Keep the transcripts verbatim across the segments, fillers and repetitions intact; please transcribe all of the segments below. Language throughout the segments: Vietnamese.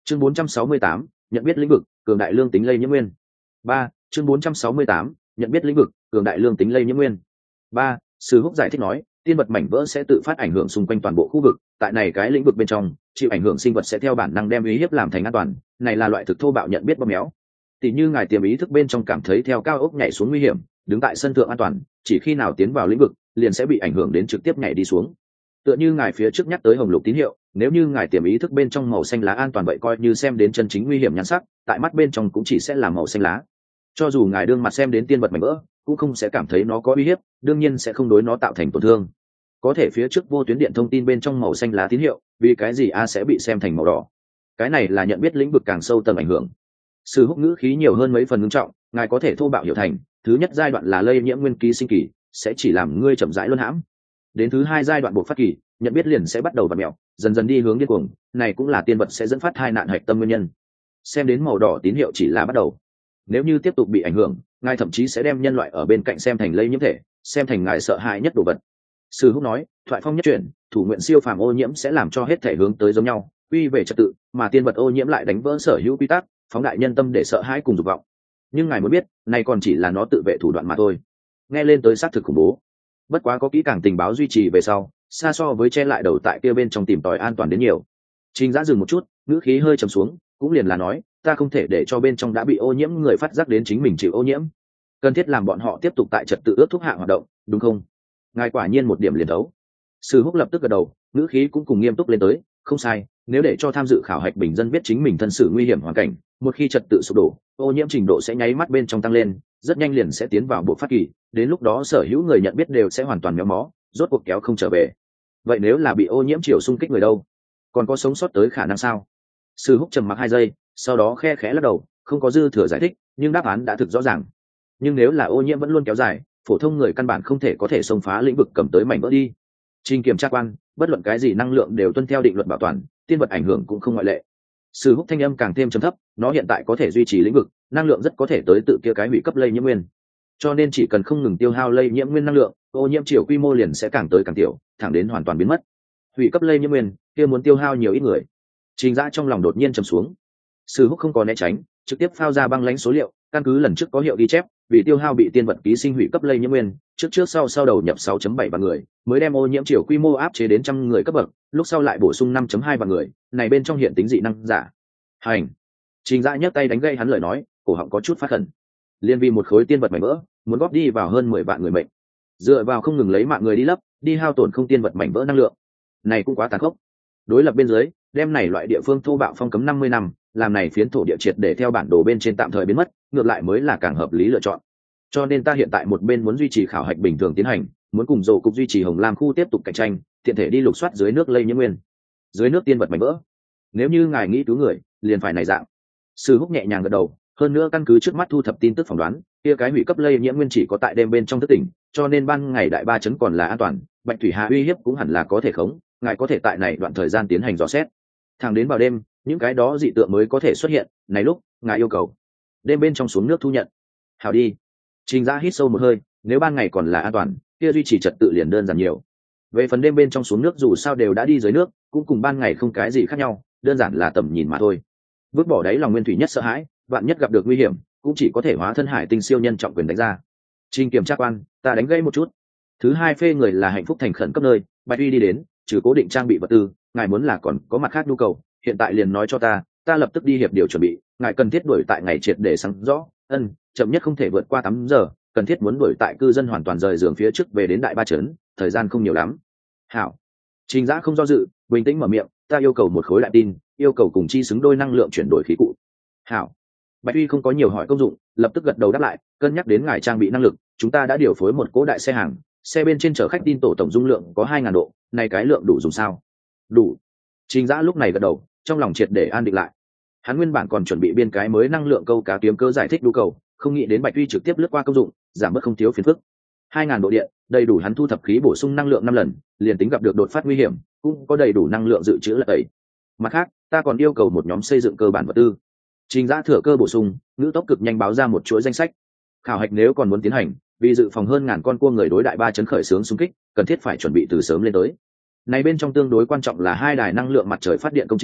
chương bốn trăm sáu mươi tám, nhận biết lĩnh vực cường đại lương tính lây nhiễm nguyên. Ba, chương bốn trăm sáu mươi tám, nhận biết lĩnh vực cường đại lương tính lây nhiễm nguyên. Ba, Sư Húc giải thích nói, tiên vật mảnh vỡ sẽ tự phát ảnh hưởng xung quanh toàn bộ khu vực, tại này cái lĩnh vực bên trong chịu ảnh hưởng sinh vật sẽ theo bản năng đem ý hiếp làm thành an toàn, này là loại thực thô bạo nhận biết bóp méo. Tỷ như ngài tiềm ý thức bên trong cảm thấy theo cao ốc nhảy xuống nguy hiểm, đứng tại sân thượng an toàn, chỉ khi nào tiến vào lĩnh vực liền sẽ bị ảnh hưởng đến trực tiếp nhảy đi xuống. Tựa như ngài phía trước nhắc tới hồng lục tín hiệu, nếu như ngài tiềm ý thức bên trong màu xanh lá an toàn vậy coi như xem đến chân chính nguy hiểm nhan sắc, tại mắt bên trong cũng chỉ sẽ là màu xanh lá. Cho dù ngài đương mặt xem đến tiên vật mảnh vỡ cũng không sẽ cảm thấy nó có uy hiếp, đương nhiên sẽ không đối nó tạo thành tổn thương. Có thể phía trước vô tuyến điện thông tin bên trong màu xanh lá tín hiệu, vì cái gì a sẽ bị xem thành màu đỏ? Cái này là nhận biết lĩnh vực càng sâu tầng ảnh hưởng. Sư Húc ngữ khí nhiều hơn mấy phần ngưng trọng, ngài có thể thô bạo hiểu thành, thứ nhất giai đoạn là lây nhiễm nguyên ký sinh kỳ, sẽ chỉ làm ngươi chậm rãi luân hãm. Đến thứ hai giai đoạn buộc phát kỳ, nhận biết liền sẽ bắt đầu vặn mèo, dần dần đi hướng điên cuồng, này cũng là tiên vật sẽ dẫn phát tai nạn hạch tâm nguyên nhân. Xem đến màu đỏ tín hiệu chỉ là bắt đầu. Nếu như tiếp tục bị ảnh hưởng, ngài thậm chí sẽ đem nhân loại ở bên cạnh xem thành lây nhiễm thể, xem thành ngài sợ hãi nhất đồ vật. Sư Húc nói, thoại phong nhất chuyển, thủ nguyện siêu phàm ô nhiễm sẽ làm cho hết thể hướng tới giống nhau, quy về trật tự, mà tiên vật ô nhiễm lại đánh vỡ sở hữu quy tắc, phóng đại nhân tâm để sợ hãi cùng dục vọng. Nhưng ngài muốn biết, này còn chỉ là nó tự vệ thủ đoạn mà thôi. Nghe lên tới xác thực khủng bố. Bất quá có kỹ càng tình báo duy trì về sau, xa so với che lại đầu tại kia bên trong tìm tòi an toàn đến nhiều. Trình Dã dừng một chút, ngữ khí hơi trầm xuống, cũng liền là nói, ta không thể để cho bên trong đã bị ô nhiễm người phát giác đến chính mình chịu ô nhiễm, cần thiết làm bọn họ tiếp tục tại trật tự ước thúc hạ hoạt động, đúng không? Ngài quả nhiên một điểm liền thấu. Sư Húc lập tức gật đầu, ngữ khí cũng cùng nghiêm túc lên tới, không sai, nếu để cho tham dự khảo hạch bình dân biết chính mình thân sự nguy hiểm hoàn cảnh, một khi trật tự sụp đổ, ô nhiễm trình độ sẽ nháy mắt bên trong tăng lên, rất nhanh liền sẽ tiến vào bộ phát kỳ, đến lúc đó sở hữu người nhận biết đều sẽ hoàn toàn méo mó, rốt cuộc kéo không trở về. Vậy nếu là bị ô nhiễm chiều xung kích người đâu, còn có sống sót tới khả năng sao? Sư Húc trầm mặc hai giây, sau đó khe khẽ lắc đầu, không có dư thừa giải thích, nhưng đáp án đã thực rõ ràng. Nhưng nếu là ô nhiễm vẫn luôn kéo dài, phổ thông người căn bản không thể có thể xông phá lĩnh vực cầm tới mảnh vỡ đi. Trình kiểm tra quan, bất luận cái gì năng lượng đều tuân theo định luật bảo toàn, tiên vật ảnh hưởng cũng không ngoại lệ. Sư Húc thanh âm càng thêm trầm thấp, nó hiện tại có thể duy trì lĩnh vực, năng lượng rất có thể tới tự kia cái hủy cấp lây nhiễm nguyên. Cho nên chỉ cần không ngừng tiêu hao lây nhiễm nguyên năng lượng, ô nhiễm chiều quy mô liền sẽ càng tới càng tiểu, thẳng đến hoàn toàn biến mất. Hủy cấp lây nhiễm nguyên, kia muốn tiêu hao nhiều ít người. Trình Dã trong lòng đột nhiên trầm xuống. Sư Húc không có né tránh, trực tiếp phao ra băng lãnh số liệu, căn cứ lần trước có hiệu ghi chép, vì tiêu hao bị tiên vật ký sinh hủy cấp lây nhiễm nguyên, trước trước sau sau đầu nhập sáu chấm bảy vạn người, mới đem ô nhiễm chiều quy mô áp chế đến trăm người cấp bậc, lúc sau lại bổ sung năm chấm hai vạn người, này bên trong hiện tính dị năng giả. Hành. Trình Dã nhấc tay đánh gây hắn lời nói, cổ họng có chút phát khẩn. Liên vì một khối tiên vật mảnh vỡ, muốn góp đi vào hơn mười vạn người mệnh. Dựa vào không ngừng lấy mạng người đi lấp, đi hao tổn không tiên vật mảnh vỡ năng lượng. Này cũng quá tàn khốc. Đối lập bên dưới, đem này loại địa phương thô bạo phong cấm năm mươi năm, làm này phiến thổ địa triệt để theo bản đồ bên trên tạm thời biến mất, ngược lại mới là càng hợp lý lựa chọn. Cho nên ta hiện tại một bên muốn duy trì khảo hạch bình thường tiến hành, muốn cùng rổ cục duy trì Hồng Lam khu tiếp tục cạnh tranh, tiện thể đi lục soát dưới nước lây nhiễm nguyên, dưới nước tiên vật mảnh vỡ. Nếu như ngài nghĩ cứu người, liền phải này dạng. Sư Húc nhẹ nhàng gật đầu, hơn nữa căn cứ trước mắt thu thập tin tức phỏng đoán, kia cái hủy cấp lây nhiễm nguyên chỉ có tại đêm bên trong thức tỉnh, cho nên ban ngày đại ba chấn còn là an toàn, Bạch Thủy Hà uy hiếp cũng hẳn là có thể khống, ngài có thể tại này đoạn thời gian tiến hành dò xét. Thẳng đến vào đêm, những cái đó dị tượng mới có thể xuất hiện, này lúc, ngài yêu cầu đêm bên trong xuống nước thu nhận. Hảo đi. Trình Dã hít sâu một hơi, nếu ban ngày còn là an toàn, kia duy trì trật tự liền đơn giản nhiều. Về phần đêm bên trong xuống nước dù sao đều đã đi dưới nước, cũng cùng ban ngày không cái gì khác nhau, đơn giản là tầm nhìn mà thôi. Vứt bỏ đáy lòng nguyên thủy nhất sợ hãi, vạn nhất gặp được nguy hiểm, cũng chỉ có thể hóa thân hải tinh siêu nhân trọng quyền đánh ra. Trình kiểm tra quan, ta đánh gây một chút. Thứ hai phê người là hạnh phúc thành khẩn cấp nơi, Bạch Uy đi đến, trừ cố định trang bị vật tư, ngài muốn là còn có mặt khác nhu cầu, hiện tại liền nói cho ta, ta lập tức đi hiệp điều chuẩn bị, ngài cần thiết đuổi tại ngày triệt để sáng rõ, ân, chậm nhất không thể vượt qua tám giờ, cần thiết muốn đuổi tại cư dân hoàn toàn rời giường phía trước về đến đại ba trấn, thời gian không nhiều lắm. Hảo. Trình Dã không do dự, bình tĩnh mở miệng, ta yêu cầu một khối đại tin, yêu cầu cùng chi xứng đôi năng lượng chuyển đổi khí cụ. Hảo. Bạch Uy không có nhiều hỏi công dụng, lập tức gật đầu đáp lại, cân nhắc đến ngài trang bị năng lực, chúng ta đã điều phối một cỗ đại xe hàng, xe bên trên chở khách tin tổ tổng dung lượng có hai ngàn độ, này cái lượng đủ dùng sao? Đủ. Trình Dã lúc này gật đầu, trong lòng triệt để an định lại. Hắn nguyên bản còn chuẩn bị biên cái mới năng lượng câu cá kiếm cơ giải thích nhu cầu, không nghĩ đến Bạch Uy trực tiếp lướt qua công dụng, giảm bớt không thiếu phiền phức. hai ngàn độ điện, đầy đủ hắn thu thập khí bổ sung năng lượng năm lần, liền tính gặp được đột phát nguy hiểm, cũng có đầy đủ năng lượng dự trữ là tẩy. Mặt khác, ta còn yêu cầu một nhóm xây dựng cơ bản vật tư. Trình Dã thừa cơ bổ sung, ngữ tốc cực nhanh báo ra một chuỗi danh sách. Khảo hạch nếu còn muốn tiến hành, vì dự phòng hơn ngàn con cua người đối đại ba chấn khởi xướng xung kích, cần thiết phải chuẩn bị từ sớm lên tới. Này bên trong tương đối quan trọng là hai đài năng lượng mặt trời phát điện công trình,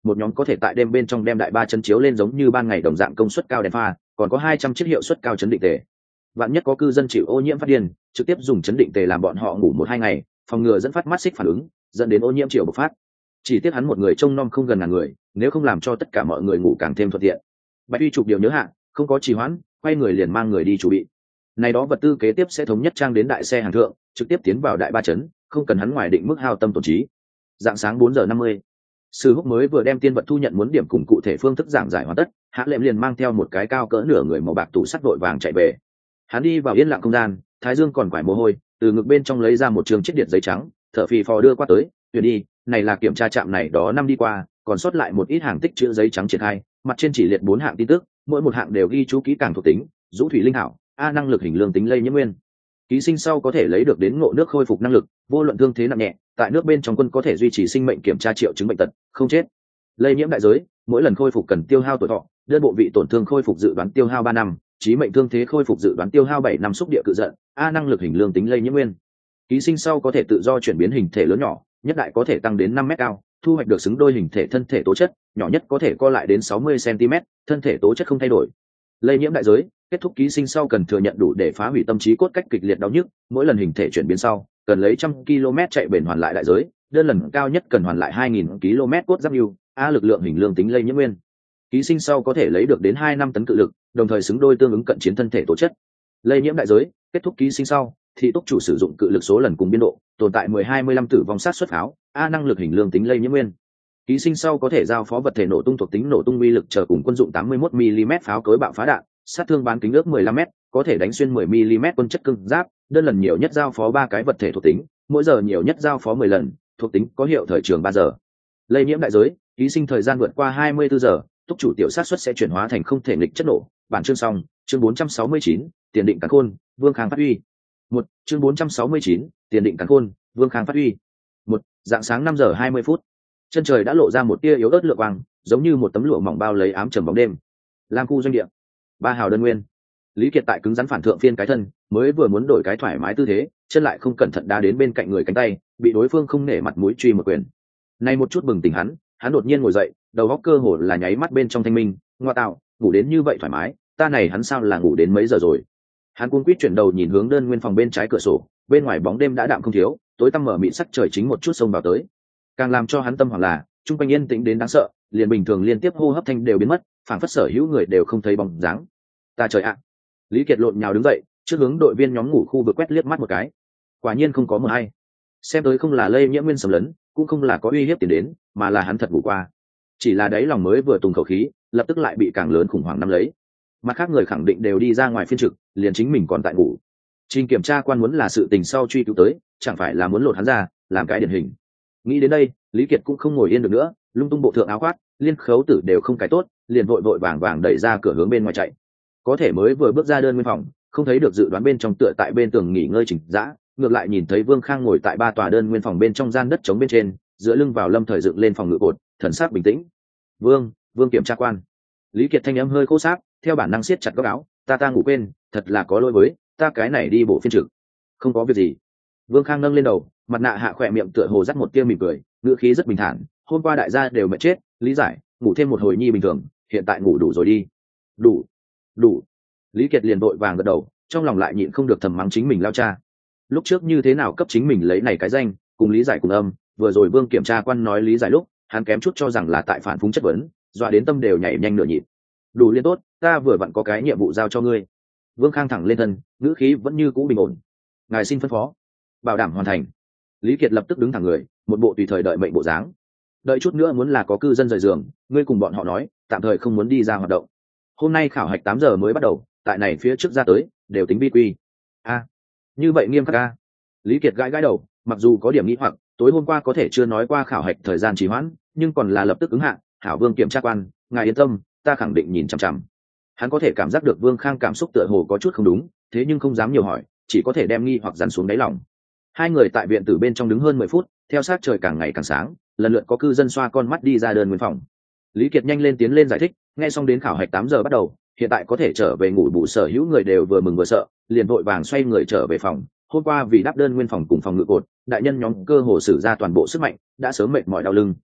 một nhóm có thể tại đêm bên trong đem đại ba chấn chiếu lên giống như ban ngày đồng dạng công suất cao đèn pha, còn có hai trăm chiếc hiệu suất cao chấn định tề. Vạn nhất có cư dân chịu ô nhiễm phát điên, trực tiếp dùng chấn định tề làm bọn họ ngủ một hai ngày, phòng ngừa dẫn phát mắt xích phản ứng, dẫn đến ô nhiễm triệu bộc phát. Chỉ tiếc hắn một người trông nom không gần ngàn người, nếu không làm cho tất cả mọi người ngủ càng thêm thuận tiện. Bạch Uy chụp điều nhớ hạ, không có trì hoãn, quay người liền mang người đi chuẩn bị. Này đó vật tư kế tiếp sẽ thống nhất trang đến đại xe hàng thượng, trực tiếp tiến vào đại ba chấn, không cần hắn ngoài định mức hao tâm tổn trí. Dạng sáng bốn giờ năm mươi, Sư Húc mới vừa đem tiên vật thu nhận muốn điểm cùng cụ thể phương thức giảng giải hoàn tất, Hạ Lệm liền mang theo một cái cao cỡ nửa người màu bạc tủ sắt vội vàng chạy về. Hắn đi vào yên lặng không gian, thái dương còn quải mồ hôi, từ ngực bên trong lấy ra một trường chiếc điện giấy trắng, thở phì phò đưa qua tới, "Tuyển đi, này là kiểm tra trạm này đó năm đi qua, còn sót lại một ít hàng tích chữ giấy trắng triển khai, mặt trên chỉ liệt bốn hạng tin tức, mỗi một hạng đều ghi chú kỹ càng thuộc tính, Dũ thủy linh hảo, a năng lực hình lương tính lây nhiễm nguyên. Ký sinh sau có thể lấy được đến ngộ nước khôi phục năng lực, vô luận thương thế nặng nhẹ, tại nước bên trong quân có thể duy trì sinh mệnh kiểm tra triệu chứng bệnh tật, không chết. Lây nhiễm đại giới, mỗi lần khôi phục cần tiêu hao tuổi thọ, đơn bộ vị tổn thương khôi phục dự đoán tiêu hao ba năm, chí mệnh thương thế khôi phục dự đoán tiêu hao bảy năm xúc địa cự giận, a năng lực hình lương tính lây nhiễm nguyên. Ký sinh sau có thể tự do chuyển biến hình thể lớn nhỏ, nhất đại có thể tăng đến năm mét cao, thu hoạch được xứng đôi hình thể thân thể tố chất, nhỏ nhất có thể co lại đến sáu mươi xăng-ti-mét, thân thể tố chất không thay đổi. Lây nhiễm đại giới, kết thúc ký sinh sau cần thừa nhận đủ để phá hủy tâm trí cốt cách kịch liệt đau nhức, mỗi lần hình thể chuyển biến sau cần lấy trăm ki lô mét chạy bền hoàn lại đại giới, đơn lần cao nhất cần hoàn lại hai nghìn ki lô mét cốt giáp yêu, a lực lượng hình lương tính lây nhiễm nguyên. Ký sinh sau có thể lấy được đến hai năm tấn cự lực, đồng thời xứng đôi tương ứng cận chiến thân thể tố chất. Lây nhiễm đại giới, kết thúc ký sinh sau thị túc chủ sử dụng cự lực số lần cùng biên độ, tồn tại mười hai mươi lăm tử vong sát xuất pháo, a năng lực hình lương tính lây nhiễm nguyên. Ký sinh sau có thể giao phó vật thể nổ tung thuộc tính nổ tung uy lực chờ cùng quân dụng tám mươi mốt mi-li-mét pháo cối bạo phá đạn, sát thương bán kính ước mười lăm mét, có thể đánh xuyên mười mi-li-mét quân chất cứng giáp, đơn lần nhiều nhất giao phó ba cái vật thể thuộc tính, mỗi giờ nhiều nhất giao phó mười lần, thuộc tính có hiệu thời trường ba giờ. Lây nhiễm đại giới, ký sinh thời gian vượt qua hai mươi tư giờ, túc chủ tiểu sát suất sẽ chuyển hóa thành không thể nghịch chất nổ. Bản chương xong, chương bốn trăm sáu mươi chín, tiền định càn khôn, Vương Khang phát huy. Một, chương bốn trăm sáu mươi chín, tiền định càn khôn, Vương Khang phát huy. Một, dạng sáng năm giờ hai mươi phút. Chân trời đã lộ ra một tia yếu ớt lượng quang, giống như một tấm lụa mỏng bao lấy ám trầm bóng đêm. Lam khu doanh địa, ba hào đơn nguyên. Lý Kiệt tại cứng rắn phản thượng phiên cái thân, mới vừa muốn đổi cái thoải mái tư thế, chân lại không cẩn thận đá đến bên cạnh người cánh tay, bị đối phương không nể mặt mũi truy một quyền. Nay một chút bừng tỉnh hắn, hắn đột nhiên ngồi dậy, đầu óc cơ hồ là nháy mắt bên trong thanh minh, ngoa tạo, ngủ đến như vậy thoải mái, ta này hắn sao là ngủ đến mấy giờ rồi. Hắn cuống quýt chuyển đầu nhìn hướng đơn nguyên phòng bên trái cửa sổ, bên ngoài bóng đêm đã đạm không thiếu, tối tăm mở mịt sắc trời chính một chút xông vào tới. Càng làm cho hắn tâm hoảng là, trung quanh yên tĩnh đến đáng sợ, liền bình thường liên tiếp hô hấp thanh đều biến mất, phảng phất sở hữu người đều không thấy bóng dáng. Ta trời ạ. Lý Kiệt lộn nhào đứng dậy, trước hướng đội viên nhóm ngủ khu vực quét liếc mắt một cái. Quả nhiên không có một ai. Xem tới không là lây nhiễm nguyên sầm lấn, cũng không là có uy hiếp tiền đến, mà là hắn thật ngủ qua. Chỉ là đáy lòng mới vừa tùng khẩu khí, lập tức lại bị càng lớn khủng hoảng nắm lấy. Mặt khác người khẳng định đều đi ra ngoài phiên trực, liền chính mình còn tại ngủ. Trình kiểm tra quan muốn là sự tình sau truy cứu tới, chẳng phải là muốn lột hắn ra, làm cái điển hình. Nghĩ đến đây, Lý Kiệt cũng không ngồi yên được nữa, lung tung bộ thượng áo khoác, liên khấu tử đều không cái tốt, liền vội vội vàng vàng đẩy ra cửa hướng bên ngoài chạy. Có thể mới vừa bước ra đơn nguyên phòng, không thấy được dự đoán bên trong tựa tại bên tường nghỉ ngơi chỉnh dã, ngược lại nhìn thấy Vương Khang ngồi tại ba tòa đơn nguyên phòng bên trong gian đất trống bên trên, dựa lưng vào lâm thời dựng lên phòng ngự cột, thần sắc bình tĩnh. "Vương, Vương kiểm tra quan." Lý Kiệt thanh âm hơi khô sáp, theo bản năng siết chặt góc áo, "Ta ta ngủ quên, thật là có lỗi với, ta cái này đi bộ phiên trực." "Không có việc gì." Vương Khang nâng lên đầu, mặt nạ hạ khỏe miệng tựa hồ dắt một tia mỉm cười, ngữ khí rất bình thản, "Hôm qua đại gia đều mệt chết, lý giải, ngủ thêm một hồi nhi bình thường, hiện tại ngủ đủ rồi đi." "Đủ, đủ." Lý Kiệt liền vội vàng gật đầu, trong lòng lại nhịn không được thầm mắng chính mình lao cha. Lúc trước như thế nào cấp chính mình lấy này cái danh, cùng lý giải cùng âm, vừa rồi Vương kiểm tra quan nói lý giải lúc, hắn kém chút cho rằng là tại phản phúng chất vấn, dọa đến tâm đều nhảy nhanh nửa nhịp. "Đủ liên tốt, ta vừa vặn có cái nhiệm vụ giao cho ngươi." Vương Khang thẳng lên thân, ngữ khí vẫn như cũ bình ổn. "Ngài xin phân phó." "Bảo đảm hoàn thành." Lý Kiệt lập tức đứng thẳng người, một bộ tùy thời đợi mệnh bộ dáng. "Đợi chút nữa muốn là có cư dân rời giường, ngươi cùng bọn họ nói, tạm thời không muốn đi ra hoạt động. Hôm nay khảo hạch tám giờ mới bắt đầu, tại này phía trước ra tới, đều tính vi quy." "A, như vậy nghiêm khắc a." Lý Kiệt gãi gãi đầu, mặc dù có điểm nghi hoặc, tối hôm qua có thể chưa nói qua khảo hạch thời gian trì hoãn, nhưng còn là lập tức ứng hạ, "Hảo Vương kiểm tra quan, ngài yên tâm, ta khẳng định nhìn chằm chằm." Hắn có thể cảm giác được Vương Khang cảm xúc tựa hồ có chút không đúng, thế nhưng không dám nhiều hỏi, chỉ có thể đem nghi hoặc dằn xuống đáy lòng. Hai người tại viện tử bên trong đứng hơn mười phút, theo sát trời càng ngày càng sáng, lần lượt có cư dân xoa con mắt đi ra đơn nguyên phòng. Lý Kiệt nhanh lên tiến lên giải thích, nghe xong đến khảo hạch tám giờ bắt đầu, hiện tại có thể trở về ngủ bù sở hữu người đều vừa mừng vừa sợ, liền vội vàng xoay người trở về phòng. Hôm qua vì đáp đơn nguyên phòng cùng phòng ngự cột, đại nhân nhóm cơ hồ sử ra toàn bộ sức mạnh, đã sớm mệt mỏi đau lưng.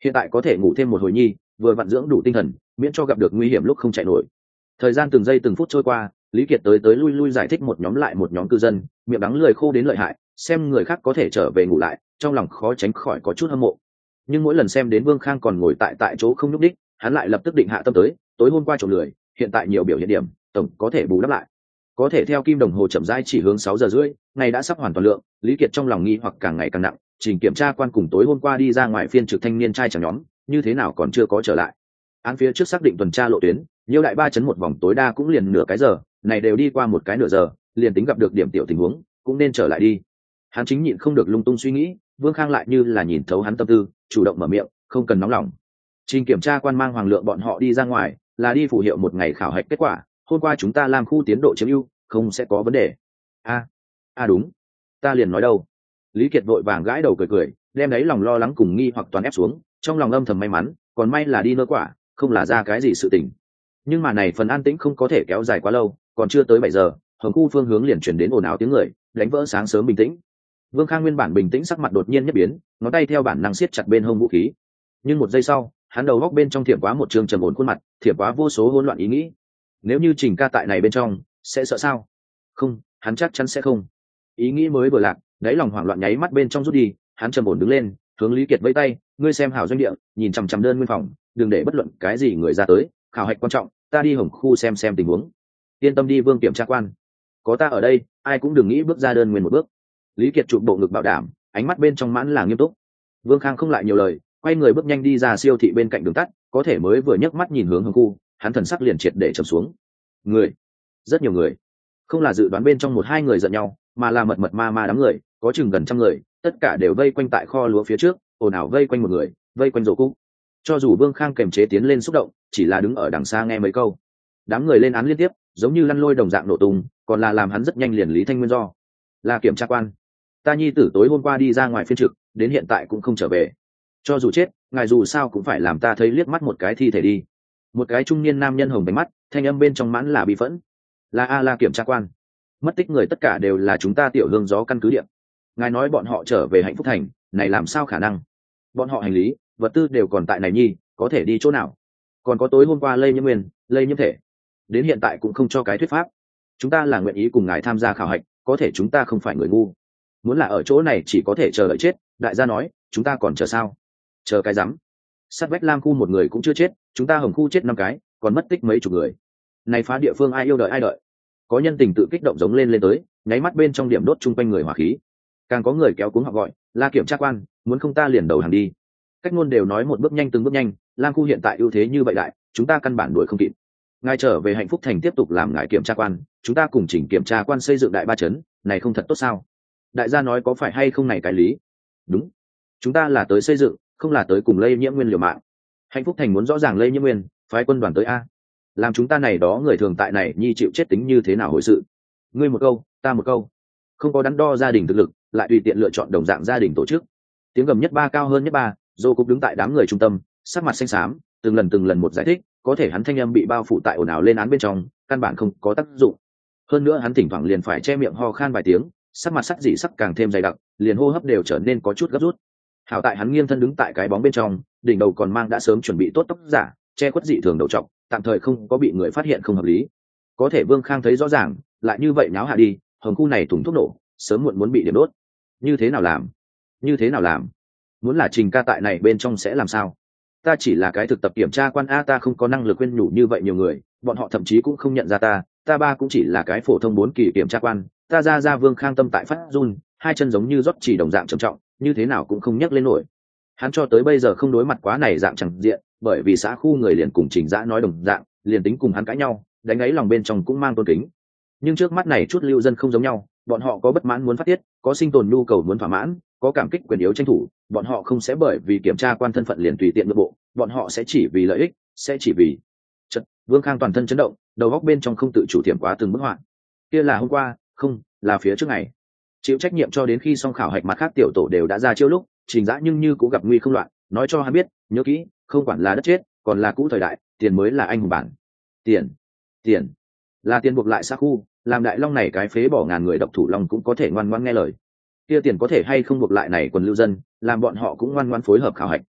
hiện tại có thể ngủ thêm một hồi nhi, vừa vặn dưỡng đủ tinh thần, miễn cho gặp được nguy hiểm lúc không chạy nổi. Thời gian từng giây từng phút trôi qua, Lý Kiệt tới tới lui lui giải thích một nhóm lại một nhóm cư dân, miệng đắng lưỡi khô đến lợi hại, xem người khác có thể trở về ngủ lại, trong lòng khó tránh khỏi có chút hâm mộ. Nhưng mỗi lần xem đến Vương Khang còn ngồi tại tại chỗ không nhúc đích, hắn lại lập tức định hạ tâm tới, tối hôm qua trộm lười, hiện tại nhiều biểu hiện điểm, tổng có thể bù đắp lại. Có thể theo kim đồng hồ chậm rãi chỉ hướng sáu giờ rưỡi, ngày đã sắp hoàn toàn lượng, Lý Kiệt trong lòng nghi hoặc càng ngày càng nặng, trình kiểm tra quan cùng tối hôm qua đi ra ngoài phiên trực thanh niên trai chẳng nhóm, như thế nào còn chưa có trở lại. Án phía trước xác định tuần tra lộ tuyến, Nhiêu đại ba chấn một vòng tối đa cũng liền nửa cái giờ, này đều đi qua một cái nửa giờ, liền tính gặp được điểm tiểu tình huống, cũng nên trở lại đi. Hắn chính nhịn không được lung tung suy nghĩ, Vương Khang lại như là nhìn thấu hắn tâm tư, chủ động mở miệng, không cần nóng lòng. Trình kiểm tra quan mang Hoàng Lượng bọn họ đi ra ngoài, là đi phủ hiệu một ngày khảo hạch kết quả, hôm qua chúng ta làm khu tiến độ chiếm ưu, không sẽ có vấn đề. A, à, a à đúng, ta liền nói đâu. Lý Kiệt vội vàng gãi đầu cười cười, đem đấy lòng lo lắng cùng nghi hoặc toàn ép xuống, trong lòng âm thầm may mắn, còn may là đi nơ quả, không là ra cái gì sự tình. Nhưng mà này phần an tĩnh không có thể kéo dài quá lâu, còn chưa tới bảy giờ, hồng khu phương hướng liền chuyển đến ồn ào tiếng người, đánh vỡ sáng sớm bình tĩnh. Vương Khang nguyên bản bình tĩnh sắc mặt đột nhiên nhất biến, ngón tay theo bản năng siết chặt bên hông vũ khí. Nhưng một giây sau, hắn đầu góc bên trong thiểm quá một trường trầm ổn khuôn mặt, thiểm quá vô số hỗn loạn ý nghĩ. Nếu như Trình ca tại này bên trong, sẽ sợ sao? Không, hắn chắc chắn sẽ không. Ý nghĩ mới vừa lạc, đáy lòng hoảng loạn nháy mắt bên trong rút đi, hắn trầm ổn đứng lên, hướng Lý Kiệt vẫy tay, ngươi xem hảo doanh địa, nhìn chằm chằm đơn nguyên phòng, đừng để bất luận cái gì người ra tới, khảo hạch quan trọng, ta đi hồng khu xem xem tình huống. Yên tâm đi Vương kiểm tra quan, có ta ở đây, ai cũng đừng nghĩ bước ra đơn nguyên một bước. Lý Kiệt chụp bộ ngực bảo đảm, ánh mắt bên trong mãn là nghiêm túc. Vương Khang không lại nhiều lời, quay người bước nhanh đi ra siêu thị bên cạnh đường tắt, có thể mới vừa nhấc mắt nhìn hướng hồng khu, hắn thần sắc liền triệt để trầm xuống. Người, rất nhiều người, không là dự đoán bên trong một hai người giận nhau, mà là mật mật ma ma đám người, có chừng gần trăm người, tất cả đều vây quanh tại kho lúa phía trước, ồn ào vây quanh một người, vây quanh rổ cũ. Cho dù Vương Khang kềm chế tiến lên xúc động, chỉ là đứng ở đằng xa nghe mấy câu, đám người lên án liên tiếp, giống như lăn lôi đồng dạng nổ tung, còn là làm hắn rất nhanh liền lý thanh nguyên do. Là kiểm tra quan, ta nhi tử tối hôm qua đi ra ngoài phiên trực, đến hiện tại cũng không trở về. Cho dù chết, ngài dù sao cũng phải làm ta thấy liếc mắt một cái thi thể đi. Một cái trung niên nam nhân hồng đánh mắt, thanh âm bên trong mãn là bị phẫn. Là a la kiểm tra quan, mất tích người tất cả đều là chúng ta tiểu hương gió căn cứ điện. Ngài nói bọn họ trở về hạnh phúc thành, này làm sao khả năng? Bọn họ hành lý, vật tư đều còn tại này nhi, có thể đi chỗ nào? Còn có tối hôm qua lây nhiễm nguyên, lây nhiễm thể, đến hiện tại cũng không cho cái thuyết pháp. Chúng ta là nguyện ý cùng ngài tham gia khảo hạch, có thể chúng ta không phải người ngu. Muốn là ở chỗ này chỉ có thể chờ đợi chết, đại gia nói, chúng ta còn chờ sao? Chờ cái rắm. Sát vách Lam khu một người cũng chưa chết, chúng ta hồng khu chết năm cái, còn mất tích mấy chục người. Này phá địa phương ai yêu đợi ai đợi. Có nhân tình tự kích động giống lên lên tới, nháy mắt bên trong điểm đốt chung quanh người hỏa khí. Càng có người kéo cuống họ gọi, la kiểm tra quan, muốn không ta liền đầu hàng đi. Cách ngôn đều nói một bước nhanh từng bước nhanh, Lam khu hiện tại ưu thế như vậy đại, chúng ta căn bản đuổi không kịp. Ngài trở về hạnh phúc thành tiếp tục làm ngài kiểm tra quan, chúng ta cùng chỉnh kiểm tra quan xây dựng đại ba chấn, này không thật tốt sao? Đại gia nói có phải hay không này cái lý? Đúng, chúng ta là tới xây dựng, không là tới cùng lây nhiễm nguyên liều mạng. Hạnh phúc thành muốn rõ ràng lây nhiễm nguyên, phái quân đoàn tới a. Làm chúng ta này đó người thường tại này nhi chịu chết tính như thế nào hồi sự? Ngươi một câu, ta một câu, không có đắn đo gia đình thực lực, lại tùy tiện lựa chọn đồng dạng gia đình tổ chức. Tiếng gầm nhất ba cao hơn nhất ba, Dô Cục đứng tại đám người trung tâm, sắc mặt xanh xám, từng lần từng lần một giải thích, có thể hắn thanh âm bị bao phủ tại ồn ào lên án bên trong, căn bản không có tác dụng. Hơn nữa hắn thỉnh thoảng liền phải che miệng ho khan vài tiếng, sắc mặt sắc dị sắc càng thêm dày đặc, liền hô hấp đều trở nên có chút gấp rút. Hảo tại hắn nghiêng thân đứng tại cái bóng bên trong, đỉnh đầu còn mang đã sớm chuẩn bị tốt tóc giả, che khuất dị thường đầu trọc, tạm thời không có bị người phát hiện không hợp lý. Có thể Vương Khang thấy rõ ràng, lại như vậy nháo hạ đi, hồng khu này thùng thuốc nổ, sớm muộn muốn bị điểm đốt. Như thế nào làm? Như thế nào làm? Muốn là Trình ca tại này bên trong sẽ làm sao? Ta chỉ là cái thực tập kiểm tra quan a, ta không có năng lực khuyên nhủ như vậy nhiều người, bọn họ thậm chí cũng không nhận ra ta, ta ba cũng chỉ là cái phổ thông bốn kỳ kiểm tra quan, ta ra ra Vương Khang tâm tại phát run, hai chân giống như rót chỉ đồng dạng trầm trọng, như thế nào cũng không nhấc lên nổi. Hắn cho tới bây giờ không đối mặt quá này dạng chẳng diện, bởi vì xã khu người liền cùng Trình Dã nói đồng dạng, liền tính cùng hắn cãi nhau, đánh ấy lòng bên trong cũng mang tôn kính. Nhưng trước mắt này chút lưu dân không giống nhau, bọn họ có bất mãn muốn phát tiết, có sinh tồn nhu cầu muốn thỏa mãn, có cảm kích quyền yếu tranh thủ, bọn họ không sẽ bởi vì kiểm tra quan thân phận liền tùy tiện nội bộ, bọn họ sẽ chỉ vì lợi ích, sẽ chỉ vì. Chật, Vương Khang toàn thân chấn động, đầu góc bên trong không tự chủ tiệm quá từng bức họa. Kia là hôm qua, không, là phía trước ngày. Chịu trách nhiệm cho đến khi xong khảo hạch mặt khác tiểu tổ đều đã ra chiêu lúc, Trình Dã nhưng như cũng gặp nguy không loạn, nói cho hắn biết, nhớ kỹ, không quản là đất chết, còn là cũ thời đại, tiền mới là anh hùng bản. Tiền, tiền, là tiền buộc lại xã khu, làm Đại Long này cái phế bỏ ngàn người độc thủ long cũng có thể ngoan ngoãn nghe lời. Kia tiền có thể hay không buộc lại này quần lưu dân, làm bọn họ cũng ngoan ngoãn phối hợp khảo hạch.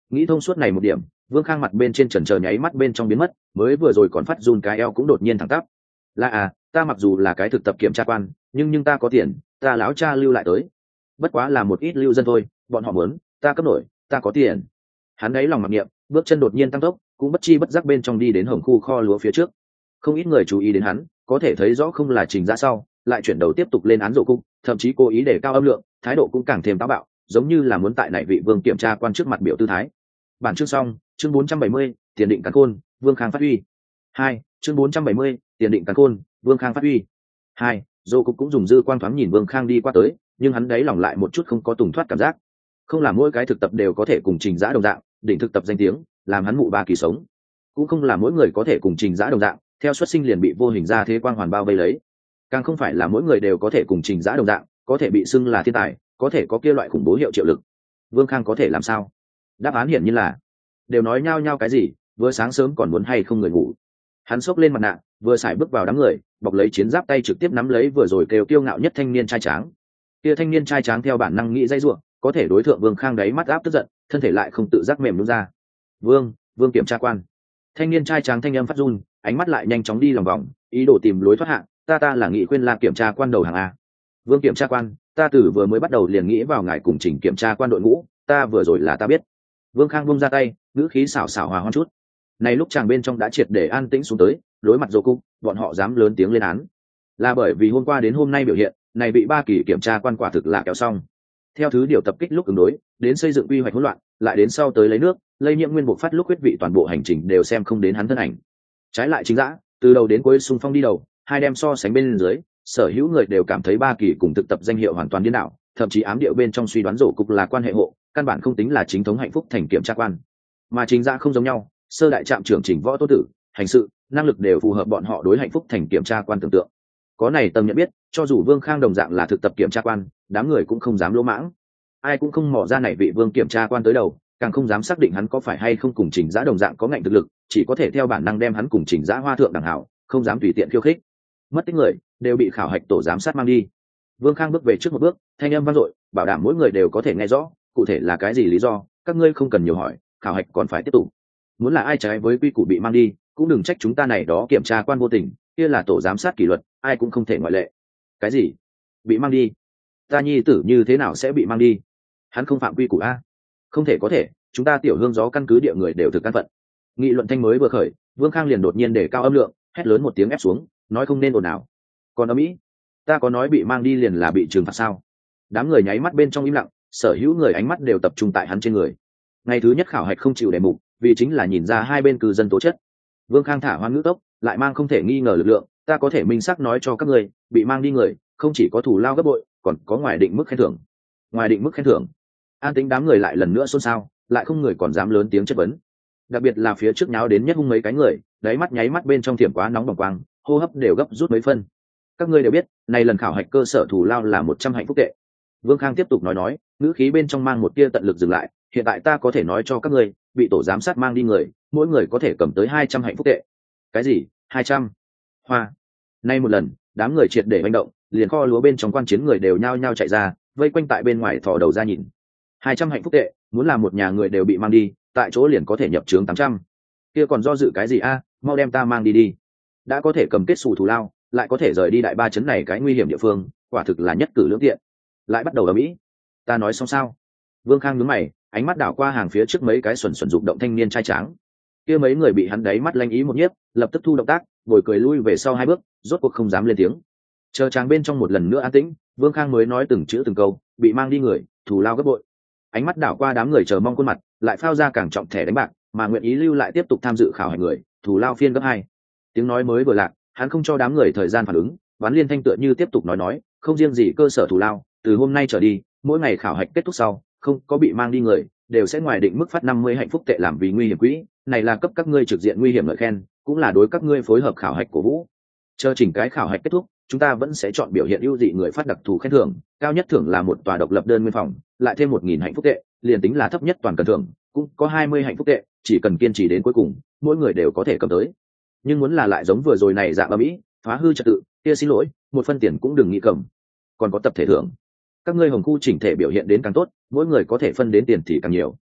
nghĩ thông suốt này một điểm, Vương Khang mặt bên trên trần chờ nháy mắt bên trong biến mất, mới vừa rồi còn phát run cái eo cũng đột nhiên thẳng tắp. Là à, ta mặc dù là cái thực tập kiểm tra quan, nhưng nhưng ta có tiền, ta lão cha lưu lại tới. Bất quá là một ít lưu dân thôi, bọn họ muốn, ta cấp nổi, ta có tiền. Hắn ấy lòng mặc niệm, bước chân đột nhiên tăng tốc, cũng bất chi bất giác bên trong đi đến hồng khu kho lúa phía trước. Không ít người chú ý đến hắn, có thể thấy rõ không là Trình Dã sau, lại chuyển đầu tiếp tục lên án rổ cung, thậm chí cố ý để cao âm lượng, thái độ cũng càng thêm táo bạo, giống như là muốn tại này vị Vương kiểm tra quan trước mặt biểu tư thái. Bản chương xong, chương bốn trăm bảy mươi, tiền định càn khôn, Vương Khang phát huy. Hai, chương bốn trăm bảy mươi, tiền định càn khôn, Vương Khang phát huy. Hai, Dô Cục cũng dùng dư quang thoáng nhìn Vương Khang đi qua tới, nhưng hắn đấy lòng lại một chút không có tùng thoát cảm giác. Không là mỗi cái thực tập đều có thể cùng Trình Dã đồng dạng, đỉnh thực tập danh tiếng, làm hắn mụ ba kỳ sống. Cũng không là mỗi người có thể cùng Trình Dã đồng dạng, theo xuất sinh liền bị vô hình ra thế quang hoàn bao vây lấy. Càng không phải là mỗi người đều có thể cùng Trình Dã đồng dạng, có thể bị xưng là thiên tài, có thể có kia loại khủng bố hiệu triệu lực. Vương Khang có thể làm sao? Đáp án hiển nhiên là đều nói nhau nhau cái gì, vừa sáng sớm còn muốn hay không người ngủ. Hắn xốc lên mặt nạ, vừa xài bước vào đám người, bọc lấy chiến giáp tay trực tiếp nắm lấy vừa rồi kêu kiêu ngạo nhất thanh niên trai tráng. Kia thanh niên trai tráng theo bản năng nghĩ dây rủa, có thể đối thượng Vương Khang đáy mắt áp tức giận, thân thể lại không tự giác mềm nhũn ra. "Vương, Vương kiểm tra quan." Thanh niên trai tráng thanh âm phát run, ánh mắt lại nhanh chóng đi lòng vòng, ý đồ tìm lối thoát hạ, "Ta ta là nghị khuyên La kiểm tra quan đầu hàng a." "Vương kiểm tra quan, ta từ vừa mới bắt đầu liền nghĩ vào ngài cùng Trình kiểm tra quan đội ngũ, ta vừa rồi là ta biết." Vương Khang buông ra tay, ngữ khí xảo xảo hòa hoãn chút. Này lúc chàng bên trong đã triệt để an tĩnh xuống tới, đối mặt Dô Cục, bọn họ dám lớn tiếng lên án. Là bởi vì hôm qua đến hôm nay biểu hiện, này bị ba kỳ kiểm tra quan quả thực là kéo xong. Theo thứ điều tập kích lúc ứng đối, đến xây dựng quy hoạch hỗn loạn, lại đến sau tới lấy nước, lây nhiễm nguyên buộc phát lúc huyết vị toàn bộ hành trình đều xem không đến hắn thân ảnh. Trái lại Chính Dã, từ đầu đến cuối xung phong đi đầu, hai đem so sánh bên dưới, sở hữu người đều cảm thấy ba kỳ cùng thực tập danh hiệu hoàn toàn điên đảo, thậm chí ám điệu bên trong suy đoán Dô Cục là quan hệ hộ, căn bản không tính là chính thống hạnh phúc thành kiểm tra quan. Mà Chính Dã không giống nhau, sơ đại trạm trưởng Trình Võ Tô Tử, hành sự, năng lực đều phù hợp bọn họ đối hạnh phúc thành kiểm tra quan tưởng tượng. Có này tầm nhận biết, cho dù Vương Khang đồng dạng là thực tập kiểm tra quan, đám người cũng không dám lỗ mãng. Ai cũng không mò ra này vị Vương kiểm tra quan tới đầu, càng không dám xác định hắn có phải hay không cùng Trình Dã đồng dạng có ngạnh thực lực, chỉ có thể theo bản năng đem hắn cùng Trình Dã hoa thượng đẳng hảo, không dám tùy tiện khiêu khích. Mất tích người đều bị khảo hạch tổ giám sát mang đi. Vương Khang bước về trước một bước, thanh âm vang dội, bảo đảm mỗi người đều có thể nghe rõ, cụ thể là cái gì lý do, các ngươi không cần nhiều hỏi, khảo hạch còn phải tiếp tục. Muốn là ai trái với quy củ bị mang đi, cũng đừng trách chúng ta này đó kiểm tra quan vô tình, kia là tổ giám sát kỷ luật, ai cũng không thể ngoại lệ. Cái gì? Bị mang đi? Ta nhi tử như thế nào sẽ bị mang đi? Hắn không phạm quy củ a? Không thể có thể, chúng ta tiểu hương gió căn cứ địa người đều thực căn phận. Nghị luận thanh mới vừa khởi, Vương Khang liền đột nhiên để cao âm lượng, hét lớn một tiếng ép xuống, nói không nên ồn nào. Còn ở Mỹ, ta có nói bị mang đi liền là bị trừng phạt sao? Đám người nháy mắt bên trong im lặng, sở hữu người ánh mắt đều tập trung tại hắn trên người. Ngày thứ nhất khảo hạch không chịu đề mục, vì chính là nhìn ra hai bên cư dân tố chất. Vương Khang thả hoan ngữ tốc, lại mang không thể nghi ngờ lực lượng, ta có thể minh xác nói cho các người, bị mang đi người, không chỉ có thủ lao gấp bội, còn có ngoài định mức khen thưởng. Ngoài định mức khen thưởng. An tính đám người lại lần nữa xôn xao, lại không người còn dám lớn tiếng chất vấn. Đặc biệt là phía trước nháo đến nhất hung mấy cái người, đáy mắt nháy mắt bên trong thiểm quá nóng bỏng quang, hô hấp đều gấp rút mấy phân. Các ngươi đều biết, này lần khảo hạch cơ sở thủ lao là một trăm hạnh phúc tệ. Vương Khang tiếp tục nói nói, ngữ khí bên trong mang một tia tận lực dừng lại, hiện tại ta có thể nói cho các ngươi, bị tổ giám sát mang đi người, mỗi người có thể cầm tới hai trăm hạnh phúc tệ. Cái gì? hai trăm? Hoa. Nay một lần, đám người triệt để hành động, liền kho lúa bên trong quan chiến người đều nhao nhao chạy ra, vây quanh tại bên ngoài thò đầu ra nhìn. hai trăm hạnh phúc tệ, muốn là một nhà người đều bị mang đi, tại chỗ liền có thể nhập trướng tám trăm. Kia còn do dự cái gì a, mau đem ta mang đi đi. Đã có thể cầm kết sủ thù lao, lại có thể rời đi đại ba chấn này cái nguy hiểm địa phương, quả thực là nhất cử lưỡng tiện. Lại bắt đầu ở Mỹ. Ta nói xong sao? Vương Khang nhướng mày, ánh mắt đảo qua hàng phía trước mấy cái xuẩn xuẩn dục động thanh niên trai tráng. Kia mấy người bị hắn đáy mắt lanh ý một nhiếp, lập tức thu động tác, ngồi cười lui về sau hai bước, rốt cuộc không dám lên tiếng. Chờ tráng bên trong một lần nữa an tĩnh, Vương Khang mới nói từng chữ từng câu, bị mang đi người, thù lao gấp bội. Ánh mắt đảo qua đám người chờ mong khuôn mặt, lại phao ra càng trọng thẻ đánh bạc, mà nguyện ý lưu lại tiếp tục tham dự khảo hạch người, thù lao phiên gấp hai. Tiếng nói mới vừa lạc, hắn không cho đám người thời gian phản ứng, Ván Liên Thanh tựa như tiếp tục nói nói, không riêng gì cơ sở thù lao, từ hôm nay trở đi, mỗi ngày khảo hạch kết thúc sau, không có bị mang đi người, đều sẽ ngoài định mức phát năm mươi hạnh phúc tệ làm vì nguy hiểm quỹ, này là cấp các ngươi trực diện nguy hiểm lời khen, cũng là đối các ngươi phối hợp khảo hạch của vũ. Chờ chỉnh cái khảo hạch kết thúc, chúng ta vẫn sẽ chọn biểu hiện ưu dị người phát đặc thù khen thưởng, cao nhất thưởng là một tòa độc lập đơn nguyên phòng, lại thêm một nghìn hạnh phúc tệ, liền tính là thấp nhất toàn cần thưởng, cũng có hai mươi hạnh phúc tệ, chỉ cần kiên trì đến cuối cùng, mỗi người đều có thể cầm tới. Nhưng muốn là lại giống vừa rồi này dạng ở Mỹ, phá hư trật tự, kia xin lỗi, một phân tiền cũng đừng nghĩ cầm. Còn có tập thể thưởng. Các ngươi hồng khu chỉnh thể biểu hiện đến càng tốt, mỗi người có thể phân đến tiền thì càng nhiều.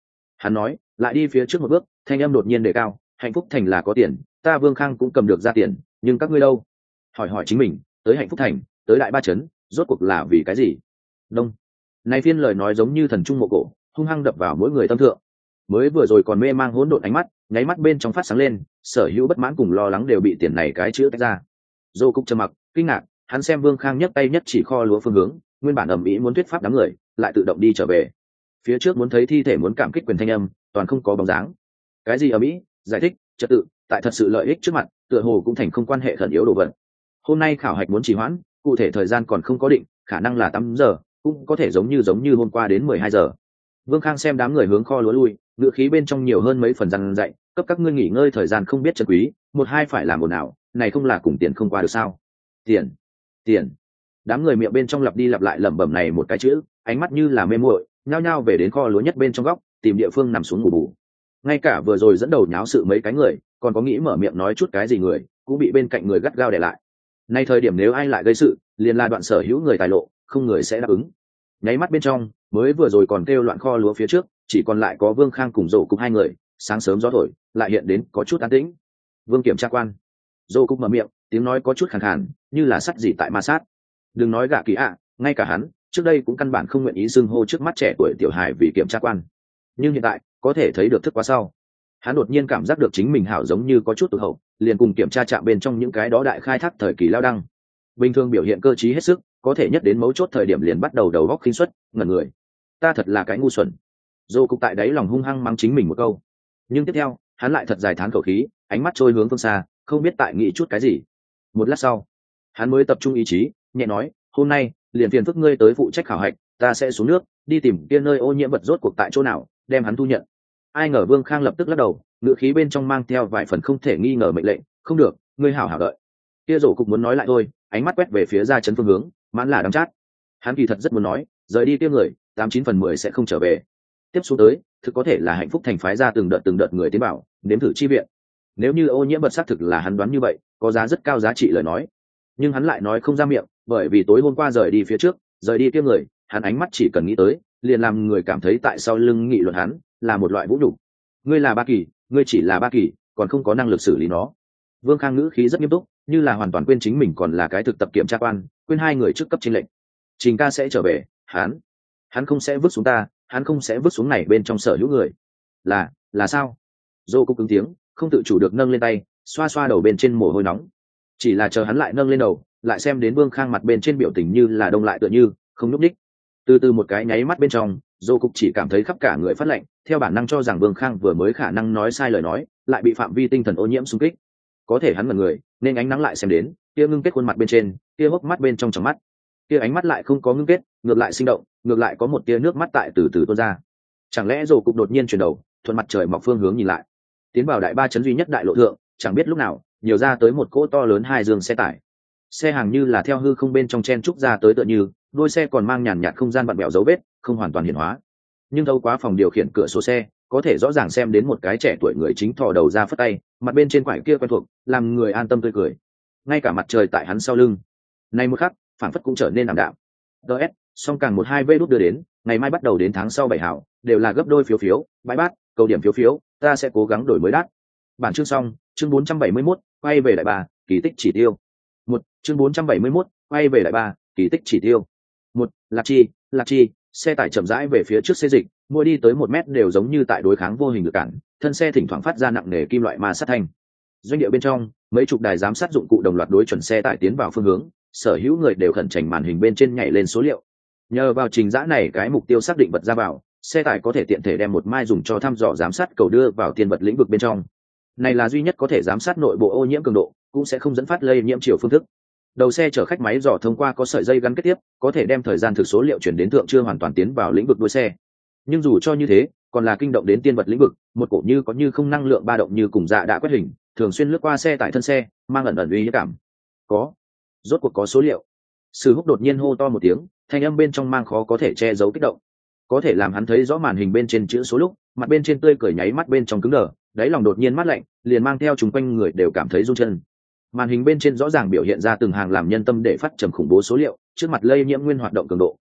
Hắn nói, lại đi phía trước một bước, thanh âm đột nhiên đề cao, hạnh phúc thành là có tiền, ta Vương Khang cũng cầm được ra tiền, nhưng các ngươi đâu? Hỏi hỏi chính mình, tới hạnh phúc thành, tới đại ba trấn, rốt cuộc là vì cái gì? Đông. Này phiên lời nói giống như thần trung mộ cổ, hung hăng đập vào mỗi người tâm thượng. Mới vừa rồi còn mê mang hỗn độn ánh mắt, nháy mắt bên trong phát sáng lên, sở hữu bất mãn cùng lo lắng đều bị tiền này cái chữ tách ra. Dô Cục trầm mặc, kinh ngạc, hắn xem Vương Khang nhấc tay nhất chỉ kho lúa phương hướng, nguyên bản ầm ĩ muốn thuyết pháp đám người, lại tự động đi trở về. Phía trước muốn thấy thi thể muốn cảm kích quyền thanh âm, toàn không có bóng dáng. Cái gì ầm ĩ, giải thích, trật tự, tại thật sự lợi ích trước mặt, tựa hồ cũng thành không quan hệ khẩn yếu đồ vật. Hôm nay khảo hạch muốn trì hoãn, cụ thể thời gian còn không có định, khả năng là tám giờ, cũng có thể giống như giống như hôm qua đến mười hai giờ. Vương Khang xem đám người hướng kho lúa lui, ngựa khí bên trong nhiều hơn mấy phần răn dạy, cấp các ngươi nghỉ ngơi thời gian không biết trân quý, một hai phải làm ồn ào, này không là cùng tiền không qua được sao? Tiền, tiền. Đám người miệng bên trong lặp đi lặp lại lẩm bẩm này một cái chữ, ánh mắt như là mê muội, nhao nhao về đến kho lúa nhất bên trong góc, tìm địa phương nằm xuống ngủ bù. Ngay cả vừa rồi dẫn đầu nháo sự mấy cái người, còn có nghĩ mở miệng nói chút cái gì người, cũng bị bên cạnh người gắt gao để lại. Nay thời điểm nếu ai lại gây sự, liền là đoạn sở hữu người tài lộ, không người sẽ đáp ứng. Nháy mắt bên trong, mới vừa rồi còn kêu loạn kho lúa phía trước, chỉ còn lại có Vương Khang cùng Dỗ Cục hai người, sáng sớm gió thổi, lại hiện đến có chút an tĩnh. Vương kiểm tra quan, Dỗ Cục mở miệng, tiếng nói có chút khàn khàn, như là sắt gì tại ma sát. Đừng nói gạ kỳ ạ, ngay cả hắn, trước đây cũng căn bản không nguyện ý xưng hô trước mắt trẻ tuổi tiểu hài vì kiểm tra quan. Nhưng hiện tại, có thể thấy được thức quá sau. Hắn đột nhiên cảm giác được chính mình hảo giống như có chút tụt hậu, liền cùng kiểm tra chạm bên trong những cái đó đại khai thác thời kỳ lao đăng. Bình thường biểu hiện cơ trí hết sức, có thể nhất đến mấu chốt thời điểm liền bắt đầu đầu góc khinh suất, ngẩn người. Ta thật là cái ngu xuẩn. Dô Cục tại đấy lòng hung hăng mắng chính mình một câu. Nhưng tiếp theo, hắn lại thật dài thán khẩu khí, ánh mắt trôi hướng phương xa, không biết tại nghĩ chút cái gì. Một lát sau, hắn mới tập trung ý chí, nhẹ nói, hôm nay, liền phiền phức ngươi tới phụ trách khảo hạch, ta sẽ xuống nước, đi tìm kia nơi ô nhiễm vật rốt cuộc tại chỗ nào, đem hắn thu nhận. Ai ngờ Vương Khang lập tức lắc đầu, ngữ khí bên trong mang theo vài phần không thể nghi ngờ mệnh lệnh, không được, ngươi hảo hảo đợi. Kia Dỗ Cục muốn nói lại thôi, ánh mắt quét về phía ra chấn phương hướng, mãn là đắng chát. Hắn kỳ thật rất muốn nói, rời đi kia người, tám chín phần mười sẽ không trở về. Tiếp xuống tới, thực có thể là hạnh phúc thành phái ra từng đợt từng đợt người tiến bảo, nếm thử chi viện. Nếu như ô nhiễm vật xác thực là hắn đoán như vậy, có giá rất cao giá trị lời nói. Nhưng hắn lại nói không ra miệng, bởi vì tối hôm qua rời đi phía trước, rời đi kia người, hắn ánh mắt chỉ cần nghĩ tới, liền làm người cảm thấy tại sau lưng nghị luận hắn, là một loại vũ nhục. Ngươi là ba kỳ, ngươi chỉ là ba kỳ, còn không có năng lực xử lý nó. Vương Khang ngữ khí rất nghiêm túc, như là hoàn toàn quên chính mình còn là cái thực tập kiểm tra quan, quên hai người trước cấp chính lệnh. Trình ca sẽ trở về, hắn, hắn không sẽ vứt xuống ta, hắn không sẽ vứt xuống này bên trong sở hữu người. Là, là sao? Dô Cục cứng tiếng, không tự chủ được nâng lên tay, xoa xoa đầu bên trên mồ hôi nóng. Chỉ là chờ hắn lại nâng lên đầu, lại xem đến Vương Khang mặt bên trên biểu tình như là đông lại tựa như không nhúc nhích. Từ từ một cái nháy mắt bên trong, Dô Cục chỉ cảm thấy khắp cả người phát lạnh, theo bản năng cho rằng Vương Khang vừa mới khả năng nói sai lời nói, lại bị phạm vi tinh thần ô nhiễm xung kích. Có thể hắn là người, nên ánh nắng lại xem đến, kia ngưng kết khuôn mặt bên trên, kia hốc mắt bên trong tròng mắt, kia ánh mắt lại không có ngưng kết, ngược lại sinh động, ngược lại có một tia nước mắt tại từ từ tuôn ra. Chẳng lẽ Dô Cục đột nhiên chuyển đầu, thuận mặt trời mọc phương hướng nhìn lại, tiến vào đại ba trấn duy nhất đại lộ thượng, chẳng biết lúc nào, nhiều ra tới một cỗ to lớn hai giường xe tải. Xe hàng như là theo hư không bên trong chen trúc ra tới tựa như, đôi xe còn mang nhàn nhạt không gian vặn bẹo dấu vết, không hoàn toàn hiển hóa. Nhưng thấu quá phòng điều khiển cửa sổ xe, có thể rõ ràng xem đến một cái trẻ tuổi người chính thò đầu ra phất tay, mặt bên trên quải kia quen thuộc, làm người an tâm tươi cười. Ngay cả mặt trời tại hắn sau lưng, nay một khắc, phản phất cũng trở nên ảm đạm. ds song càng một hai vê đút đưa đến, ngày mai bắt đầu đến tháng sau bảy hảo, đều là gấp đôi phiếu phiếu, bãi bát, câu điểm phiếu phiếu, ta sẽ cố gắng đổi mới đắt. Bản chương xong, chương bốn trăm bảy mươi mốt, quay về đại bà, kỳ tích chỉ tiêu. Một, chương bốn trăm bảy mươi mốt, quay về đại bà, kỳ tích chỉ tiêu. Một, Lạc Chi, Lạc Chi, xe tải chậm rãi về phía trước xe dịch, mỗi đi tới một mét đều giống như tại đối kháng vô hình lực cản, thân xe thỉnh thoảng phát ra nặng nề kim loại ma sát thanh. Doanh địa bên trong, mấy chục đài giám sát dụng cụ đồng loạt đối chuẩn xe tải tiến vào phương hướng, sở hữu người đều khẩn trành màn hình bên trên nhảy lên số liệu. Nhờ vào trình dã này cái mục tiêu xác định vật ra vào, xe tải có thể tiện thể đem một mai dùng cho thăm dò giám sát cầu đưa vào tiên vật lĩnh vực bên trong. Này là duy nhất có thể giám sát nội bộ ô nhiễm cường độ, cũng sẽ không dẫn phát lây nhiễm chiều phương thức. Đầu xe chở khách máy dò thông qua có sợi dây gắn kết tiếp, có thể đem thời gian thực số liệu chuyển đến thượng chưa hoàn toàn tiến vào lĩnh vực đuôi xe. Nhưng dù cho như thế, còn là kinh động đến tiên vật lĩnh vực, một cổ như có như không năng lượng ba động như cùng dạ đã quét hình, thường xuyên lướt qua xe tải thân xe, mang ẩn ẩn uy hiếp cảm. Có, rốt cuộc có số liệu. Sử Húc đột nhiên hô to một tiếng, thanh âm bên trong mang khó có thể che giấu kích động. Có thể làm hắn thấy rõ màn hình bên trên chữ số lúc, mặt bên trên tươi cười nháy mắt bên trong cứng đờ, đáy lòng đột nhiên mát lạnh, liền mang theo chúng quanh người đều cảm thấy run chân. Màn hình bên trên rõ ràng biểu hiện ra từng hàng làm nhân tâm để phát trầm khủng bố số liệu, trước mặt lây nhiễm nguyên hoạt động cường độ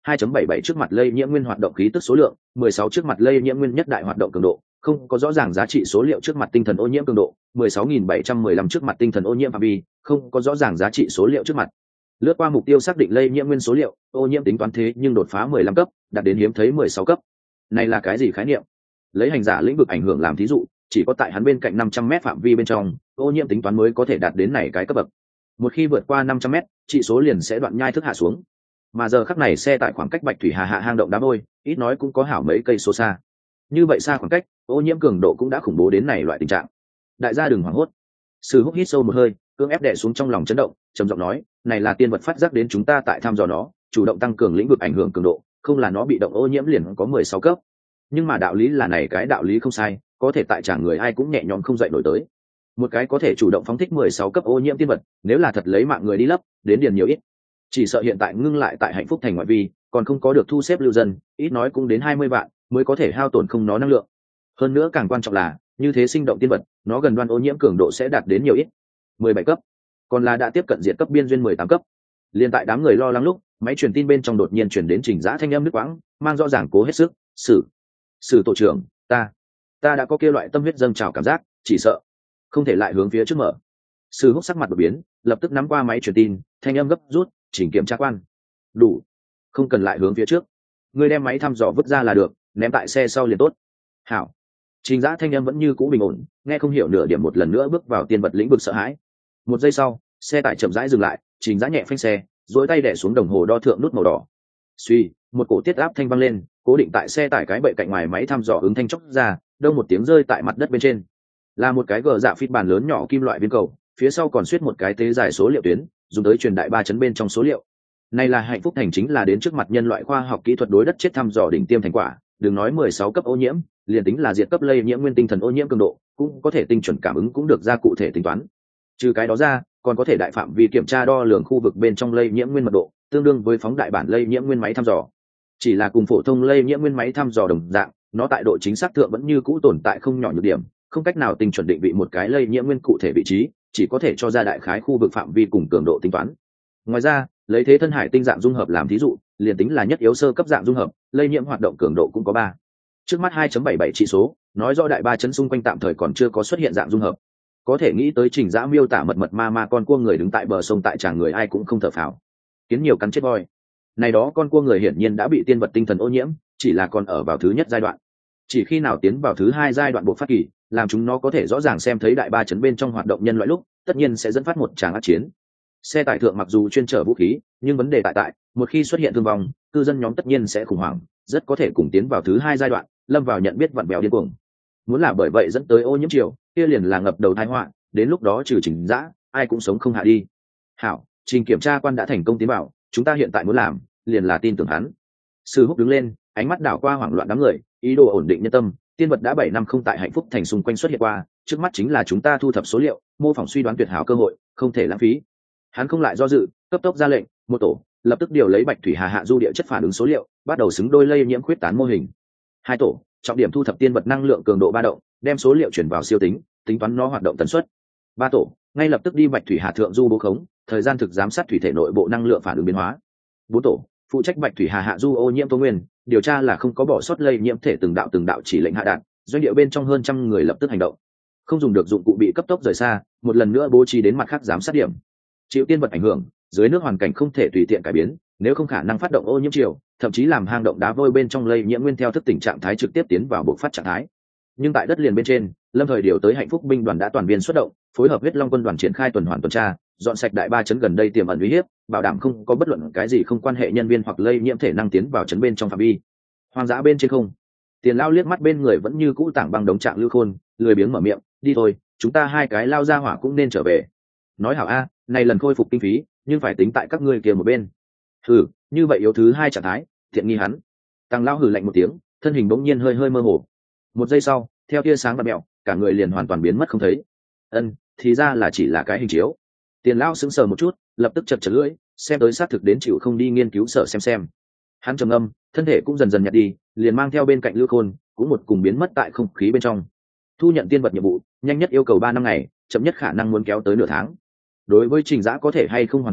hai chấm bảy bảy trước mặt lây nhiễm nguyên hoạt động khí tức số lượng, mười sáu trước mặt lây nhiễm nguyên nhất đại hoạt động cường độ, không có rõ ràng giá trị số liệu trước mặt tinh thần ô nhiễm cường độ, mười sáu nghìn bảy trăm mười lăm trước mặt tinh thần ô nhiễm phạm vi, không có rõ ràng giá trị số liệu trước mặt. Lướt qua mục tiêu xác định lây nhiễm nguyên số liệu, ô nhiễm tính toán thế nhưng đột phá mười lăm cấp, đạt đến hiếm thấy mười sáu cấp. Này là cái gì khái niệm? Lấy hành giả lĩnh vực ảnh hưởng làm thí dụ, chỉ có tại hắn bên cạnh năm trăm mét phạm vi bên trong, ô nhiễm tính toán mới có thể đạt đến này cái cấp bậc. Một khi vượt qua năm trăm mét, trị số liền sẽ đoạn nhai thức hạ xuống. Mà giờ khắc này xe tại khoảng cách Bạch Thủy Hà hạ hang động đá vôi, ít nói cũng có hảo mấy cây số xa. Như vậy xa khoảng cách, ô nhiễm cường độ cũng đã khủng bố đến này loại tình trạng. Đại gia đừng hoảng hốt. Sử Húc hít sâu một hơi, cưỡng ép đè xuống trong lòng chấn động, trầm giọng nói, này là tiên vật phát giác đến chúng ta tại thăm dò nó, chủ động tăng cường lĩnh vực ảnh hưởng cường độ, không là nó bị động ô nhiễm liền có mười sáu cấp. Nhưng mà đạo lý là này cái đạo lý không sai, có thể tại chàng người ai cũng nhẹ nhõm không dậy nổi tới. Một cái có thể chủ động phóng thích mười sáu cấp ô nhiễm tiên vật, nếu là thật lấy mạng người đi lấp, đến điền nhiều ít. Chỉ sợ hiện tại ngưng lại tại Hạnh Phúc Thành ngoại vi, còn không có được thu xếp lưu dân, ít nói cũng đến hai mươi vạn, mới có thể hao tổn không nó năng lượng. Hơn nữa càng quan trọng là, như thế sinh động tiên vật, nó gần đoan ô nhiễm cường độ sẽ đạt đến nhiều ít. mười bảy cấp, còn là đã tiếp cận diện cấp biên duyên mười tám cấp. Liên tại đám người lo lắng lúc, máy truyền tin bên trong đột nhiên truyền đến Trình Dã thanh âm nước quãng, mang rõ ràng cố hết sức, "Sử, Sử tổ trưởng, ta, ta đã có kia loại tâm huyết dâng trào cảm giác, chỉ sợ không thể lại hướng phía trước mở." Sử Húc sắc mặt đột biến, lập tức nắm qua máy truyền tin, thanh âm gấp rút, "Chỉnh kiểm tra quan." "Đủ, không cần lại hướng phía trước. Ngươi đem máy thăm dò vứt ra là được, ném tại xe sau liền tốt." "Hảo." Trình Dã thanh âm vẫn như cũ bình ổn, nghe không hiểu nửa điểm một lần nữa bước vào tiên vật lĩnh vực sợ hãi. Một giây sau, xe tải chậm rãi dừng lại, Trình Dã nhẹ phanh xe, duỗi tay đè xuống đồng hồ đo thượng nút màu đỏ. Suy, một cổ tiết áp thanh vang lên, cố định tại xe tải cái bệ cạnh ngoài máy thăm dò ứng thanh chốc ra, đông một tiếng rơi tại mặt đất bên trên. Là một cái gờ dạ phít bàn lớn nhỏ kim loại viên cầu, phía sau còn suýt một cái tế dài số liệu tuyến, dùng tới truyền đại ba chấn bên trong số liệu. Này là Hạnh Phúc Thành chính là đến trước mặt nhân loại khoa học kỹ thuật đối đất chết thăm dò đỉnh tiêm thành quả, đừng nói mười sáu cấp ô nhiễm, liền tính là diệt cấp lây nhiễm nguyên tinh thần ô nhiễm cường độ, cũng có thể tinh chuẩn cảm ứng cũng được ra cụ thể tính toán. Trừ cái đó ra, còn có thể đại phạm vi kiểm tra đo lường khu vực bên trong lây nhiễm nguyên mật độ, tương đương với phóng đại bản lây nhiễm nguyên máy thăm dò. Chỉ là cùng phổ thông lây nhiễm nguyên máy thăm dò đồng dạng, nó tại độ chính xác thượng vẫn như cũ tồn tại không nhỏ nhược điểm, không cách nào tinh chuẩn định vị một cái lây nhiễm nguyên cụ thể vị trí, chỉ có thể cho ra đại khái khu vực phạm vi cùng cường độ tính toán. Ngoài ra, lấy thế thân hải tinh dạng dung hợp làm thí dụ, liền tính là nhất yếu sơ cấp dạng dung hợp, lây nhiễm hoạt động cường độ cũng có ba. Trước mắt hai chấm bảy bảy trị số, nói rõ đại ba chấn xung quanh tạm thời còn chưa có xuất hiện dạng dung hợp. Có thể nghĩ tới Trình Dã miêu tả mật mật ma ma con cua người đứng tại bờ sông tại tràng người ai cũng không thở phào. Kiến nhiều cắn chết voi. Này đó con cua người hiển nhiên đã bị tiên vật tinh thần ô nhiễm, chỉ là còn ở vào thứ nhất giai đoạn. Chỉ khi nào tiến vào thứ hai giai đoạn buộc phát kỳ, làm chúng nó có thể rõ ràng xem thấy đại ba chấn bên trong hoạt động nhân loại lúc, tất nhiên sẽ dẫn phát một tràng ác chiến. Xe tải thượng mặc dù chuyên chở vũ khí, nhưng vấn đề tại tại, một khi xuất hiện thương vong, cư dân nhóm tất nhiên sẽ khủng hoảng, rất có thể cùng tiến vào thứ hai giai đoạn, lâm vào nhận biết vặn vẹo điên cuồng. Muốn là bởi vậy dẫn tới ô nhiễm chiều, kia liền là ngập đầu tai họa, đến lúc đó trừ Trình Dã, ai cũng sống không hạ đi. Hảo, Trình kiểm tra quan đã thành công tiến vào, chúng ta hiện tại muốn làm, liền là tin tưởng hắn. Sư Húc đứng lên, ánh mắt đảo qua hoảng loạn đám người, ý đồ ổn định nhân tâm, tiên vật đã bảy năm không tại Hạnh Phúc Thành xung quanh xuất hiện qua, trước mắt chính là chúng ta thu thập số liệu, mô phỏng suy đoán tuyệt hảo cơ hội, không thể lãng phí. Hắn không lại do dự, cấp tốc ra lệnh, một tổ, lập tức điều lấy Bạch Thủy Hà hạ du địa chất phản ứng số liệu, bắt đầu xứng đôi lây nhiễm khuyết tán mô hình. Hai tổ, trọng điểm thu thập tiên vật năng lượng cường độ ba động, đem số liệu chuyển vào siêu tính, tính toán nó hoạt động tần suất. Ba tổ, ngay lập tức đi Bạch Thủy Hà thượng du bố khống, thời gian thực giám sát thủy thể nội bộ năng lượng phản ứng biến hóa. Bốn tổ, phụ trách Bạch Thủy Hà hạ du ô nhiễm tố nguyên, điều tra là không có bỏ sót lây nhiễm thể từng đạo từng đạo chỉ lệnh hạ đạt, doanh địa bên trong hơn trăm người lập tức hành động. Không dùng được dụng cụ bị cấp tốc rời xa, một lần nữa bố trí đến mặt khác giám sát điểm. Chịu tiên vật ảnh hưởng, dưới nước hoàn cảnh không thể tùy tiện cải biến, nếu không khả năng phát động ô nhiễm chiều, thậm chí làm hang động đá vôi bên trong lây nhiễm nguyên theo thức tỉnh trạng thái trực tiếp tiến vào bộc phát trạng thái. Nhưng tại đất liền bên trên, lâm thời điều tới Hạnh Phúc binh đoàn đã toàn viên xuất động, phối hợp huyết long quân đoàn triển khai tuần hoàn tuần tra, dọn sạch đại ba chấn gần đây tiềm ẩn uy hiếp, bảo đảm không có bất luận cái gì không quan hệ nhân viên hoặc lây nhiễm thể năng tiến vào chấn bên trong phạm vi. Hoang dã bên trên không, Tiền Lao liếc mắt bên người vẫn như cũ tảng băng đống trạng Lưu Khôn, lười biếng mở miệng, đi thôi, chúng ta hai cái lao ra hỏa cũng nên trở về. Nói hảo a, này lần khôi phục kinh phí, nhưng phải tính tại các ngươi kia một bên. Hừ, như vậy yếu thứ hai trạng thái, thiện nghi hắn. Tăng Lao hừ lạnh một tiếng, thân hình bỗng nhiên hơi hơi mơ hồ. Một giây sau, theo tia sáng và mẹo, cả người liền hoàn toàn biến mất không thấy. Ân, thì ra là chỉ là cái hình chiếu. Tiền Lao sững sờ một chút, lập tức chật chật lưỡi, xem tới xác thực đến chịu không đi nghiên cứu sở xem xem. Hắn trầm âm, thân thể cũng dần dần nhạt đi, liền mang theo bên cạnh Lưu Khôn, cũng một cùng biến mất tại không khí bên trong. Thu nhận tiên vật nhiệm vụ, nhanh nhất yêu cầu ba năm ngày, chậm nhất khả năng muốn kéo tới nửa tháng. Đối với Trình Dã có thể hay không hoàn thành,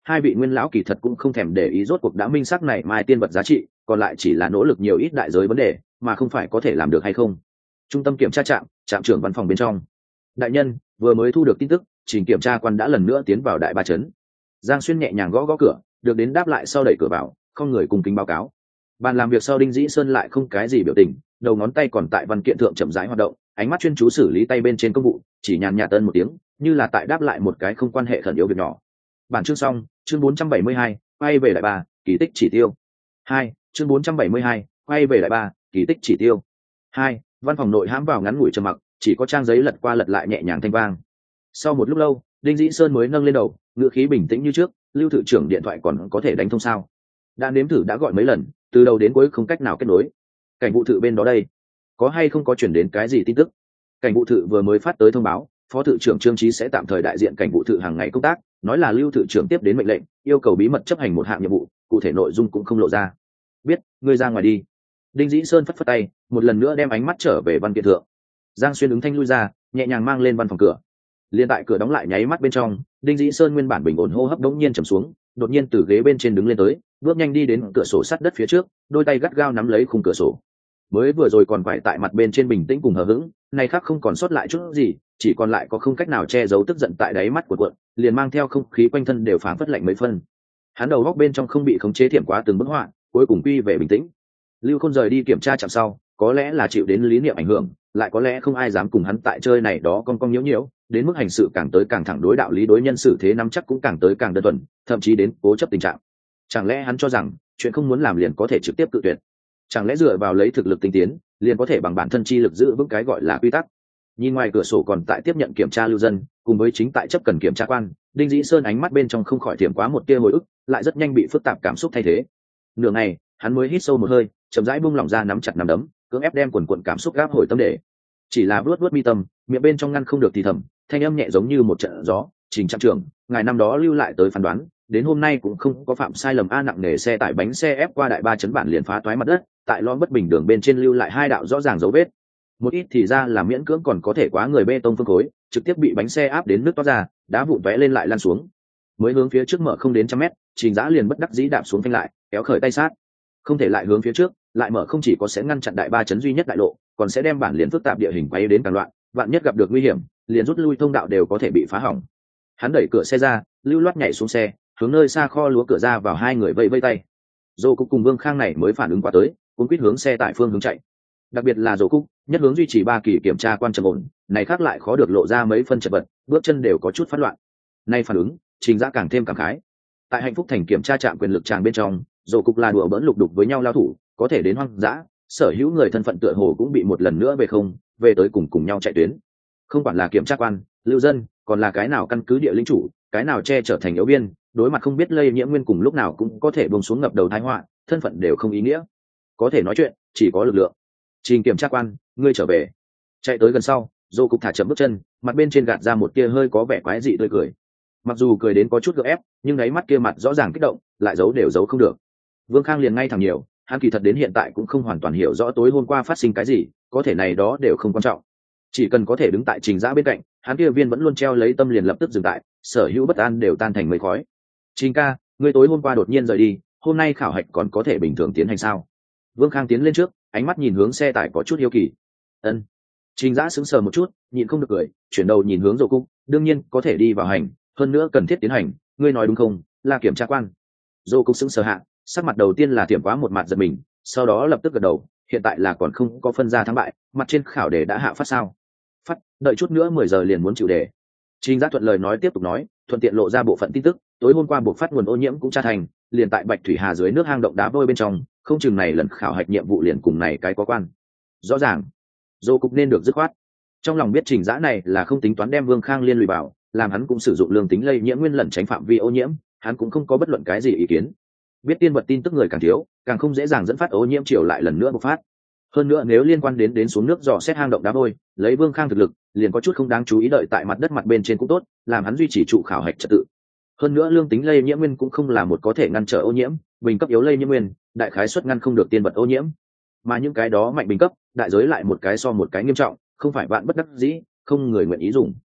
hai vị nguyên lão kỳ thật cũng không thèm để ý rốt cuộc đã minh xác này mai tiên vật giá trị, còn lại chỉ là nỗ lực nhiều ít đại giới vấn đề, mà không phải có thể làm được hay không. Trung tâm kiểm tra trạm, trạm trưởng văn phòng bên trong. Đại nhân, vừa mới thu được tin tức, trình kiểm tra quan đã lần nữa tiến vào đại ba trấn. Giang Xuyên nhẹ nhàng gõ gõ cửa, được đến đáp lại sau đẩy cửa vào, không người cùng kính báo cáo. Bàn làm việc sau Đinh Dĩ Sơn lại không cái gì biểu tình, đầu ngón tay còn tại văn kiện thượng chậm rãi hoạt động, ánh mắt chuyên chú xử lý tay bên trên công vụ, chỉ nhàn nhạt ân một tiếng, như là tại đáp lại một cái không quan hệ khẩn yếu việc nhỏ. Bản chương xong, chương bốn trăm bảy mươi hai, quay về đại ba, kỳ tích chỉ tiêu. Hai, chương bốn trăm bảy mươi hai, quay về đại ba, kỳ tích chỉ tiêu. Hai, văn phòng nội hãm vào ngắn ngủi trầm mặc, chỉ có trang giấy lật qua lật lại nhẹ nhàng thanh vang. Sau một lúc lâu, Đinh Dĩ Sơn mới nâng lên đầu, ngữ khí bình tĩnh như trước, Lưu thự trưởng điện thoại còn có thể đánh thông sao? Đã nếm thử đã gọi mấy lần, từ đầu đến cuối không cách nào kết nối. Cảnh vụ thự bên đó đây, có hay không có chuyển đến cái gì tin tức? Cảnh vụ thự vừa mới phát tới thông báo, phó thự trưởng Trương Chí sẽ tạm thời đại diện cảnh vụ thự hàng ngày công tác, nói là Lưu thự trưởng tiếp đến mệnh lệnh, yêu cầu bí mật chấp hành một hạng nhiệm vụ, cụ thể nội dung cũng không lộ ra. Biết, ngươi ra ngoài đi. Đinh Dĩ Sơn phất phất tay, một lần nữa đem ánh mắt trở về văn kiện thượng. Giang Xuyên ứng thanh lui ra, nhẹ nhàng mang lên văn phòng cửa. Liên tại cửa đóng lại nháy mắt bên trong, Đinh Dĩ Sơn nguyên bản bình ổn hô hấp đống nhiên trầm xuống, đột nhiên từ ghế bên trên đứng lên tới, bước nhanh đi đến cửa sổ sắt đất phía trước, đôi tay gắt gao nắm lấy khung cửa sổ. Mới vừa rồi còn quải tại mặt bên trên bình tĩnh cùng hờ hững, nay khác không còn sót lại chút gì, chỉ còn lại có không cách nào che giấu tức giận tại đáy mắt của cuộn, liền mang theo không khí quanh thân đều phảng phất lạnh mấy phân. Hắn đầu góc bên trong không bị khống chế thiểm quá từng bức họa, cuối cùng quy về bình tĩnh. Lưu Khôn rời đi kiểm tra chạm sau, có lẽ là chịu đến lý niệm ảnh hưởng, lại có lẽ không ai dám cùng hắn tại chơi này đó con con nhiễu nhiễu, đến mức hành sự càng tới càng thẳng đối đạo lý đối nhân xử thế nắm chắc cũng càng tới càng đơn thuần, thậm chí đến cố chấp tình trạng. Chẳng lẽ hắn cho rằng chuyện không muốn làm liền có thể trực tiếp cự tuyệt? Chẳng lẽ dựa vào lấy thực lực tinh tiến liền có thể bằng bản thân chi lực giữ vững cái gọi là quy tắc? Nhìn ngoài cửa sổ còn tại tiếp nhận kiểm tra lưu dân, cùng với chính tại chấp cần kiểm tra quan, Đinh Dĩ Sơn ánh mắt bên trong không khỏi thiểm quá một tia hồi ức, lại rất nhanh bị phức tạp cảm xúc thay thế. Nửa ngày, hắn mới hít sâu một hơi, chậm rãi buông lỏng ra nắm chặt nắm đấm, cưỡng ép đem quần quần cảm xúc gáp hồi tâm để. Chỉ là vuốt vuốt mi tâm, miệng bên trong ngăn không được thì thầm, thanh âm nhẹ giống như một trận gió, "Trình trạm trưởng, ngài năm đó lưu lại tới phán đoán, đến hôm nay cũng không có phạm sai lầm a." Nặng nề xe tải bánh xe ép qua đại ba chấn bản liền phá toái mặt đất, tại lõm bất bình đường bên trên lưu lại hai đạo rõ ràng dấu vết. Một ít thì ra là miễn cưỡng còn có thể quá người bê tông phương khối, trực tiếp bị bánh xe áp đến nước toát ra, đá vụn tóe lên lại lăn xuống. Mới hướng phía trước mở không đến trăm mét, Trình Dã liền bất đắc dĩ đạp xuống phanh lại, kéo khởi tay sát. Không thể lại hướng phía trước, lại mở không chỉ có sẽ ngăn chặn đại ba chấn duy nhất đại lộ, còn sẽ đem bản liền phức tạp địa hình quay đến càng loạn, vạn nhất gặp được nguy hiểm, liền rút lui thông đạo đều có thể bị phá hỏng. Hắn đẩy cửa xe ra, lưu loát nhảy xuống xe, hướng nơi xa kho lúa cửa ra vào hai người vẫy vẫy tay. Dô Cúc cùng Vương Khang này mới phản ứng qua tới, cũng quýt hướng xe tại phương hướng chạy. Đặc biệt là Dô Cúc, nhất hướng duy trì ba kỳ kiểm tra quan trầm ổn, này khác lại khó được lộ ra mấy phân chật vật, bước chân đều có chút phát loạn. Nay phản ứng, Trình Dã càng thêm cảm khái. Tại Hạnh Phúc Thành kiểm tra trạm quyền lực tràng bên trong, Dô Cúc là đùa bỡn lục đục với nhau lao thủ, có thể đến hoang dã, sở hữu người thân phận tựa hồ cũng bị một lần nữa về không, về tới cùng cùng nhau chạy tuyến. Không quản là kiểm tra quan, lưu dân, còn là cái nào căn cứ địa linh chủ, cái nào che trở thành yếu viên, đối mặt không biết lây nhiễm nguyên cùng lúc nào cũng có thể buông xuống ngập đầu tai họa, thân phận đều không ý nghĩa. Có thể nói chuyện, chỉ có lực lượng. Trình kiểm tra quan, ngươi trở về. Chạy tới gần sau, Dô Cúc thả chậm bước chân, mặt bên trên gạt ra một tia hơi có vẻ quái dị tươi cười. Mặc dù cười đến có chút gượng ép, nhưng đáy mắt kia mặt rõ ràng kích động, lại giấu đều giấu không được. Vương Khang liền ngay thẳng nhiều, hắn kỳ thật đến hiện tại cũng không hoàn toàn hiểu rõ tối hôm qua phát sinh cái gì, có thể này đó đều không quan trọng. Chỉ cần có thể đứng tại Trình Dã bên cạnh, hắn kia viên vẫn luôn treo lấy tâm liền lập tức dừng tại, sở hữu bất an đều tan thành mây khói. Trình ca, ngươi tối hôm qua đột nhiên rời đi, hôm nay khảo hạch còn có thể bình thường tiến hành sao? Vương Khang tiến lên trước, ánh mắt nhìn hướng xe tải có chút hiếu kỳ. Ân. Trình Dã sững sờ một chút, nhịn không được cười, chuyển đầu nhìn hướng Dô Cúc, đương nhiên có thể đi vào hành, hơn nữa cần thiết tiến hành, ngươi nói đúng không? Là kiểm tra quan. Dô Cúc sững sờ hạ, sắc mặt đầu tiên là tiệm quá một mặt giật mình, sau đó lập tức gật đầu, hiện tại là còn không có phân ra thắng bại, mặt trên khảo đề đã hạ phát sao? Phát, đợi chút nữa mười giờ liền muốn chịu đề. Trình Dã thuận lời nói tiếp tục nói, thuận tiện lộ ra bộ phận tin tức, tối hôm qua buộc phát nguồn ô nhiễm cũng tra thành, liền tại Bạch Thủy Hà dưới nước hang động đá vôi bên trong, không chừng này lần khảo hạch nhiệm vụ liền cùng này cái có quan. Rõ ràng, Dô Cúc nên được dứt khoát. Trong lòng biết Trình Dã này là không tính toán đem Vương Khang liên lụy vào, làm hắn cũng sử dụng lương tính lây nhiễm nguyên lẩn tránh phạm vi ô nhiễm, hắn cũng không có bất luận cái gì ý kiến. Biết tiên vật tin tức người càng thiếu, càng không dễ dàng dẫn phát ô nhiễm chiều lại lần nữa bộc phát. Hơn nữa nếu liên quan đến đến xuống nước dò xét hang động đá vôi, lấy Vương Khang thực lực, liền có chút không đáng chú ý đợi tại mặt đất mặt bên trên cũng tốt, làm hắn duy trì trụ khảo hạch trật tự. Hơn nữa lương tính lây nhiễm nguyên cũng không là một có thể ngăn trở ô nhiễm, bình cấp yếu lây nhiễm nguyên, đại khái suất ngăn không được tiên vật ô nhiễm. Mà những cái đó mạnh bình cấp, đại giới lại một cái so một cái nghiêm trọng, không phải bạn bất đắc dĩ, không người nguyện ý dùng.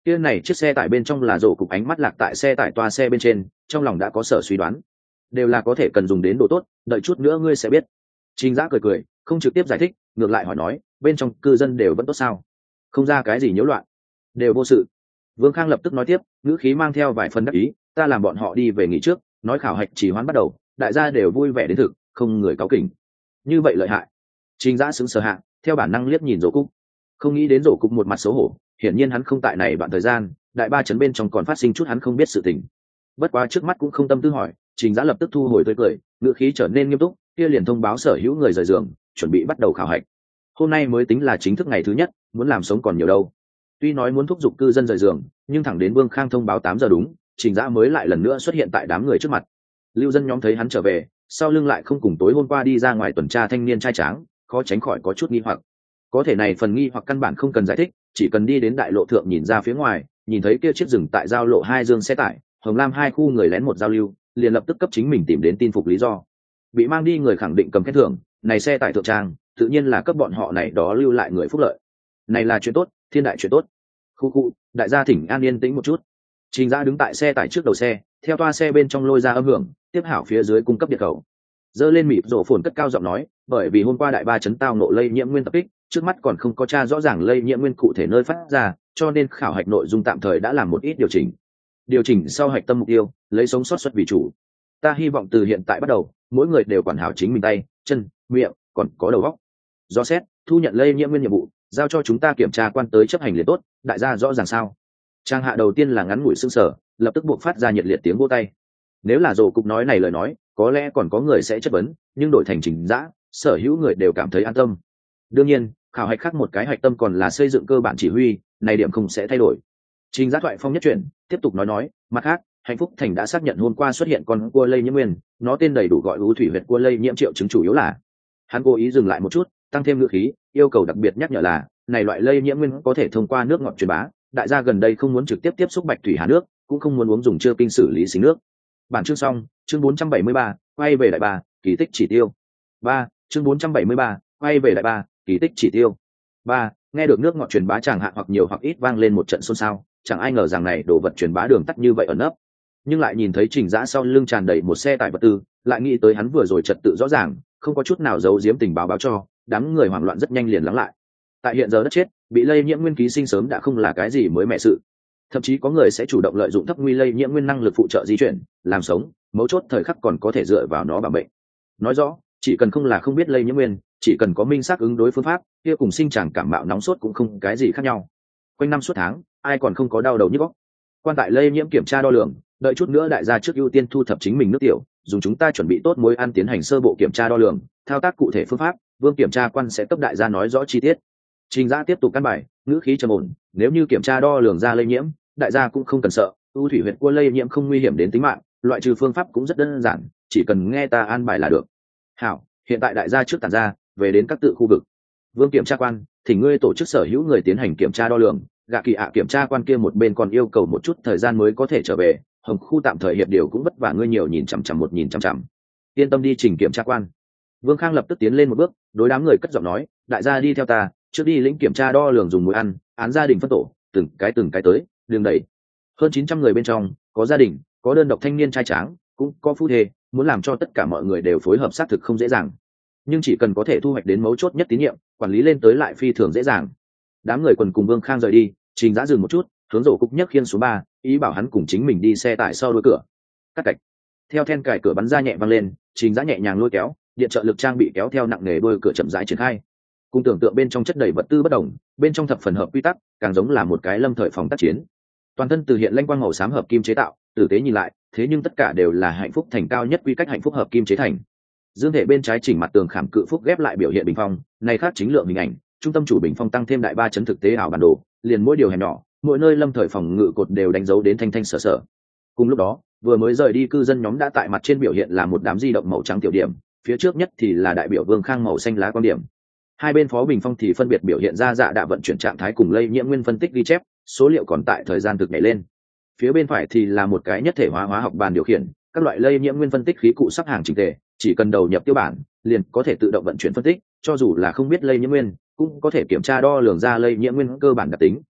kia này chiếc xe tải bên trong là rổ cục ánh mắt lạc tại xe tải toa xe bên trên, trong lòng đã có sở suy đoán, đều là có thể cần dùng đến đồ tốt, đợi chút nữa ngươi sẽ biết. Trình Dã cười cười, không trực tiếp giải thích, ngược lại hỏi nói, bên trong cư dân đều vẫn tốt sao? Không ra cái gì nhiễu loạn, đều vô sự. Vương Khang lập tức nói tiếp, ngữ khí mang theo vài phần đắc ý, ta làm bọn họ đi về nghỉ trước, nói khảo hạch chỉ hoãn bắt đầu, đại gia đều vui vẻ đến thực, không người cáu kỉnh. Như vậy lợi hại. Trình Dã sững sờ hạ, theo bản năng liếc nhìn Rổ Cục. Không nghĩ đến Rổ Cục một mặt xấu hổ, hiển nhiên hắn không tại này đoạn thời gian, đại ba chấn bên trong còn phát sinh chút hắn không biết sự tình. Bất quá trước mắt cũng không tâm tư hỏi, Trình Dã lập tức thu hồi tươi cười, ngữ khí trở nên nghiêm túc, kia liền thông báo sở hữu người rời giường, chuẩn bị bắt đầu khảo hạch. Hôm nay mới tính là chính thức ngày thứ nhất, muốn làm sống còn nhiều đâu. Tuy nói muốn thúc giục cư dân rời giường, nhưng thẳng đến Vương Khang thông báo tám giờ đúng, Trình Dã mới lại lần nữa xuất hiện tại đám người trước mặt. Lưu dân nhóm thấy hắn trở về, sau lưng lại không cùng tối hôm qua đi ra ngoài tuần tra thanh niên trai tráng, khó tránh khỏi có chút nghi hoặc. Có thể này phần nghi hoặc căn bản không cần giải thích, chỉ cần đi đến đại lộ thượng nhìn ra phía ngoài, nhìn thấy kia chiếc rừng tại giao lộ hai dương xe tải, hồng lam hai khu người lén một giao lưu, liền lập tức cấp chính mình tìm đến tin phục lý do. Bị mang đi người khẳng định cầm khen thưởng, này xe tải thượng trang, tự nhiên là cấp bọn họ này đó lưu lại người phúc lợi. Này là chuyện tốt, thiên đại chuyện tốt. Khu khu, đại gia thỉnh an yên tĩnh một chút. Trình Dã đứng tại xe tải trước đầu xe, theo toa xe bên trong lôi ra âm hưởng, tiếp hảo phía dưới cung cấp điện khẩu. Dơ lên mịt rổ phồn cất cao giọng nói, bởi vì hôm qua đại ba chấn tao nộ lây nhiễm nguyên tập kích, trước mắt còn không có tra rõ ràng lây nhiễm nguyên cụ thể nơi phát ra, cho nên khảo hạch nội dung tạm thời đã làm một ít điều chỉnh. Điều chỉnh sau hạch tâm mục tiêu, lấy sống sót xuất vì chủ. Ta hy vọng từ hiện tại bắt đầu, mỗi người đều quản hảo chính mình tay, chân, miệng, còn có đầu óc. Do xét, thu nhận lây nhiễm nguyên nhiệm vụ, giao cho chúng ta kiểm tra quan tới chấp hành liền tốt, đại gia rõ ràng sao? Trang hạ đầu tiên là ngắn ngủi sững sờ, lập tức buộc phát ra nhiệt liệt tiếng vỗ tay. Nếu là Rổ Cục nói này lời nói, có lẽ còn có người sẽ chất vấn, nhưng đổi thành Trình Dã, sở hữu người đều cảm thấy an tâm. Đương nhiên, khảo hạch khác một cái hạch tâm còn là xây dựng cơ bản chỉ huy, này điểm không sẽ thay đổi. Trình Dã thoại phong nhất chuyển, tiếp tục nói nói, mặt khác, Hạnh Phúc Thành đã xác nhận hôm qua xuất hiện con cua lây nhiễm nguyên, nó tên đầy đủ gọi ưu thủy huyệt cua lây nhiễm triệu chứng chủ yếu là. Hắn cố ý dừng lại một chút, tăng thêm ngữ khí, yêu cầu đặc biệt nhắc nhở là, này loại lây nhiễm nguyên có thể thông qua nước ngọt truyền bá, đại gia gần đây không muốn trực tiếp tiếp xúc bạch thủy hà nước, cũng không muốn uống dùng chưa kinh xử lý sinh nước. Bản chương xong, chương bốn trăm bảy mươi ba, quay về đại ba, kỳ tích chỉ tiêu. ba, chương bốn trăm bảy mươi ba, quay về đại ba, kỳ tích chỉ tiêu. ba, nghe được nước ngọt truyền bá chẳng hạn hoặc nhiều hoặc ít vang lên một trận xôn xao, chẳng ai ngờ rằng này đồ vật truyền bá đường tắt như vậy ẩn nấp. Nhưng lại nhìn thấy Trình Dã sau lưng tràn đầy một xe tải vật tư, lại nghĩ tới hắn vừa rồi trật tự rõ ràng, không có chút nào giấu giếm tình báo báo cho, đám người hoảng loạn rất nhanh liền lắng lại. Tại hiện giờ đất chết, bị lây nhiễm nguyên ký sinh sớm đã không là cái gì mới mẻ sự. Thậm chí có người sẽ chủ động lợi dụng thấp nguy lây nhiễm nguyên năng lực phụ trợ di chuyển, làm sống, mấu chốt thời khắc còn có thể dựa vào nó bảo bệnh. Nói rõ, chỉ cần không là không biết lây nhiễm nguyên, chỉ cần có minh xác ứng đối phương pháp, kia cùng sinh tràng cảm mạo nóng sốt cũng không cái gì khác nhau. Quanh năm suốt tháng, ai còn không có đau đầu nhức óc. Quan tại lây nhiễm kiểm tra đo lường, đợi chút nữa đại gia trước ưu tiên thu thập chính mình nước tiểu, dùng chúng ta chuẩn bị tốt muối ăn tiến hành sơ bộ kiểm tra đo lường, thao tác cụ thể phương pháp, Vương kiểm tra quan sẽ cấp đại gia nói rõ chi tiết. Trình Dã tiếp tục căn bài, ngữ khí trầm ổn, nếu như kiểm tra đo lường ra lây nhiễm, đại gia cũng không cần sợ, ưu thủy huyệt cua lây nhiễm không nguy hiểm đến tính mạng, loại trừ phương pháp cũng rất đơn giản, chỉ cần nghe ta an bài là được. Hảo, hiện tại đại gia trước tản ra, về đến các tự khu vực. Vương kiểm tra quan, thì ngươi tổ chức sở hữu người tiến hành kiểm tra đo lường, gạ kỳ ạ kiểm tra quan kia một bên còn yêu cầu một chút thời gian mới có thể trở về, hồng khu tạm thời hiệp điều cũng vất vả ngươi nhiều nhìn chằm chằm một nhìn chằm chằm. Yên tâm đi Trình kiểm tra quan. Vương Khang lập tức tiến lên một bước, đối đám người cất giọng nói, đại gia đi theo ta, trước đi lĩnh kiểm tra đo lường dùng muối ăn, án gia đình phân tổ, từng cái từng cái tới, đường đẩy. Hơn chín trăm người bên trong, có gia đình, có đơn độc thanh niên trai tráng, cũng có phu thê, muốn làm cho tất cả mọi người đều phối hợp xác thực không dễ dàng. Nhưng chỉ cần có thể thu hoạch đến mấu chốt nhất tín nhiệm, quản lý lên tới lại phi thường dễ dàng. Đám người quần cùng Vương Khang rời đi, Trình Dã dừng một chút, hướng Rổ Cục nhấc khiên số ba, ý bảo hắn cùng chính mình đi xe tải sau đuôi cửa. Cắt cạch. Theo then cài cửa bắn ra nhẹ văng lên, Trình Dã nhẹ nhàng lôi kéo, điện trợ lực trang bị kéo theo nặng nề đuôi cửa chậm rãi triển khai. Cùng tưởng tượng bên trong chất đầy vật tư bất đồng, bên trong thập phần hợp quy tắc, càng giống là một cái lâm thời phòng tác chiến. Toàn thân từ hiện lanh quang màu xám hợp kim chế tạo, tử tế nhìn lại, thế nhưng tất cả đều là hạnh phúc thành cao nhất quy cách hạnh phúc hợp kim chế thành. Dương thể bên trái chỉnh mặt tường khảm cự phúc ghép lại biểu hiện bình phong, này khác chính lượng hình ảnh, trung tâm chủ bình phong tăng thêm đại ba chấn thực tế ảo bản đồ, liền mỗi điều hẻm nhỏ, mỗi nơi lâm thời phòng ngự cột đều đánh dấu đến thanh thanh sở sở. Cùng lúc đó, vừa mới rời đi cư dân nhóm đã tại mặt trên biểu hiện là một đám di động màu trắng tiểu điểm, phía trước nhất thì là đại biểu Vương Khang màu xanh lá quan điểm. Hai bên phó bình phong thì phân biệt biểu hiện ra dạ đạ vận chuyển trạng thái cùng lây nhiễm nguyên phân tích ghi chép, số liệu còn tại thời gian thực nhảy lên. Phía bên phải thì là một cái nhất thể hóa hóa học bàn điều khiển, các loại lây nhiễm nguyên phân tích khí cụ sắp hàng chỉnh tề, chỉ cần đầu nhập tiêu bản, liền có thể tự động vận chuyển phân tích, cho dù là không biết lây nhiễm nguyên, cũng có thể kiểm tra đo lường ra lây nhiễm nguyên cơ bản đặc tính,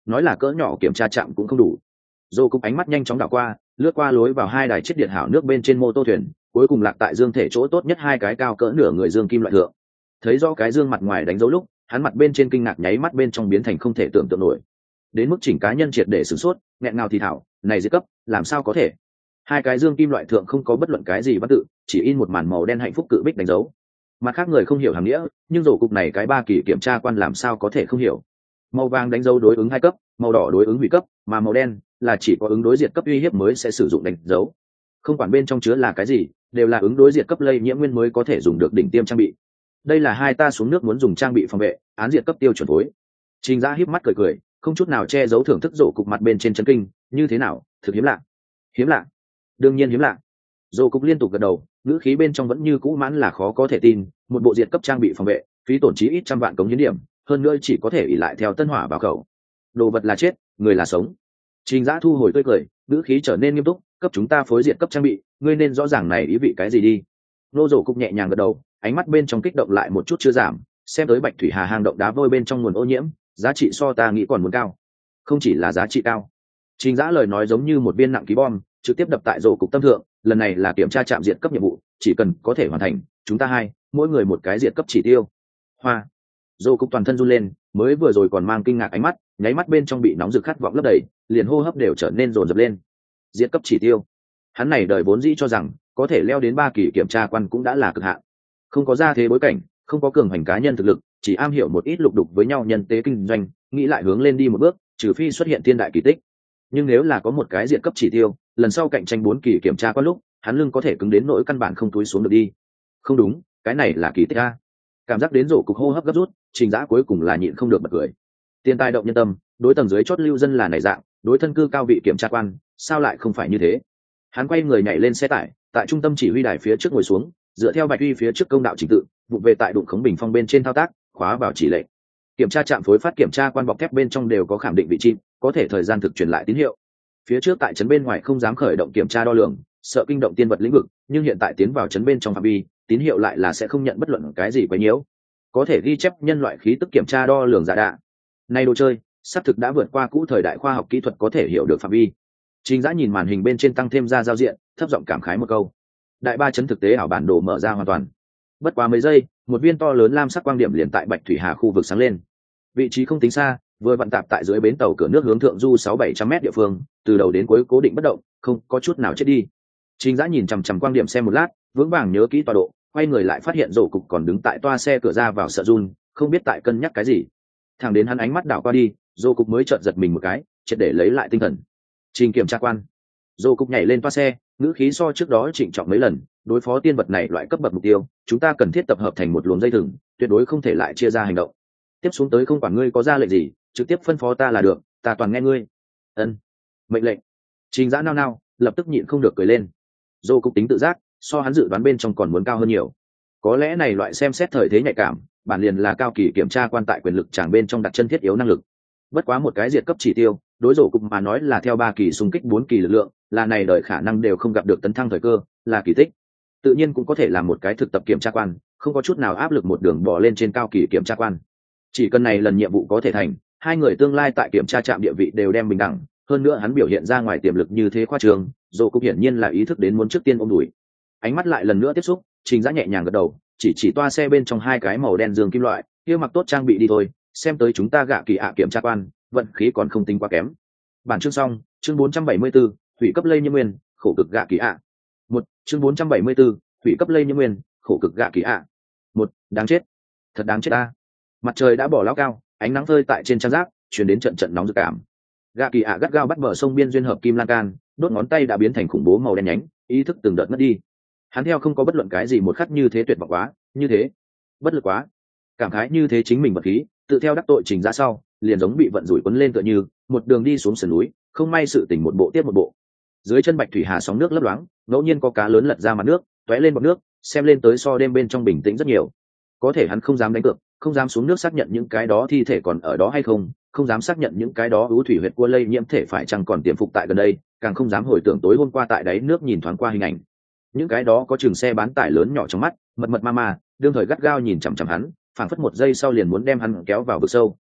nói là cỡ nhỏ kiểm tra trạm cũng không đủ. Dô cục ánh mắt nhanh chóng đảo qua, lướt qua lối vào hai đài chiếc điện hảo nước bên trên mô tô thuyền, cuối cùng lạc tại dương thể chỗ tốt nhất hai cái cao cỡ nửa người dương kim loại thượng. Thấy do cái dương mặt ngoài đánh dấu lúc, hắn mặt bên trên kinh ngạc nháy mắt bên trong biến thành không thể tưởng tượng nổi. Đến mức chỉnh cá nhân triệt để sửng sốt, nghẹn ngào thì thảo, này giết cấp, làm sao có thể? Hai cái dương kim loại thượng không có bất luận cái gì văn tự, chỉ in một màn màu đen hạnh phúc cự bích đánh dấu. Mặt khác người không hiểu hàm nghĩa, nhưng rổ cục này cái ba kỳ kiểm tra quan làm sao có thể không hiểu. Màu vàng đánh dấu đối ứng hai cấp, màu đỏ đối ứng hủy cấp, mà màu đen là chỉ có ứng đối diệt cấp uy hiếp mới sẽ sử dụng đánh dấu. Không quản bên trong chứa là cái gì, đều là ứng đối diệt cấp lây nhiễm nguyên mới có thể dùng được đỉnh tiêm trang bị. Đây là hai ta xuống nước muốn dùng trang bị phòng vệ, án diệt cấp tiêu chuẩn phối. Trình Dã híp mắt cười cười, không chút nào che giấu thưởng thức rổ cục mặt bên trên chân kinh, như thế nào, thực hiếm lạ. Hiếm lạ? Đương nhiên hiếm lạ. Rổ cục liên tục gật đầu, ngữ khí bên trong vẫn như cũ mãn là khó có thể tin, một bộ diệt cấp trang bị phòng vệ, phí tổn chí ít trăm vạn cống hiến điểm, hơn nữa chỉ có thể ỷ lại theo tân hỏa vào khẩu. Đồ vật là chết, người là sống. Trình Dã thu hồi tươi cười, ngữ khí trở nên nghiêm túc, cấp chúng ta phối diệt cấp trang bị, ngươi nên rõ ràng này ý vị cái gì đi. Nô Rổ cục nhẹ nhàng gật đầu, ánh mắt bên trong kích động lại một chút chưa giảm, xem tới Bạch Thủy Hà hang động đá vôi bên trong nguồn ô nhiễm, giá trị so ta nghĩ còn muốn cao. Không chỉ là giá trị cao. Trình Dã lời nói giống như một viên nặng ký bom, trực tiếp đập tại Rổ cục tâm thượng, lần này là kiểm tra trạm diệt cấp nhiệm vụ, chỉ cần có thể hoàn thành, chúng ta hai, mỗi người một cái diệt cấp chỉ tiêu. Hoa. Rổ cục toàn thân run lên, mới vừa rồi còn mang kinh ngạc ánh mắt, nháy mắt bên trong bị nóng rực khát vọng lấp đầy, liền hô hấp đều trở nên dồn dập lên. Diệt cấp chỉ tiêu. Hắn này đời vốn dĩ cho rằng có thể leo đến ba kỳ kiểm tra quan cũng đã là cực hạn. Không có gia thế bối cảnh, không có cường hành cá nhân thực lực, chỉ am hiểu một ít lục đục với nhau nhân tế kinh doanh, nghĩ lại hướng lên đi một bước, trừ phi xuất hiện thiên đại kỳ tích. Nhưng nếu là có một cái diện cấp chỉ tiêu, lần sau cạnh tranh bốn kỳ kiểm tra quan lúc, hắn lưng có thể cứng đến nỗi căn bản không túi xuống được đi. Không đúng, cái này là kỳ tích a. Cảm giác đến rổ cục hô hấp gấp rút, Trình Dã cuối cùng là nhịn không được bật cười. Tiền tài động nhân tâm, đối tầng dưới chót lưu dân là này dạng, đối thân cư cao vị kiểm tra quan, sao lại không phải như thế? Hắn quay người nhảy lên xe tải, tại trung tâm chỉ huy đài phía trước ngồi xuống, dựa theo Bạch Uy phía trước công đạo trình tự, vụ về tại đụng khống bình phong bên trên thao tác, khóa vào chỉ lệnh. Kiểm tra trạm phối phát kiểm tra quan bọc thép bên trong đều có khảm định vị trí, có thể thời gian thực truyền lại tín hiệu. Phía trước tại trấn bên ngoài không dám khởi động kiểm tra đo lường, sợ kinh động tiên vật lĩnh vực, nhưng hiện tại tiến vào trấn bên trong phạm vi, tín hiệu lại là sẽ không nhận bất luận cái gì quấy nhiễu. Có thể ghi chép nhân loại khí tức kiểm tra đo lường giả đạ. Nay đồ chơi, sắp thực đã vượt qua cũ thời đại khoa học kỹ thuật có thể hiểu được phạm vi. Trình Dã nhìn màn hình bên trên tăng thêm ra giao diện, thấp giọng cảm khái một câu. Đại ba chấn thực tế ảo bản đồ mở ra hoàn toàn. Bất quá mấy giây, một viên to lớn lam sắc quang điểm liền tại Bạch Thủy Hà khu vực sáng lên. Vị trí không tính xa, vừa vận tạp tại dưới bến tàu cửa nước hướng thượng du sáu bảy trăm mét địa phương, từ đầu đến cuối cố định bất động, không có chút nào chết đi. Trình Dã nhìn chằm chằm quang điểm xem một lát, vững vàng nhớ kỹ tọa độ, quay người lại phát hiện rổ cục còn đứng tại toa xe cửa ra vào sợ run, không biết tại cân nhắc cái gì. Thẳng đến hắn ánh mắt đảo qua đi, rổ cục mới chợt giật mình một cái, triệt để lấy lại tinh thần. Trình kiểm tra quan. Rổ cục nhảy lên toa xe, ngữ khí so trước đó trịnh trọng mấy lần, đối phó tiên vật này loại cấp bậc mục tiêu, chúng ta cần thiết tập hợp thành một luồng dây thừng, tuyệt đối không thể lại chia ra hành động. Tiếp xuống tới không quản ngươi có ra lệnh gì, trực tiếp phân phó ta là được, ta toàn nghe ngươi. Ân. Mệnh lệnh. Trình Dã nao nao, lập tức nhịn không được cười lên. Dô cục tính tự giác, so hắn dự đoán bên trong còn muốn cao hơn nhiều. Có lẽ này loại xem xét thời thế nhạy cảm, bản liền là cao kỳ kiểm tra quan tại quyền lực tràng bên trong đặt chân thiết yếu năng lực. Bất quá một cái diệt cấp chỉ tiêu, đối rổ cục mà nói là theo ba kỳ xung kích bốn kỳ lực lượng, là này đợi khả năng đều không gặp được tấn thăng thời cơ, là kỳ tích. Tự nhiên cũng có thể là một cái thực tập kiểm tra quan, không có chút nào áp lực một đường bỏ lên trên cao kỳ kiểm tra quan. Chỉ cần này lần nhiệm vụ có thể thành, hai người tương lai tại kiểm tra trạm địa vị đều đem bình đẳng, hơn nữa hắn biểu hiện ra ngoài tiềm lực như thế khoa trương, rổ cục hiển nhiên là ý thức đến muốn trước tiên ôm đuổi. Ánh mắt lại lần nữa tiếp xúc, Trình Dã nhẹ nhàng gật đầu, chỉ chỉ toa xe bên trong hai cái màu đen dương kim loại, kia mặc tốt trang bị đi thôi, xem tới chúng ta gạ kỳ ạ kiểm tra quan, vận khí còn không tính quá kém. Bản chương xong, chương bốn trăm bảy mươi 4, hủy cấp lây nhiễm nguyên, khổ cực gạ kỳ ạ. Một, chương bốn trăm bảy mươi 4, hủy cấp lây nhiễm nguyên, khổ cực gạ kỳ ạ. Một, đáng chết, thật đáng chết ta. Mặt trời đã bỏ lao cao, ánh nắng rơi tại trên trang giáp, truyền đến trận trận nóng rực cảm. Gạ kỳ ạ gắt gao bắt bờ sông biên duyên hợp kim lan can, đốt ngón tay đã biến thành khủng bố màu đen nhánh, ý thức từng đợt mất đi. Hắn theo không có bất luận cái gì một khắc như thế tuyệt vọng quá, như thế bất lực quá, cảm khái như thế chính mình vật khí, tự theo đắc tội Trình Dã sau, liền giống bị vận rủi quấn lên tựa như một đường đi xuống sườn núi, không may sự tình một bộ tiếp một bộ. Dưới chân Bạch Thủy Hà sóng nước lấp loáng, ngẫu nhiên có cá lớn lật ra mặt nước, tóe lên bọt nước, xem lên tới so đêm bên trong bình tĩnh rất nhiều. Có thể hắn không dám đánh cược, không dám xuống nước xác nhận những cái đó thi thể còn ở đó hay không, không dám xác nhận những cái đó ưu thủy huyệt cua lây nhiễm thể phải chăng còn tiềm phục tại gần đây, càng không dám hồi tưởng tối hôm qua tại đáy nước nhìn thoáng qua hình ảnh. Những cái đó có chừng xe bán tải lớn nhỏ trong mắt, mật mật ma ma, đương thời gắt gao nhìn chằm chằm hắn, phảng phất một giây sau liền muốn đem hắn kéo vào vực sâu.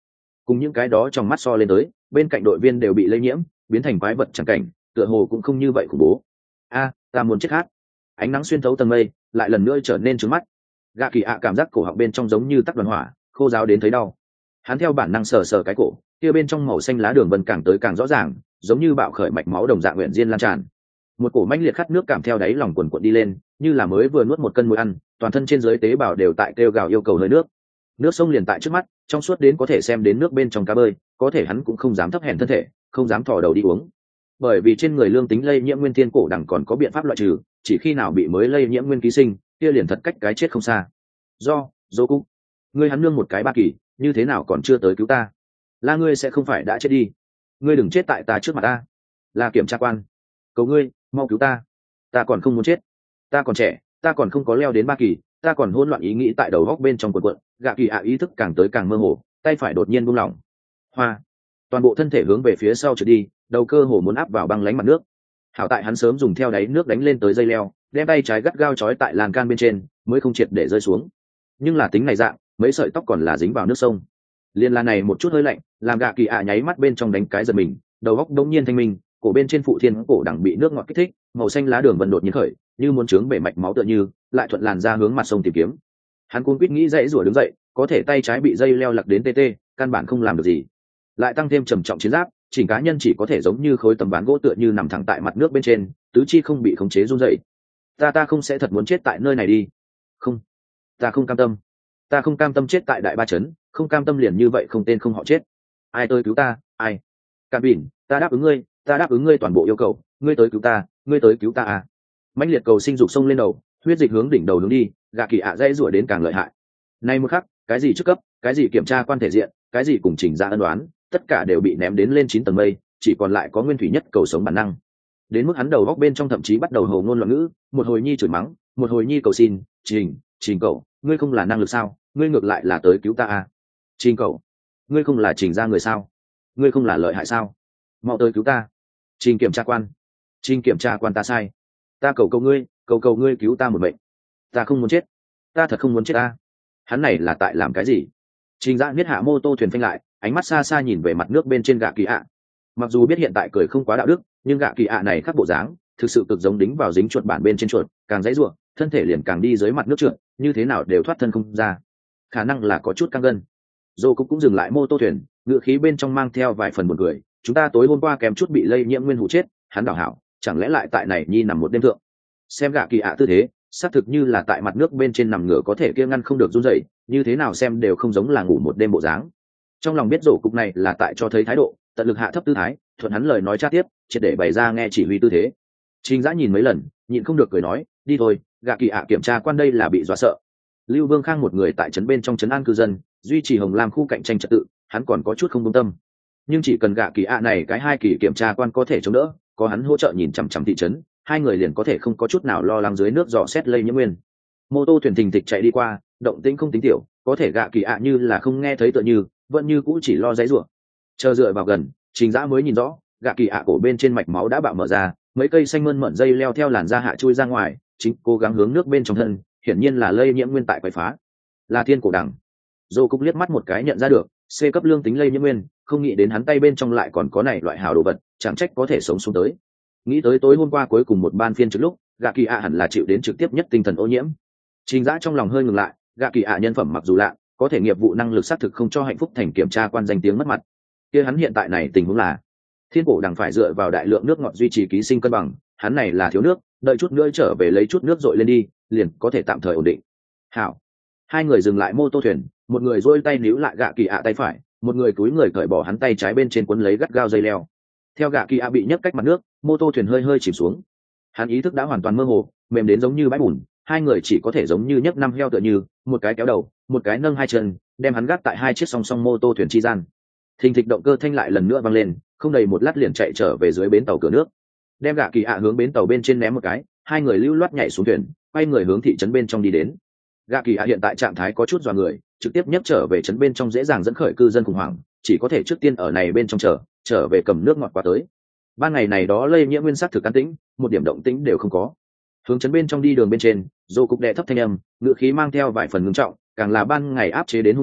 cùng những cái đó trong mắt so lên tới, bên cạnh đội viên đều bị lây nhiễm biến thành quái vật chẳng cảnh, tựa hồ cũng không như vậy khủng bố. A, ta muốn chết khát. Ánh nắng xuyên thấu tầng mây lại lần nữa trở nên trướng mắt. Gạ Kỳ ạ cảm giác cổ họng bên trong giống như tắc đoàn hỏa, khô ráo đến thấy đau. Hắn theo bản năng sờ sờ cái cổ, kia bên trong màu xanh lá đường vân càng tới càng rõ ràng, giống như bạo khởi mạch máu đồng dạng nguyện diên lan tràn. Một cổ mãnh liệt khát nước cảm theo đáy lòng quần quật đi lên, như là mới vừa nuốt một cân muối ăn, toàn thân trên dưới tế bào đều tại kêu gào yêu cầu hơi nước. Nước sông liền tại trước mắt, trong suốt đến có thể xem đến nước bên trong cá bơi, có thể hắn cũng không dám thấp hèn thân thể, không dám thò đầu đi uống. Bởi vì trên người lương tính lây nhiễm nguyên thiên cổ đẳng còn có biện pháp loại trừ, chỉ khi nào bị mới lây nhiễm nguyên ký sinh, kia liền thật cách cái chết không xa. Do, Dô Cúc, ngươi hắn nương một cái ba kỳ, như thế nào còn chưa tới cứu ta? La ngươi sẽ không phải đã chết đi? Ngươi đừng chết tại ta trước mặt ta. Là kiểm tra quan, cầu ngươi, mau cứu ta. Ta còn không muốn chết, ta còn trẻ, ta còn không có leo đến ba kỳ, ta còn hỗn loạn ý nghĩ tại đầu góc bên trong quần quận. Gạ Kỳ ạ ý thức càng tới càng mơ hồ, tay phải đột nhiên buông lỏng. Hoa, toàn bộ thân thể hướng về phía sau trượt đi, đầu cơ hồ muốn áp vào băng lánh mặt nước. Hảo tại hắn sớm dùng theo đáy nước đánh lên tới dây leo, đem tay trái gắt gao trói tại lan can bên trên, mới không triệt để rơi xuống. Nhưng là tính này dạng, mấy sợi tóc còn là dính vào nước sông. Liên la này một chút hơi lạnh, làm Gạ Kỳ ạ nháy mắt bên trong đánh cái giật mình, đầu óc đống nhiên thanh minh, cổ bên trên phụ thiên cổ đẳng bị nước ngọt kích thích, màu xanh lá đường vân đột nhiên khởi, như muốn trướng bể mạch máu tựa như, lại thuận làn ra hướng mặt sông tìm kiếm. Hắn cuống quýt nghĩ dãy rủa đứng dậy, có thể tay trái bị dây leo lặc đến tê tê, căn bản không làm được gì. Lại tăng thêm trầm trọng chiến giáp, chỉnh cá nhân chỉ có thể giống như khối tấm ván gỗ tựa như nằm thẳng tại mặt nước bên trên, tứ chi không bị khống chế run rẩy. Ta ta không sẽ thật muốn chết tại nơi này đi. Không, ta không cam tâm. Ta không cam tâm chết tại đại ba trấn, không cam tâm liền như vậy không tên không họ chết. Ai tới cứu ta, ai? Cạn Bỉn, ta đáp ứng ngươi, ta đáp ứng ngươi toàn bộ yêu cầu, ngươi tới cứu ta, ngươi tới cứu ta à? Mãnh liệt cầu sinh dục sông lên đầu, huyết dịch hướng đỉnh đầu hướng đi, Gạ Kỳ ạ dãy rủa đến càng lợi hại. Nay một khắc, cái gì chức cấp, cái gì kiểm tra quan thể diện, cái gì cùng chỉnh ra ân đoán, tất cả đều bị ném đến lên chín tầng mây, chỉ còn lại có nguyên thủy nhất cầu sống bản năng. Đến mức hắn đầu góc bên trong thậm chí bắt đầu hồ ngôn loạn ngữ, một hồi nhi chửi mắng, một hồi nhi cầu xin, trình, trình cậu, ngươi không là năng lực sao? Ngươi ngược lại là tới cứu ta à? Trình cậu, ngươi không là trình ra người sao? Ngươi không là lợi hại sao? Mau tới cứu ta! Trình kiểm tra quan, trình kiểm tra quan ta sai, ta cầu cầu ngươi, cầu cầu ngươi cứu ta một bệnh, ta không muốn chết, ta thật không muốn chết ta. Hắn này là tại làm cái gì? Trình Dã biết hạ mô tô thuyền phanh lại, ánh mắt xa xa nhìn về mặt nước bên trên Gạ Kỳ ạ. Mặc dù biết hiện tại cười không quá đạo đức, nhưng Gạ Kỳ ạ này khắc bộ dáng, thực sự cực giống đính vào dính chuột bản bên trên chuột, càng dãy rủa, thân thể liền càng đi dưới mặt nước trượt, như thế nào đều thoát thân không ra. Khả năng là có chút căng gân. Dô Cúc cũng dừng lại mô tô thuyền, ngựa khí bên trong mang theo vài phần buồn cười. Chúng ta tối hôm qua kém chút bị lây nhiễm nguyên hủ chết, hắn đảo hảo, chẳng lẽ lại tại này nhi nằm một đêm thượng? Xem Gạ Kỳ ạ tư thế, xác thực như là tại mặt nước bên trên nằm ngửa có thể kia ngăn không được run rẩy, như thế nào xem đều không giống là ngủ một đêm bộ dáng. Trong lòng biết Dô Cúc này là tại cho thấy thái độ, tận lực hạ thấp tư thái, thuận hắn lời nói tra tiếp, triệt để bày ra nghe chỉ huy tư thế. Trình Dã nhìn mấy lần, nhịn không được cười nói, đi thôi, Gạ Kỳ ạ kiểm tra quan đây là bị dọa sợ. Lưu Vương Khang một người tại trấn bên trong trấn an cư dân, duy trì Hồng Lam khu cạnh tranh trật tự, hắn còn có chút không công tâm. Nhưng chỉ cần Gạ Kỳ ạ này cái hai kỳ kiểm tra quan có thể chống đỡ, có hắn hỗ trợ nhìn chằm chằm thị trấn, hai người liền có thể không có chút nào lo lắng dưới nước dò xét lây nhiễm nguyên. Mô tô thuyền thình thịch chạy đi qua, động tĩnh không tính tiểu, có thể Gạ Kỳ ạ như là không nghe thấy tựa như, vẫn như cũ chỉ lo giãy giụa. Chờ dựa vào gần, Trình Dã mới nhìn rõ, Gạ Kỳ ạ cổ bên trên mạch máu đã bạo mở ra, mấy cây xanh mơn mởn dây leo theo làn da hạ chui ra ngoài, chính cố gắng hướng nước bên trong thân, hiển nhiên là lây nhiễm nguyên tại quậy phá. Là thiên cổ đằng. Dô Cúc liếc mắt một cái nhận ra được, C cấp lương tính lây nhiễm nguyên, không nghĩ đến hắn tay bên trong lại còn có này loại hào đồ vật, chẳng trách có thể sống xuống tới. Nghĩ tới tối hôm qua cuối cùng một ban phiên trước lúc, Gạ Kỳ ạ hẳn là chịu đến trực tiếp nhất tinh thần ô nhiễm. Trình Dã trong lòng hơi ngừng lại, Gạ Kỳ ạ nhân phẩm mặc dù lạ, có thể nghiệp vụ năng lực xác thực không cho hạnh phúc thành kiểm tra quan danh tiếng mất mặt. Kia hắn hiện tại này tình huống là, thiên cổ đằng phải dựa vào đại lượng nước ngọt duy trì ký sinh cân bằng, hắn này là thiếu nước, đợi chút nữa trở về lấy chút nước dội lên đi, liền có thể tạm thời ổn định. Hảo. Hai người dừng lại mô tô thuyền, một người duỗi tay níu lại Gạ Kỳ ạ tay phải, một người cúi người cởi bỏ hắn tay trái bên trên quấn lấy gắt gao dây leo. Theo Gạ Kỳ ạ bị nhấc cách mặt nước, mô tô thuyền hơi hơi chìm xuống. Hắn ý thức đã hoàn toàn mơ hồ, mềm đến giống như bãi bùn, hai người chỉ có thể giống như nhấc năm heo tựa như, một cái kéo đầu, một cái nâng hai chân, đem hắn gác tại hai chiếc song song mô tô thuyền chi gian. Thình thịch động cơ thanh lại lần nữa vang lên, không đầy một lát liền chạy trở về dưới bến tàu cửa nước. Đem Gạ Kỳ ạ hướng bến tàu bên trên ném một cái, hai người lưu loát nhảy xuống thuyền, quay người hướng thị trấn bên trong đi đến. Gạ Kỳ ạ hiện tại trạng thái có chút dọa người, trực tiếp nhấc trở về trấn bên trong dễ dàng dẫn khởi cư dân khủng hoảng, chỉ có thể trước tiên ở này bên trong chờ, trở về cầm nước ngọt qua tới. Ban ngày này đó lây nhiễm nguyên sắc thực an tĩnh, một điểm động tĩnh đều không có. Hướng trấn bên trong đi đường bên trên, Dô Cúc đệ thấp thanh âm, ngữ khí mang theo vài phần ngưng trọng, càng là ban ngày áp chế đến hung ác,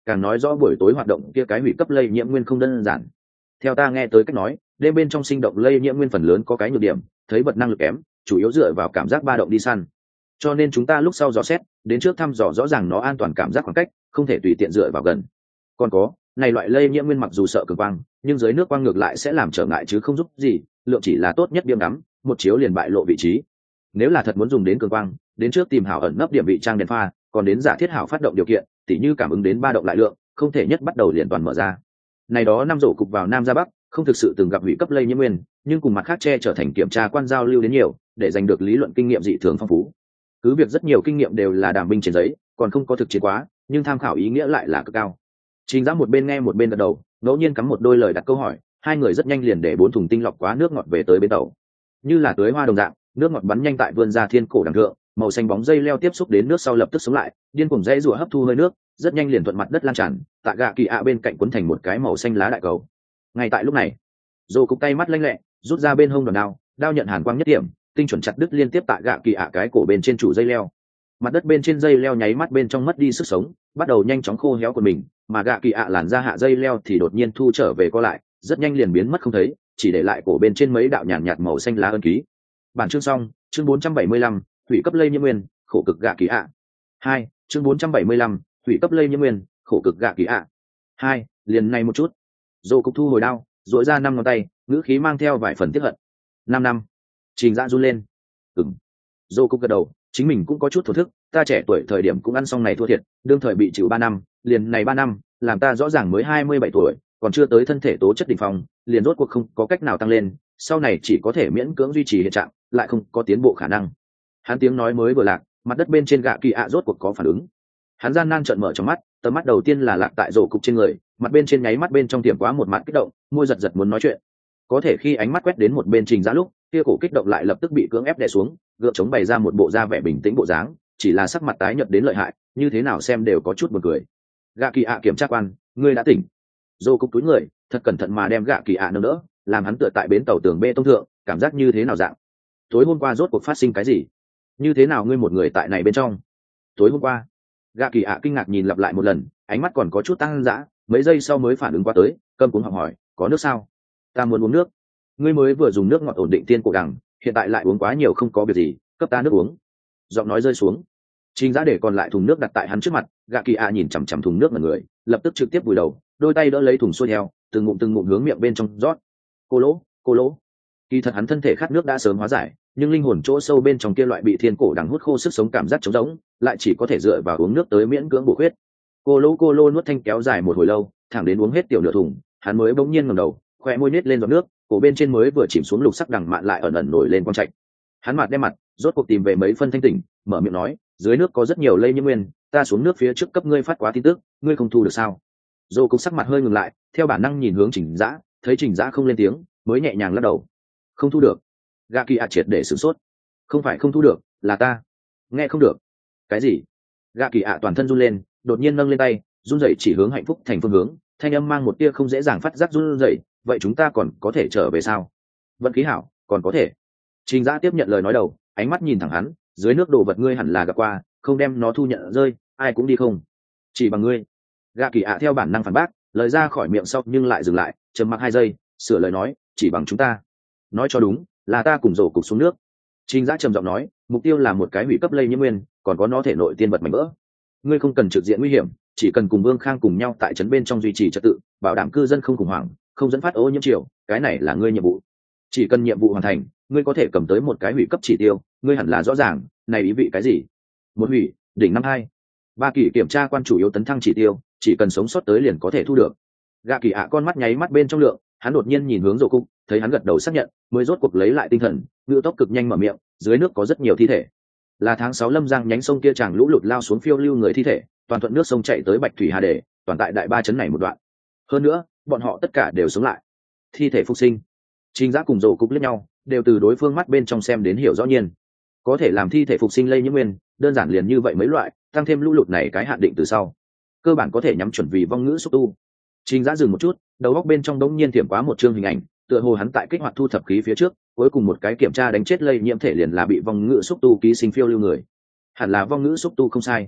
càng nói rõ buổi tối hoạt động kia cái hủy cấp lây nhiễm nguyên không đơn giản. Theo ta nghe tới cách nói, đêm bên trong sinh động lây nhiễm nguyên phần lớn có cái nhược điểm, thấy vật năng lực kém, chủ yếu dựa vào cảm giác ba động đi săn. Cho nên chúng ta lúc sau dò xét, đến trước thăm dò rõ ràng nó an toàn cảm giác khoảng cách, không thể tùy tiện dựa vào gần. Còn có, này loại lây nhiễm nguyên mặc dù sợ cường quang, nhưng dưới nước quang ngược lại sẽ làm trở ngại chứ không giúp gì, lượng chỉ là tốt nhất điểm ngắm, một chiếu liền bại lộ vị trí. Nếu là thật muốn dùng đến cường quang, đến trước tìm hảo ẩn nấp điểm vị trang đèn pha, còn đến giả thiết hảo phát động điều kiện, tỉ như cảm ứng đến ba động lại lượng, không thể nhất bắt đầu liền toàn mở ra. Này đó năm rổ cục vào nam ra bắc, không thực sự từng gặp hủy cấp lây nhiễm nguyên, nhưng cùng mặt khác che trở thành kiểm tra quan giao lưu đến nhiều, để giành được lý luận kinh nghiệm dị thường phong phú. Cứ việc rất nhiều kinh nghiệm đều là đàm binh trên giấy, còn không có thực chiến quá, nhưng tham khảo ý nghĩa lại là cực cao. Trình Giã một bên nghe một bên gật đầu, ngẫu nhiên cắm một đôi lời đặt câu hỏi, hai người rất nhanh liền để bốn thùng tinh lọc quá nước ngọt về tới bến tàu. Như là tưới hoa đồng dạng, nước ngọt bắn nhanh tại vươn ra thiên cổ đằng thượng, màu xanh bóng dây leo tiếp xúc đến nước sau lập tức sống lại, điên cuồng dây rùa hấp thu hơi nước, rất nhanh liền thuận mặt đất lan tràn, tạ gạ kỳ ạ bên cạnh quấn thành một cái màu xanh lá đại cầu. Ngay tại lúc này, Dô cục tay mắt lanh lẹ, rút ra bên hông đòn đao, đao nhận hàn quang nhất điểm, tinh chuẩn chặt đứt liên tiếp tạ gạ kỳ ạ cái cổ bên trên chủ dây leo. Mặt đất bên trên dây leo nháy mắt bên trong mất đi sức sống, bắt đầu nhanh chóng khô héo của mình, mà gạ kỳ ạ làn ra hạ dây leo thì đột nhiên thu trở về co lại, rất nhanh liền biến mất không thấy, chỉ để lại cổ bên trên mấy đạo nhàn nhạt màu xanh lá ân ký. Bản chương xong, chương bốn trăm bảy mươi lăm, hủy cấp lây nhiễm nguyên, khổ cực gạ kỳ ạ. Hai, chương bốn trăm bảy mươi lăm, hủy cấp lây nhiễm nguyên, khổ cực gạ kỳ ạ. Hai, liền này một chút. Dô cục thu hồi đao, duỗi ra năm ngón tay, ngữ khí mang theo vài phần tiếc hận. Năm năm. Trình Dã run lên. Ừm. Dô cục gật đầu, chính mình cũng có chút thổ thức, ta trẻ tuổi thời điểm cũng ăn xong này thua thiệt, đương thời bị chịu ba năm, liền này ba năm, làm ta rõ ràng mới hai mươi bảy tuổi, còn chưa tới thân thể tố chất đỉnh phong, liền rốt cuộc không có cách nào tăng lên, sau này chỉ có thể miễn cưỡng duy trì hiện trạng, lại không có tiến bộ khả năng. Hắn tiếng nói mới vừa lạc, mặt đất bên trên gạ kỳ ạ rốt cuộc có phản ứng. Hắn gian nan trợn mở trong mắt, tầm mắt đầu tiên là lạc tại rổ cục trên người, mặt bên trên nháy mắt bên trong tiệm quá một mặt kích động, môi giật giật muốn nói chuyện. Có thể khi ánh mắt quét đến một bên Trình Dã lúc, kia cổ kích động lại lập tức bị cưỡng ép đè xuống, gượng chống bày ra một bộ da vẻ bình tĩnh bộ dáng, chỉ là sắc mặt tái nhợt đến lợi hại, như thế nào xem đều có chút buồn cười. Gạ kỳ ạ kiểm tra quan, ngươi đã tỉnh. Rổ cục túi người, thật cẩn thận mà đem gạ kỳ ạ nâng đỡ, làm hắn tựa tại bến tàu tường bê tông thượng, cảm giác như thế nào dạng. Tối hôm qua rốt cuộc phát sinh cái gì? Như thế nào ngươi một người tại này bên trong? Tối hôm qua, gạ kỳ ạ kinh ngạc nhìn lặp lại một lần, ánh mắt còn có chút tăng dã, mấy giây sau mới phản ứng qua tới, câm cuống học hỏi, có nước sao? Ta muốn uống nước. Ngươi mới vừa dùng nước ngọt ổn định tiên cổ đằng, hiện tại lại uống quá nhiều không có việc gì, cấp ta nước uống. Giọng nói rơi xuống, Trình Dã để còn lại thùng nước đặt tại hắn trước mặt, gạ kỳ ạ nhìn chằm chằm thùng nước mà người, lập tức trực tiếp vùi đầu, đôi tay đỡ lấy thùng xuôi theo, từng ngụm từng ngụm hướng miệng bên trong rót. Cô lỗ, cô lỗ. Kỳ thật hắn thân thể khát nước đã sớm hóa giải, nhưng linh hồn chỗ sâu bên trong kia loại bị thiên cổ đằng hút khô sức sống cảm giác trống rỗng, lại chỉ có thể dựa vào uống nước tới miễn cưỡng bổ khuyết. Cô lỗ cô lô nuốt thanh kéo dài một hồi lâu, thẳng đến uống hết tiểu nửa thùng, hắn mới bỗng nhiên ngẩng đầu, khóe môi nết lên giọt nước, cổ bên trên mới vừa chìm xuống lục sắc đằng mạn lại ẩn ẩn nổi lên quang trạch. Hắn mặt đem mặt, rốt cuộc tìm về mấy phân thanh tỉnh, mở miệng nói, dưới nước có rất nhiều lây nhiễm nguyên, ta xuống nước phía trước cấp ngươi phát quá tin tức, ngươi không thu được sao? Dô cục sắc mặt hơi ngừng lại, theo bản năng nhìn hướng Trình Dã, thấy Trình Dã không lên tiếng, mới nhẹ nhàng lắc đầu. Không thu được. Gạ kỳ ạ triệt để sửng sốt. Không phải không thu được, là ta nghe không được. Cái gì? Gạ kỳ ạ toàn thân run lên, đột nhiên nâng lên tay, run rẩy chỉ hướng hạnh phúc thành phương hướng, thanh âm mang một tia không dễ dàng phát giác run rẩy, vậy chúng ta còn có thể trở về sao? Vận khí hảo, còn có thể. Trình Dã tiếp nhận lời nói đầu, ánh mắt nhìn thẳng hắn, dưới nước đồ vật ngươi hẳn là gặp qua, không đem nó thu nhận rơi, ai cũng đi không. Chỉ bằng ngươi. Gạ kỳ ạ theo bản năng phản bác, lời ra khỏi miệng sau nhưng lại dừng lại, trầm mặc hai giây, sửa lời nói, chỉ bằng chúng ta. Nói cho đúng, là ta cùng rổ cục xuống nước. Trình Dã trầm giọng nói, mục tiêu là một cái hủy cấp lây nhiễm nguyên, còn có nó thể nội tiên vật mảnh vỡ. Ngươi không cần trực diện nguy hiểm, chỉ cần cùng Vương Khang cùng nhau tại trấn bên trong duy trì trật tự, bảo đảm cư dân không khủng hoảng, không dẫn phát ô nhiễm triều, cái này là ngươi nhiệm vụ. Chỉ cần nhiệm vụ hoàn thành, ngươi có thể cầm tới một cái hủy cấp chỉ tiêu, ngươi hẳn là rõ ràng, này ý vị cái gì? Một hủy, đỉnh năm hai. Ba kỳ kiểm tra quan chủ yếu tấn thăng chỉ tiêu, chỉ cần sống sót tới liền có thể thu được. Gạ kỳ ạ con mắt nháy mắt bên trong lượng, hắn đột nhiên nhìn hướng rổ cục, thấy hắn gật đầu xác nhận, mới rốt cuộc lấy lại tinh thần, ngữ tốc cực nhanh mở miệng, dưới nước có rất nhiều thi thể. Là tháng sáu lâm giang nhánh sông kia chàng lũ lụt lao xuống phiêu lưu người thi thể, toàn thuận nước sông chạy tới Bạch Thủy Hà Đề, toàn tại đại ba trấn này một đoạn. Hơn nữa, bọn họ tất cả đều sống lại. Thi thể phục sinh. Trình Dã cùng rổ cục liếc nhau, đều từ đối phương mắt bên trong xem đến hiểu rõ nhiên. Có thể làm thi thể phục sinh lây nhiễm nguyên, đơn giản liền như vậy mấy loại, tăng thêm lũ lụt này cái hạn định từ sau, cơ bản có thể nhắm chuẩn vì vong ngữ xúc tu. Trình Dã dừng một chút, đầu góc bên trong đống nhiên tiệm quá một chương hình ảnh, tựa hồ hắn tại kích hoạt thu thập khí phía trước, cuối cùng một cái kiểm tra đánh chết lây nhiễm thể liền là bị vong ngữ xúc tu ký sinh phiêu lưu người. Hẳn là vong ngữ xúc tu không sai.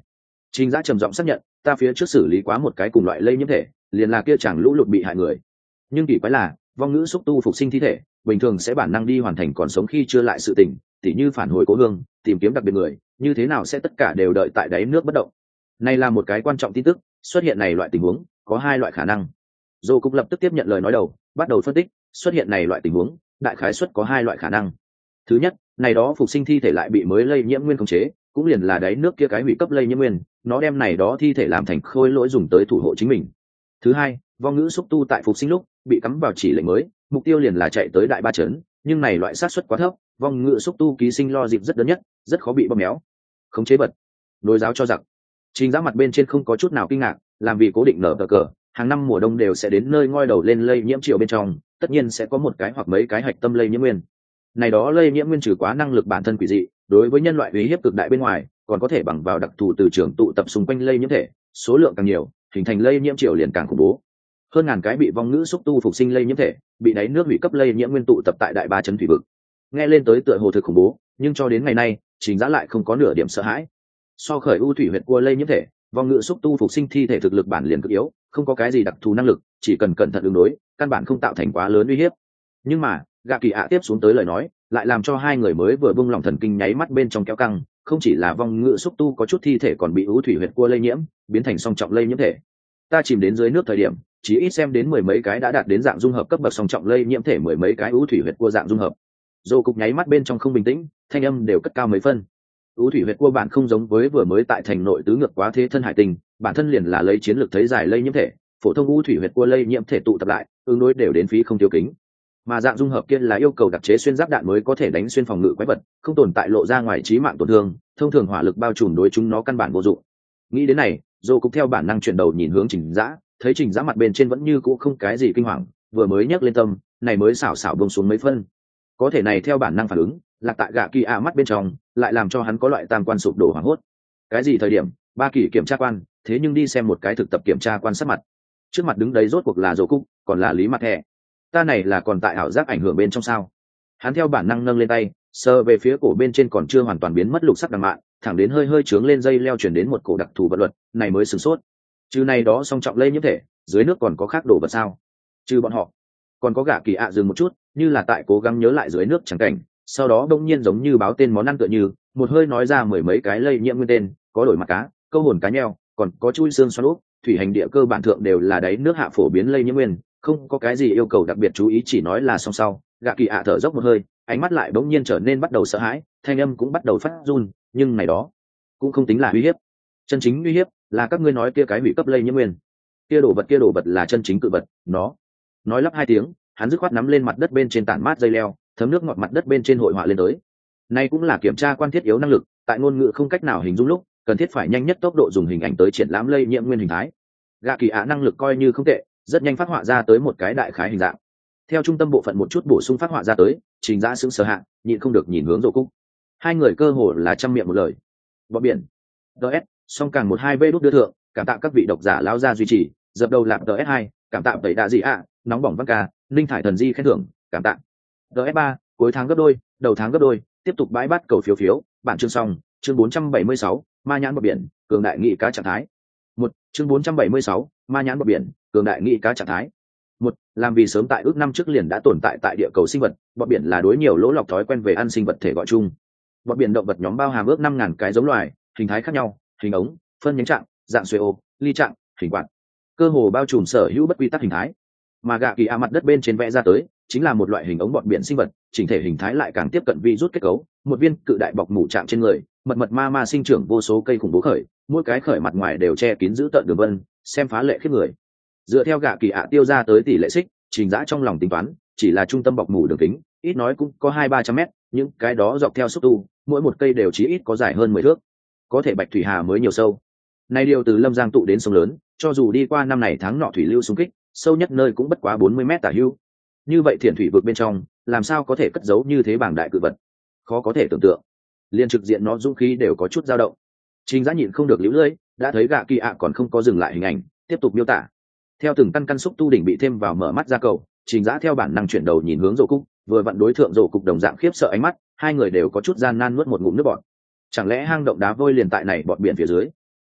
Trình Dã trầm giọng xác nhận, ta phía trước xử lý quá một cái cùng loại lây nhiễm thể, liền là kia chẳng lũ lụt bị hại người. Nhưng kỳ quái là, vong ngữ xúc tu phục sinh thi thể, bình thường sẽ bản năng đi hoàn thành còn sống khi chưa lại sự tình, tỉ như phản hồi cố hương, tìm kiếm đặc biệt người, như thế nào sẽ tất cả đều đợi tại đáy nước bất động. Này là một cái quan trọng tin tức, xuất hiện này loại tình huống, có hai loại khả năng. Dô Cục lập tức tiếp nhận lời nói đầu, bắt đầu phân tích, xuất hiện này loại tình huống, đại khái suất có hai loại khả năng. Thứ nhất, này đó phục sinh thi thể lại bị mới lây nhiễm nguyên khống chế, cũng liền là đáy nước kia cái hủy cấp lây nhiễm nguyên, nó đem này đó thi thể làm thành khôi lỗi dùng tới thủ hộ chính mình. Thứ hai, vong ngữ xúc tu tại phục sinh lúc bị cắm vào chỉ lệnh mới, mục tiêu liền là chạy tới đại ba chấn, nhưng này loại xác suất quá thấp, vong ngữ xúc tu ký sinh lo dịp rất đơn nhất, rất khó bị bóp méo. Khống chế vật, nối giáo cho giặc. Trình Dã mặt bên trên không có chút nào kinh ngạc, làm vì cố định nở cờ cờ, hàng năm mùa đông đều sẽ đến nơi ngoi đầu lên lây nhiễm triệu bên trong, tất nhiên sẽ có một cái hoặc mấy cái hạch tâm lây nhiễm nguyên. Này đó lây nhiễm nguyên trừ quá năng lực bản thân quỷ dị, đối với nhân loại uy hiếp cực đại bên ngoài, còn có thể bằng vào đặc thù từ trường tụ tập xung quanh lây nhiễm thể, số lượng càng nhiều, hình thành lây nhiễm triệu liền càng khủng bố. Hơn ngàn cái bị vong ngữ xúc tu phục sinh lây nhiễm thể, bị đáy nước hủy cấp lây nhiễm nguyên tụ tập tại đại ba chấn thủy vực. Nghe lên tới tựa hồ thực khủng bố, nhưng cho đến ngày nay, Trình Dã lại không có nửa điểm sợ hãi. So khởi u thủy huyệt cua lây nhiễm thể, vong ngữ xúc tu phục sinh thi thể thực lực bản liền cực yếu, không có cái gì đặc thù năng lực, chỉ cần cẩn thận ứng đối, căn bản không tạo thành quá lớn uy hiếp. Nhưng mà, Gạ Kỳ ạ tiếp xuống tới lời nói, lại làm cho hai người mới vừa buông lỏng thần kinh nháy mắt bên trong kéo căng, không chỉ là vong ngữ xúc tu có chút thi thể còn bị u thủy huyệt cua lây nhiễm, biến thành song trọng lây nhiễm thể. Ta chìm đến dưới nước thời điểm, chỉ ít xem đến mười mấy cái đã đạt đến dạng dung hợp cấp bậc song trọng lây nhiễm thể, mười mấy cái u thủy huyệt cua dạng dung hợp. Dô Cục nháy mắt bên trong không bình tĩnh, thanh âm đều cất cao mấy phân. U thủy huyệt cua bản không giống với vừa mới tại thành nội tứ ngược quá thế thân hải tình, bản thân liền là lấy chiến lược thấy giải lây nhiễm thể, phổ thông u thủy huyệt cua lây nhiễm thể tụ tập lại, ứng đối đều đến phí không thiếu kính. Mà dạng dung hợp kia là yêu cầu đặc chế xuyên giáp đạn mới có thể đánh xuyên phòng ngự quái vật, không tồn tại lộ ra ngoài chí mạng tổn thương, thông thường hỏa lực bao trùm đối chúng nó căn bản vô dụng. Nghĩ đến này, Dô Cục theo bản năng chuyển đầu nhìn hướng Trình Dã, thấy Trình Dã mặt bên trên vẫn như cũ không cái gì kinh hoàng, vừa mới nhấc lên tâm, này mới xảo xảo buông xuống mấy phân. Có thể này theo bản năng phản ứng, lạc tại Gạ Kỳ ạ mắt bên trong, lại làm cho hắn có loại tam quan sụp đổ hoảng hốt. Cái gì thời điểm, ba kỳ kiểm tra quan, thế nhưng đi xem một cái thực tập kiểm tra quan sát mặt. Trước mặt đứng đấy rốt cuộc là Dô Cục, còn là Lý Mặt Thẻ. Ta này là còn tại ảo giác ảnh hưởng bên trong sao? Hắn theo bản năng nâng lên tay, sờ về phía cổ bên trên còn chưa hoàn toàn biến mất lục sắc đằng mạn, thẳng đến hơi hơi trướng lên dây leo chuyển đến một cổ đặc thù vật luật, này mới sửng sốt. Trừ này đó song trọng lây nhiễm thể, dưới nước còn có khác đồ vật sao? Trừ bọn họ, còn có Gạ Kỳ ạ dừng một chút, như là tại cố gắng nhớ lại dưới nước chẳng cảnh, sau đó đông nhiên giống như báo tên món ăn tựa như, một hơi nói ra mười mấy cái lây nhiễm nguyên tên, có đổi mặt cá, câu hồn cá nheo, còn có chui xương xoắn úp, thủy hành địa cơ bản thượng đều là đáy nước hạ phổ biến lây nhiễm nguyên, không có cái gì yêu cầu đặc biệt chú ý, chỉ nói là song sau. Gạ Kỳ ạ thở dốc một hơi, ánh mắt lại bỗng nhiên trở nên bắt đầu sợ hãi, thanh âm cũng bắt đầu phát run, nhưng này đó cũng không tính là uy hiếp. Chân chính uy hiếp là các ngươi nói kia cái hủy cấp lây nhiễm nguyên, kia đồ vật kia đồ vật là chân chính cự vật. Nó nói lắp hai tiếng, hắn dứt khoát nắm lên mặt đất bên trên tản mát dây leo, thấm nước ngọt mặt đất bên trên hội họa lên tới. Này cũng là kiểm tra quan thiết yếu năng lực, tại ngôn ngữ không cách nào hình dung lúc, cần thiết phải nhanh nhất tốc độ dùng hình ảnh tới triển lãm lây nhiễm nguyên hình thái. Gạ Kỳ ạ năng lực coi như không tệ, rất nhanh phát họa ra tới một cái đại khái hình dạng. Theo trung tâm bộ phận một chút bổ sung phát họa ra tới, Trình Dã sững sờ hạ, nhịn không được nhìn hướng Dô Cục. Hai người cơ hồ là trăm miệng một lời. Bọ biển. ds song càng một hai v đút đưa thượng, cảm tạ các vị độc giả lao ra duy trì, dập đầu lạp ds hai, cảm tạ tẩy đạ gì ạ, nóng bỏng văn ca, linh thải thần di khen thưởng, cảm tạ. ds ba, cuối tháng gấp đôi, đầu tháng gấp đôi, tiếp tục bãi bát cầu phiếu phiếu, bản chương xong, chương bốn trăm bảy mươi sáu, ma nhãn bọ biển, cường đại nghị cá trạng thái. Một, chương bốn trăm bảy mươi sáu, ma nhãn bọ biển, cường đại nghị cá trạng thái. Một, làm vì sớm tại ước năm trước liền đã tồn tại tại địa cầu sinh vật, bọ biển là đối nhiều lỗ lọc thói quen về ăn sinh vật thể gọi chung. Bọ biển động vật nhóm bao hàm ước năm ngàn cái giống loài, hình thái khác nhau, hình ống, phân nhánh trạng, dạng xuôi ô, ly trạng, hình quạt, cơ hồ bao trùm sở hữu bất quy tắc hình thái. Mà Gạ Kỳ ạ mặt đất bên trên vẽ ra tới chính là một loại hình ống bọt biển sinh vật, chỉnh thể hình thái lại càng tiếp cận vi rút kết cấu, một viên cự đại bọc mủ chạm trên người, mật mật ma ma sinh trưởng vô số cây khủng bố khởi, mỗi cái khởi mặt ngoài đều che kín giữ tận đường vân, xem phá lệ khiếp người. Dựa theo Gạ Kỳ ạ tiêu ra tới tỷ lệ xích, Trình Dã trong lòng tính toán, chỉ là trung tâm bọc mủ đường kính, ít nói cũng có hai ba trăm mét, những cái đó dọc theo xúc tu, mỗi một cây đều chí ít có dài hơn mười thước. Có thể Bạch Thủy Hà mới nhiều sâu. Này điều từ Lâm Giang tụ đến sông lớn, cho dù đi qua năm này tháng nọ thủy lưu xung kích, sâu nhất nơi cũng bất quá bốn mươi mét tả hữu. Như vậy thiền thủy vực bên trong, làm sao có thể cất giấu như thế bảng đại cự vật? Khó có thể tưởng tượng. Liên trực diện nó dũng khí đều có chút dao động. Trình Dã nhịn không được liễu lưỡi, đã thấy Gạ Kỳ ạ còn không có dừng lại hình ảnh, tiếp tục miêu tả. Theo từng căn căn xúc tu đỉnh bị thêm vào mở mắt ra cầu, Trình Dã theo bản năng chuyển đầu nhìn hướng Dô Cục, vừa vặn đối thượng Dô Cục đồng dạng khiếp sợ ánh mắt, hai người đều có chút gian nan nuốt một ngụm nước bọt. Chẳng lẽ hang động đá vôi liền tại này bọt biển phía dưới?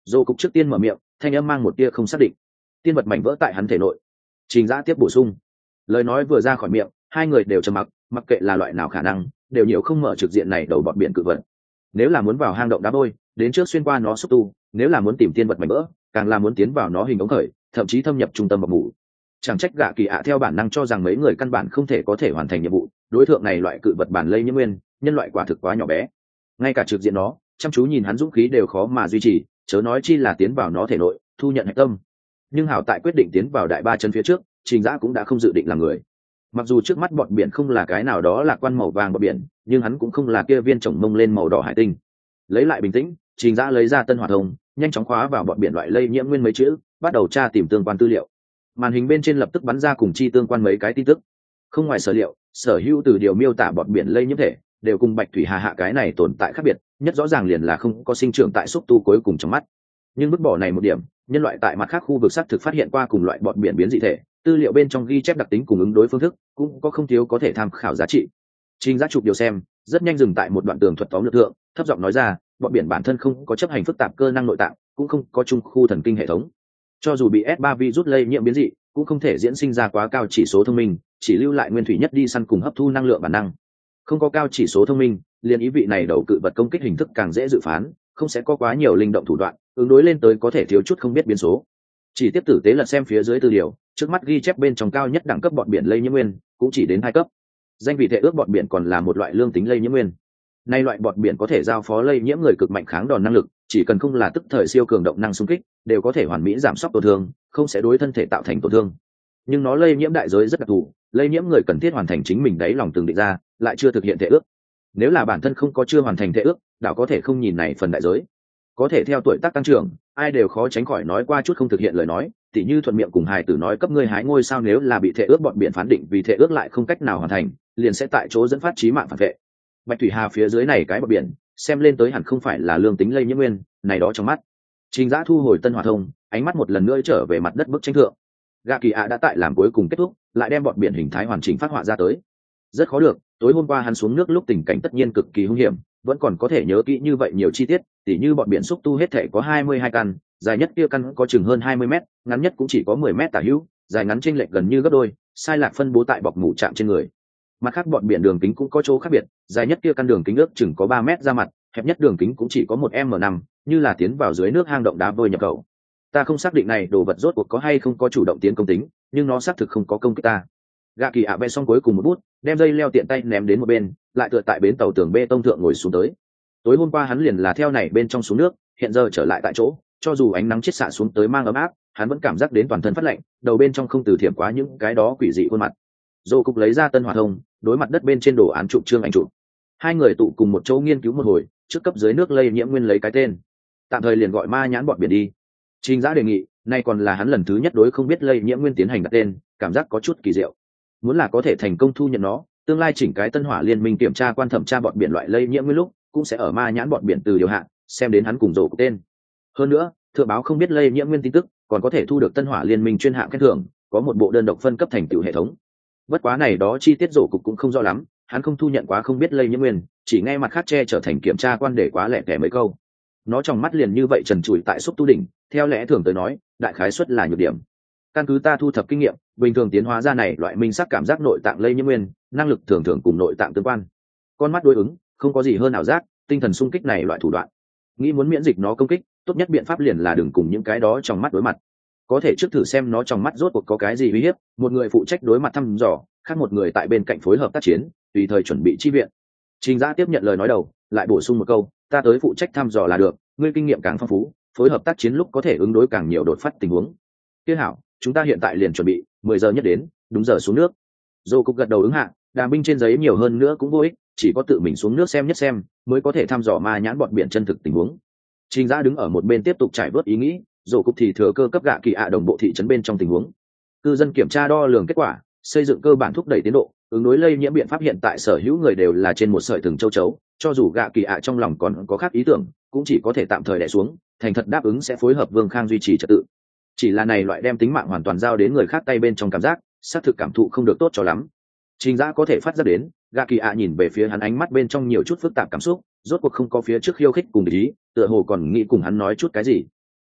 Dô cục trước tiên mở miệng, thanh âm mang một tia không xác định. Tiên vật mảnh vỡ tại hắn thể nội. Trình Dã tiếp bổ sung. Lời nói vừa ra khỏi miệng, hai người đều trầm mặc, mặc kệ là loại nào khả năng, đều nhiều không mở trực diện này đầu bọn biển cự vật. Nếu là muốn vào hang động đá vôi, đến trước xuyên qua nó xúc tu, nếu là muốn tìm tiên vật mảnh vỡ, càng là muốn tiến vào nó hình ống khởi, thậm chí thâm nhập trung tâm bọc mủ. Chẳng trách Gạ Kỳ ạ theo bản năng cho rằng mấy người căn bản không thể có thể hoàn thành nhiệm vụ, đối tượng này loại cự vật bản lây nhiễm nguyên, nhân loại quả thực quá nhỏ bé. Ngay cả trực diện nó, chăm chú nhìn hắn dũng khí đều khó mà duy trì, chớ nói chi là tiến vào nó thể nội, thu nhận hạch tâm. Nhưng hảo tại quyết định tiến vào đại ba chân phía trước, Trình Dã cũng đã không dự định làm người. Mặc dù trước mắt bọn biển không là cái nào đó là quan màu vàng bọn biển, nhưng hắn cũng không là kia viên trồng mông lên màu đỏ hải tinh. Lấy lại bình tĩnh, Trình Dã lấy ra tân hỏa thông, nhanh chóng khóa vào bọn biển loại lây nhiễm nguyên mấy chữ, bắt đầu tra tìm tương quan tư liệu. Màn hình bên trên lập tức bắn ra cùng chi tương quan mấy cái tin tức. Không ngoài sở liệu, sở hữu từ điều miêu tả bọn biển lây nhiễm thể đều cùng bạch thủy hà hạ cái này tồn tại khác biệt, nhất rõ ràng liền là không có sinh trưởng tại xúc tu cuối cùng trong mắt. Nhưng vứt bỏ này một điểm, nhân loại tại mặt khác khu vực xác thực phát hiện qua cùng loại bọn biển biến dị thể, tư liệu bên trong ghi chép đặc tính cùng ứng đối phương thức cũng có không thiếu có thể tham khảo giá trị. Trình Dã chụp điều xem, rất nhanh dừng tại một đoạn tường thuật tóm lược thượng, thấp giọng nói ra, bọn biển bản thân không có chấp hành phức tạp cơ năng nội tạng, cũng không có trung khu thần kinh hệ thống. Cho dù bị S ba virus lây nhiễm biến dị, cũng không thể diễn sinh ra quá cao chỉ số thông minh, chỉ lưu lại nguyên thủy nhất đi săn cùng hấp thu năng lượng bản năng. Không có cao chỉ số thông minh, liền ý vị này đầu cự vật công kích hình thức càng dễ dự phán, không sẽ có quá nhiều linh động thủ đoạn, ứng đối lên tới có thể thiếu chút không biết biến số. Chỉ tiếp tử tế lật xem phía dưới tư liệu, trước mắt ghi chép bên trong cao nhất đẳng cấp bọn biển lây nhiễm nguyên, cũng chỉ đến hai cấp. Danh vị thể ước bọn biển còn là một loại lương tính lây nhiễm nguyên. Nay loại bọn biển có thể giao phó lây nhiễm người cực mạnh kháng đòn năng lực, chỉ cần không là tức thời siêu cường động năng xung kích, đều có thể hoàn mỹ giảm sóc tổn thương, không sẽ đối thân thể tạo thành tổn thương. Nhưng nó lây nhiễm đại giới rất đặc thù, lây nhiễm người cần thiết hoàn thành chính mình đáy lòng từng định ra, lại chưa thực hiện thể ước. Nếu là bản thân không có chưa hoàn thành thể ước, đạo có thể không nhìn này phần đại giới. Có thể theo tuổi tác tăng trưởng, ai đều khó tránh khỏi nói qua chút không thực hiện lời nói, tỉ như thuận miệng cùng hài tử nói cấp ngươi hái ngôi sao, nếu là bị thể ước bọn biển phán định vì thể ước lại không cách nào hoàn thành, liền sẽ tại chỗ dẫn phát chí mạng phản vệ. Bạch thủy hà phía dưới này cái bọn biển, xem lên tới hẳn không phải là lương tính lây nhiễm nguyên, này đó trong mắt. Trình Dã thu hồi tân hỏa thông, ánh mắt một lần nữa trở về mặt đất bức tranh thượng. Gạ Kỳ ạ đã tại làm cuối cùng kết thúc, lại đem bọn biển hình thái hoàn chỉnh phát họa ra tới. Rất khó được, tối hôm qua hắn xuống nước lúc tình cảnh tất nhiên cực kỳ hung hiểm, vẫn còn có thể nhớ kỹ như vậy nhiều chi tiết, tỉ như bọn biển xúc tu hết thể có hai mươi hai căn, dài nhất kia căn có chừng hơn hai mươi mét, ngắn nhất cũng chỉ có mười mét tả hữu, dài ngắn chênh lệch gần như gấp đôi, sai lạc phân bố tại bọc mủ chạm trên người. Mặt khác bọn biển đường kính cũng có chỗ khác biệt, dài nhất kia căn đường kính ước chừng có ba mét ra mặt, hẹp nhất đường kính cũng chỉ có một m năm, như là tiến vào dưới nước hang động đá vôi nhập khẩu. Ta không xác định này đồ vật rốt cuộc có hay không có chủ động tiến công tính, nhưng nó xác thực không có công kích ta. Gạ Kỳ ạ vẽ xong cuối cùng một bút, đem dây leo tiện tay ném đến một bên, lại tựa tại bến tàu tường bê tông thượng ngồi xuống tới. Tối hôm qua hắn liền là theo này bên trong xuống nước, hiện giờ trở lại tại chỗ, cho dù ánh nắng chiết xạ xuống tới mang ấm áp, hắn vẫn cảm giác đến toàn thân phát lạnh, đầu bên trong không từ thiểm quá những cái đó quỷ dị khuôn mặt. Dô cục lấy ra tân hỏa thông, đối mặt đất bên trên đồ án chụp trương ảnh chụp. Hai người tụ cùng một chỗ nghiên cứu một hồi, trước cấp dưới nước lây nhiễm nguyên lấy cái tên, tạm thời liền gọi ma nhãn bọn biển đi. Trình Dã đề nghị, nay còn là hắn lần thứ nhất đối không biết lây nhiễm nguyên tiến hành đặt tên, cảm giác có chút kỳ diệu. Muốn là có thể thành công thu nhận nó, tương lai chỉnh cái tân hỏa liên minh kiểm tra quan thẩm tra bọn biển loại lây nhiễm nguyên lúc, cũng sẽ ở ma nhãn bọn biển từ điều hạng, xem đến hắn cùng rổ của tên. Hơn nữa, thượng báo không biết lây nhiễm nguyên tin tức, còn có thể thu được tân hỏa liên minh chuyên hạng khen thưởng, có một bộ đơn độc phân cấp thành tựu hệ thống. Bất quá này đó chi tiết rổ cục cũng không rõ lắm, hắn không thu nhận quá không biết lây nhiễm nguyên, chỉ nghe mặt khác che trở thành kiểm tra quan để quá lẻ tẻ mấy câu. Nó trong mắt liền như vậy trần trụi tại xúc tu đỉnh, theo lẽ thường tới nói, đại khái suất là nhược điểm. Căn cứ ta thu thập kinh nghiệm, bình thường tiến hóa ra này loại minh sắc cảm giác nội tạng lây nhiễm nguyên, năng lực thường thường cùng nội tạng tương quan. Con mắt đối ứng, không có gì hơn ảo giác, tinh thần xung kích này loại thủ đoạn. Nghĩ muốn miễn dịch nó công kích, tốt nhất biện pháp liền là đừng cùng những cái đó trong mắt đối mặt. Có thể trước thử xem nó trong mắt rốt cuộc có cái gì uy hiếp, một người phụ trách đối mặt thăm dò, khác một người tại bên cạnh phối hợp tác chiến, tùy thời chuẩn bị chi viện. Trình Dã tiếp nhận lời nói đầu, lại bổ sung một câu, ta tới phụ trách thăm dò là được, ngươi kinh nghiệm càng phong phú, phối hợp tác chiến lúc có thể ứng đối càng nhiều đột phát tình huống. Tiếc hảo, chúng ta hiện tại liền chuẩn bị, mười giờ nhất đến, đúng giờ xuống nước. Dô cục gật đầu ứng hạ, đàm binh trên giấy nhiều hơn nữa cũng vô ích, chỉ có tự mình xuống nước xem nhất xem, mới có thể thăm dò ma nhãn bọn biển chân thực tình huống. Trình Dã đứng ở một bên tiếp tục trải vớt ý nghĩ, Dô cục thì thừa cơ cấp Gạ Kỳ ạ đồng bộ thị trấn bên trong tình huống. Cư dân kiểm tra đo lường kết quả, xây dựng cơ bản thúc đẩy tiến độ, ứng đối lây nhiễm biện pháp hiện tại sở hữu người đều là trên một sợi thừng châu chấu, cho dù Gạ Kỳ ạ trong lòng còn có khác ý tưởng, cũng chỉ có thể tạm thời đè xuống, thành thật đáp ứng sẽ phối hợp Vương Khang duy trì trật tự. Chỉ là này loại đem tính mạng hoàn toàn giao đến người khác tay bên trong cảm giác, xác thực cảm thụ không được tốt cho lắm. Trình Dã có thể phát ra đến, Gạ Kỳ ạ nhìn về phía hắn ánh mắt bên trong nhiều chút phức tạp cảm xúc, rốt cuộc không có phía trước khiêu khích cùng ý, tựa hồ còn nghĩ cùng hắn nói chút cái gì.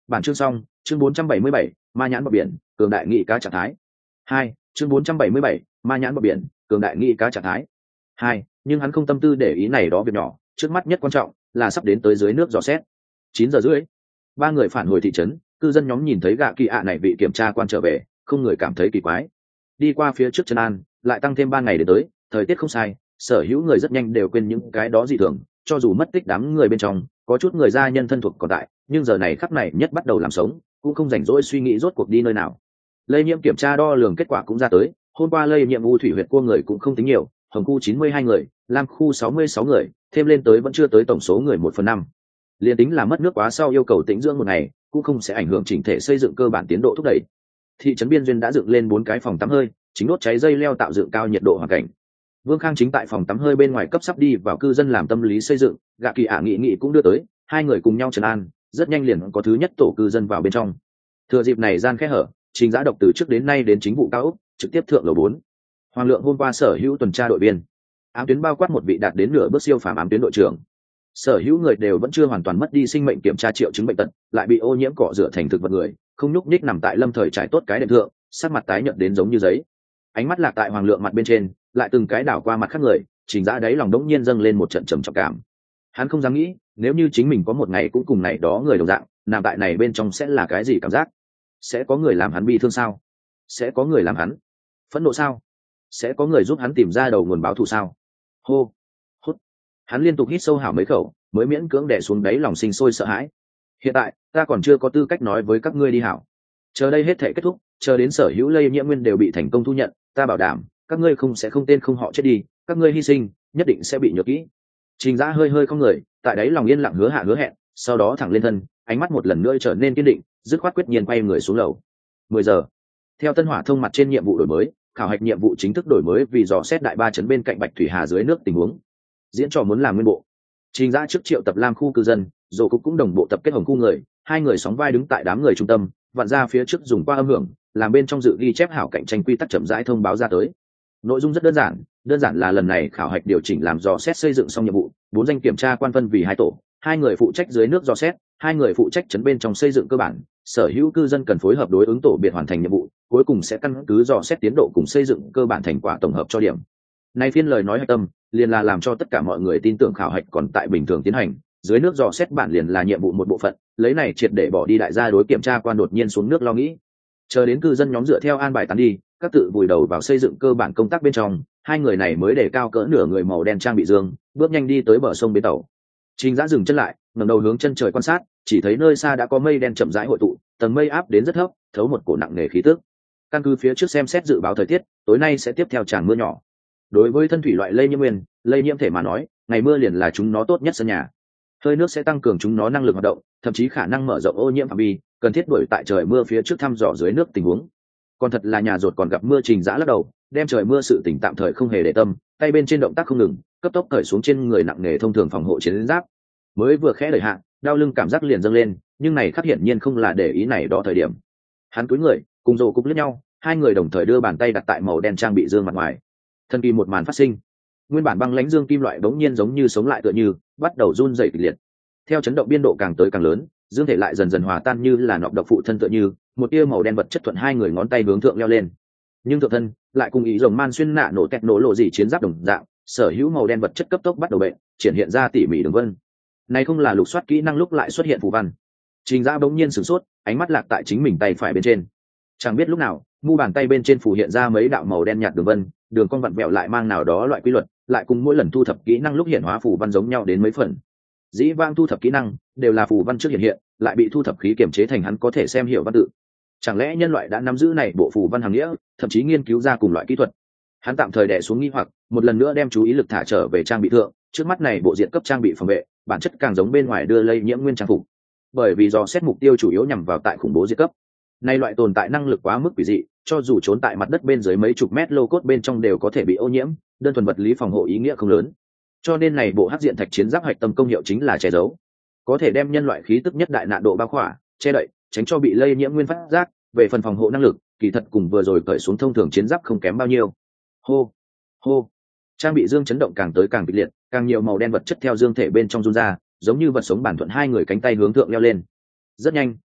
Bản chương xong. Chương bốn trăm bảy mươi bảy, ma nhãn bờ biển, cường đại nghị cá trạng thái. Hai, chương bốn trăm bảy mươi bảy, ma nhãn bờ biển, cường đại nghị cá trạng thái. Hai, nhưng hắn không tâm tư để ý này đó việc nhỏ, trước mắt nhất quan trọng là sắp đến tới dưới nước dò xét. Chín giờ rưỡi, ba người phản hồi thị trấn, cư dân nhóm nhìn thấy gạ kỳ ạ này bị kiểm tra quan trở về, không người cảm thấy kỳ quái. Đi qua phía trước chân an, lại tăng thêm ba ngày đến tới, thời tiết không sai, sở hữu người rất nhanh đều quên những cái đó dị thường, cho dù mất tích đám người bên trong, có chút người gia nhân thân thuộc còn tại, nhưng giờ này khắc này nhất bắt đầu làm sống, cũng không rảnh rỗi suy nghĩ rốt cuộc đi nơi nào. Lây nhiễm kiểm tra đo lường kết quả cũng ra tới, hôm qua lây nhiễm u thủy huyệt cua người cũng không tính nhiều, hồng khu chín mươi hai người, lam khu sáu mươi sáu người, thêm lên tới vẫn chưa tới tổng số người một phần năm. Liên tính là mất nước quá sau yêu cầu tĩnh dưỡng một ngày, cũng không sẽ ảnh hưởng chỉnh thể xây dựng cơ bản tiến độ thúc đẩy. Thị trấn biên duyên đã dựng lên bốn cái phòng tắm hơi, chính đốt cháy dây leo tạo dựng cao nhiệt độ hoàn cảnh. Vương Khang chính tại phòng tắm hơi bên ngoài cấp sắp đi vào cư dân làm tâm lý xây dựng, gạ kỳ ả nghị nghị cũng đưa tới, hai người cùng nhau trấn an, rất nhanh liền có thứ nhất tổ cư dân vào bên trong. Thừa dịp này gian khẽ hở, Trình Giã độc từ trước đến nay đến chính vụ cao ốc, trực tiếp thượng lầu bốn. Hoàng Lượng hôm qua sở hữu tuần tra đội viên, ám tuyến bao quát một vị đạt đến nửa bước siêu phàm ám tuyến đội trưởng. Sở hữu người đều vẫn chưa hoàn toàn mất đi sinh mệnh kiểm tra triệu chứng bệnh tật, lại bị ô nhiễm cọ rửa thành thực vật người, không nhúc nhích nằm tại lâm thời trải tốt cái đệm thượng, sắc mặt tái nhợt đến giống như giấy. Ánh mắt lạc tại Hoàng Lượng mặt bên trên, lại từng cái đảo qua mặt khác người, Trình Giã đáy lòng đống nhiên dâng lên một trận trầm trọng cảm. Hắn không dám nghĩ, nếu như chính mình có một ngày cũng cùng này đó người đồng dạng, nằm tại này bên trong sẽ là cái gì cảm giác? Sẽ có người làm hắn bi thương sao? Sẽ có người làm hắn phẫn nộ sao? Sẽ có người giúp hắn tìm ra đầu nguồn báo thù sao? Hô, hút. Hắn liên tục hít sâu hảo mấy khẩu, mới miễn cưỡng đè xuống đáy lòng sinh sôi sợ hãi. Hiện tại, ta còn chưa có tư cách nói với các ngươi đi hảo. Chờ đây hết thể kết thúc, chờ đến sở hữu lây nhiễm nguyên đều bị thành công thu nhận, ta bảo đảm, các ngươi không sẽ không tên không họ chết đi, các ngươi hy sinh, nhất định sẽ bị nhớ kỹ. Trình Giã hơi hơi không người, tại đáy lòng yên lặng hứa hạ hứa hẹn, sau đó thẳng lên thân, ánh mắt một lần nữa trở nên kiên định, dứt khoát quyết nhiên quay người xuống lầu. Mười giờ, theo Tân Hỏa thông mặt trên nhiệm vụ đổi mới, khảo hạch nhiệm vụ chính thức đổi mới vì dò xét đại ba trấn bên cạnh Bạch Thủy Hà dưới nước tình huống. Diễn trò muốn làm nguyên bộ. Trình Giã trước triệu tập Lam khu cư dân, Dồ Cục cũng đồng bộ tập kết hồng khu người, hai người sóng vai đứng tại đám người trung tâm, vặn ra phía trước dùng qua âm hưởng, làm bên trong dự ghi chép hảo cạnh tranh quy tắc chậm rãi thông báo ra tới. Nội dung rất đơn giản, đơn giản là lần này khảo hạch điều chỉnh làm dò xét xây dựng xong nhiệm vụ, bốn danh kiểm tra quan phân vì hai tổ, hai người phụ trách dưới nước dò xét, hai người phụ trách trấn bên trong xây dựng cơ bản, sở hữu cư dân cần phối hợp đối ứng tổ biệt hoàn thành nhiệm vụ, cuối cùng sẽ căn cứ dò xét tiến độ cùng xây dựng cơ bản thành quả tổng hợp cho điểm. Này phiên lời nói hạch tâm, liền là làm cho tất cả mọi người tin tưởng khảo hạch còn tại bình thường tiến hành, dưới nước dò xét bản liền là nhiệm vụ một bộ phận, lấy này triệt để bỏ đi đại gia đối kiểm tra quan đột nhiên xuống nước lo nghĩ. Chờ đến cư dân nhóm dựa theo an bài tán đi, các tự vùi đầu vào xây dựng cơ bản công tác bên trong, hai người này mới để cao cỡ nửa người màu đen trang bị dương, bước nhanh đi tới bờ sông bến tàu. Trình Giã dừng chân lại, ngẩng đầu hướng chân trời quan sát, chỉ thấy nơi xa đã có mây đen chậm rãi hội tụ, tầng mây áp đến rất thấp, thấu một cổ nặng nề khí tức. Căn cứ phía trước xem xét dự báo thời tiết, tối nay sẽ tiếp theo tràn mưa nhỏ. Đối với thân thủy loại lây nhiễm nguyên, lây nhiễm thể mà nói, ngày mưa liền là chúng nó tốt nhất sân nhà. Hơi nước sẽ tăng cường chúng nó năng lực hoạt động, thậm chí khả năng mở rộng ô nhiễm phạm vi, cần thiết đuổi tại trời mưa phía trước thăm dò dưới nước tình huống. Còn thật là nhà rột còn gặp mưa. Trình Giã lắc đầu, đem trời mưa sự tỉnh tạm thời không hề để tâm, tay bên trên động tác không ngừng, cấp tốc cởi xuống trên người nặng nề thông thường phòng hộ chiến giáp. Mới vừa khẽ đẩy hạ, đau lưng cảm giác liền dâng lên, nhưng này khắc hiển nhiên không là để ý này đó thời điểm. Hắn cúi người, cùng Dồ Cục liếc nhau, hai người đồng thời đưa bàn tay đặt tại màu đen trang bị dương mặt ngoài. Thần kỳ một màn phát sinh, nguyên bản băng lãnh dương kim loại bỗng nhiên giống như sống lại tựa như, bắt đầu run rẩy kịch liệt. Theo chấn động biên độ càng tới càng lớn, dương thể lại dần dần hòa tan như là nọc độc phụ thân tựa như, một tia màu đen vật chất thuận hai người ngón tay hướng thượng leo lên. Nhưng thượng thân lại cùng ý rồng man xuyên nạ nổ tẹt nổ lộ gì chiến giáp đồng dạng, sở hữu màu đen vật chất cấp tốc bắt đầu bệnh, triển hiện ra tỉ mỉ đường vân. Này không là lục soát kỹ năng lúc lại xuất hiện phù văn. Trình Giã bỗng nhiên sửng sốt, ánh mắt lạc tại chính mình tay phải bên trên. Chẳng biết lúc nào, mu bàn tay bên trên phù hiện ra mấy đạo màu đen nhạt đường vân, đường cong vặn vẹo lại mang nào đó loại quy luật, lại cùng mỗi lần thu thập kỹ năng lúc hiện hóa phù văn giống nhau đến mấy phần. Dĩ vãng thu thập kỹ năng đều là phù văn trước hiện hiện, lại bị thu thập khí kiểm chế thành hắn có thể xem hiểu văn tự. Chẳng lẽ nhân loại đã nắm giữ này bộ phù văn hàng nghĩa, thậm chí nghiên cứu ra cùng loại kỹ thuật? Hắn tạm thời đè xuống nghi hoặc, một lần nữa đem chú ý lực thả trở về trang bị thượng. Trước mắt này bộ diện cấp trang bị phòng vệ, bản chất càng giống bên ngoài đưa lây nhiễm nguyên trang phục. Bởi vì do xét mục tiêu chủ yếu nhằm vào tại khủng bố diệt cấp. Này loại tồn tại năng lực quá mức quỷ dị, cho dù trốn tại mặt đất bên dưới mấy chục mét lô cốt bên trong đều có thể bị ô nhiễm, đơn thuần vật lý phòng hộ ý nghĩa không lớn. Cho nên này bộ hắc diện thạch chiến giáp hạch tâm công hiệu chính là che giấu, có thể đem nhân loại khí tức nhất đại nạn độ bao khỏa, che đậy, tránh cho bị lây nhiễm nguyên phát giác. Về phần phòng hộ năng lực, kỳ thật cùng vừa rồi cởi xuống thông thường chiến giáp không kém bao nhiêu. Hô, hô, trang bị dương chấn động càng tới càng kịch liệt, càng nhiều màu đen vật chất theo dương thể bên trong run ra, giống như vật sống bản thuận hai người cánh tay hướng thượng leo lên. Rất nhanh,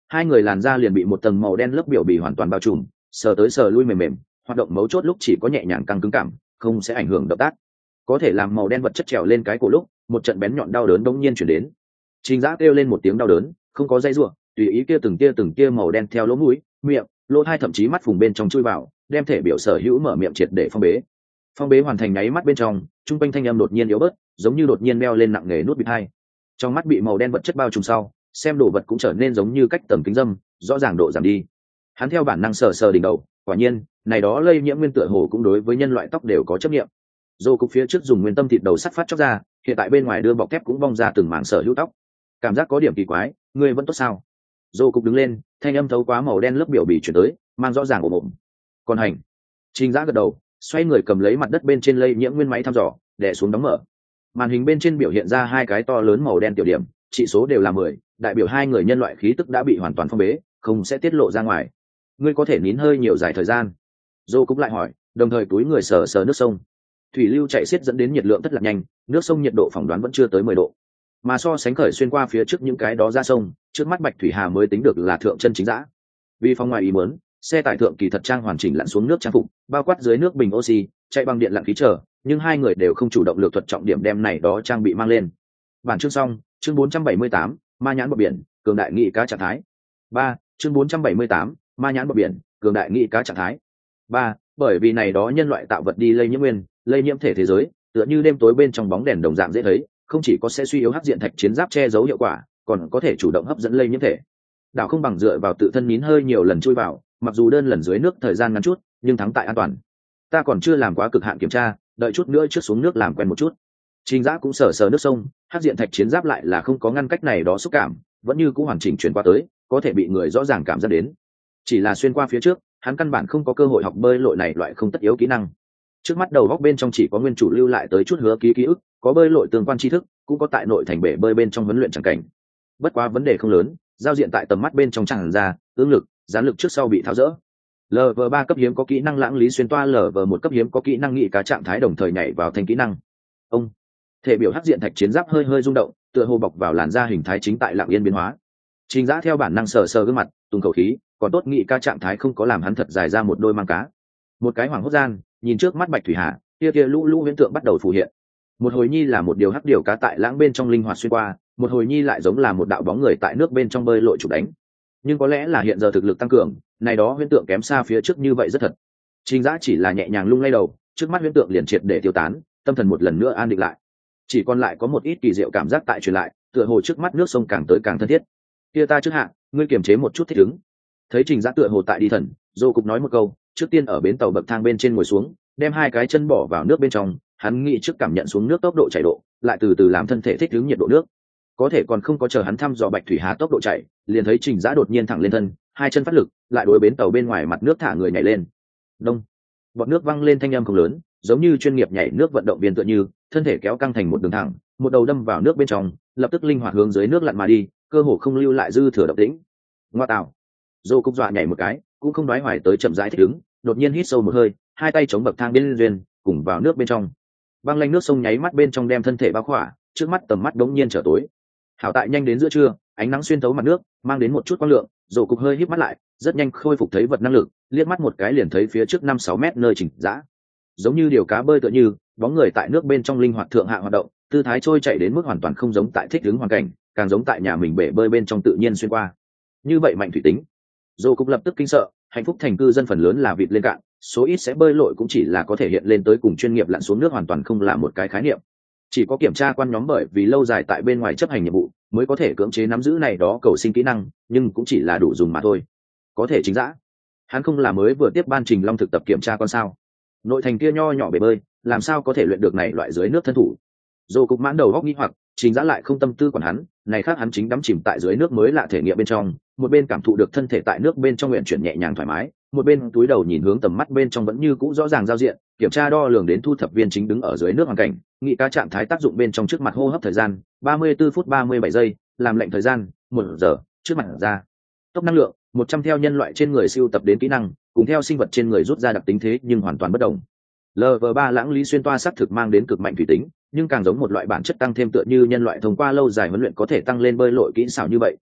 hai người làn da liền bị một tầng màu đen lớp biểu bì hoàn toàn bao trùm, sờ tới sờ lui mềm mềm, hoạt động mấu chốt lúc chỉ có nhẹ nhàng căng cứng cảm, không sẽ ảnh hưởng động tác. Có thể làm màu đen vật chất trèo lên cái cổ lúc, một trận bén nhọn đau đớn đống nhiên chuyển đến. Trình Dã kêu lên một tiếng đau đớn, không có dây rủa, tùy ý kia từng tia từng tia màu đen theo lỗ mũi, miệng, lỗ tai thậm chí mắt phùng bên trong chui vào, đem thể biểu sở hữu mở miệng triệt để phong bế. Phong bế hoàn thành nháy mắt bên trong, trung quanh thanh âm đột nhiên yếu bớt, giống như đột nhiên đeo lên nặng nề nuốt bịt hai. Trong mắt bị màu đen vật chất bao trùm sau, xem đồ vật cũng trở nên giống như cách tầm kính dâm, rõ ràng độ giảm đi. Hắn theo bản năng sờ sờ đỉnh đầu, quả nhiên, này đó lây nhiễm nguyên tựa hồ cũng đối với nhân loại tóc đều có chấp niệm. Dô cục phía trước dùng nguyên tâm thịt đầu sắt phát chóc ra, hiện tại bên ngoài đưa bọc thép cũng bong ra từng mảng sở hữu tóc. Cảm giác có điểm kỳ quái, ngươi vẫn tốt sao? Dô cục đứng lên, thanh âm thấu quá màu đen lớp biểu bì chuyển tới, mang rõ ràng ồm ồm. Còn hành. Trình Dã gật đầu, xoay người cầm lấy mặt đất bên trên lây nhiễm nguyên máy thăm dò, đè xuống đóng mở. Màn hình bên trên biểu hiện ra hai cái to lớn màu đen tiểu điểm, chỉ số đều là mười, đại biểu hai người nhân loại khí tức đã bị hoàn toàn phong bế, không sẽ tiết lộ ra ngoài. Ngươi có thể nín hơi nhiều dài thời gian. Dô cũng lại hỏi, đồng thời túi người sờ sờ nước sông. Thủy lưu chạy xiết dẫn đến nhiệt lượng rất là nhanh, nước sông nhiệt độ phỏng đoán vẫn chưa tới mười độ. Mà so sánh khởi xuyên qua phía trước những cái đó ra sông, trước mắt Bạch Thủy Hà mới tính được là thượng chân chính dã. Vì phòng ngoài ý muốn, xe tải thượng kỳ thật trang hoàn chỉnh lặn xuống nước trang phục, bao quát dưới nước bình oxy, chạy bằng điện lặn khí trở, nhưng hai người đều không chủ động lược thuật trọng điểm đem này đó trang bị mang lên. Bản chương xong, chương bốn trăm bảy mươi tám, ma nhãn bờ biển, cường đại nghị cá trạng thái. ba, chương bốn trăm bảy mươi tám, ma nhãn bờ biển, cường đại nghị cá trạng thái. ba, bởi vì này đó nhân loại tạo vật đi lây nhiễm nguyên, lây nhiễm thể thế giới, tựa như đêm tối bên trong bóng đèn đồng dạng dễ thấy, không chỉ có sẽ suy yếu hắc diện thạch chiến giáp che giấu hiệu quả, còn có thể chủ động hấp dẫn lây nhiễm thể. Đảo không bằng dựa vào tự thân nín hơi nhiều lần chui vào, mặc dù đơn lần dưới nước thời gian ngắn chút, nhưng thắng tại an toàn. Ta còn chưa làm quá cực hạn kiểm tra, đợi chút nữa trước xuống nước làm quen một chút. Trình Dã cũng sờ sờ nước sông, hắc diện thạch chiến giáp lại là không có ngăn cách này đó xúc cảm, vẫn như cũ hoàn chỉnh truyền qua tới, có thể bị người rõ ràng cảm giác đến. Chỉ là xuyên qua phía trước, hắn căn bản không có cơ hội học bơi lội này loại không tất yếu kỹ năng. Trước mắt đầu góc bên trong chỉ có nguyên chủ lưu lại tới chút hứa ký ký ức, có bơi lội tương quan tri thức, cũng có tại nội thành bể bơi bên trong huấn luyện chẳng cảnh. Bất quá vấn đề không lớn, giao diện tại tầm mắt bên trong chẳng ra, ứng lực, gián lực trước sau bị tháo rỡ. lờ vê ba cấp hiếm có kỹ năng lãng lý xuyên toa, lờ vê một cấp hiếm có kỹ năng nghị cá trạng thái đồng thời nhảy vào thành kỹ năng. Ông thể biểu hắc diện thạch chiến giáp hơi hơi rung động, tựa hồ bọc vào làn da hình thái chính tại lặng yên biến hóa. Trình Dã theo bản năng sờ sờ gương mặt, tung khẩu khí, còn tốt nghị cá trạng thái không có làm hắn thật dài ra một đôi mang cá. Một cái hoảng hốt gian, nhìn trước mắt Bạch Thủy Hà, kia kia lũ lũ huyễn tượng bắt đầu phù hiện. Một hồi nhi là một điều hắc điều cá tại lãng bên trong linh hoạt xuyên qua, một hồi nhi lại giống là một đạo bóng người tại nước bên trong bơi lội chụp đánh. Nhưng có lẽ là hiện giờ thực lực tăng cường, này đó huyễn tượng kém xa phía trước như vậy rất thật. Trình Dã chỉ là nhẹ nhàng lung lay đầu, trước mắt huyễn tượng liền triệt để tiêu tán, tâm thần một lần nữa an định lại. Chỉ còn lại có một ít kỳ diệu cảm giác tại truyền lại, tựa hồ trước mắt nước sông càng tới càng thân thiết. Kia ta trước hạ, ngươi kiềm chế một chút thích ứng. Thấy Trình Dã tựa hồ tại đi thần, Dô cục nói một câu, trước tiên ở bến tàu bậc thang bên trên ngồi xuống, đem hai cái chân bỏ vào nước bên trong, hắn nghĩ trước cảm nhận xuống nước tốc độ chảy độ, lại từ từ làm thân thể thích ứng nhiệt độ nước. Có thể còn không có chờ hắn thăm dò Bạch Thủy Hà tốc độ chảy, liền thấy Trình Dã đột nhiên thẳng lên thân, hai chân phát lực, lại đối bến tàu bên ngoài mặt nước thả người nhảy lên. Đông, bọt nước văng lên thanh âm không lớn, giống như chuyên nghiệp nhảy nước vận động viên tựa như, thân thể kéo căng thành một đường thẳng, một đầu đâm vào nước bên trong, lập tức linh hoạt hướng dưới nước lặn mà đi, cơ hồ không lưu lại dư thừa động tĩnh. Ngoa tạo. Dô cục dọa nhảy một cái, cũng không đoái hoài tới chậm rãi thích ứng, đột nhiên hít sâu một hơi, hai tay chống bậc thang bên duyên, cùng vào nước bên trong. Băng lanh nước sông nháy mắt bên trong đem thân thể bao khỏa, trước mắt tầm mắt đống nhiên trở tối. Hảo tại nhanh đến giữa trưa, ánh nắng xuyên thấu mặt nước, mang đến một chút quang lượng, Dô cục hơi híp mắt lại, rất nhanh khôi phục thấy vật năng lực, liếc mắt một cái liền thấy phía trước năm sáu mét nơi Trình Dã. Giống như điều cá bơi tựa như, bóng người tại nước bên trong linh hoạt thượng hạ hoạt động, tư thái trôi chạy đến mức hoàn toàn không giống tại thích ứng hoàn cảnh, càng giống tại nhà mình bể bơi bên trong tự nhiên xuyên qua. Như vậy mạnh thủy tính. Dô cục lập tức kinh sợ, hạnh phúc thành cư dân phần lớn là vịt lên cạn, số ít sẽ bơi lội cũng chỉ là có thể hiện lên tới cùng chuyên nghiệp lặn xuống nước hoàn toàn không là một cái khái niệm. Chỉ có kiểm tra quan nhóm bởi vì lâu dài tại bên ngoài chấp hành nhiệm vụ mới có thể cưỡng chế nắm giữ này đó cầu sinh kỹ năng, nhưng cũng chỉ là đủ dùng mà thôi. Có thể Chính Dã, hắn không là mới vừa tiếp ban Trình Long thực tập kiểm tra con sao? Nội thành kia nho nhỏ bể bơi, làm sao có thể luyện được này loại dưới nước thân thủ? Dô cục mãn đầu góc nghi hoặc, Trình Dã lại không tâm tư quản hắn, này khác hắn chính đắm chìm tại dưới nước mới lạ thể nghiệm bên trong, một bên cảm thụ được thân thể tại nước bên trong nguyện chuyển nhẹ nhàng thoải mái, một bên túi đầu nhìn hướng tầm mắt bên trong vẫn như cũ rõ ràng giao diện, kiểm tra đo lường đến thu thập viên chính đứng ở dưới nước hoàn cảnh, nghị cá trạng thái tác dụng bên trong trước mặt hô hấp thời gian ba mươi tư phút ba mươi bảy giây, làm lệnh thời gian một giờ, trước mặt ra tốc năng lượng một trăm theo nhân loại trên người siêu tập đến kỹ năng, cùng theo sinh vật trên người rút ra đặc tính thế nhưng hoàn toàn bất đồng. lv ba lãng lý xuyên toa xác thực mang đến cực mạnh thủy tính, nhưng càng giống một loại bản chất tăng thêm tựa như nhân loại thông qua lâu dài huấn luyện có thể tăng lên bơi lội kỹ xảo như vậy,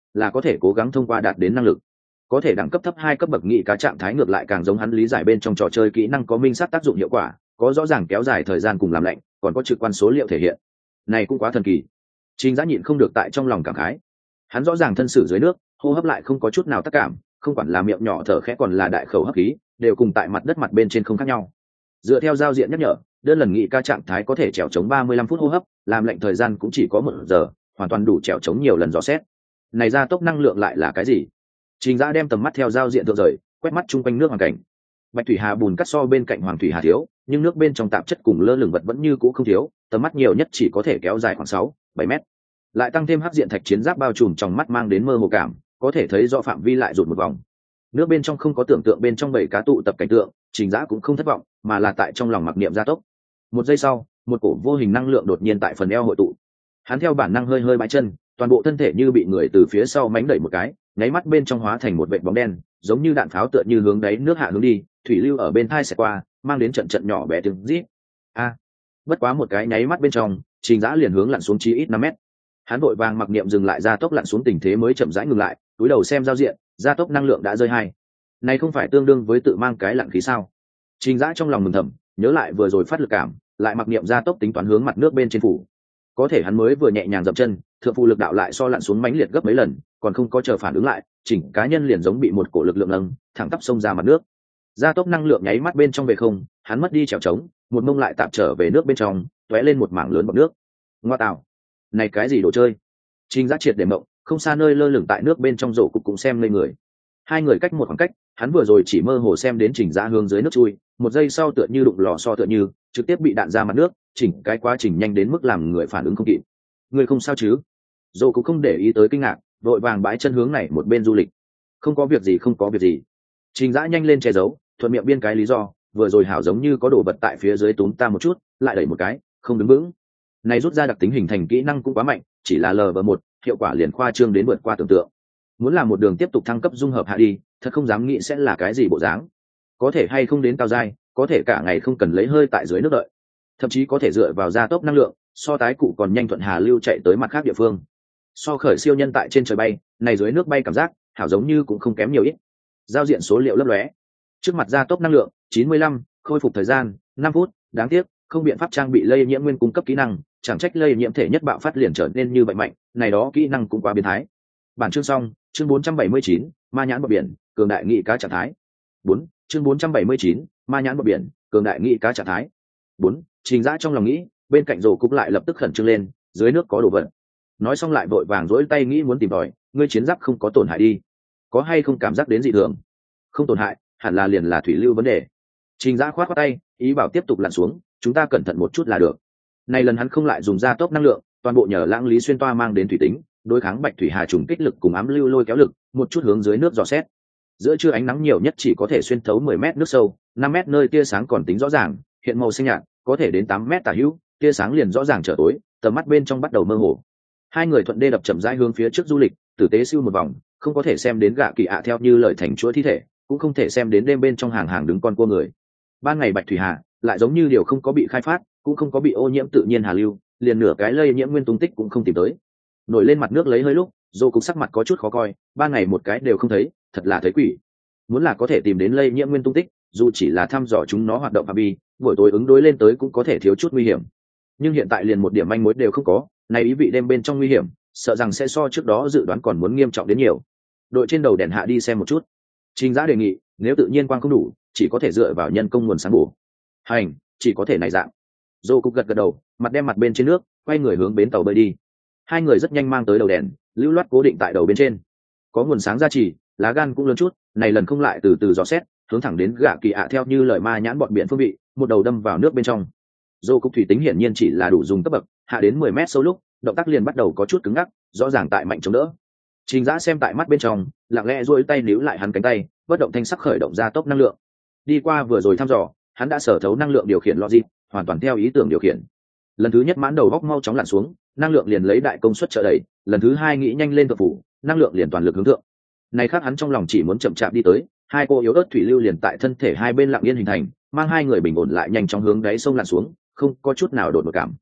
là có thể cố gắng thông qua đạt đến năng lực. Có thể đẳng cấp thấp hai cấp bậc nghị cá trạng thái ngược lại càng giống hắn lý giải bên trong trò chơi kỹ năng có minh sát tác dụng hiệu quả, có rõ ràng kéo dài thời gian cùng làm lạnh, còn có trực quan số liệu thể hiện. Này cũng quá thần kỳ. Trình Dã nhịn không được tại trong lòng cảm khái. Hắn rõ ràng thân sử dưới nước, hô hấp lại không có chút nào tác cảm, không quản là miệng nhỏ thở khẽ còn là đại khẩu hấp khí, đều cùng tại mặt đất mặt bên trên không khác nhau. Dựa theo giao diện nhắc nhở, đơn lần nghị ca trạng thái có thể trèo chống ba mươi lăm phút hô hấp, làm lệnh thời gian cũng chỉ có một giờ, hoàn toàn đủ trèo chống nhiều lần dò xét. Này ra tốc năng lượng lại là cái gì? Trình Dã đem tầm mắt theo giao diện thượng rời, quét mắt chung quanh nước hoàn cảnh. Bạch thủy hà bùn cắt so bên cạnh hoàng thủy hà thiếu, nhưng nước bên trong tạp chất cùng lơ lửng vật vẫn như cũ không thiếu, tầm mắt nhiều nhất chỉ có thể kéo dài khoảng sáu, bảy mét. Lại tăng thêm hắc diện thạch chiến giáp bao trùm trong mắt mang đến mơ hồ cảm, có thể thấy rõ phạm vi lại rụt một vòng. Nước bên trong không có tưởng tượng bên trong bảy cá tụ tập cảnh tượng, Trình Dã cũng không thất vọng, mà là tại trong lòng mặc niệm gia tốc. Một giây sau, một cổ vô hình năng lượng đột nhiên tại phần eo hội tụ. Hắn theo bản năng hơi hơi bãi chân, toàn bộ thân thể như bị người từ phía sau mánh đẩy một cái, nháy mắt bên trong hóa thành một vệt bóng đen, giống như đạn pháo tựa như hướng đáy nước hạ hướng đi, thủy lưu ở bên thai xẹt qua, mang đến trận trận nhỏ bé tiếng rít. A! Bất quá một cái nháy mắt bên trong, Trình Dã liền hướng lặn xuống chí ít năm mét. Hắn vội vàng mặc niệm dừng lại gia tốc lặn xuống tình thế mới chậm rãi ngừng lại, túi đầu xem giao diện, gia tốc năng lượng đã rơi hai. Này không phải tương đương với tự mang cái lặn khí sao? Trình Dã trong lòng mừng thầm, nhớ lại vừa rồi phát lực cảm, lại mặc niệm gia tốc tính toán hướng mặt nước bên trên phủ. Có thể hắn mới vừa nhẹ nhàng dậm chân, thượng phù lực đạo lại so lặn xuống mãnh liệt gấp mấy lần, còn không có chờ phản ứng lại, chỉnh cá nhân liền giống bị một cổ lực lượng nâng, thẳng tắp xông ra mặt nước. Gia tốc năng lượng nháy mắt bên trong về không, hắn mất đi trèo trống, một mông lại tạm trở về nước bên trong, tóe lên một mảng lớn bọt nước. Ngoa tạo, này cái gì đồ chơi? Trình Dã triệt để mộng, không xa nơi lơ lửng tại nước bên trong rổ cục cũng xem lên người. Hai người cách một khoảng cách, hắn vừa rồi chỉ mơ hồ xem đến Trình Dã hướng dưới nước chui, một giây sau tựa như đụng lò xo tựa như, trực tiếp bị đạn ra mặt nước, chỉnh cái quá trình nhanh đến mức làm người phản ứng không kịp. Người không sao chứ? Rổ cũng không để ý tới kinh ngạc, vội vàng bái chân hướng này một bên du lịch. Không có việc gì, không có việc gì. Trình Dã nhanh lên che giấu, thuận miệng biên cái lý do, vừa rồi hảo giống như có đồ vật tại phía dưới túm ta một chút, lại đẩy một cái, không đứng vững. Này rút ra đặc tính hình thành kỹ năng cũng quá mạnh, chỉ là lờ vờ một, hiệu quả liền khoa trương đến vượt qua tưởng tượng. Muốn làm một đường tiếp tục thăng cấp dung hợp hạ đi, thật không dám nghĩ sẽ là cái gì bộ dáng. Có thể hay không đến cao giai, có thể cả ngày không cần lấy hơi tại dưới nước đợi, thậm chí có thể dựa vào gia tốc năng lượng, so tái cụ còn nhanh thuận hà lưu chạy tới mặt khác địa phương. So khởi siêu nhân tại trên trời bay, này dưới nước bay cảm giác, hảo giống như cũng không kém nhiều ít. Giao diện số liệu lấp lóe. Trước mặt gia tốc năng lượng chín mươi lăm, khôi phục thời gian năm phút, đáng tiếc không biện pháp trang bị lây nhiễm nguyên cung cấp kỹ năng, chẳng trách lây nhiễm thể nhất bạo phát liền trở nên như vậy mạnh, này đó kỹ năng cũng quá biến thái. Bản chương xong, chương bốn trăm bảy mươi chín, ma nhãn bờ biển, cường đại nghị cá trạng thái. bốn, chương bốn trăm bảy mươi chín, ma nhãn bờ biển, cường đại nghị cá trạng thái. bốn, Trình Dã trong lòng nghĩ, bên cạnh rồ cũng lại lập tức khẩn trương lên, dưới nước có đồ vật. Nói xong lại vội vàng rỗi tay nghĩ muốn tìm tòi, ngươi chiến giáp không có tổn hại đi, có hay không cảm giác đến dị thường? Không tổn hại, hẳn là liền là thủy lưu vấn đề. Trình Dã khoát khoát tay, ý bảo tiếp tục lặn xuống, chúng ta cẩn thận một chút là được. Này lần hắn không lại dùng gia tốc năng lượng, toàn bộ nhờ lãng lý xuyên toa mang đến thủy tính, đối kháng bạch thủy hà trùng kích lực cùng ám lưu lôi kéo lực, một chút hướng dưới nước dò xét. Giữa trưa ánh nắng nhiều nhất chỉ có thể xuyên thấu mười mét nước sâu, năm mét nơi tia sáng còn tính rõ ràng, hiện màu xanh nhạt, có thể đến tám mét tả hữu, tia sáng liền rõ ràng trở tối, tầm mắt bên trong bắt đầu mơ hồ. Hai người thuận đê đập chậm rãi hướng phía trước du lịch, tử tế siêu một vòng, không có thể xem đến gạ kỳ ạ theo như lời thành chuỗi thi thể, cũng không thể xem đến đêm bên trong hàng hàng đứng con cua người. Ban ngày bạch thủy hà lại giống như điều không có bị khai phát, cũng không có bị ô nhiễm tự nhiên hà lưu, liền nửa cái lây nhiễm nguyên tung tích cũng không tìm tới. Nổi lên mặt nước lấy hơi lúc, Dô cũng sắc mặt có chút khó coi, ban ngày một cái đều không thấy, thật là thấy quỷ. Muốn là có thể tìm đến lây nhiễm nguyên tung tích, dù chỉ là thăm dò chúng nó hoạt động phạm vi, buổi tối ứng đối lên tới cũng có thể thiếu chút nguy hiểm. Nhưng hiện tại liền một điểm manh mối đều không có, này ý vị đêm bên trong nguy hiểm, sợ rằng sẽ so trước đó dự đoán còn muốn nghiêm trọng đến nhiều. Đội trên đầu đèn hạ đi xem một chút. Trình Dã đề nghị, nếu tự nhiên quang không đủ, chỉ có thể dựa vào nhân công nguồn sáng bổ. Hành, chỉ có thể này dạng. Dô cục gật gật đầu, mặt đem mặt bên trên nước, quay người hướng bến tàu bơi đi. Hai người rất nhanh mang tới đầu đèn, lưu loát cố định tại đầu bên trên. Có nguồn sáng gia trì, lá gan cũng lớn chút, này lần không lại từ từ dò xét, hướng thẳng đến gạ kỳ ạ theo như lời ma nhãn bọn biển phương vị, một đầu đâm vào nước bên trong. Dô cục thủy tính hiển nhiên chỉ là đủ dùng cấp bậc, hạ đến mười mét sâu lúc, động tác liền bắt đầu có chút cứng ngắc, rõ ràng tại mạnh chống đỡ. Trình Dã xem tại mắt bên trong, lặng lẽ duỗi tay níu lại hắn cánh tay, bất động thanh sắc khởi động ra tốc năng lượng. Đi qua vừa rồi thăm dò, hắn đã sở thấu năng lượng điều khiển logic, hoàn toàn theo ý tưởng điều khiển. Lần thứ nhất mãn đầu góc mau chóng lặn xuống, năng lượng liền lấy đại công suất trợ đẩy, lần thứ hai nghĩ nhanh lên thượng phủ, năng lượng liền toàn lực hướng thượng. Này khác hắn trong lòng chỉ muốn chậm chạp đi tới, hai cô yếu ớt thủy lưu liền tại thân thể hai bên lặng yên hình thành, mang hai người bình ổn lại nhanh chóng hướng đáy sông lặn xuống, không có chút nào đột ngột cảm.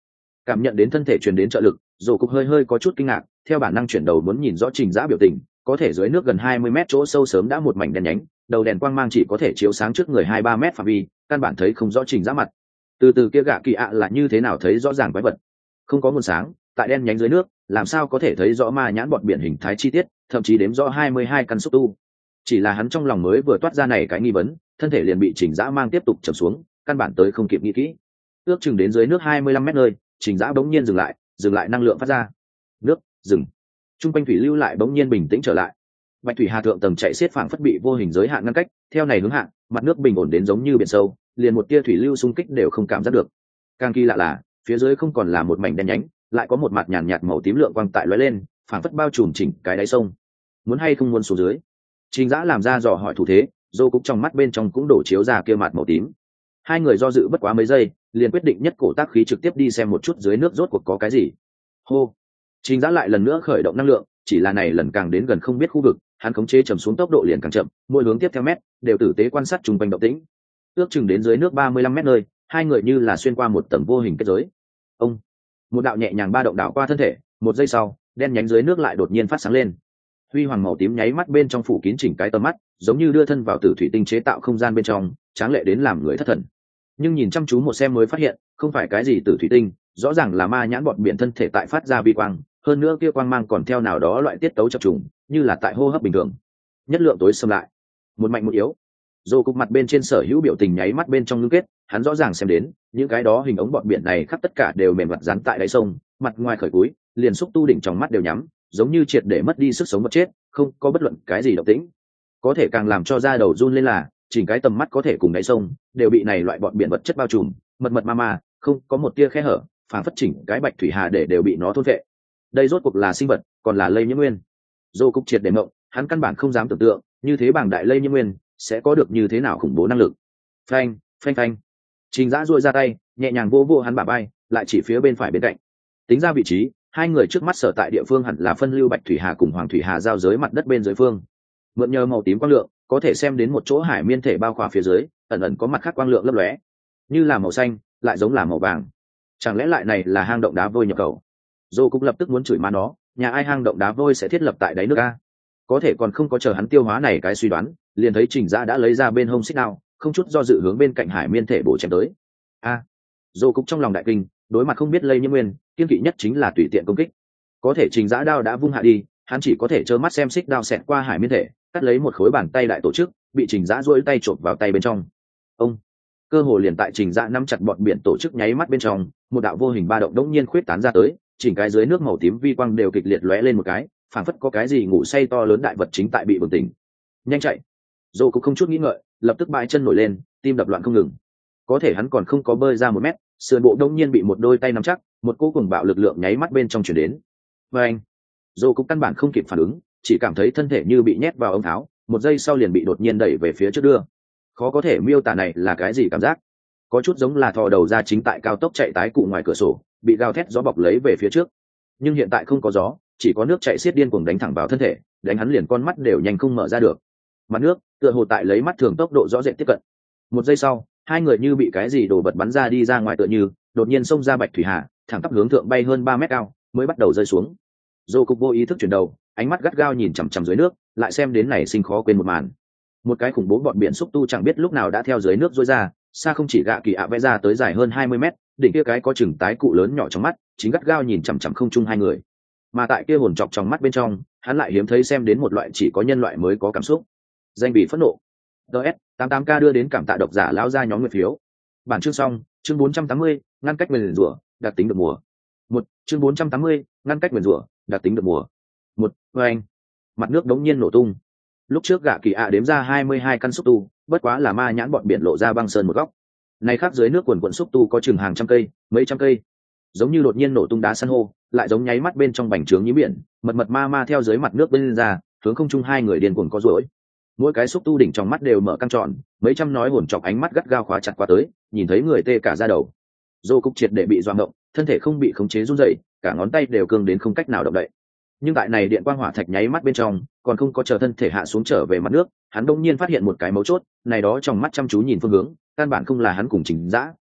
Cảm nhận đến thân thể truyền đến trợ lực, Dô Cục hơi hơi có chút kinh ngạc, theo bản năng chuyển đầu muốn nhìn rõ Trình Dã biểu tình, có thể dưới nước gần hai mươi mét chỗ sâu sớm đã một mảnh đen nhánh, đầu đèn quang mang chỉ có thể chiếu sáng trước người hai ba mét phạm vi, căn bản thấy không rõ Trình Dã mặt. Từ từ kia gạ kỳ ạ là như thế nào thấy rõ ràng quái vật? Không có nguồn sáng, tại đen nhánh dưới nước, làm sao có thể thấy rõ ma nhãn bọt biển hình thái chi tiết, thậm chí đếm rõ hai mươi hai căn xúc tu. Chỉ là hắn trong lòng mới vừa toát ra này cái nghi vấn, thân thể liền bị Trình Dã mang tiếp tục chầm xuống, căn bản tới không kịp nghĩ kỹ. Ước chừng đến dưới nước hai mươi lăm mét nơi, Trình Dã bỗng nhiên dừng lại, dừng lại năng lượng phát ra. Nước, dừng. Trung quanh thủy lưu lại bỗng nhiên bình tĩnh trở lại. Bạch thủy hà thượng tầng chạy xiết phảng phất bị vô hình giới hạn ngăn cách, theo này hướng hạ, mặt nước bình ổn đến giống như biển sâu, liền một tia thủy lưu xung kích đều không cảm giác được. Càng kỳ lạ là, phía dưới không còn là một mảnh đen nhánh, lại có một mặt nhàn nhạt màu tím lượng quang tại lóe lên, phảng phất bao trùm chỉnh cái đáy sông. Muốn hay không muốn xuống dưới? Trình Dã làm ra dò hỏi thủ thế, Dô Cục trong mắt bên trong cũng đổ chiếu ra kia mặt màu tím. Hai người do dự bất quá mấy giây, liền quyết định nhất cổ tác khí trực tiếp đi xem một chút dưới nước rốt cuộc có cái gì. Hô. Trình Dã lại lần nữa khởi động năng lượng, chỉ là này lần càng đến gần không biết khu vực, hắn khống chế trầm xuống tốc độ liền càng chậm, mỗi hướng tiếp theo mét đều tử tế quan sát trung quanh động tĩnh. Ước chừng đến dưới nước ba mươi lăm mét nơi, hai người như là xuyên qua một tầng vô hình kết giới. Ông, một đạo nhẹ nhàng ba động đảo qua thân thể, một giây sau, đen nhánh dưới nước lại đột nhiên phát sáng lên. Huy hoàng màu tím nháy mắt bên trong phủ kín chỉnh cái tầm mắt, giống như đưa thân vào tử thủy tinh chế tạo không gian bên trong, tráng lệ đến làm người thất thần. Nhưng nhìn chăm chú một xem mới phát hiện, không phải cái gì tử thủy tinh, rõ ràng là ma nhãn bọt biển thân thể tại phát ra vi quang, hơn nữa kia quang mang còn theo nào đó loại tiết tấu chập trùng, như là tại hô hấp bình thường. Nhất lượng tối xâm lại, một mạnh một yếu. Dô Cục mặt bên trên sở hữu biểu tình nháy mắt bên trong ngưng kết, hắn rõ ràng xem đến, những cái đó hình ống bọt biển này khắp tất cả đều mềm mặt dán tại đáy sông, mặt ngoài khởi cúi, liền xúc tu đỉnh trong mắt đều nhắm, giống như triệt để mất đi sức sống vật chết, không có bất luận cái gì động tĩnh. Có thể càng làm cho da đầu run lên là, chỉnh cái tầm mắt có thể cùng đáy sông đều bị này loại bọt biển vật chất bao trùm, mật mật ma ma, không có một tia khe hở, phản phất chỉnh cái bạch thủy hà để đều bị nó thôn vệ. Đây rốt cuộc là sinh vật, còn là lây nhiễm nguyên? Dô Cục triệt để mộng, hắn căn bản không dám tưởng tượng, như thế bảng đại lây nhiễm nguyên sẽ có được như thế nào khủng bố năng lực. Phanh, phanh phanh. Trình Dã duỗi ra tay, nhẹ nhàng vô vô hắn bả vai, lại chỉ phía bên phải bên cạnh. Tính ra vị trí, hai người trước mắt sở tại địa phương hẳn là phân lưu bạch thủy hà cùng hoàng thủy hà giao giới mặt đất bên dưới phương. Mượn nhờ màu tím quang lượng, có thể xem đến một chỗ hải miên thể bao khỏa phía dưới, ẩn ẩn có mặt khác quang lượng lấp lóe, như là màu xanh, lại giống là màu vàng. Chẳng lẽ lại này là hang động đá vôi nhập khẩu? Dô Cục lập tức muốn chửi má nó, nhà ai hang động đá vôi sẽ thiết lập tại đáy nước a? Có thể còn không có chờ hắn tiêu hóa này cái suy đoán, liền thấy Trình Dã đã lấy ra bên hông xích đao, không chút do dự hướng bên cạnh hải miên thể bổ chém tới. A! Dô Cục trong lòng đại kinh, đối mặt không biết lây nhiễm nguyên, kiên kỵ nhất chính là tùy tiện công kích. Có thể Trình Dã đao đã vung hạ đi, hắn chỉ có thể trơ mắt xem xích đao xẹt qua hải miên thể, cắt lấy một khối bàn tay đại tổ chức, bị Trình Dã duỗi tay chộp vào tay bên trong. Ông! Cơ hồ liền tại Trình Dã nắm chặt bọt biển tổ chức nháy mắt bên trong, một đạo vô hình ba động đống nhiên khuyết tán ra tới, chỉnh cái dưới nước màu tím vi quang đều kịch liệt lóe lên một cái, phảng phất có cái gì ngủ say to lớn đại vật chính tại bị bừng tỉnh. Nhanh chạy! Dô Cục không chút nghĩ ngợi, lập tức bãi chân nổi lên, tim đập loạn không ngừng. Có thể hắn còn không có bơi ra một mét, sườn bộ đống nhiên bị một đôi tay nắm chắc, một cỗ cuồng bạo lực lượng nháy mắt bên trong truyền đến. Và anh! Dô Cục căn bản không kịp phản ứng, chỉ cảm thấy thân thể như bị nhét vào ống tháo, một giây sau liền bị đột nhiên đẩy về phía trước đưa. Khó có thể miêu tả này là cái gì cảm giác, có chút giống là thò đầu ra chính tại cao tốc chạy tái cụ ngoài cửa sổ, bị gào thét gió bọc lấy về phía trước. Nhưng hiện tại không có gió, chỉ có nước chạy xiết điên cuồng đánh thẳng vào thân thể, đánh hắn liền con mắt đều nhanh không mở ra được. Mặt nước tựa hồ tại lấy mắt thường tốc độ rõ rệt tiếp cận. Một giây sau, hai người như bị cái gì đổ bật bắn ra đi ra ngoài, tựa như đột nhiên xông ra bạch thủy hà, thẳng tắp hướng thượng bay hơn ba mét cao, mới bắt đầu rơi xuống. Dô Cục vô ý thức chuyển đầu, ánh mắt gắt gao nhìn chằm chằm dưới nước, lại xem đến này sinh khó quên một màn. Một cái khủng bố bọt biển xúc tu chẳng biết lúc nào đã theo dưới nước rối ra, xa không chỉ gạ kỳ ạ vẽ ra tới dài hơn hai mươi mét, đỉnh kia cái có chừng tái cụ lớn nhỏ trong mắt, chính gắt gao nhìn chằm chằm không chung hai người. Mà tại kia hồn chọc trong mắt bên trong, hắn lại hiếm thấy xem đến một loại chỉ có nhân loại mới có cảm xúc. Danh bị phẫn nộ. ds tám tám k đưa đến cảm tạ độc giả lão gia nhóm nguyện phiếu. Bản chương xong, chương bốn trăm tám mươi, ngăn cách nguyền rủa, đặc tính được mùa. Một, chương bốn trăm tám mươi, ngăn cách nguyền rủa, đặc tính được mùa. Một, anh. Mặt nước đống nhiên nổ tung. Lúc trước gạ kỳ ạ đếm ra hai mươi hai căn xúc tu, bất quá là ma nhãn bọn biển lộ ra băng sơn một góc. Này khác dưới nước quần quần xúc tu có chừng hàng trăm cây, mấy trăm cây, giống như đột nhiên nổ tung đá san hô, lại giống nháy mắt bên trong bành trướng như biển, mật mật ma ma theo dưới mặt nước bên ra, hướng không trung hai người điên cuồng có rối. Mỗi cái xúc tu đỉnh trong mắt đều mở căng tròn, mấy trăm nói hồn chọc ánh mắt gắt gao khóa chặt qua tới, nhìn thấy người tê cả da đầu. Dô Cục triệt để bị doạng động, thân thể không bị khống chế run rẩy, cả ngón tay đều cương đến không cách nào động đậy. Nhưng tại này điện quang hỏa thạch nháy mắt bên trong, còn không có chờ thân thể hạ xuống trở về mặt nước, hắn đột nhiên phát hiện một cái mấu chốt, này đó trong mắt chăm chú nhìn phương hướng, căn bản không là hắn cùng Trình Dã,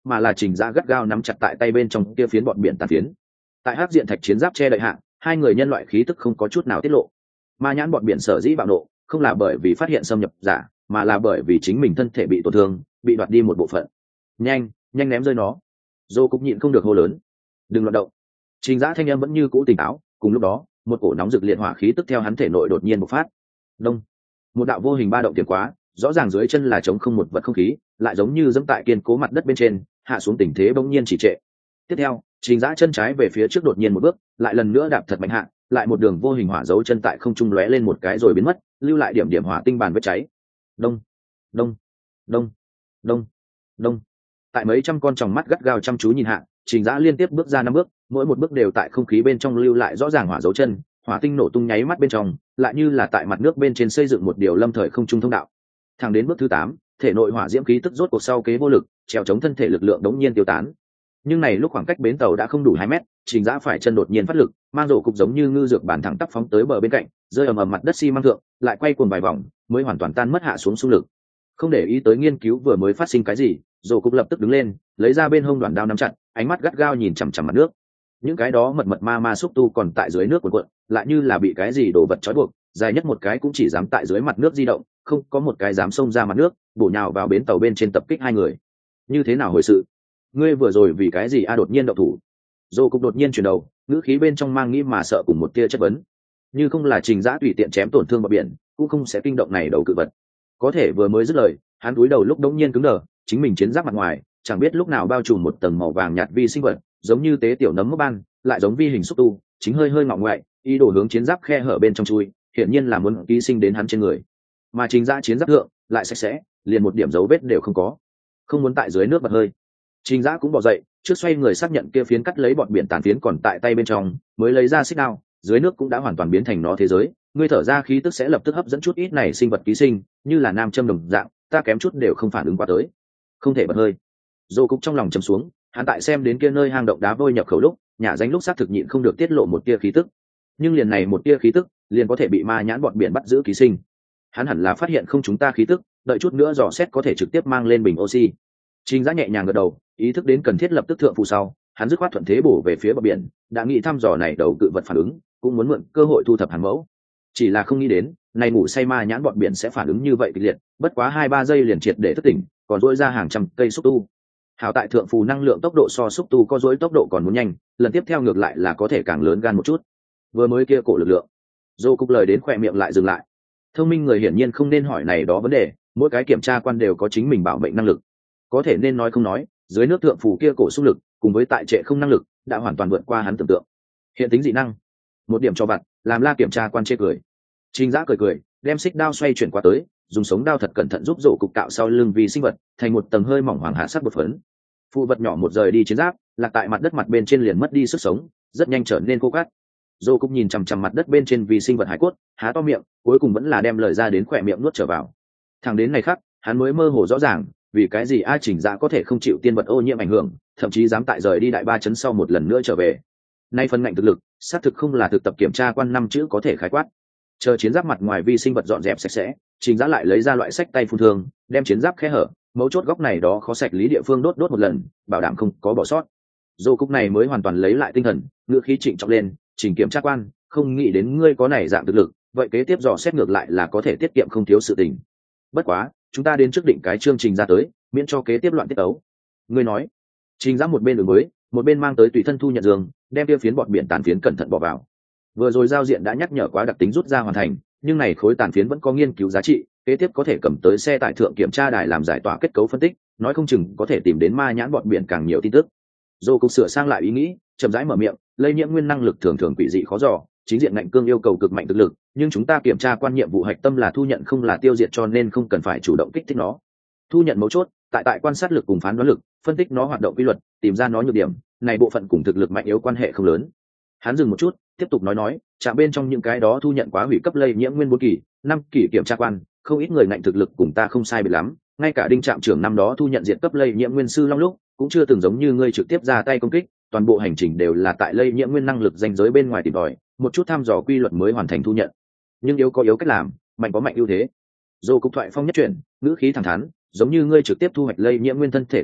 mà là Trình Dã gắt gao nắm chặt tại tay bên trong kia phiến bọt biển tàn phiến. Tại hắc diện thạch chiến giáp che đậy hạ, hai người nhân loại khí tức không có chút nào tiết lộ. Ma nhãn bọt biển sở dĩ bạo nộ, không là bởi vì phát hiện xâm nhập giả, mà là bởi vì chính mình thân thể bị tổn thương, bị đoạt đi một bộ phận. Nhanh, nhanh ném rơi nó. Dô cũng nhịn không được hô lớn. Đừng loạn động. Trình Dã thanh âm vẫn như cũ tỉnh táo, cùng lúc đó, một cổ nóng rực liệt hỏa khí tức theo hắn thể nội đột nhiên bộc phát. Đông. Một đạo vô hình ba động tiềm quá, rõ ràng dưới chân là trống không một vật không khí, lại giống như dẫm tại kiên cố mặt đất bên trên, hạ xuống tình thế bỗng nhiên chỉ trệ. Tiếp theo, Trình Dã chân trái về phía trước đột nhiên một bước, lại lần nữa đạp thật mạnh hạ, lại một đường vô hình hỏa dấu chân tại không trung lóe lên một cái rồi biến mất, lưu lại điểm điểm hỏa tinh bàn vết cháy. Đông, đông, đông, đông, đông. Tại mấy trăm con tròng mắt gắt gao chăm chú nhìn hạ, Trình Dã liên tiếp bước ra năm bước, mỗi một bước đều tại không khí bên trong lưu lại rõ ràng hỏa dấu chân, hỏa tinh nổ tung nháy mắt bên trong, lại như là tại mặt nước bên trên xây dựng một điều lâm thời không trung thông đạo. Thẳng đến bước thứ tám, thể nội hỏa diễm khí tức rốt cuộc sau kế vô lực, trèo chống thân thể lực lượng đống nhiên tiêu tán. Nhưng này lúc khoảng cách bến tàu đã không đủ hai mét, Trình Dã phải chân đột nhiên phát lực, mang rổ cục giống như ngư dược bản thẳng tắp phóng tới bờ bên cạnh, rơi ầm ầm mặt đất xi măng thượng, lại quay cuồng vài vòng, mới hoàn toàn tan mất hạ xuống xung lực. Không để ý tới nghiên cứu vừa mới phát sinh cái gì, rổ cục lập tức đứng lên, lấy ra bên hông đoạn đao nắm chặt, ánh mắt gắt gao nhìn chằm chằm mặt nước. Những cái đó mật mật ma ma xúc tu còn tại dưới nước cuộn cuộn, lại như là bị cái gì đồ vật trói buộc, dài nhất một cái cũng chỉ dám tại dưới mặt nước di động, không có một cái dám xông ra mặt nước, bổ nhào vào bến tàu bên trên tập kích hai người. Như thế nào hồi sự? Ngươi vừa rồi vì cái gì a đột nhiên động thủ? Dô cục đột nhiên chuyển đầu, ngữ khí bên trong mang nghĩ mà sợ cùng một tia chất vấn. Như không là Trình Dã tùy tiện chém tổn thương bờ biển, cũng không sẽ kinh động này đầu cự vật. Có thể vừa mới dứt lời, hắn cúi đầu lúc đống nhiên cứng đờ, chính mình chiến giáp mặt ngoài, chẳng biết lúc nào bao trùm một tầng màu vàng nhạt vi sinh vật, giống như tế tiểu nấm mốc ban, lại giống vi hình xúc tu, chính hơi hơi ngọ ngoại, ý đồ hướng chiến giáp khe hở bên trong chui, hiển nhiên là muốn ký sinh đến hắn trên người. Mà Trình Dã chiến giáp thượng lại sạch sẽ, liền một điểm dấu vết đều không có, không muốn tại dưới nước bật hơi. Trình Dã cũng bỏ dậy, trước xoay người xác nhận kia phiến cắt lấy bọt biển tàn phiến còn tại tay bên trong, mới lấy ra xích đao, dưới nước cũng đã hoàn toàn biến thành nó thế giới, ngươi thở ra khí tức sẽ lập tức hấp dẫn chút ít này sinh vật ký sinh, như là nam châm đồng dạng, ta kém chút đều không phản ứng qua tới. Không thể bật hơi. Dô cục trong lòng trầm xuống, hắn tại xem đến kia nơi hang động đá vôi nhập khẩu lúc, nhả danh lúc xác thực nhịn không được tiết lộ một tia khí tức. Nhưng liền này một tia khí tức, liền có thể bị ma nhãn bọt biển bắt giữ ký sinh. Hắn hẳn là phát hiện không chúng ta khí tức, đợi chút nữa dò xét có thể trực tiếp mang lên bình oxy. Trình Dã nhẹ nhàng gật đầu, ý thức đến cần thiết lập tức thượng phụ sau, hắn dứt khoát thuận thế bổ về phía bờ biển, đã nghĩ thăm dò này đầu cự vật phản ứng, cũng muốn mượn cơ hội thu thập hàn mẫu. Chỉ là không nghĩ đến, này ngủ say ma nhãn bọt biển sẽ phản ứng như vậy kịch liệt, bất quá hai ba giây liền triệt để thức tỉnh, còn rỗi ra hàng trăm cây xúc tu. Hảo tại thượng phù năng lượng tốc độ so xúc tu có rỗi tốc độ còn muốn nhanh, lần tiếp theo ngược lại là có thể càng lớn gan một chút. Vừa mới kia cổ lực lượng, Dô cục lời đến khỏe miệng lại dừng lại. Thông minh người hiển nhiên không nên hỏi này đó vấn đề, mỗi cái kiểm tra quan đều có chính mình bảo mệnh năng lực. Có thể nên nói không nói, dưới nước thượng phù kia cổ xung lực cùng với tại trệ không năng lực đã hoàn toàn vượt qua hắn tưởng tượng. Hiện tính dị năng, một điểm cho vặt, làm la kiểm tra quan chê cười. Trình Dã cười cười, đem xích đao xoay chuyển qua tới, dùng sống đao thật cẩn thận giúp rổ cục cạo sau lưng vì sinh vật thành một tầng hơi mỏng hoàng hạ sắc bột phấn. Phụ vật nhỏ một rời đi chiến giáp, lạc tại mặt đất mặt bên trên liền mất đi sức sống, rất nhanh trở nên khô cát. Rổ cục nhìn chằm chằm mặt đất bên trên vì sinh vật hải cốt, há to miệng, cuối cùng vẫn là đem lời ra đến khỏe miệng nuốt trở vào. Thẳng đến này khắc, hắn mới mơ hồ rõ ràng, vì cái gì A Trình Dã có thể không chịu tiên vật ô nhiễm ảnh hưởng, thậm chí dám tại rời đi đại ba chấn sau một lần nữa trở về. Nay phần ngạnh thực lực, xác thực không là thực tập kiểm tra quan năm chữ có thể khái quát. Chờ chiến giáp mặt ngoài vi sinh vật dọn dẹp sạch sẽ, Trình Dã lại lấy ra loại sách tay phun thương, đem chiến giáp khe hở, mấu chốt góc này đó khó sạch lý địa phương đốt đốt một lần, bảo đảm không có bỏ sót. Dô cục này mới hoàn toàn lấy lại tinh thần, ngựa khí trịnh trọng lên, Trình kiểm tra quan, không nghĩ đến ngươi có này dạng thực lực, vậy kế tiếp dò xét ngược lại là có thể tiết kiệm không thiếu sự tình. Bất quá, chúng ta đến trước định cái chương trình ra tới, miễn cho kế tiếp loạn tiết ấu. Ngươi nói. Trình Dã một bên ứng với, một bên mang tới tùy thân thu nhận giường, đem tiêu phiến bọt biển tàn phiến cẩn thận bỏ vào. Vừa rồi giao diện đã nhắc nhở quá đặc tính rút ra hoàn thành, nhưng này khối tàn phiến vẫn có nghiên cứu giá trị, kế tiếp có thể cầm tới xe tải thượng kiểm tra đài làm giải tỏa kết cấu phân tích, nói không chừng có thể tìm đến ma nhãn bọt biển càng nhiều tin tức. Dô cục sửa sang lại ý nghĩ, chậm rãi mở miệng, lây nhiễm nguyên năng lực thường thường quỷ dị khó dò, chính diện ngạnh cương yêu cầu cực mạnh thực lực, nhưng chúng ta kiểm tra quan nhiệm vụ hạch tâm là thu nhận không là tiêu diệt, cho nên không cần phải chủ động kích thích nó. Thu nhận mấu chốt tại tại quan sát lực cùng phán đoán lực, phân tích nó hoạt động quy luật, tìm ra nó nhược điểm, này bộ phận cùng thực lực mạnh yếu quan hệ không lớn. Hắn dừng một chút, tiếp tục nói nói, chạm bên trong những cái đó thu nhận quá hủy cấp lây nhiễm nguyên bốn kỳ, năm kỳ kiểm tra quan, không ít người ngạnh thực lực cùng ta không sai biệt lắm, ngay cả đinh trạm trưởng năm đó thu nhận diện cấp lây nhiễm nguyên sư long lúc, cũng chưa từng giống như ngươi trực tiếp ra tay công kích, toàn bộ hành trình đều là tại lây nhiễm nguyên năng lực danh giới bên ngoài tìm tòi, một chút thăm dò quy luật mới hoàn thành thu nhận. Nhưng yếu có yếu cách làm, mạnh có mạnh ưu thế. Dô cục thoại phong nhất chuyển, ngữ khí thẳng thắn, giống như ngươi trực tiếp thu hoạch lây nhiễm nguyên thân thể tài liệu,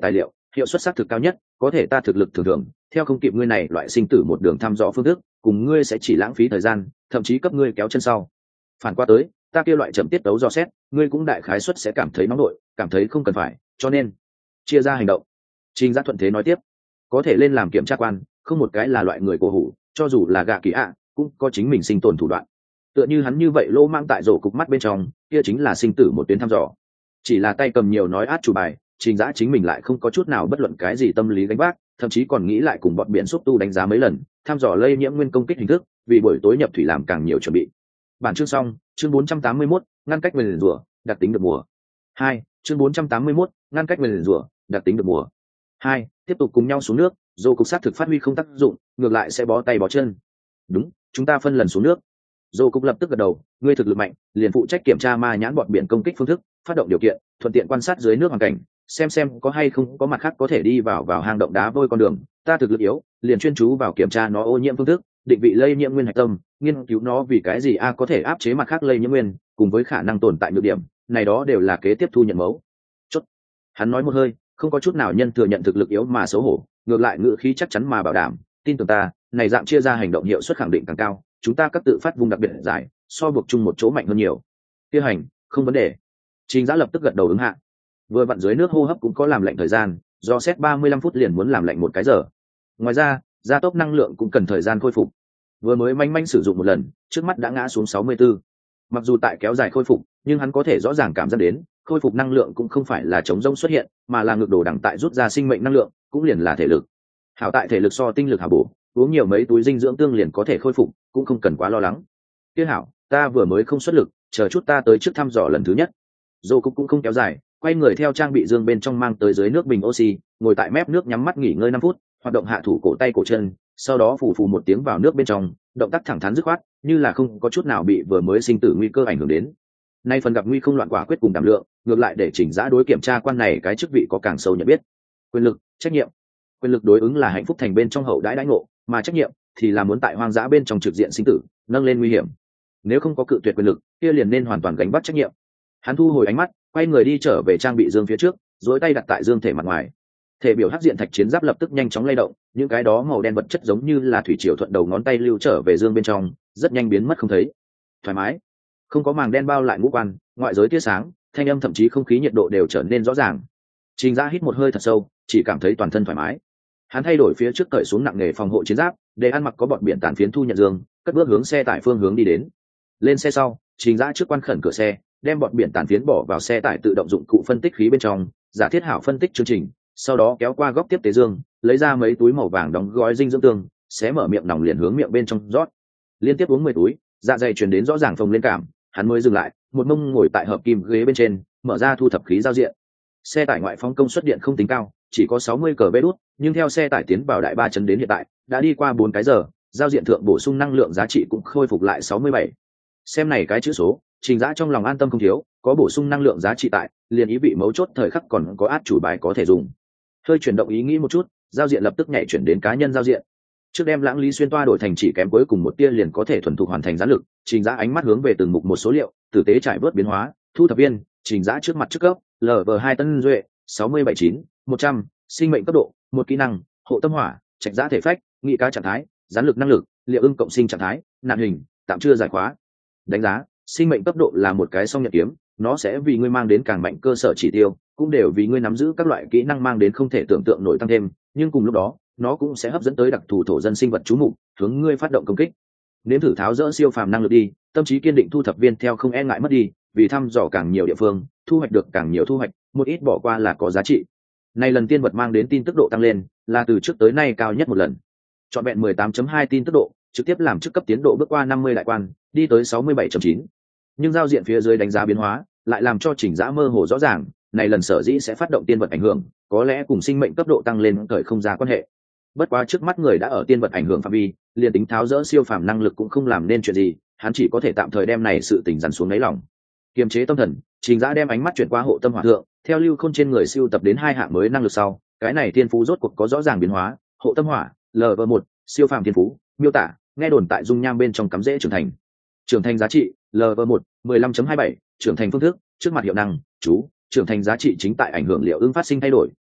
hiệu suất xác thực cao nhất, có thể ta thực lực thường thường theo không kịp ngươi này loại sinh tử một đường thăm dò phương thức, cùng ngươi sẽ chỉ lãng phí thời gian, thậm chí cấp ngươi kéo chân sau. Phản qua tới, ta kia loại chậm tiết tấu dò xét, ngươi cũng đại khái suất sẽ cảm thấy nóng nổi, cảm thấy không cần phải, cho nên chia ra hành động. Trình Giã thuận thế nói tiếp, có thể lên làm kiểm tra quan, không một cái là loại người cổ hủ, cho dù là gạ kỳ ạ, cũng có chính mình sinh tồn thủ đoạn. Tựa như hắn như vậy lỗ mang tại rổ cục mắt bên trong, kia chính là sinh tử một tuyến thăm dò. Chỉ là tay cầm nhiều nói át chủ bài, Trình Giã chính mình lại không có chút nào bất luận cái gì tâm lý gánh vác, thậm chí còn nghĩ lại cùng bọn biển xúc tu đánh giá mấy lần, thăm dò lây nhiễm nguyên công kích hình thức, vì buổi tối nhập thủy làm càng nhiều chuẩn bị. Bản chương xong, chương bốn trăm tám mươi mốt, ngăn cách nguyền rủa, đặc tính được mùa. Hai, chương bốn trăm tám mươi mốt, ngăn cách nguyền rủa, đặc tính được mùa. Hai, tiếp tục cùng nhau xuống nước, dù cục sát thực phát huy không tác dụng, ngược lại sẽ bó tay bó chân. Đúng, chúng ta phân lần xuống nước. Dô cục lập tức gật đầu, ngươi thực lực mạnh, liền phụ trách kiểm tra ma nhãn bọn biển công kích phương thức, phát động điều kiện, thuận tiện quan sát dưới nước hoàn cảnh, xem xem có hay không có mặt khác có thể đi vào vào hang động đá vôi con đường. Ta thực lực yếu, liền chuyên chú vào kiểm tra nó ô nhiễm phương thức, định vị lây nhiễm nguyên hạch tâm, nghiên cứu nó vì cái gì a có thể áp chế mặt khác lây nhiễm nguyên, cùng với khả năng tồn tại nhược điểm, này đó đều là kế tiếp thu nhận mẫu. Chốt. Hắn nói một hơi, không có chút nào nhân thừa nhận thực lực yếu mà xấu hổ, ngược lại ngữ khí chắc chắn mà bảo đảm, tin tưởng ta, này dạng chia ra hành động hiệu suất khẳng định càng cao, chúng ta các tự phát vùng đặc biệt giải, so buộc chung một chỗ mạnh hơn nhiều. Tiêu hành, không vấn đề. Trình Giã lập tức gật đầu ứng hạ. Vừa vặn dưới nước hô hấp cũng có làm lạnh thời gian, do xét ba mươi lăm phút liền muốn làm lạnh một cái giờ. Ngoài ra, gia tốc năng lượng cũng cần thời gian khôi phục. Vừa mới manh manh sử dụng một lần, trước mắt đã ngã xuống sáu mươi tư. Mặc dù tại kéo dài khôi phục, nhưng hắn có thể rõ ràng cảm giác đến, khôi phục năng lượng cũng không phải là chống rông xuất hiện, mà là ngược đồ đẳng tại rút ra sinh mệnh năng lượng, cũng liền là thể lực. Hảo tại thể lực so tinh lực hảo bổ, uống nhiều mấy túi dinh dưỡng tương liền có thể khôi phục, cũng không cần quá lo lắng. Tiếc hảo, ta vừa mới không xuất lực, chờ chút ta tới trước thăm dò lần thứ nhất. Dô cúc cũng không kéo dài, quay người theo trang bị dương bên trong mang tới dưới nước bình oxy, ngồi tại mép nước nhắm mắt nghỉ ngơi năm phút, hoạt động hạ thủ cổ tay cổ chân, sau đó phù phù một tiếng vào nước bên trong, động tác thẳng thắn dứt khoát, như là không có chút nào bị vừa mới sinh tử nguy cơ ảnh hưởng đến. Nay phần gặp nguy không loạn quả quyết cùng đảm lượng, ngược lại để Trình Giã đối kiểm tra quan này cái chức vị có càng sâu nhận biết. Quyền lực, trách nhiệm. Quyền lực đối ứng là hạnh phúc thành bên trong hậu đãi đãi ngộ, mà trách nhiệm thì là muốn tại hoang dã bên trong trực diện sinh tử, nâng lên nguy hiểm. Nếu không có cự tuyệt quyền lực, kia liền nên hoàn toàn gánh vác trách nhiệm. Hắn thu hồi ánh mắt, quay người đi trở về trang bị dương phía trước, duỗi tay đặt tại dương thể mặt ngoài. Thể biểu hắc diện thạch chiến giáp lập tức nhanh chóng lay động, những cái đó màu đen vật chất giống như là thủy triều thuận đầu ngón tay lưu trở về dương bên trong, rất nhanh biến mất không thấy. Thoải mái, không có màng đen bao lại ngũ quan, ngoại giới tia sáng, thanh âm thậm chí không khí nhiệt độ đều trở nên rõ ràng. Trình Giã hít một hơi thật sâu, chỉ cảm thấy toàn thân thoải mái. Hắn thay đổi phía trước cởi xuống nặng nghề phòng hộ chiến giáp, để ăn mặc có bọn biển tàn phiến thu nhận dương, cất bước hướng xe tải phương hướng đi đến. Lên xe sau, Trình Giã trước quan khẩn cửa xe, đem bọn biển tàn phiến bỏ vào xe tải tự động dụng cụ phân tích khí bên trong, giả thiết hảo phân tích chương trình, sau đó kéo qua góc tiếp tế dương, lấy ra mấy túi màu vàng đóng gói dinh dưỡng tương, xé mở miệng nòng liền hướng miệng bên trong rót. Liên tiếp uống mười túi, dạ dày truyền đến rõ ràng phồng lên cảm, hắn mới dừng lại, một mông ngồi tại hợp kim ghế bên trên, mở ra thu thập khí giao diện. Xe tải ngoại phóng công suất điện không tính cao, chỉ có sáu mươi cờ đút, nhưng theo xe tải tiến vào đại ba chấn đến hiện tại, đã đi qua bốn cái giờ, giao diện thượng bổ sung năng lượng giá trị cũng khôi phục lại sáu mươi bảy. Xem này cái chữ số, Trình Giã trong lòng an tâm không thiếu, có bổ sung năng lượng giá trị tại, liền ý vị mấu chốt thời khắc còn có át chủ bài có thể dùng. Hơi chuyển động ý nghĩ một chút, giao diện lập tức nhảy chuyển đến cá nhân giao diện. Trước đem lãng lý xuyên toa đổi thành chỉ kém cuối cùng một tia liền có thể thuần thục hoàn thành gián lực, Trình Giã ánh mắt hướng về từng mục một số liệu, tử tế trải bớt biến hóa, thu thập viên, Trình Giã trước mặt trước cấp, lờ vê hai tân duệ, sáu mươi bảy chín, một trăm, sinh mệnh cấp độ, một kỹ năng, hộ tâm hỏa, trạch giã thể phách, nghị cá trạng thái, gián lực năng lực, liệu ưng cộng sinh trạng thái, nạn hình, tạm chưa giải khóa. Đánh giá, sinh mệnh cấp độ là một cái song nhật kiếm, nó sẽ vì ngươi mang đến càng mạnh cơ sở chỉ tiêu, cũng đều vì ngươi nắm giữ các loại kỹ năng mang đến không thể tưởng tượng nổi tăng thêm, nhưng cùng lúc đó, nó cũng sẽ hấp dẫn tới đặc thù thổ dân sinh vật chú mục, hướng ngươi phát động công kích. Nếm thử tháo dỡ siêu phàm năng lực đi, tâm trí kiên định thu thập viên theo không e ngại mất đi, vì thăm dò càng nhiều địa phương, thu hoạch được càng nhiều thu hoạch, một ít bỏ qua là có giá trị. Này lần tiên vật mang đến tin tức độ tăng lên, là từ trước tới nay cao nhất một lần. Chọn vẹn mười tám chấm hai tin tức độ, trực tiếp làm chức cấp tiến độ bước qua năm mươi đại quan, đi tới sáu mươi bảy chấm chín. Nhưng giao diện phía dưới đánh giá biến hóa, lại làm cho Trình Giã mơ hồ rõ ràng, này lần sở dĩ sẽ phát động tiên vật ảnh hưởng, có lẽ cùng sinh mệnh cấp độ tăng lên thời không ra quan hệ. Bất quá trước mắt người đã ở tiên vật ảnh hưởng phạm vi, liền tính tháo dỡ siêu phàm năng lực cũng không làm nên chuyện gì, hắn chỉ có thể tạm thời đem này sự tình dằn xuống đáy lòng. Kiềm chế tâm thần, Trình Giã đem ánh mắt chuyển qua hộ tâm hỏa thượng, theo lưu khôn trên người siêu tập đến hai hạng mới năng lực sau, cái này tiên phú rốt cuộc có rõ ràng biến hóa, hộ tâm hỏa, lv một, siêu phàm tiên phú, miêu tả, nghe đồn tại dung nham bên trong cắm rễ trưởng thành. Trưởng thành giá trị, lv một, mười lăm chấm hai bảy, trưởng thành phương thức, trước mặt hiệu năng, chú, trưởng thành giá trị chính tại ảnh hưởng liệu ứng phát sinh thay đổi,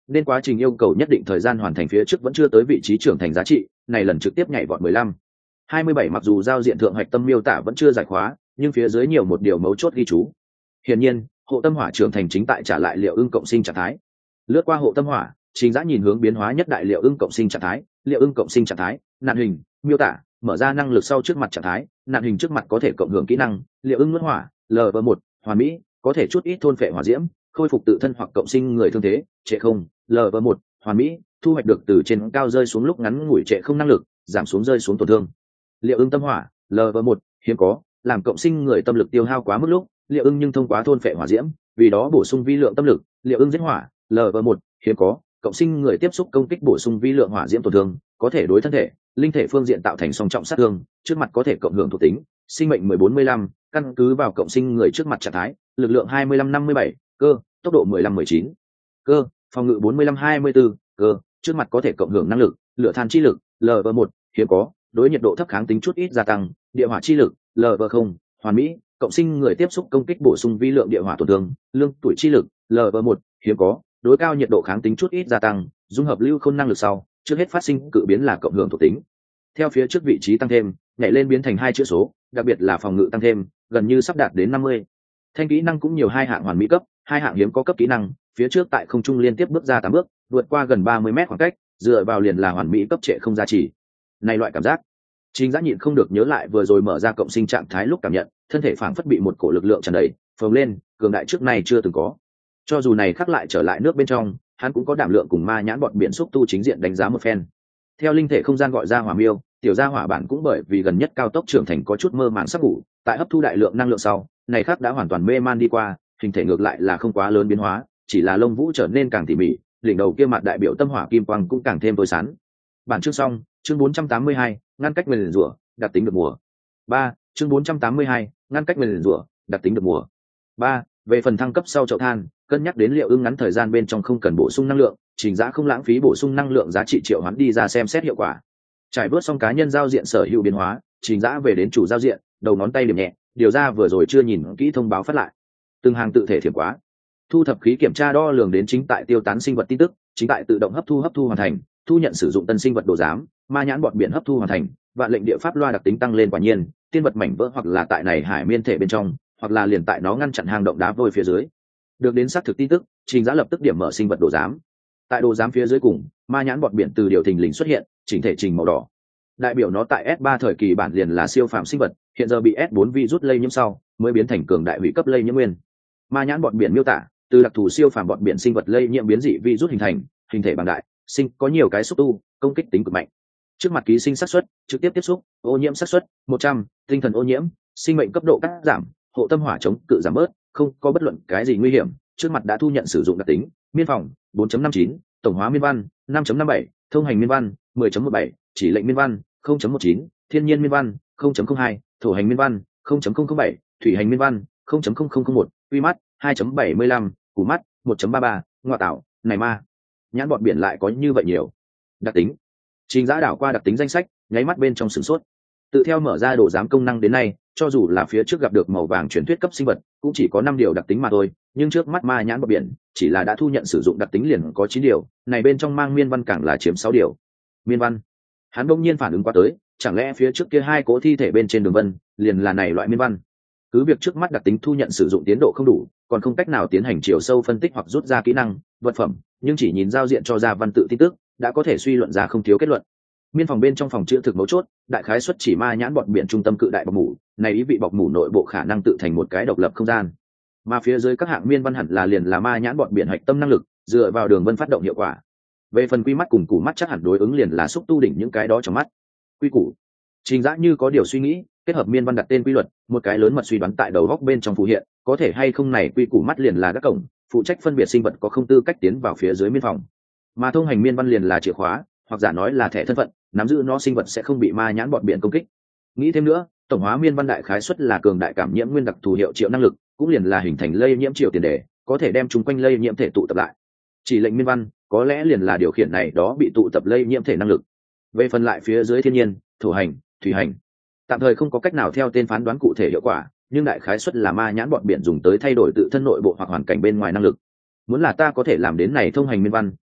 nên quá trình yêu cầu nhất định thời gian hoàn thành phía trước vẫn chưa tới vị trí trưởng thành giá trị, này lần trực tiếp nhảy vọt mười lăm. hai mươi bảy mặc dù giao diện thượng hạch tâm miêu tả vẫn chưa giải khóa, nhưng phía dưới nhiều một điều mấu chốt ghi chú. Hiển nhiên, hộ tâm hỏa trưởng thành chính tại trả lại liệu ưng cộng sinh trạng thái. Lướt qua hộ tâm hỏa, Trình Dã nhìn hướng biến hóa nhất đại liệu ưng cộng sinh trạng thái, liệu ưng cộng sinh trạng thái, nạn hình, miêu tả, mở ra năng lực sau trước mặt trạng thái, nạn hình trước mặt có thể cộng hưởng kỹ năng, liệu ưng nuốt hỏa, L V một, hoàn mỹ, có thể chút ít thôn phệ hỏa diễm, khôi phục tự thân hoặc cộng sinh người thương thế, trệ không, L V một, hoàn mỹ, thu hoạch được từ trên cao rơi xuống lúc ngắn ngủi trệ không năng lực, giảm xuống rơi xuống tổn thương. Liệu ưng tâm hỏa, L V một, hiếm có, làm cộng sinh người tâm lực tiêu hao quá mức lúc, liệu ưng nhưng thông qua thôn phệ hỏa diễm, vì đó bổ sung vi lượng tâm lực, liệu ưng giết hỏa, L V một, hiếm có, cộng sinh người tiếp xúc công kích bổ sung vi lượng hỏa diễm tổn thương, có thể đối thân thể, linh thể phương diện tạo thành song trọng sát thương, trước mặt có thể cộng hưởng thuộc tính, sinh mệnh mười bốn mười lăm, căn cứ vào cộng sinh người trước mặt trạng thái, lực lượng hai mươi lăm năm mươi bảy, cơ, tốc độ mười lăm mười chín, cơ, phòng ngự bốn mươi lăm hai mươi bốn, cơ, trước mặt có thể cộng hưởng năng lực, lửa than chi lực, L V một, hiếm có, đối nhiệt độ thấp kháng tính chút ít gia tăng, địa hỏa chi lực, L V không, hoàn mỹ, cộng sinh người tiếp xúc công kích bổ sung vi lượng địa hỏa tổn thương, lương tuổi chi lực, L V một, hiếm có, đối cao nhiệt độ kháng tính chút ít gia tăng, dung hợp lưu khôn năng lực sau, trước hết phát sinh cự biến là cộng hưởng thuộc tính. Theo phía trước vị trí tăng thêm, nhảy lên biến thành hai chữ số, đặc biệt là phòng ngự tăng thêm, gần như sắp đạt đến năm mươi. Thanh kỹ năng cũng nhiều hai hạng hoàn mỹ cấp, hai hạng hiếm có cấp kỹ năng, phía trước tại không trung liên tiếp bước ra tám bước, vượt qua gần ba mươi mét khoảng cách, dựa vào liền là hoàn mỹ cấp trệ không giá trị. Này loại cảm giác, Trình Dã nhịn không được nhớ lại vừa rồi mở ra cộng sinh trạng thái lúc cảm nhận, thân thể phảng phất bị một cổ lực lượng tràn đầy, phồng lên, cường đại trước này chưa từng có. Cho dù này khắc lại trở lại nước bên trong, hắn cũng có đảm lượng cùng ma nhãn bọn biển xúc tu chính diện đánh giá một phen. Theo linh thể không gian gọi ra hỏa miêu, tiểu gia hỏa bản cũng bởi vì gần nhất cao tốc trưởng thành có chút mơ màng sắp ngủ, tại hấp thu đại lượng năng lượng sau, này khắc đã hoàn toàn mê man đi qua, hình thể ngược lại là không quá lớn biến hóa, chỉ là lông vũ trở nên càng tỉ mỉ, đỉnh đầu kia mặt đại biểu tâm hỏa kim quang cũng càng thêm tối sáng. Bản chương xong, chương bốn trăm tám mươi hai, ngăn cách nguyền rủa, đặc tính được mùa. ba, chương bốn trăm tám mươi hai, ngăn cách nguyền rủa, đặc tính được mùa. ba, về phần thăng cấp sau chậu than, cân nhắc đến liệu ưng ngắn thời gian bên trong không cần bổ sung năng lượng, Trình Dã không lãng phí bổ sung năng lượng giá trị triệu hoán đi ra xem xét hiệu quả. Trải bớt xong cá nhân giao diện sở hữu biến hóa, Trình Dã về đến chủ giao diện, đầu ngón tay điểm nhẹ, điều ra vừa rồi chưa nhìn kỹ thông báo phát lại. Từng hàng tự thể thiểm quá. Thu thập khí kiểm tra đo lường đến chính tại tiêu tán sinh vật tin tức, chính tại tự động hấp thu hấp thu hoàn thành, thu nhận sử dụng tân sinh vật đồ giám, ma nhãn bọt biển hấp thu hoàn thành, vạn lệnh địa pháp loa đặc tính tăng lên quả nhiên, tiên vật mảnh vỡ hoặc là tại này hải miên thể bên trong, hoặc là liền tại nó ngăn chặn hang động đá vôi phía dưới. Được đến xác thực tin tức, Trình Dã lập tức điểm mở sinh vật đồ giám. Tại đồ giám phía dưới cùng, ma nhãn bọt biển từ điều thình lình xuất hiện, chỉnh thể trình màu đỏ. Đại biểu nó tại S ba thời kỳ bản liền là siêu phàm sinh vật, hiện giờ bị S bốn virus lây nhiễm sau, mới biến thành cường đại hủy cấp lây nhiễm nguyên. Ma nhãn bọt biển miêu tả, từ đặc thù siêu phàm bọt biển sinh vật lây nhiễm biến dị virus hình thành, hình thể bằng đại, sinh có nhiều cái xúc tu, công kích tính cực mạnh. Trước mặt ký sinh xác suất, trực tiếp tiếp xúc, ô nhiễm xác suất một trăm, tinh thần ô nhiễm, sinh mệnh cấp độ cắt giảm, hộ tâm hỏa chống cự giảm bớt, không có bất luận cái gì nguy hiểm, trước mặt đã thu nhận sử dụng đặc tính, miên phòng bốn chấm năm chín, tổng hóa miên văn năm chấm năm bảy, thông hành miên văn mười chấm mười bảy, chỉ lệnh miên văn không chấm một chín, thiên nhiên miên văn không chấm không hai, thổ hành miên văn không chấm không không bảy, thủy hành miên văn không chấm không không không một, uy mắt hai chấm bảy mươi lăm, củ mắt một chấm ba ba, ngoại tạo, này ma. Nhãn bọt biển lại có như vậy nhiều. Đặc tính. Trình Dã đảo qua đặc tính danh sách, nháy mắt bên trong sửng sốt. Tự theo mở ra đồ giám công năng đến nay, cho dù là phía trước gặp được màu vàng truyền thuyết cấp sinh vật, cũng chỉ có năm điều đặc tính mà thôi, nhưng trước mắt ma nhãn bọt biển, chỉ là đã thu nhận sử dụng đặc tính liền có chín điều, này bên trong mang miên văn càng là chiếm sáu điều. Miên văn. Hắn bỗng nhiên phản ứng qua tới, chẳng lẽ phía trước kia hai cỗ thi thể bên trên đường vân, liền là này loại miên văn. Cứ việc trước mắt đặc tính thu nhận sử dụng tiến độ không đủ, còn không cách nào tiến hành chiều sâu phân tích hoặc rút ra kỹ năng, vật phẩm, nhưng chỉ nhìn giao diện cho ra văn tự tin tức, đã có thể suy luận ra không thiếu kết luận. Miên phòng bên trong phòng chữa thực mấu chốt, đại khái xuất chỉ ma nhãn bọt biển trung tâm cự đại bọc mủ, này ý vị bọc mủ nội bộ khả năng tự thành một cái độc lập không gian. Mà phía dưới các hạng miên văn hẳn là liền là ma nhãn bọt biển hạch tâm năng lực, dựa vào đường vân phát động hiệu quả. Về phần quy mắt cùng củ mắt chắc hẳn đối ứng liền là xúc tu đỉnh những cái đó trong mắt. Quy củ. Trình Dã như có điều suy nghĩ, kết hợp miên văn đặt tên quy luật, một cái lớn mật suy đoán tại đầu góc bên trong phù hiện, có thể hay không này quy củ mắt liền là các cổng, phụ trách phân biệt sinh vật có không tư cách tiến vào phía dưới miên phòng. Mà thông hành miên văn liền là chìa khóa, hoặc giả nói là thẻ thân phận, nắm giữ nó sinh vật sẽ không bị ma nhãn bọt biển công kích. Nghĩ thêm nữa, tổng hóa miên văn đại khái suất là cường đại cảm nhiễm nguyên đặc thù hiệu triệu năng lực, cũng liền là hình thành lây nhiễm triệu tiền đề, có thể đem chúng quanh lây nhiễm thể tụ tập lại. Chỉ lệnh miên văn, có lẽ liền là điều khiển này đó bị tụ tập lây nhiễm thể năng lực. Về phần lại phía dưới thiên nhiên, thổ hành, thủy hành, tạm thời không có cách nào theo tên phán đoán cụ thể hiệu quả, nhưng đại khái suất là ma nhãn bọt biển dùng tới thay đổi tự thân nội bộ hoặc hoàn cảnh bên ngoài năng lực. Muốn là ta có thể làm đến này thông hành miên văn,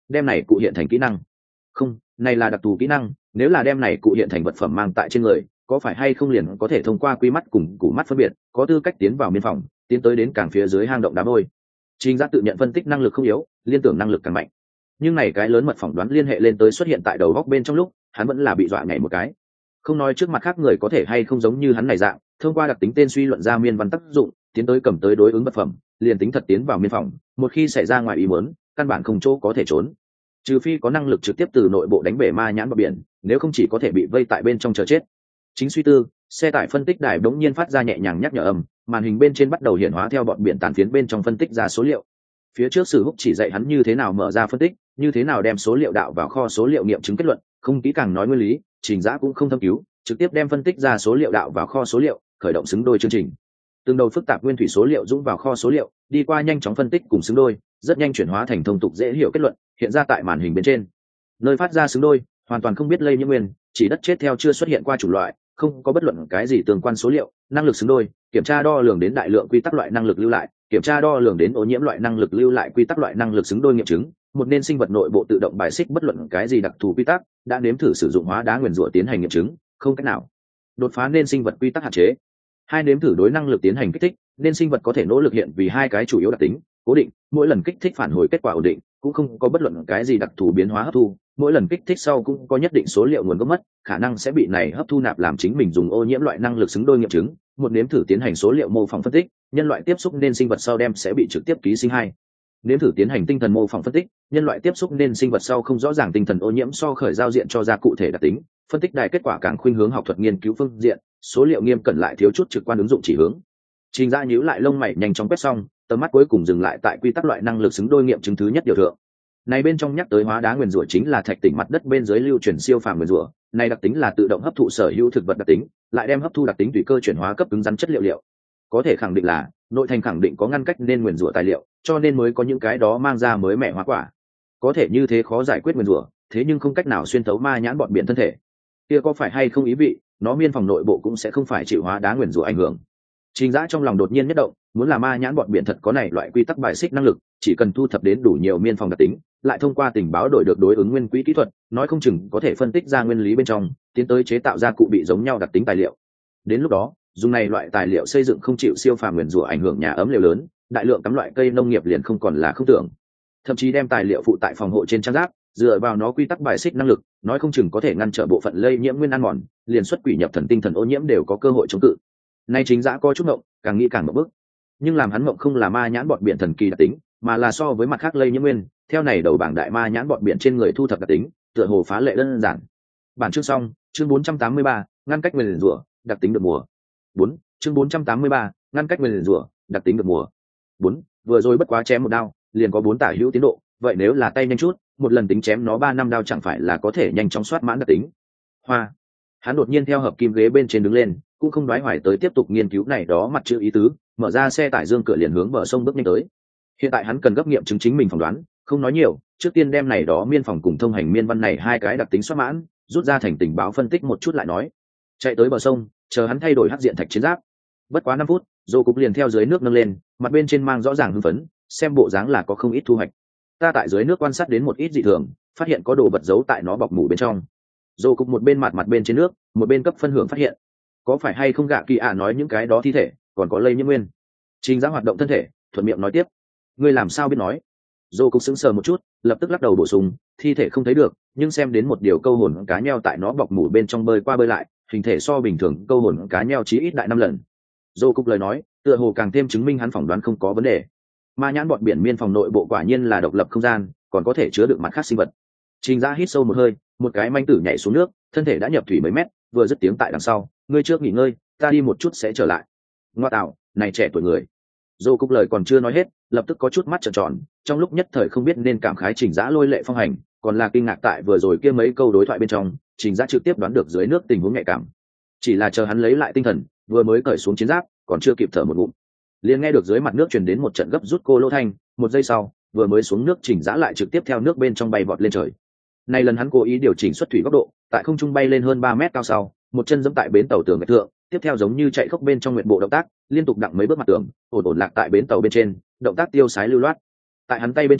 đem này cụ hiện thành kỹ năng. Không, này là đặc thù kỹ năng, nếu là đem này cụ hiện thành vật phẩm mang tại trên người, có phải hay không liền có thể thông qua quy mắt cùng củ mắt phân biệt, có tư cách tiến vào miên phòng, tiến tới đến càng phía dưới hang động đá vôi. Trình Giác tự nhận phân tích năng lực không yếu, liên tưởng năng lực càng mạnh. Nhưng này cái lớn mật phỏng đoán liên hệ lên tới xuất hiện tại đầu góc bên trong lúc, hắn vẫn là bị dọa nhảy một cái. Không nói trước mặt khác người có thể hay không giống như hắn này dạng, thông qua đặc tính tên suy luận ra miên văn tác dụng, tiến tới cầm tới đối ứng vật phẩm, liền tính thật tiến vào miên phòng, một khi xảy ra ngoài ý muốn, căn bản không chỗ có thể trốn. Trừ phi có năng lực trực tiếp từ nội bộ đánh bể ma nhãn bọt biển, nếu không chỉ có thể bị vây tại bên trong chờ chết. Chính suy tư, xe tải phân tích đài bỗng nhiên phát ra nhẹ nhàng nhắc nhở âm, màn hình bên trên bắt đầu hiện hóa theo bọt biển tàn phiến bên trong phân tích ra số liệu. Phía trước Sử Húc chỉ dạy hắn như thế nào mở ra phân tích, như thế nào đem số liệu đạo vào kho số liệu nghiệm chứng kết luận, không kỹ càng nói nguyên lý, Trình Giã cũng không thâm cứu, trực tiếp đem phân tích ra số liệu đạo vào kho số liệu, khởi động xứng đôi chương trình. Từng đầu phức tạp nguyên thủy số liệu dũng vào kho số liệu, đi qua nhanh chóng phân tích cùng xứng đôi, rất nhanh chuyển hóa thành thông tục dễ hiểu kết luận, hiện ra tại màn hình bên trên. Nơi phát ra xứng đôi, hoàn toàn không biết lây nhiễm nguyên, chỉ đất chết theo chưa xuất hiện qua chủng loại, không có bất luận cái gì tương quan số liệu, năng lực xứng đôi, kiểm tra đo lường đến đại lượng quy tắc loại năng lực lưu lại, kiểm tra đo lường đến ô nhiễm loại năng lực lưu lại quy tắc loại năng lực xứng đôi nghiệm chứng, một nên sinh vật nội bộ tự động bài xích bất luận cái gì đặc thù quy tắc, đã nếm thử sử dụng hóa đá nguyền rủa tiến hành nghiệm chứng, không cách nào đột phá nên sinh vật quy tắc hạn chế. Hai nếm thử đối năng lực tiến hành kích thích, nên sinh vật có thể nỗ lực hiện vì hai cái chủ yếu đặc tính, cố định, mỗi lần kích thích phản hồi kết quả ổn định, cũng không có bất luận cái gì đặc thù biến hóa hấp thu, mỗi lần kích thích sau cũng có nhất định số liệu nguồn gốc mất, khả năng sẽ bị này hấp thu nạp làm chính mình dùng ô nhiễm loại năng lực xứng đôi nghiệm chứng, một nếm thử tiến hành số liệu mô phỏng phân tích, nhân loại tiếp xúc nên sinh vật sau đem sẽ bị trực tiếp ký sinh hai. Nếm thử tiến hành tinh thần mô phỏng phân tích, nhân loại tiếp xúc nên sinh vật sau không rõ ràng tinh thần ô nhiễm so khởi giao diện cho ra cụ thể đặc tính, phân tích đài kết quả càng khuynh hướng học thuật nghiên cứu phương diện, số liệu nghiêm cẩn lại thiếu chút trực quan ứng dụng chỉ hướng. Trình Giã nhíu lại lông mày nhanh chóng quét xong, tầm mắt cuối cùng dừng lại tại quy tắc loại năng lực xứng đôi nghiệm chứng thứ nhất điều thượng. Này bên trong nhắc tới hóa đá nguyền rủa chính là thạch tỉnh mặt đất bên dưới lưu chuyển siêu phàm nguyền rủa, này đặc tính là tự động hấp thụ sở hữu thực vật đặc tính, lại đem hấp thu đặc tính tùy cơ chuyển hóa cấp cứng rắn chất liệu liệu. Có thể khẳng định là nội thành khẳng định có ngăn cách nên nguyền rủa tài liệu, cho nên mới có những cái đó mang ra mới mẻ hóa quả. Có thể như thế khó giải quyết nguyền rủa, thế nhưng không cách nào xuyên thấu ma nhãn bọn biển thân thể. Kia có phải hay không ý vị, nó miên phòng nội bộ cũng sẽ không phải chịu hóa đá nguyền rủa ảnh hưởng. Trình Giã trong lòng đột nhiên nhất động, muốn là ma nhãn bọn biển thật có này loại quy tắc bài xích năng lực, chỉ cần thu thập đến đủ nhiều miên phòng đặc tính, lại thông qua tình báo đổi được đối ứng nguyên quỹ kỹ thuật, nói không chừng có thể phân tích ra nguyên lý bên trong, tiến tới chế tạo ra cụ bị giống nhau đặc tính tài liệu. Đến lúc đó, dùng này loại tài liệu xây dựng không chịu siêu phàm nguyền rủa ảnh hưởng nhà ấm liều lớn, đại lượng cắm loại cây nông nghiệp liền không còn là không tưởng. Thậm chí đem tài liệu phụ tại phòng hộ trên trang giáp, dựa vào nó quy tắc bài xích năng lực, nói không chừng có thể ngăn trở bộ phận lây nhiễm nguyên ăn mòn, liền xuất quỷ nhập thần tinh thần ô nhiễm đều có cơ hội chống cự. Nay Chính Giã có chút ngộng, càng nghĩ càng ngộng bức. Nhưng làm hắn ngộng không là ma nhãn bọt biển thần kỳ đặc tính, mà là so với mặt khác lây nhiễm nguyên, theo này đầu bảng đại ma nhãn bọt biển trên người thu thập đặc tính, tựa hồ phá lệ đơn giản. Bản chương xong, chương bốn trăm tám mươi ba, ngăn cách nguyền rủa, đặc tính được mùa. bốn, chương bốn trăm tám mươi ba, ngăn cách nguyền rủa, đặc tính được mùa. bốn, vừa rồi bất quá chém một đao, liền có bốn tả hữu tiến độ, vậy nếu là tay nhanh chút, một lần tính chém nó ba năm đao chẳng phải là có thể nhanh chóng soát mãn đặc tính. Hoa. Hắn đột nhiên theo hợp kim ghế bên trên đứng lên, cũng không đoái hoài tới tiếp tục nghiên cứu này đó mặt chữ ý tứ, mở ra xe tải dương cửa liền hướng bờ sông bước nhanh tới. Hiện tại hắn cần gấp nghiệm chứng chính mình phỏng đoán, không nói nhiều, trước tiên đem này đó miên phòng cùng thông hành miên văn này hai cái đặc tính soát mãn, rút ra thành tình báo phân tích một chút lại nói. Chạy tới bờ sông, chờ hắn thay đổi hắc diện thạch chiến giáp. Bất quá năm phút, Dô Cục liền theo dưới nước nâng lên, mặt bên trên mang rõ ràng hưng phấn, xem bộ dáng là có không ít thu hoạch. Ta tại dưới nước quan sát đến một ít dị thường, phát hiện có đồ vật giấu tại nó bọc mủ bên trong. Dô Cục một bên mặt mặt bên trên nước, một bên cấp phân hưởng phát hiện. Có phải hay không gạ kỳ ạ nói những cái đó thi thể, còn có lây nhiễm nguyên. Trình Giã hoạt động thân thể, thuận miệng nói tiếp. Ngươi làm sao biết nói? Dô Cục sững sờ một chút, lập tức lắc đầu bổ sung, thi thể không thấy được, nhưng xem đến một điều câu hồn cá nheo tại nó bọc mủ bên trong bơi qua bơi lại, hình thể so bình thường câu hồn cá nheo chí ít đại năm lần. Dô Cục lời nói, tựa hồ càng thêm chứng minh hắn phỏng đoán không có vấn đề. Ma nhãn bọn biển miên phòng nội bộ quả nhiên là độc lập không gian, còn có thể chứa được mặt khác sinh vật. Trình Giã hít sâu một hơi, một cái manh tử nhảy xuống nước, thân thể đã nhập thủy mấy mét, vừa dứt tiếng tại đằng sau, ngươi trước nghỉ ngơi, ta đi một chút sẽ trở lại. Ngoa tạo, này trẻ tuổi người. Dô Cục lời còn chưa nói hết, lập tức có chút mắt trợn tròn, trong lúc nhất thời không biết nên cảm khái Trình Giã lôi lệ phong hành, còn là kinh ngạc tại vừa rồi kia mấy câu đối thoại bên trong, Trình Giã trực tiếp đoán được dưới nước tình huống nhạy cảm. Chỉ là chờ hắn lấy lại tinh thần, vừa mới cởi xuống chiến giáp, còn chưa kịp thở một ngụm, liền nghe được dưới mặt nước truyền đến một trận gấp rút cô lỗ thanh, một giây sau, vừa mới xuống nước Trình Giã lại trực tiếp theo nước bên trong bay vọt lên trời. Này lần hắn cố ý điều chỉnh xuất thủy góc độ, tại không trung bay lên hơn ba mét cao sau, một chân giẫm tại bến tàu tường gạch thượng, tiếp theo giống như chạy khốc bên trong nguyện bộ động tác, liên tục đặng mấy bước mặt tường, ổn ổn lạc tại bến tàu bên trên, động tác tiêu sái lưu loát. Tại hắn tay bên trong,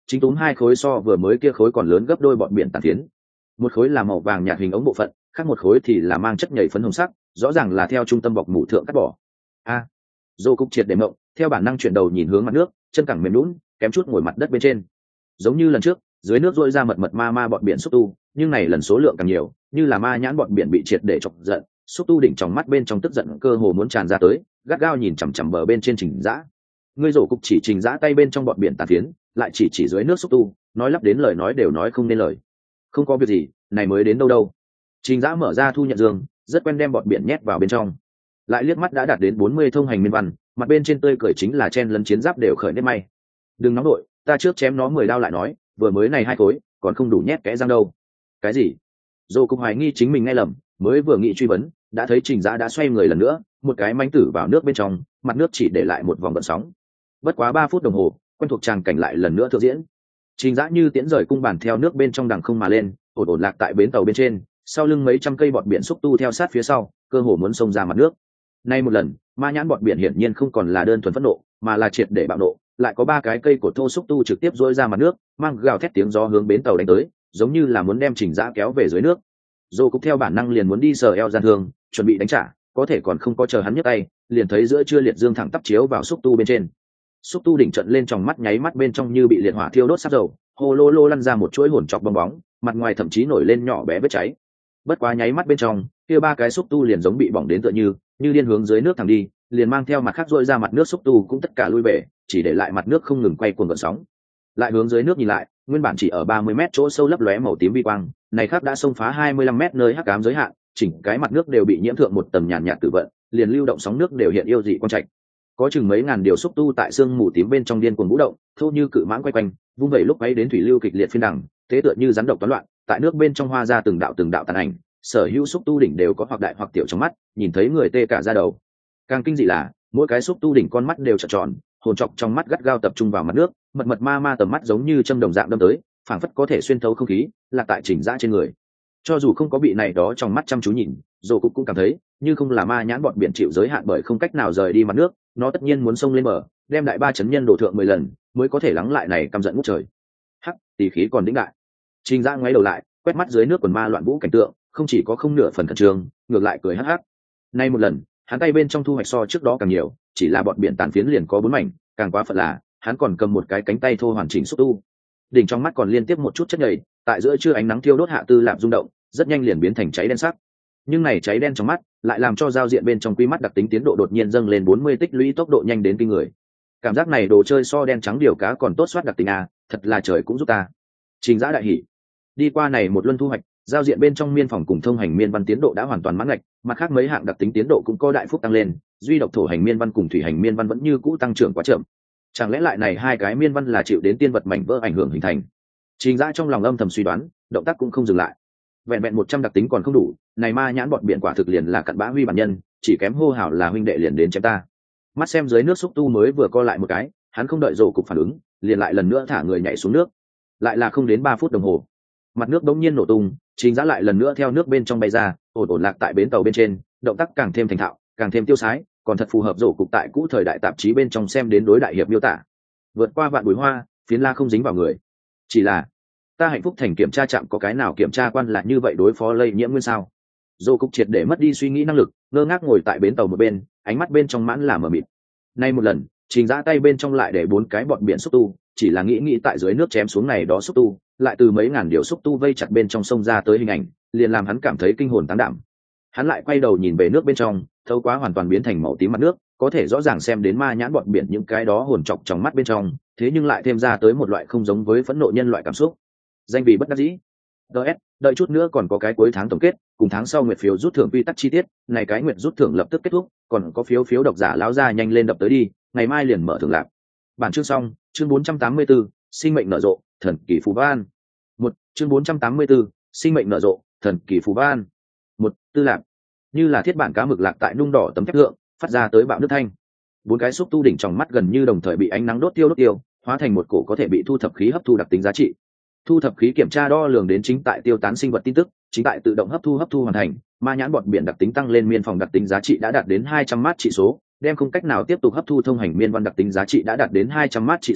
chính túm hai khối so vừa mới kia khối còn lớn gấp đôi bọn biển tàn phiến. Một khối là màu vàng nhạt hình ống bộ phận, khác một khối thì là mang chất nhầy phấn hồng sắc, rõ ràng là theo trung tâm bọc mủ thượng cắt bỏ. A, à, Dô cục triệt để mộng, theo bản năng chuyển đầu nhìn hướng mặt nước, chân cẳng mềm nhũn, kém chút ngồi mặt đất bên trên. Giống như lần trước, dưới nước rỗi ra mật mật ma ma bọn biển xúc tu, nhưng này lần số lượng càng nhiều, như là ma nhãn bọn biển bị triệt để chọc giận, xúc tu đỉnh trong mắt bên trong tức giận cơ hồ muốn tràn ra tới, gắt gao nhìn chằm chằm bờ bên trên Trình Dã. Ngươi rổ cục chỉ Trình Dã tay bên trong bọn biển tàn phiến, lại chỉ chỉ dưới nước xúc tu, nói lắp đến lời nói đều nói không nên lời. Không có việc gì, này mới đến đâu đâu. Trình Dã mở ra thu nhận giường, rất quen đem bọn biển nhét vào bên trong. Lại liếc mắt đã đạt đến bốn mươi thông hành miên văn, mặt bên trên tươi cười chính là chen lấn chiến giáp đều khởi nếp may. Đừng nóng đội, ta trước chém nó mười đao lại nói, vừa mới này hai khối, còn không đủ nhét kẽ răng đâu. Cái gì? Dô cục hoài nghi chính mình nghe lầm, mới vừa nghĩ truy vấn, đã thấy Trình Dã đã xoay người lần nữa, một cái manh tử vào nước bên trong, mặt nước chỉ để lại một vòng gợn sóng. Bất quá ba phút đồng hồ, quen thuộc tràng cảnh lại lần nữa thực diễn. Trình Dã như tiễn rời cung bàn theo nước bên trong đằng không mà lên, ổn ổn lạc tại bến tàu bên trên, sau lưng mấy trăm cây bọt biển xúc tu theo sát phía sau, cơ hồ muốn xông ra mặt nước. Nay một lần, ma nhãn bọt biển hiển nhiên không còn là đơn thuần phẫn nộ, mà là triệt để bạo nộ, lại có ba cái cây cột thô xúc tu trực tiếp rỗi ra mặt nước, mang gào thét tiếng gió hướng bến tàu đánh tới, giống như là muốn đem Trình Dã kéo về dưới nước. Dô cũng theo bản năng liền muốn đi sờ eo gian thương, chuẩn bị đánh trả, có thể còn không có chờ hắn nhấc tay, liền thấy giữa trưa liệt dương thẳng tắp chiếu vào xúc tu bên trên. Xúc tu đỉnh trận lên trong mắt nháy mắt bên trong như bị liệt hỏa thiêu đốt sắp dầu, hồ lô lô lăn ra một chuỗi hồn chọc bong bóng, mặt ngoài thậm chí nổi lên nhỏ bé vết cháy. Bất quá nháy mắt bên trong, kia ba cái xúc tu liền giống bị bỏng đến tựa như, như điên hướng dưới nước thẳng đi, liền mang theo mặt khác rôi ra mặt nước xúc tu cũng tất cả lui về, chỉ để lại mặt nước không ngừng quay cuồng gợn sóng. Lại hướng dưới nước nhìn lại, nguyên bản chỉ ở ba mươi mét chỗ sâu lấp lóe màu tím vi quang, này khác đã xông phá hai mươi lăm mét nơi hắc ám giới hạn, chỉnh cái mặt nước đều bị nhiễm thượng một tầng nhàn nhạt tử vận, liền lưu động sóng nước đều hiện yêu dị quang trạch. Có chừng mấy ngàn điều xúc tu tại xương mù tím bên trong điên cuồng vũ động, thô như cự mãng quay quanh, vung vẩy lúc ấy đến thủy lưu kịch liệt phiên đẳng, thế tựa như rắn độc toán loạn, tại nước bên trong hoa ra từng đạo từng đạo tàn ảnh, sở hữu xúc tu đỉnh đều có hoặc đại hoặc tiểu trong mắt, nhìn thấy người tê cả da đầu. Càng kinh dị là, mỗi cái xúc tu đỉnh con mắt đều trợn tròn, hồn trọc trong mắt gắt gao tập trung vào mặt nước, mật mật ma ma tầm mắt giống như châm đồng dạng đâm tới, phảng phất có thể xuyên thấu không khí, là tại Trình Dã trên người. Cho dù không có bị này đó trong mắt chăm chú nhìn, Dô cũng cũng cảm thấy, như không là ma nhãn bọn biển chịu giới hạn bởi không cách nào rời đi mặt nước, nó tất nhiên muốn xông lên bờ, đem đại ba chấn nhân đổ thượng mười lần, mới có thể lắng lại này căm giận ngút trời. Hắc, tỷ khí còn đĩnh đại. Trình Dã ngoái đầu lại, quét mắt dưới nước quần ma loạn vũ cảnh tượng, không chỉ có không nửa phần khẩn trương, ngược lại cười hắc hắc. Nay một lần, hắn tay bên trong thu hoạch so trước đó càng nhiều, chỉ là bọn biển tàn phiến liền có bốn mảnh, càng quá phận là, hắn còn cầm một cái cánh tay thô hoàn chỉnh xúc tu. Đỉnh trong mắt còn liên tiếp một chút chất nhầy, tại giữa trưa ánh nắng thiêu đốt hạ tư lạm rung động, rất nhanh liền biến thành cháy đen sắc. Nhưng này cháy đen trong mắt, lại làm cho giao diện bên trong quy mắt đặc tính tiến độ đột nhiên dâng lên bốn mươi tích lũy tốc độ nhanh đến kinh người. Cảm giác này đồ chơi so đen trắng điều cá còn tốt soát đặc tính à, thật là trời cũng giúp ta. Trình Dã đại hỉ. Đi qua này một luân thu hoạch, giao diện bên trong miên phòng cùng thông hành miên văn tiến độ đã hoàn toàn mãn ngạch, mặt khác mấy hạng đặc tính tiến độ cũng có đại phúc tăng lên, duy độc thổ hành miên văn cùng thủy hành miên văn vẫn như cũ tăng trưởng quá chậm. Chẳng lẽ lại này hai cái miên văn là chịu đến tiên vật mảnh vỡ ảnh hưởng hình thành? Trình Dã trong lòng âm thầm suy đoán, động tác cũng không dừng lại. Vẹn vẹn một trăm đặc tính còn không đủ, này ma nhãn bọn biển quả thực liền là cặn bã huy bản nhân, chỉ kém hô hào là huynh đệ liền đến chém ta. Mắt xem dưới nước xúc tu mới vừa co lại một cái, hắn không đợi Dô cục phản ứng, liền lại lần nữa thả người nhảy xuống nước. Lại là không đến ba phút đồng hồ, mặt nước đống nhiên nổ tung, Trình Dã lại lần nữa theo nước bên trong bay ra, ổn ổn lạc tại bến tàu bên trên, động tác càng thêm thành thạo, càng thêm tiêu sái, còn thật phù hợp Dô cục tại cũ thời đại tạp chí bên trong xem đến đối đại hiệp miêu tả. Vượt qua vạn bụi hoa, phiến la không dính vào người. Chỉ là, ta hạnh phúc thành kiểm tra trạm có cái nào kiểm tra quan là như vậy đối phó lây nhiễm nguyên sao? Dô cục triệt để mất đi suy nghĩ năng lực, ngơ ngác ngồi tại bến tàu một bên, ánh mắt bên trong mãn là mờ mịt. Nay một lần, Trình Dã tay bên trong lại để bốn cái bọt biển xúc tu, chỉ là nghĩ nghĩ tại dưới nước chém xuống này đó xúc tu, lại từ mấy ngàn điều xúc tu vây chặt bên trong sông ra tới hình ảnh, liền làm hắn cảm thấy kinh hồn táng đảm. Hắn lại quay đầu nhìn về nước bên trong, thấu quá hoàn toàn biến thành màu tím mặt nước, có thể rõ ràng xem đến ma nhãn bọt biển những cái đó hồn trọc trong mắt bên trong, thế nhưng lại thêm ra tới một loại không giống với phẫn nộ nhân loại cảm xúc. Danh vì bất đắc dĩ. đê ét, đợi chút nữa còn có cái cuối tháng tổng kết, cùng tháng sau nguyệt phiếu rút thưởng quy tắc chi tiết, này cái nguyệt rút thưởng lập tức kết thúc, còn có phiếu phiếu độc giả lão ra nhanh lên đập tới đi, ngày mai liền mở thưởng lạc. Bản chương xong, chương bốn trăm tám mươi tư, sinh mệnh nở rộ, thần kỳ phù văn. Một, chương bốn trăm tám mươi tư, sinh mệnh nở rộ, thần kỳ phù văn. Một, tư lạc. Như là thiết bản cá mực lạc tại nung đỏ tấm thép thượng, phát ra tới bạo nước thanh. Bốn cái xúc tu đỉnh trong mắt gần như đồng thời bị ánh nắng đốt tiêu đốt tiêu, hóa thành một cổ có thể bị thu thập khí hấp thu đặc tính giá trị. Thu thập khí kiểm tra đo lường đến chính tại tiêu tán sinh vật tin tức, chính tại tự động hấp thu hấp thu hoàn thành, ma nhãn bọt biển đặc tính tăng lên miên phòng đặc tính giá trị đã đạt đến hai trăm mát trị số, đem không cách nào tiếp tục hấp thu thông hành miên văn đặc tính giá trị đã đạt đến hai trăm mát trị số,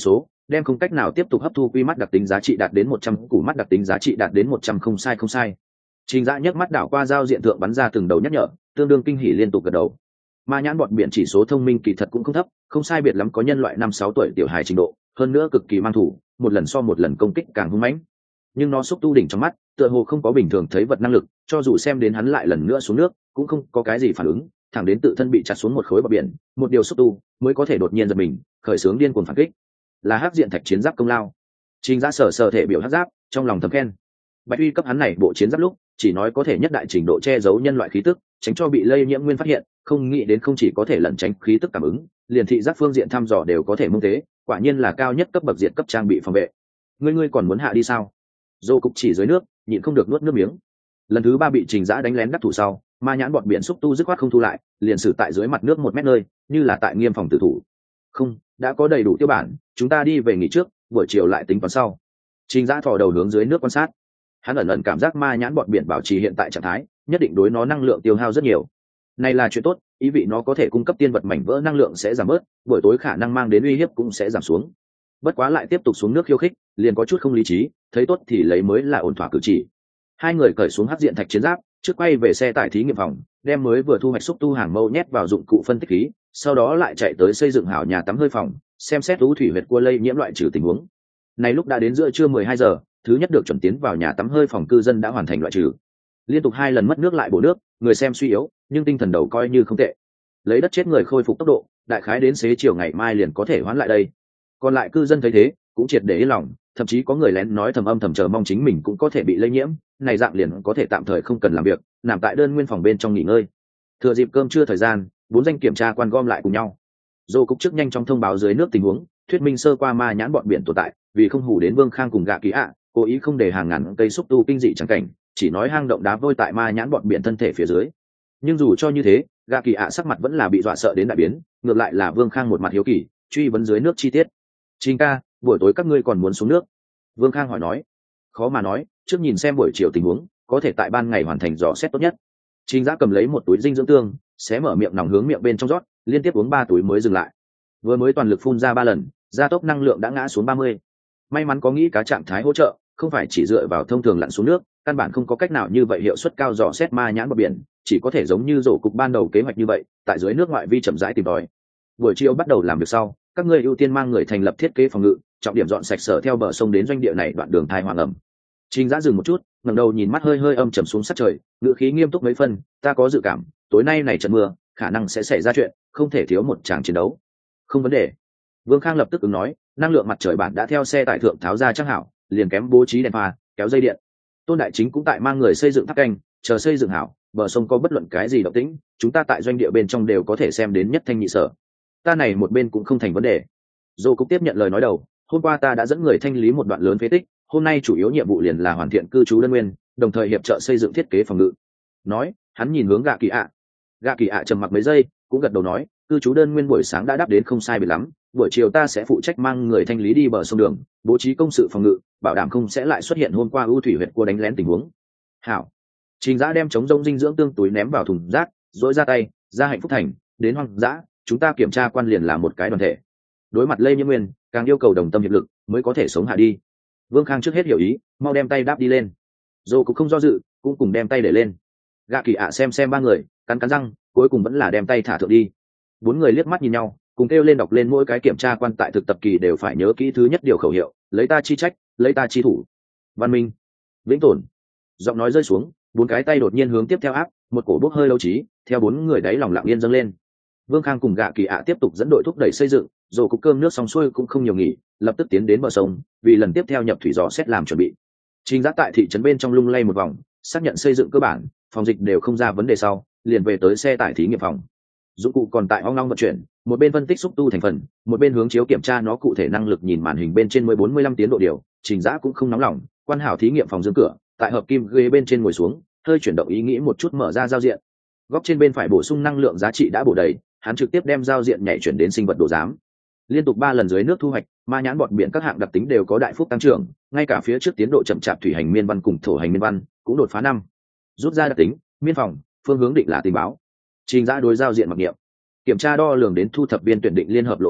đem không cách nào tiếp tục hấp thu quy mắt đặc tính giá trị đạt đến một trăm, củ mắt đặc tính giá trị đạt đến một trăm, không sai không sai. Trình Dã nhấc mắt đảo qua giao diện thượng bắn ra từng đầu nhắc nhở, tương đương kinh hỉ liên tục gật đầu. Ma nhãn bọn biển chỉ số thông minh kỳ thật cũng không thấp, không sai biệt lắm có nhân loại năm sáu tuổi tiểu hài trình độ, hơn nữa cực kỳ mang thủ, một lần so một lần công kích càng hung mãnh. Nhưng nó xúc tu đỉnh trong mắt, tựa hồ không có bình thường thấy vật năng lực, cho dù xem đến hắn lại lần nữa xuống nước, cũng không có cái gì phản ứng, thẳng đến tự thân bị chặt xuống một khối bờ biển, một điều xúc tu mới có thể đột nhiên giật mình, khởi xướng điên cuồng phản kích. Là hắc diện thạch chiến giáp công lao. Trình Dã sở sở thể biểu hắc giáp, trong lòng thầm khen. Bạch Uy cấp hắn này bộ chiến giáp lúc, chỉ nói có thể nhất đại trình độ che giấu nhân loại khí tức, tránh cho bị lây nhiễm nguyên phát hiện, không nghĩ đến không chỉ có thể lẩn tránh khí tức cảm ứng, liền thị giác phương diện thăm dò đều có thể mông thế, quả nhiên là cao nhất cấp bậc diện cấp trang bị phòng vệ. Ngươi ngươi còn muốn hạ đi sao? Dô cục chỉ dưới nước, nhịn không được nuốt nước miếng. Lần thứ ba bị Trình Dã đánh lén đắc thủ sau, ma nhãn bọn biển xúc tu dứt khoát không thu lại, liền xử tại dưới mặt nước một mét nơi, như là tại nghiêm phòng tử thủ. Không, đã có đầy đủ tiêu bản, chúng ta đi về nghỉ trước, buổi chiều lại tính toán sau. Trình Dã thò đầu hướng dưới nước quan sát. Hắn ẩn ẩn cảm giác ma nhãn bọn biển bảo trì hiện tại trạng thái, nhất định đối nó năng lượng tiêu hao rất nhiều. Này là chuyện tốt, ý vị nó có thể cung cấp tiên vật mảnh vỡ năng lượng sẽ giảm bớt, buổi tối khả năng mang đến uy hiếp cũng sẽ giảm xuống. Bất quá lại tiếp tục xuống nước khiêu khích, liền có chút không lý trí, thấy tốt thì lấy mới là ổn thỏa cử chỉ. Hai người cởi xuống hắc diện thạch chiến giáp, trước quay về xe tải thí nghiệm phòng, đem mới vừa thu hoạch xúc tu hàng mâu nhét vào dụng cụ phân tích khí, sau đó lại chạy tới xây dựng hảo nhà tắm hơi phòng, xem xét u thủy huyệt cua lây nhiễm loại trừ tình huống. Này lúc đã đến giữa trưa mười hai giờ, thứ nhất được chuẩn tiến vào nhà tắm hơi phòng cư dân đã hoàn thành loại trừ. Liên tục hai lần mất nước lại bổ nước, người xem suy yếu, nhưng tinh thần đầu coi như không tệ. Lấy đất chết người khôi phục tốc độ, đại khái đến xế chiều ngày mai liền có thể hoán lại đây. Còn lại cư dân thấy thế, cũng triệt để yên lòng, thậm chí có người lén nói thầm âm thầm chờ mong chính mình cũng có thể bị lây nhiễm, này dạng liền có thể tạm thời không cần làm việc, nằm tại đơn nguyên phòng bên trong nghỉ ngơi. Thừa dịp cơm trưa thời gian, bốn danh kiểm tra quan gom lại cùng nhau. Dô cục trước nhanh trong thông báo dưới nước tình huống, thuyết minh sơ qua ma nhãn bọn biển tồn tại, vì không hù đến Vương Khang cùng Gạ Kỳ ạ, cố ý không để hàng ngàn cây xúc tu kinh dị chẳng cảnh, chỉ nói hang động đá vôi tại ma nhãn bọn biển thân thể phía dưới. Nhưng dù cho như thế, Gạ Kỳ ạ sắc mặt vẫn là bị dọa sợ đến đại biến, ngược lại là Vương Khang một mặt hiếu kỳ, truy vấn dưới nước chi tiết. Trình ca, buổi tối các ngươi còn muốn xuống nước? Vương Khang hỏi nói. Khó mà nói, trước nhìn xem buổi chiều tình huống, có thể tại ban ngày hoàn thành dò xét tốt nhất. Trình Dã cầm lấy một túi dinh dưỡng tương, xé mở miệng nòng hướng miệng bên trong rót, liên tiếp uống ba túi mới dừng lại. Vừa mới toàn lực phun ra ba lần, gia tốc năng lượng đã ngã xuống ba mươi. May mắn có nghĩ cá trạng thái hỗ trợ, không phải chỉ dựa vào thông thường lặn xuống nước, căn bản không có cách nào như vậy hiệu suất cao dò xét ma nhãn bờ biển, chỉ có thể giống như rổ cục ban đầu kế hoạch như vậy, tại dưới nước ngoại vi chậm rãi tìm tòi. Buổi chiều bắt đầu làm việc sau, các ngươi ưu tiên mang người thành lập thiết kế phòng ngự, trọng điểm dọn sạch sở theo bờ sông đến doanh địa này đoạn đường thai hoàng ẩm. Trình Dã dừng một chút, ngẩng đầu nhìn mắt hơi hơi âm trầm xuống sát trời, ngữ khí nghiêm túc mấy phân, ta có dự cảm, tối nay này trận mưa, khả năng sẽ xảy ra chuyện, không thể thiếu một tràng chiến đấu. Không vấn đề. Vương Khang lập tức ứng nói, năng lượng mặt trời bản đã theo xe tải thượng tháo ra chắc hảo, liền kém bố trí đèn pha, kéo dây điện. Tôn Đại Chính cũng tại mang người xây dựng tháp canh, chờ xây dựng hảo, bờ sông có bất luận cái gì động tĩnh, chúng ta tại doanh địa bên trong đều có thể xem đến nhất thanh nhị sở. Ta này một bên cũng không thành vấn đề. Dô cũng tiếp nhận lời nói đầu, hôm qua ta đã dẫn người thanh lý một đoạn lớn phế tích, hôm nay chủ yếu nhiệm vụ liền là hoàn thiện cư trú đơn nguyên, đồng thời hiệp trợ xây dựng thiết kế phòng ngự. Nói, hắn nhìn hướng Gạ Kỳ ạ. Gạ Kỳ ạ trầm mặc mấy giây, cũng gật đầu nói, cư trú đơn nguyên buổi sáng đã đáp đến không sai biệt lắm, buổi chiều ta sẽ phụ trách mang người thanh lý đi bờ sông đường, bố trí công sự phòng ngự, bảo đảm không sẽ lại xuất hiện hôm qua ưu thủy huyệt cua đánh lén tình huống. Hảo. Trình Dã đem chống rông dinh dưỡng tương túi ném vào thùng rác, dỗi ra tay, ra Hạnh Phúc Thành, đến hoang dã, chúng ta kiểm tra quan liền là một cái đoàn thể. Đối mặt lây nhiễm nguyên, càng yêu cầu đồng tâm hiệp lực mới có thể sống hạ đi. Vương Khang trước hết hiểu ý, mau đem tay đáp đi lên. Dô cũng không do dự, cũng cùng đem tay để lên. Gạ Kỳ ạ xem xem ba người, cắn cắn răng, cuối cùng vẫn là đem tay thả thượng đi. Bốn người liếc mắt nhìn nhau, cùng kêu lên đọc lên mỗi cái kiểm tra quan tại thực tập kỳ đều phải nhớ kỹ thứ nhất điều khẩu hiệu, lấy ta chi trách, lấy ta chi thủ. Văn minh, vĩnh tồn. Giọng nói rơi xuống, bốn cái tay đột nhiên hướng tiếp theo áp, một cổ bốc hơi lâu trí, theo bốn người đáy lòng lặng yên dâng lên. Vương Khang cùng Gạ Kỳ ạ tiếp tục dẫn đội thúc đẩy xây dựng, rồi cục cơm nước xong xuôi cũng không nhiều nghỉ, lập tức tiến đến bờ sông, vì lần tiếp theo nhập thủy dò xét làm chuẩn bị. Trình Dã tại thị trấn bên trong lung lay một vòng, xác nhận xây dựng cơ bản, phòng dịch đều không ra vấn đề sau, liền về tới xe tải thí nghiệm phòng. Dụng cụ còn tại ong long vận chuyển, một bên phân tích xúc tu thành phần, một bên hướng chiếu kiểm tra nó cụ thể năng lực, nhìn màn hình bên trên mới bốn mươi lăm tiến độ điều, Trình Dã cũng không nóng lòng, quan hảo thí nghiệm phòng dương cửa, tại hợp kim ghế bên trên ngồi xuống, hơi chuyển động ý nghĩ một chút mở ra giao diện. Góc trên bên phải bổ sung năng lượng giá trị đã bổ đầy, hắn trực tiếp đem giao diện nhảy chuyển đến sinh vật đồ giám. Liên tục ba lần dưới nước thu hoạch, ma nhãn bọt biển các hạng đặc tính đều có đại phúc tăng trưởng, ngay cả phía trước tiến độ chậm chạp thủy hành miên văn cùng thổ hành miên văn cũng đột phá năm. Rút ra đặc tính, miên phòng, phương hướng định là tình báo. Trình Dã đối giao diện mặc niệm. Kiểm tra đo lường đến thu thập viên tuyển định liên hợp lộ tuyến,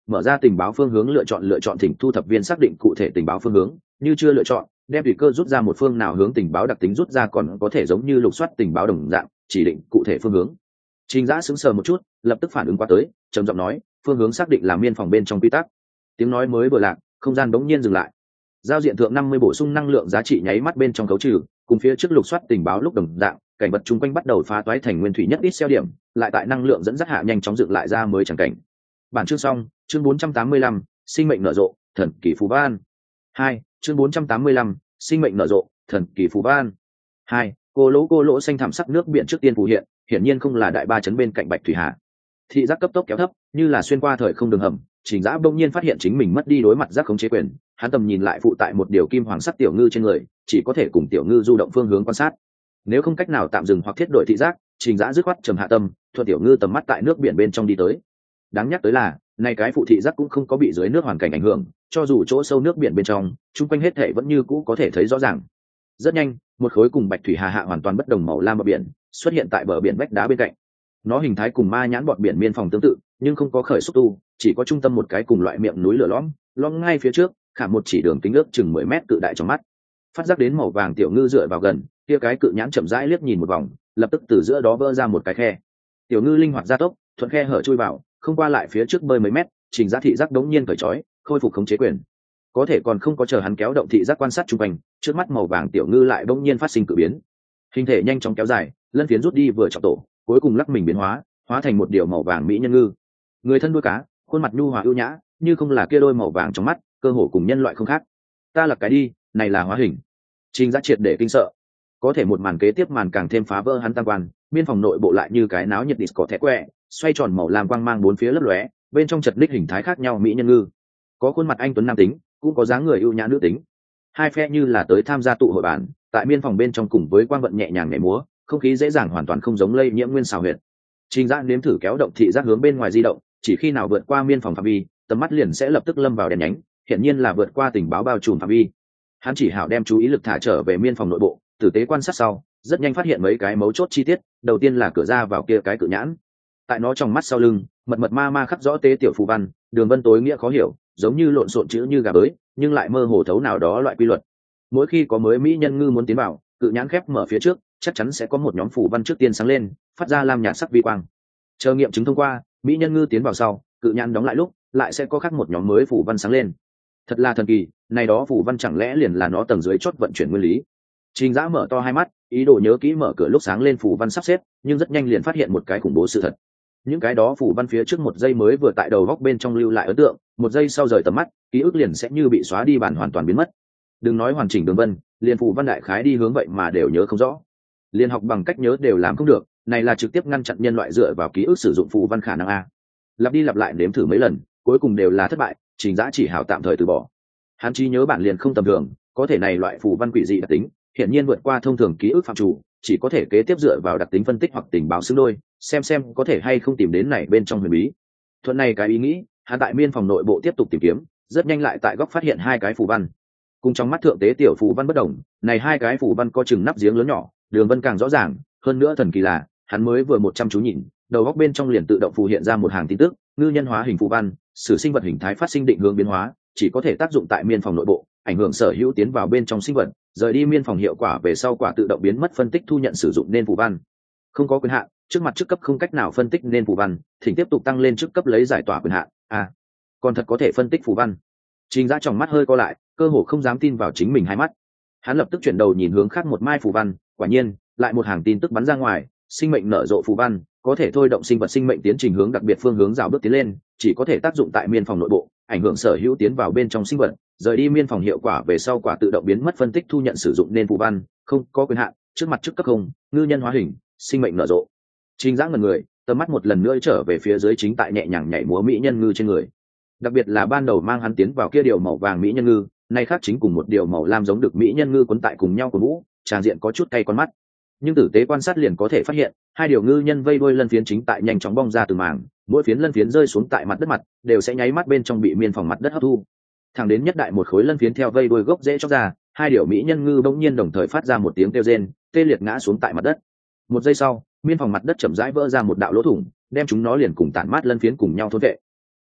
mở ra tình báo phương hướng lựa chọn lựa chọn thỉnh thu thập viên xác định cụ thể tình báo phương hướng, như chưa lựa chọn đem tùy cơ rút ra một phương nào hướng tình báo đặc tính rút ra, còn có thể giống như lục soát tình báo đồng dạng chỉ định cụ thể phương hướng. Trình Dã sững sờ một chút, lập tức phản ứng qua tới, trầm giọng nói, phương hướng xác định là miên phòng bên trong quy tắc. Tiếng nói mới vừa lạc, không gian bỗng nhiên dừng lại. Giao diện thượng năm mươi bổ sung năng lượng giá trị nháy mắt bên trong cấu trừ, cùng phía trước lục soát tình báo lúc đồng dạng, cảnh vật chung quanh bắt đầu phá toái thành nguyên thủy nhất ít xeo điểm, lại tại năng lượng dẫn dắt hạ nhanh chóng dựng lại ra mới chẳng cảnh. Bản chương xong, chương bốn trăm tám mươi lăm, sinh mệnh nở rộ, thần kỳ phù văn. hai, chương bốn trăm tám mươi lăm, sinh mệnh nở rộ, thần kỳ phù văn. hai, cô lỗ cô lỗ xanh thảm sắc nước biển trước tiên phù hiện, hiển nhiên không là đại ba chấn bên cạnh Bạch Thủy Hà. Thị giác cấp tốc kéo thấp, như là xuyên qua thời không đường hầm, Trình Dã bỗng nhiên phát hiện chính mình mất đi đối mặt giác khống chế quyền, hắn tầm nhìn lại phụ tại một điều kim hoàng sắc tiểu ngư trên người, chỉ có thể cùng tiểu ngư du động phương hướng quan sát. Nếu không cách nào tạm dừng hoặc thiết đổi thị giác, Trình Dã dứt khoát trầm hạ tâm, thuận tiểu ngư tầm mắt tại nước biển bên trong đi tới. Đáng nhắc tới là, này cái phụ thị giác cũng không có bị dưới nước hoàn cảnh ảnh hưởng, cho dù chỗ sâu nước biển bên trong, chung quanh hết thảy vẫn như cũ có thể thấy rõ ràng. Rất nhanh, một khối cùng Bạch Thủy Hà hạ hoàn toàn bất đồng màu lam bờ biển xuất hiện tại bờ biển vách đá bên cạnh. Nó hình thái cùng ma nhãn bọt biển miên phòng tương tự, nhưng không có khởi xúc tu, chỉ có trung tâm một cái cùng loại miệng núi lửa lõm, lõm ngay phía trước, khảm một chỉ đường kính ước chừng mười mét cự đại trong mắt. Phát giác đến màu vàng tiểu ngư dựa vào gần, kia cái cự nhãn chậm rãi liếc nhìn một vòng, lập tức từ giữa đó vỡ ra một cái khe. Tiểu ngư linh hoạt gia tốc, thuận khe hở chui vào, không qua lại phía trước bơi mấy mét, Trình Dã thị giác đống nhiên cởi trói, khôi phục khống chế quyền. Có thể còn không có chờ hắn kéo động thị giác quan sát chung quanh, trước mắt màu vàng tiểu ngư lại bỗng nhiên phát sinh cự biến. Hình thể nhanh chóng kéo dài, lân phiến rút đi vừa trọng tổ, cuối cùng lắc mình biến hóa, hóa thành một điều màu vàng mỹ nhân ngư. Người thân đuôi cá, khuôn mặt nhu hòa ưu nhã, như không là kia đôi màu vàng trong mắt, cơ hồ cùng nhân loại không khác. Ta là cái đi, này là hóa hình. Trình Dã triệt để kinh sợ. Có thể một màn kế tiếp màn càng thêm phá vỡ hắn tam quan, miên phòng nội bộ lại như cái náo nhiệt disco thét quẹ, xoay tròn màu lam quang mang bốn phía lấp lóe, bên trong chật ních hình thái khác nhau mỹ nhân ngư. Có khuôn mặt anh tuấn nam tính, cũng có dáng người ưu nhã nữ tính. Hai phe như là tới tham gia tụ hội bản, tại miên phòng bên trong cùng với quang vận nhẹ nhàng nhảy múa, không khí dễ dàng hoàn toàn không giống lây nhiễm nguyên xào huyệt. Trình Dã nếm thử kéo động thị giác hướng bên ngoài di động, chỉ khi nào vượt qua miên phòng phạm vi, tầm mắt liền sẽ lập tức lâm vào đèn nhánh, hiển nhiên là vượt qua tình báo bao trùm phạm vi. Hắn chỉ hảo đem chú ý lực thả trở về miên phòng nội bộ, tử tế quan sát sau, rất nhanh phát hiện mấy cái mấu chốt chi tiết. Đầu tiên là cửa ra vào kia cái cự nhãn, tại nó trong mắt sau lưng, mật mật ma ma khắc rõ tế tiểu phù văn, đường vân tối nghĩa khó hiểu, giống như lộn xộn chữ như gà bới, nhưng lại mơ hồ thấu nào đó loại quy luật. Mỗi khi có mới mỹ nhân ngư muốn tiến vào, cự nhãn khép mở phía trước, chắc chắn sẽ có một nhóm phù văn trước tiên sáng lên, phát ra lam nhạt sắc vi quang. Chờ nghiệm chứng thông qua, mỹ nhân ngư tiến vào sau, cự nhãn đóng lại lúc, lại sẽ có khác một nhóm mới phù văn sáng lên. Thật là thần kỳ, này đó phù văn chẳng lẽ liền là nó tầng dưới chốt vận chuyển nguyên lý. Trình Dã mở to hai mắt, ý đồ nhớ kỹ mở cửa lúc sáng lên phù văn sắp xếp, nhưng rất nhanh liền phát hiện một cái khủng bố sự thật. Những cái đó phù văn phía trước một giây mới vừa tại đầu góc bên trong lưu lại ấn tượng, một giây sau rời tầm mắt, ký ức liền sẽ như bị xóa đi bản hoàn toàn biến mất. Đừng nói hoàn chỉnh đường vân, liền phù văn đại khái đi hướng vậy mà đều nhớ không rõ. Liên học bằng cách nhớ đều làm không được, này là trực tiếp ngăn chặn nhân loại dựa vào ký ức sử dụng phù văn khả năng a. Lặp đi lặp lại nếm thử mấy lần, cuối cùng đều là thất bại, Trình Dã chỉ hảo tạm thời từ bỏ. Hắn trí nhớ bản liền không tầm thường, có thể này loại phù văn quỷ dị đặc tính, hiển nhiên vượt qua thông thường ký ức phạm chủ, chỉ có thể kế tiếp dựa vào đặc tính phân tích hoặc tình báo xứng đôi, xem xem có thể hay không tìm đến này bên trong huyền bí. Thuận này cái ý nghĩ, hắn tại miên phòng nội bộ tiếp tục tìm kiếm, rất nhanh lại tại góc phát hiện hai cái phù văn. Cùng trong mắt thượng tế tiểu phù văn bất đồng, này hai cái phù văn có chừng nắp giếng lớn nhỏ, đường vân càng rõ ràng, hơn nữa thần kỳ là, hắn mới vừa một chăm chú nhìn, đầu góc bên trong liền tự động phù hiện ra một hàng tin tức, ngư nhân hóa hình phù văn, sử sinh vật hình thái phát sinh định hướng biến hóa, chỉ có thể tác dụng tại miên phòng nội bộ, ảnh hưởng sở hữu tiến vào bên trong sinh vật, rời đi miên phòng hiệu quả về sau quả tự động biến mất phân tích thu nhận sử dụng nên phù văn. Không có quyền hạn, trước mặt trước cấp không cách nào phân tích nên phù văn, thỉnh tiếp tục tăng lên trước cấp lấy giải tỏa quyền hạn. À, còn thật có thể phân tích phù văn. Trình Dã trong mắt hơi co lại, cơ hồ không dám tin vào chính mình hai mắt. Hắn lập tức chuyển đầu nhìn hướng khác một mai phù văn, quả nhiên, lại một hàng tin tức bắn ra ngoài, sinh mệnh nở rộ phù văn, có thể thôi động sinh vật sinh mệnh tiến trình hướng đặc biệt phương hướng rào bước tiến lên, chỉ có thể tác dụng tại miên phòng nội bộ, ảnh hưởng sở hữu tiến vào bên trong sinh vật, rời đi miên phòng hiệu quả về sau quả tự động biến mất phân tích thu nhận sử dụng nên phù văn, không có quyền hạn, trước mặt trước cấp không, ngư nhân hóa hình, sinh mệnh nở rộ. Trình Dã ngẩn người, tầm mắt một lần nữa trở về phía dưới chính tại nhẹ nhàng nhảy múa mỹ nhân ngư trên người. Đặc biệt là ban đầu mang hắn tiến vào kia điều màu vàng mỹ nhân ngư, nay khác chính cùng một điều màu lam giống được mỹ nhân ngư quấn tại cùng nhau của vũ, tràn diện có chút cay con mắt. Nhưng tử tế quan sát liền có thể phát hiện, hai điều ngư nhân vây đuôi lân phiến chính tại nhanh chóng bong ra từ màng, mỗi phiến lân phiến rơi xuống tại mặt đất mặt, đều sẽ nháy mắt bên trong bị miên phòng mặt đất hấp thu. Thẳng đến nhất đại một khối lân phiến theo vây đuôi gốc dễ chóc ra, hai điều mỹ nhân ngư bỗng nhiên đồng thời phát ra một tiếng kêu rên, tê liệt ngã xuống tại mặt đất. Một giây sau, miên phòng mặt đất chậm rãi vỡ ra một đạo lỗ thủng, đem chúng nó liền cùng tản mát lân phiến cùng nhau thôn vệ.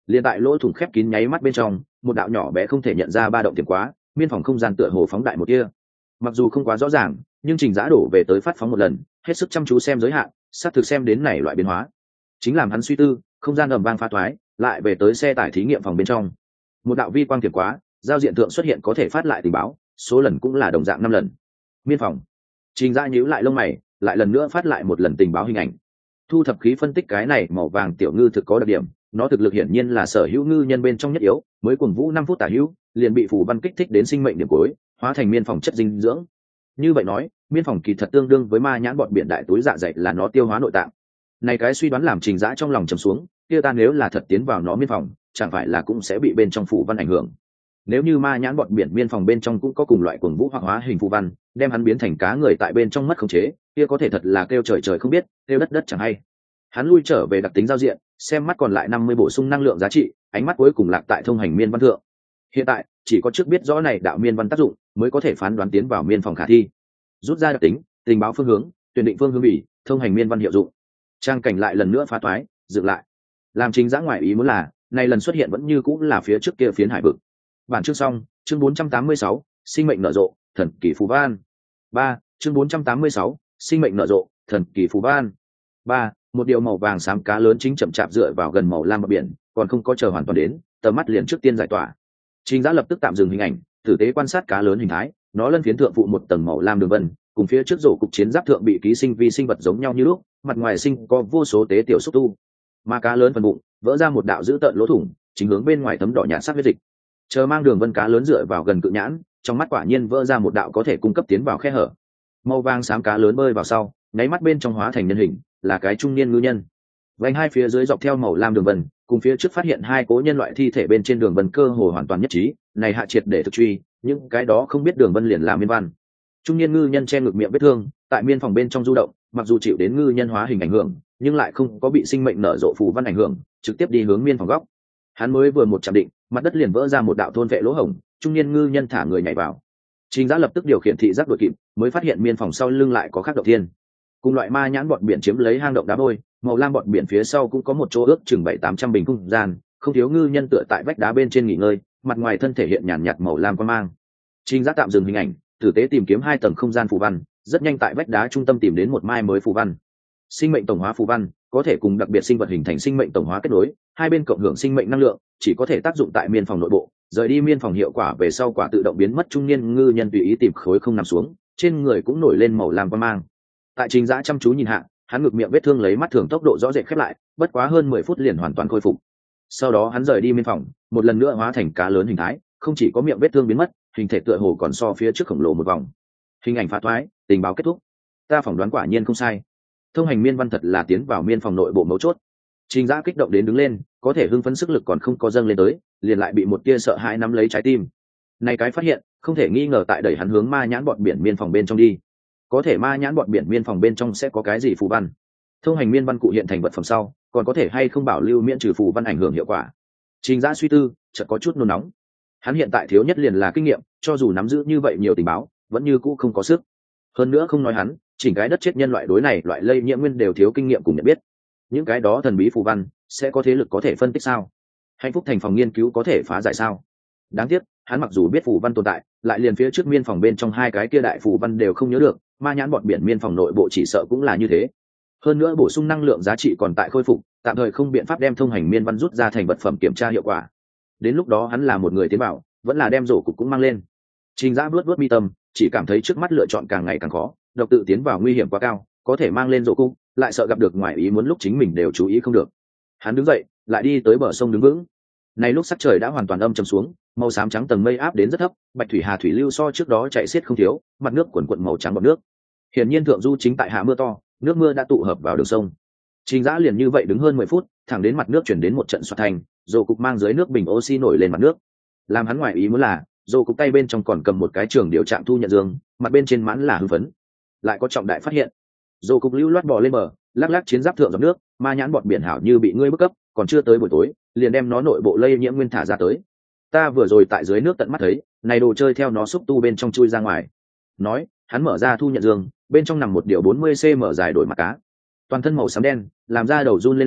liền tại lỗ thủng khép kín nháy mắt bên trong, một đạo nhỏ bé không thể nhận ra ba động tiệm quá, miên phòng không gian tựa hồ phóng đại một kia. Mặc dù không quá rõ ràng, nhưng Trình Dã đổ về tới phát phóng một lần, hết sức chăm chú xem giới hạn, sát thực xem đến này loại biến hóa. Chính làm hắn suy tư, không gian ầm vang phá thoái, lại về tới xe tải thí nghiệm phòng bên trong. Một đạo vi quang tiệm quá, giao diện thượng xuất hiện có thể phát lại tình báo, số lần cũng là đồng dạng năm lần. Miên phòng. Trình Dã nhíu lại lông mày, lại lần nữa phát lại một lần tình báo hình ảnh. Thu thập khí phân tích cái này màu vàng tiểu ngư thực có đặc điểm, nó thực lực hiển nhiên là sở hữu ngư nhân bên trong nhất yếu, mới cuồng vũ năm phút tả hữu, liền bị phù văn kích thích đến sinh mệnh điểm cuối, hóa thành miên phòng chất dinh dưỡng. Như vậy nói, miên phòng kỳ thật tương đương với ma nhãn bọn biển đại túi dạ dày là nó tiêu hóa nội tạng. Này cái suy đoán làm Trình Dã trong lòng trầm xuống, kia ta nếu là thật tiến vào nó miên phòng, chẳng phải là cũng sẽ bị bên trong phù văn ảnh hưởng. Nếu như ma nhãn bọn biển miên phòng bên trong cũng có cùng loại cuồng vũ hoặc hóa hình phù văn, đem hắn biến thành cá người tại bên trong mất khống chế, kia có thể thật là kêu trời trời không biết, kêu đất đất chẳng hay. Hắn lui trở về đặc tính giao diện, xem mắt còn lại năm mươi bổ sung năng lượng giá trị, ánh mắt cuối cùng lạc tại thông hành miên văn thượng. Hiện tại chỉ có trước biết rõ này đạo miên văn tác dụng, mới có thể phán đoán tiến vào miên phòng khả thi. Rút ra đặc tính, tình báo phương hướng, tuyển định phương hướng bỉ, thông hành miên văn hiệu dụng. Trang cảnh lại lần nữa phá toái, dựng lại. Làm Trình Dã ngoại ý muốn là, này lần xuất hiện vẫn như cũng là phía trước kia phiến hải vực. Bản chương xong, chương bốn trăm tám mươi sáu, sinh mệnh nở rộ, thần kỳ phù văn. ba, chương bốn trăm tám mươi sáu, sinh mệnh nở rộ, thần kỳ phù văn. ba, một điều màu vàng xám cá lớn chính chậm chạp dựa vào gần màu lam bờ biển, còn không có chờ hoàn toàn đến, tầm mắt liền trước tiên giải tỏa. Trình Dã lập tức tạm dừng hình ảnh, tử tế quan sát cá lớn hình thái, nó lân phiến thượng phụ một tầng màu lam đường vân, cùng phía trước rổ cục chiến giáp thượng bị ký sinh vi sinh vật giống nhau như lúc, mặt ngoài sinh có vô số tế tiểu xúc tu. Mà cá lớn phần bụng vỡ ra một đạo dữ tợn lỗ thủng, chính hướng bên ngoài thấm đỏ nhạt sắc huyết dịch. Chờ mang đường vân cá lớn dựa vào gần cự nhãn, trong mắt quả nhiên vỡ ra một đạo có thể cung cấp tiến vào khe hở. Màu vàng xám cá lớn bơi vào sau, nháy mắt bên trong hóa thành nhân hình, là cái trung niên ngư nhân. Vành hai phía dưới dọc theo màu lam đường vân, cùng phía trước phát hiện hai cố nhân loại thi thể bên trên đường vân cơ hồ hoàn toàn nhất trí, này hạ triệt để thực truy, những cái đó không biết đường vân liền làm miên văn. Trung niên ngư nhân che ngực miệng vết thương, tại miên phòng bên trong du động, mặc dù chịu đến ngư nhân hóa hình ảnh hưởng, nhưng lại không có bị sinh mệnh nở rộ phù văn ảnh hưởng, trực tiếp đi hướng miên phòng góc. Hắn mới vừa một chạm định, mặt đất liền vỡ ra một đạo thôn vệ lỗ hổng, trung niên ngư nhân thả người nhảy vào. Trình Dã lập tức điều khiển thị giác đuổi kịp, mới phát hiện miên phòng sau lưng lại có khác động thiên. Cùng loại ma nhãn bọt biển chiếm lấy hang động đá vôi, màu lam bọt biển phía sau cũng có một chỗ ước chừng bảy tám trăm bình không gian, không thiếu ngư nhân tựa tại vách đá bên trên nghỉ ngơi, mặt ngoài thân thể hiện nhàn nhạt màu lam quang mang. Trình Dã tạm dừng hình ảnh, tử tế tìm kiếm hai tầng không gian phù văn, rất nhanh tại vách đá trung tâm tìm đến một mai mới phù văn. Sinh mệnh tổng hóa phù văn có thể cùng đặc biệt sinh vật hình thành sinh mệnh tổng hóa kết nối, hai bên cộng hưởng sinh mệnh năng lượng, chỉ có thể tác dụng tại miên phòng nội bộ, rời đi miên phòng hiệu quả về sau quả tự động biến mất. Trung niên ngư nhân tùy ý tìm khối không nằm xuống, trên người cũng nổi lên màu lam quang mang. Tại Trình Dã chăm chú nhìn hạ, hắn ngực miệng vết thương lấy mắt thường tốc độ rõ rệt khép lại, bất quá hơn mười phút liền hoàn toàn khôi phục. Sau đó hắn rời đi miên phòng, một lần nữa hóa thành cá lớn hình thái, không chỉ có miệng vết thương biến mất, hình thể tựa hồ còn so phía trước khổng lồ một vòng. Hình ảnh phá thoái, tình báo kết thúc. Ta phỏng đoán quả nhiên không sai. Thông hành miên văn thật là tiến vào miên phòng nội bộ mấu chốt. Trình Dã kích động đến đứng lên, có thể hưng phấn sức lực còn không có dâng lên tới, liền lại bị một tia sợ hãi nắm lấy trái tim. Này cái phát hiện, không thể nghi ngờ tại đẩy hắn hướng ma nhãn bọn biển miên phòng bên trong đi. Có thể ma nhãn bọn biển miên phòng bên trong sẽ có cái gì phù văn? Thông hành miên văn cụ hiện thành vật phẩm sau, còn có thể hay không bảo lưu miễn trừ phù văn ảnh hưởng hiệu quả? Trình Dã suy tư, chợt có chút nôn nóng. Hắn hiện tại thiếu nhất liền là kinh nghiệm, cho dù nắm giữ như vậy nhiều tình báo, vẫn như cũ không có sức. Hơn nữa không nói hắn, chỉnh cái đất chết nhân loại đối này loại lây nhiễm nguyên đều thiếu kinh nghiệm cùng nhận biết. Những cái đó thần bí phù văn sẽ có thế lực có thể phân tích sao? Hạnh phúc thành phòng nghiên cứu có thể phá giải sao? Đáng tiếc, hắn mặc dù biết phù văn tồn tại, lại liền phía trước miên phòng bên trong hai cái kia đại phù văn đều không nhớ được, ma nhãn bọn biển miên phòng nội bộ chỉ sợ cũng là như thế. Hơn nữa bổ sung năng lượng giá trị còn tại khôi phục, tạm thời không biện pháp đem thông hành miên văn rút ra thành vật phẩm kiểm tra hiệu quả. Đến lúc đó hắn là một người tiến bảo, vẫn là đem rổ cục cũng mang lên. Trình Dã vuốt vuốt mi tâm, chỉ cảm thấy trước mắt lựa chọn càng ngày càng khó, độc tự tiến vào nguy hiểm quá cao, có thể mang lên rổ cục, lại sợ gặp được ngoài ý muốn lúc chính mình đều chú ý không được. Hắn đứng dậy, lại đi tới bờ sông đứng vững. Này lúc sắc trời đã hoàn toàn âm trầm xuống, màu xám trắng tầng mây áp đến rất thấp, bạch thủy hà thủy lưu so trước đó chạy xiết không thiếu, mặt nước cuộn cuộn màu trắng bọt nước. Hiển nhiên thượng du chính tại hạ mưa to, nước mưa đã tụ hợp vào đường sông. Trình Dã liền như vậy đứng hơn mười phút, thẳng đến mặt nước chuyển đến một trận xoạt thành, rổ cục mang dưới nước bình oxy nổi lên mặt nước. Làm hắn ngoài ý muốn là, rổ cục tay bên trong còn cầm một cái trường điều trạng thu nhận dương, mặt bên trên mãn là hưng phấn. Lại có trọng đại phát hiện. Rổ cục lưu loát bò lên bờ, lắc lắc chiến giáp thượng dòng nước, ma nhãn bọt biển hảo như bị ngươi bức cấp, còn chưa tới buổi tối, liền đem nó nội bộ lây nhiễm nguyên thả ra tới. Ta vừa rồi tại dưới nước tận mắt thấy, này đồ chơi theo nó xúc tu bên trong chui ra ngoài. Nói, hắn mở ra thu nhận dương, bên trong nằm một điều bốn mươi xăng ti mét dài đổi mặt cá. Toàn thân màu xám đen, làm ra đầu run lên là,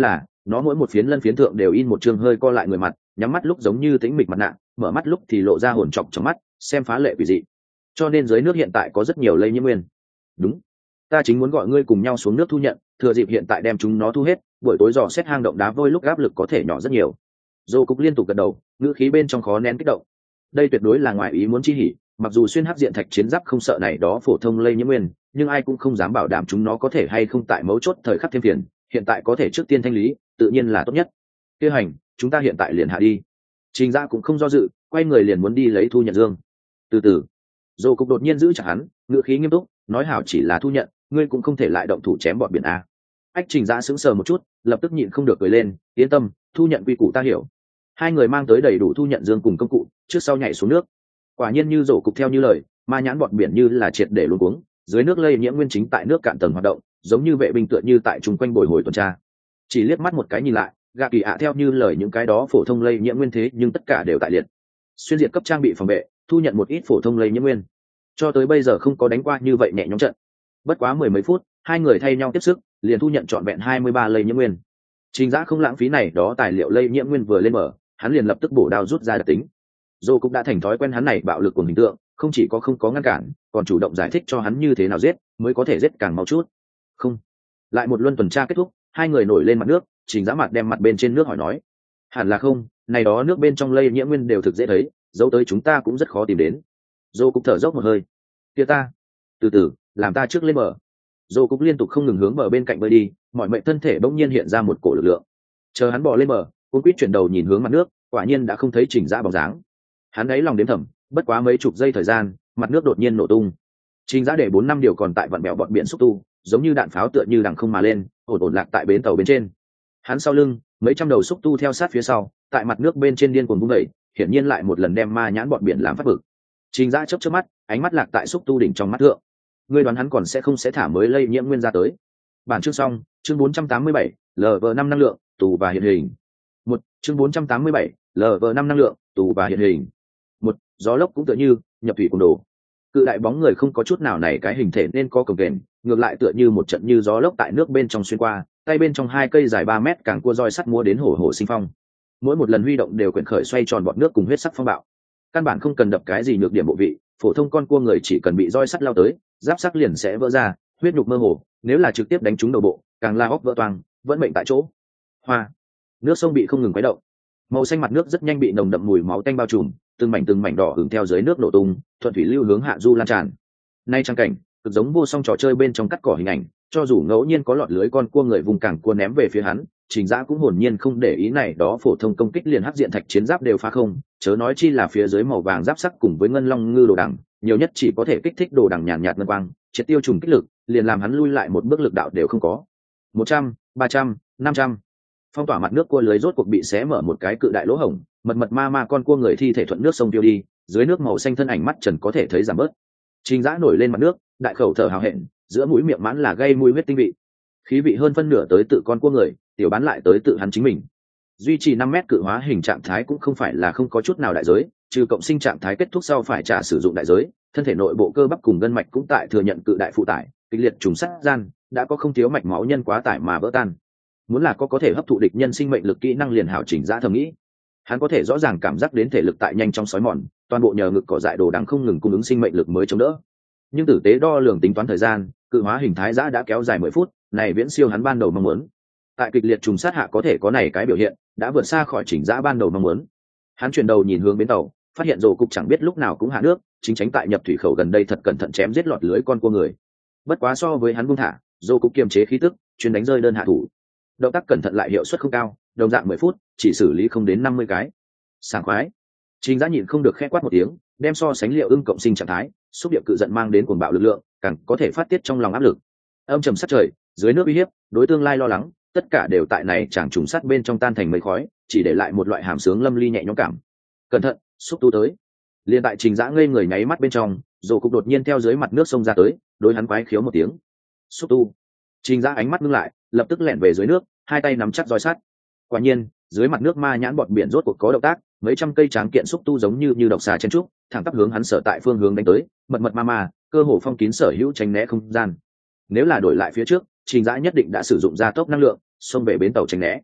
nó mỗi một phiến lân phiến thượng đều in một chương hơi co lại người mặt, nhắm mắt lúc giống như tĩnh mịch mặt nạ, mở mắt lúc thì lộ ra hồn trọc trong mắt, xem phá lệ quỷ dị. Cho nên dưới nước hiện tại có rất nhiều lây nhiễm nguyên. Đúng, ta chính muốn gọi ngươi cùng nhau xuống nước thu nhận, thừa dịp hiện tại đem chúng nó thu hết, buổi tối dò xét hang động đá vôi lúc áp lực có thể nhỏ rất nhiều. Dô Cục liên tục gật đầu, ngữ khí bên trong khó nén kích động. Đây tuyệt đối là ngoài ý muốn chi hỉ, mặc dù xuyên hắc diện thạch chiến giáp không sợ này đó phổ thông lây nhiễm nguyên, nhưng ai cũng không dám bảo đảm chúng nó có thể hay không tại mấu chốt thời khắc thêm phiền, hiện tại có thể trước tiên thanh lý, tự nhiên là tốt nhất. Tiêu hành, chúng ta hiện tại liền hạ đi. Trình Dã cũng không do dự, quay người liền muốn đi lấy thu nhận dương. Từ từ, Dô Cục đột nhiên giữ chặt hắn, ngữ khí nghiêm túc, nói hảo chỉ là thu nhận, ngươi cũng không thể lại động thủ chém bọn biển a. Ách Trình Dã sững sờ một chút, lập tức nhịn không được cười lên, yên tâm, thu nhận quy củ ta hiểu. Hai người mang tới đầy đủ thu nhận dương cùng công cụ, trước sau nhảy xuống nước. Quả nhiên như Dô Cục theo như lời, ma nhãn bọn biển như là triệt để luống cuống, dưới nước lây nhiễm nguyên chính tại nước cạn tầng hoạt động, giống như vệ binh tựa như tại trung quanh bồi hồi tuần tra. Chỉ liếc mắt một cái nhìn lại, gạ kỳ ạ theo như lời những cái đó phổ thông lây nhiễm nguyên thế nhưng tất cả đều tại liệt. Xuyên diệt cấp trang bị phòng vệ, thu nhận một ít phổ thông lây nhiễm nguyên. Cho tới bây giờ không có đánh qua như vậy nhẹ nhõm trận. Bất quá mười mấy phút, hai người thay nhau tiếp sức, liền thu nhận trọn vẹn hai mươi ba lây nhiễm nguyên. Trình Dã không lãng phí này đó tài liệu lây nhiễm nguyên vừa lên mở, hắn liền lập tức bổ đao rút ra đặc tính. Dô cũng đã thành thói quen hắn này bạo lực của hình tượng, không chỉ có không có ngăn cản, còn chủ động giải thích cho hắn như thế nào giết, mới có thể giết càng mau chút. Không. Lại một luân tuần tra kết thúc, hai người nổi lên mặt nước, Trình Dã mặt đem mặt bên trên nước hỏi nói: hẳn là không, này đó nước bên trong lây nhiễm nguyên đều thực dễ thấy, dấu tới chúng ta cũng rất khó tìm đến. Dô cũng thở dốc một hơi. Kia ta, từ từ, làm ta trước lên bờ. Dô cũng liên tục không ngừng hướng bờ bên cạnh bơi đi, mọi mệnh thân thể bỗng nhiên hiện ra một cổ lực lượng. Chờ hắn bò lên bờ, Cung Quýt chuyển đầu nhìn hướng mặt nước, quả nhiên đã không thấy Trình Dã bóng dáng. Hắn ấy lòng đếm thầm, bất quá mấy chục giây thời gian, mặt nước đột nhiên nổ tung. Trình Dã để bốn năm điều còn tại vặn bèo bọn biển xúc tu, giống như đạn pháo tựa như đằng không mà lên, ổn ổn lạc tại bến tàu bên trên. Hắn sau lưng, mấy trăm đầu xúc tu theo sát phía sau, tại mặt nước bên trên điên cuồng vung đẩy, hiển nhiên lại một lần đem ma nhãn bọn biển làm phát bực. Trình Dã chớp chớp mắt, ánh mắt lạc tại xúc tu đỉnh trong mắt thượng. Ngươi đoán hắn còn sẽ không sẽ thả mới lây nhiễm nguyên ra tới. Bản chương xong, chương bốn trăm tám mươi bảy, lv năm năng lượng, tù và hiện hình. Một, chương bốn trăm tám mươi bảy, lv năm năng lượng, tù và hiện hình. Một, gió lốc cũng tựa như nhập thủy cùng đồ. Cự đại bóng người không có chút nào này cái hình thể nên có cồng kềnh, ngược lại tựa như một trận như gió lốc tại nước bên trong xuyên qua, tay bên trong hai cây dài ba mét càng cua roi sắt múa đến hổ hổ sinh phong. Mỗi một lần huy động đều quyển khởi xoay tròn bọt nước cùng huyết sắc phong bạo. Căn bản không cần đập cái gì nhược điểm bộ vị, phổ thông con cua người chỉ cần bị roi sắt lao tới, giáp sắc liền sẽ vỡ ra, huyết nhục mơ hồ, nếu là trực tiếp đánh trúng đầu bộ, càng la óc vỡ toang, vẫn mệnh tại chỗ. Hoa, nước sông bị không ngừng quấy động. Màu xanh mặt nước rất nhanh bị nồng đậm mùi máu tanh bao trùm, từng mảnh từng mảnh đỏ hưởng theo dưới nước nổ tung, thuận thủy lưu hướng hạ du lan tràn. Nay trang cảnh, cực giống vô song trò chơi bên trong cắt cỏ hình ảnh, cho dù ngẫu nhiên có lọt lưới con cua người vùng cảng cua ném về phía hắn, Trình Dã cũng hồn nhiên không để ý này đó phổ thông công kích liền hắc diện thạch chiến giáp đều phá không, chớ nói chi là phía dưới màu vàng giáp sắc cùng với ngân long ngư đồ đằng, nhiều nhất chỉ có thể kích thích đồ đằng nhàn nhạt ngân quang, triệt tiêu trùng kích lực, liền làm hắn lui lại một bước lực đạo đều không có. một trăm, ba trăm, năm trăm. Phong tỏa mặt nước cua lưới rốt cuộc bị xé mở một cái cự đại lỗ hổng, mật mật ma ma con cua người thi thể thuận nước sông tiêu đi, dưới nước màu xanh thân ảnh mắt trần có thể thấy giảm bớt. Trình Dã nổi lên mặt nước, đại khẩu thở hào hẹn, giữa mũi miệng mãn là gây mùi huyết tinh vị. Khí vị hơn phân nửa tới tự con cua người, tiểu bán lại tới tự hắn chính mình. Duy trì năm mét cự hóa hình trạng thái cũng không phải là không có chút nào đại giới, trừ cộng sinh trạng thái kết thúc sau phải trả sử dụng đại giới, thân thể nội bộ cơ bắp cùng gân mạch cũng tại thừa nhận cự đại phụ tải, kịch liệt trùng sát gian, đã có không thiếu mạch máu nhân quá tải mà vỡ tan. Muốn là có có thể hấp thụ địch nhân sinh mệnh lực kỹ năng liền hảo Trình Dã thầm nghĩ. Hắn có thể rõ ràng cảm giác đến thể lực tại nhanh trong sói mòn, toàn bộ nhờ ngực cỏ dại đồ đằng không ngừng cung ứng sinh mệnh lực mới chống đỡ. Nhưng tử tế đo lường tính toán thời gian, cự hóa hình thái Dã đã kéo dài mười phút, này viễn siêu hắn ban đầu mong muốn. Tại kịch liệt trùng sát hạ có thể có này cái biểu hiện, đã vượt xa khỏi Trình Dã ban đầu mong muốn. Hắn chuyển đầu nhìn hướng bến tàu, phát hiện Dô Cục chẳng biết lúc nào cũng hạ nước, chính tránh tại nhập thủy khẩu gần đây thật cẩn thận chém giết lọt lưới con cua người. Bất quá so với hắn buông thả, Dô Cục kiềm chế khí tức, chuyên đánh rơi đơn hạ thủ. Động tác cẩn thận lại hiệu suất không cao, đồng dạng mười phút, chỉ xử lý không đến năm mươi cái. Sảng khoái. Trình Dã nhịn không được khẽ quát một tiếng, đem so sánh liệu ưng cộng sinh trạng thái, xúc điệp cự giận mang đến cuồng bạo lực lượng, càng có thể phát tiết trong lòng áp lực. Âm trầm sát trời, dưới nước uy hiếp, đối tương lai lo lắng, tất cả đều tại này chàng trùng sát bên trong tan thành mây khói, chỉ để lại một loại hàm sướng lâm ly nhẹ nhõm cảm. Cẩn thận, xúc tu tới. Liên tại Trình Dã ngây người nháy mắt bên trong, Dô Cục đột nhiên theo dưới mặt nước sông ra tới, đối hắn quái khiếu một tiếng. Xúc tu. Trình Dã ánh mắt ngưng lại, lập tức lẻn về dưới nước, hai tay nắm chắc roi sắt. Quả nhiên, dưới mặt nước ma nhãn bọt biển rốt cuộc có động tác, mấy trăm cây tráng kiện xúc tu giống như như độc xà chen trúc, thẳng tắp hướng hắn sở tại phương hướng đánh tới, mật mật ma ma, cơ hồ phong kín sở hữu tránh né không gian. Nếu là đổi lại phía trước, Trình Dã nhất định đã sử dụng gia tốc năng lượng, xông về bến tàu tránh né.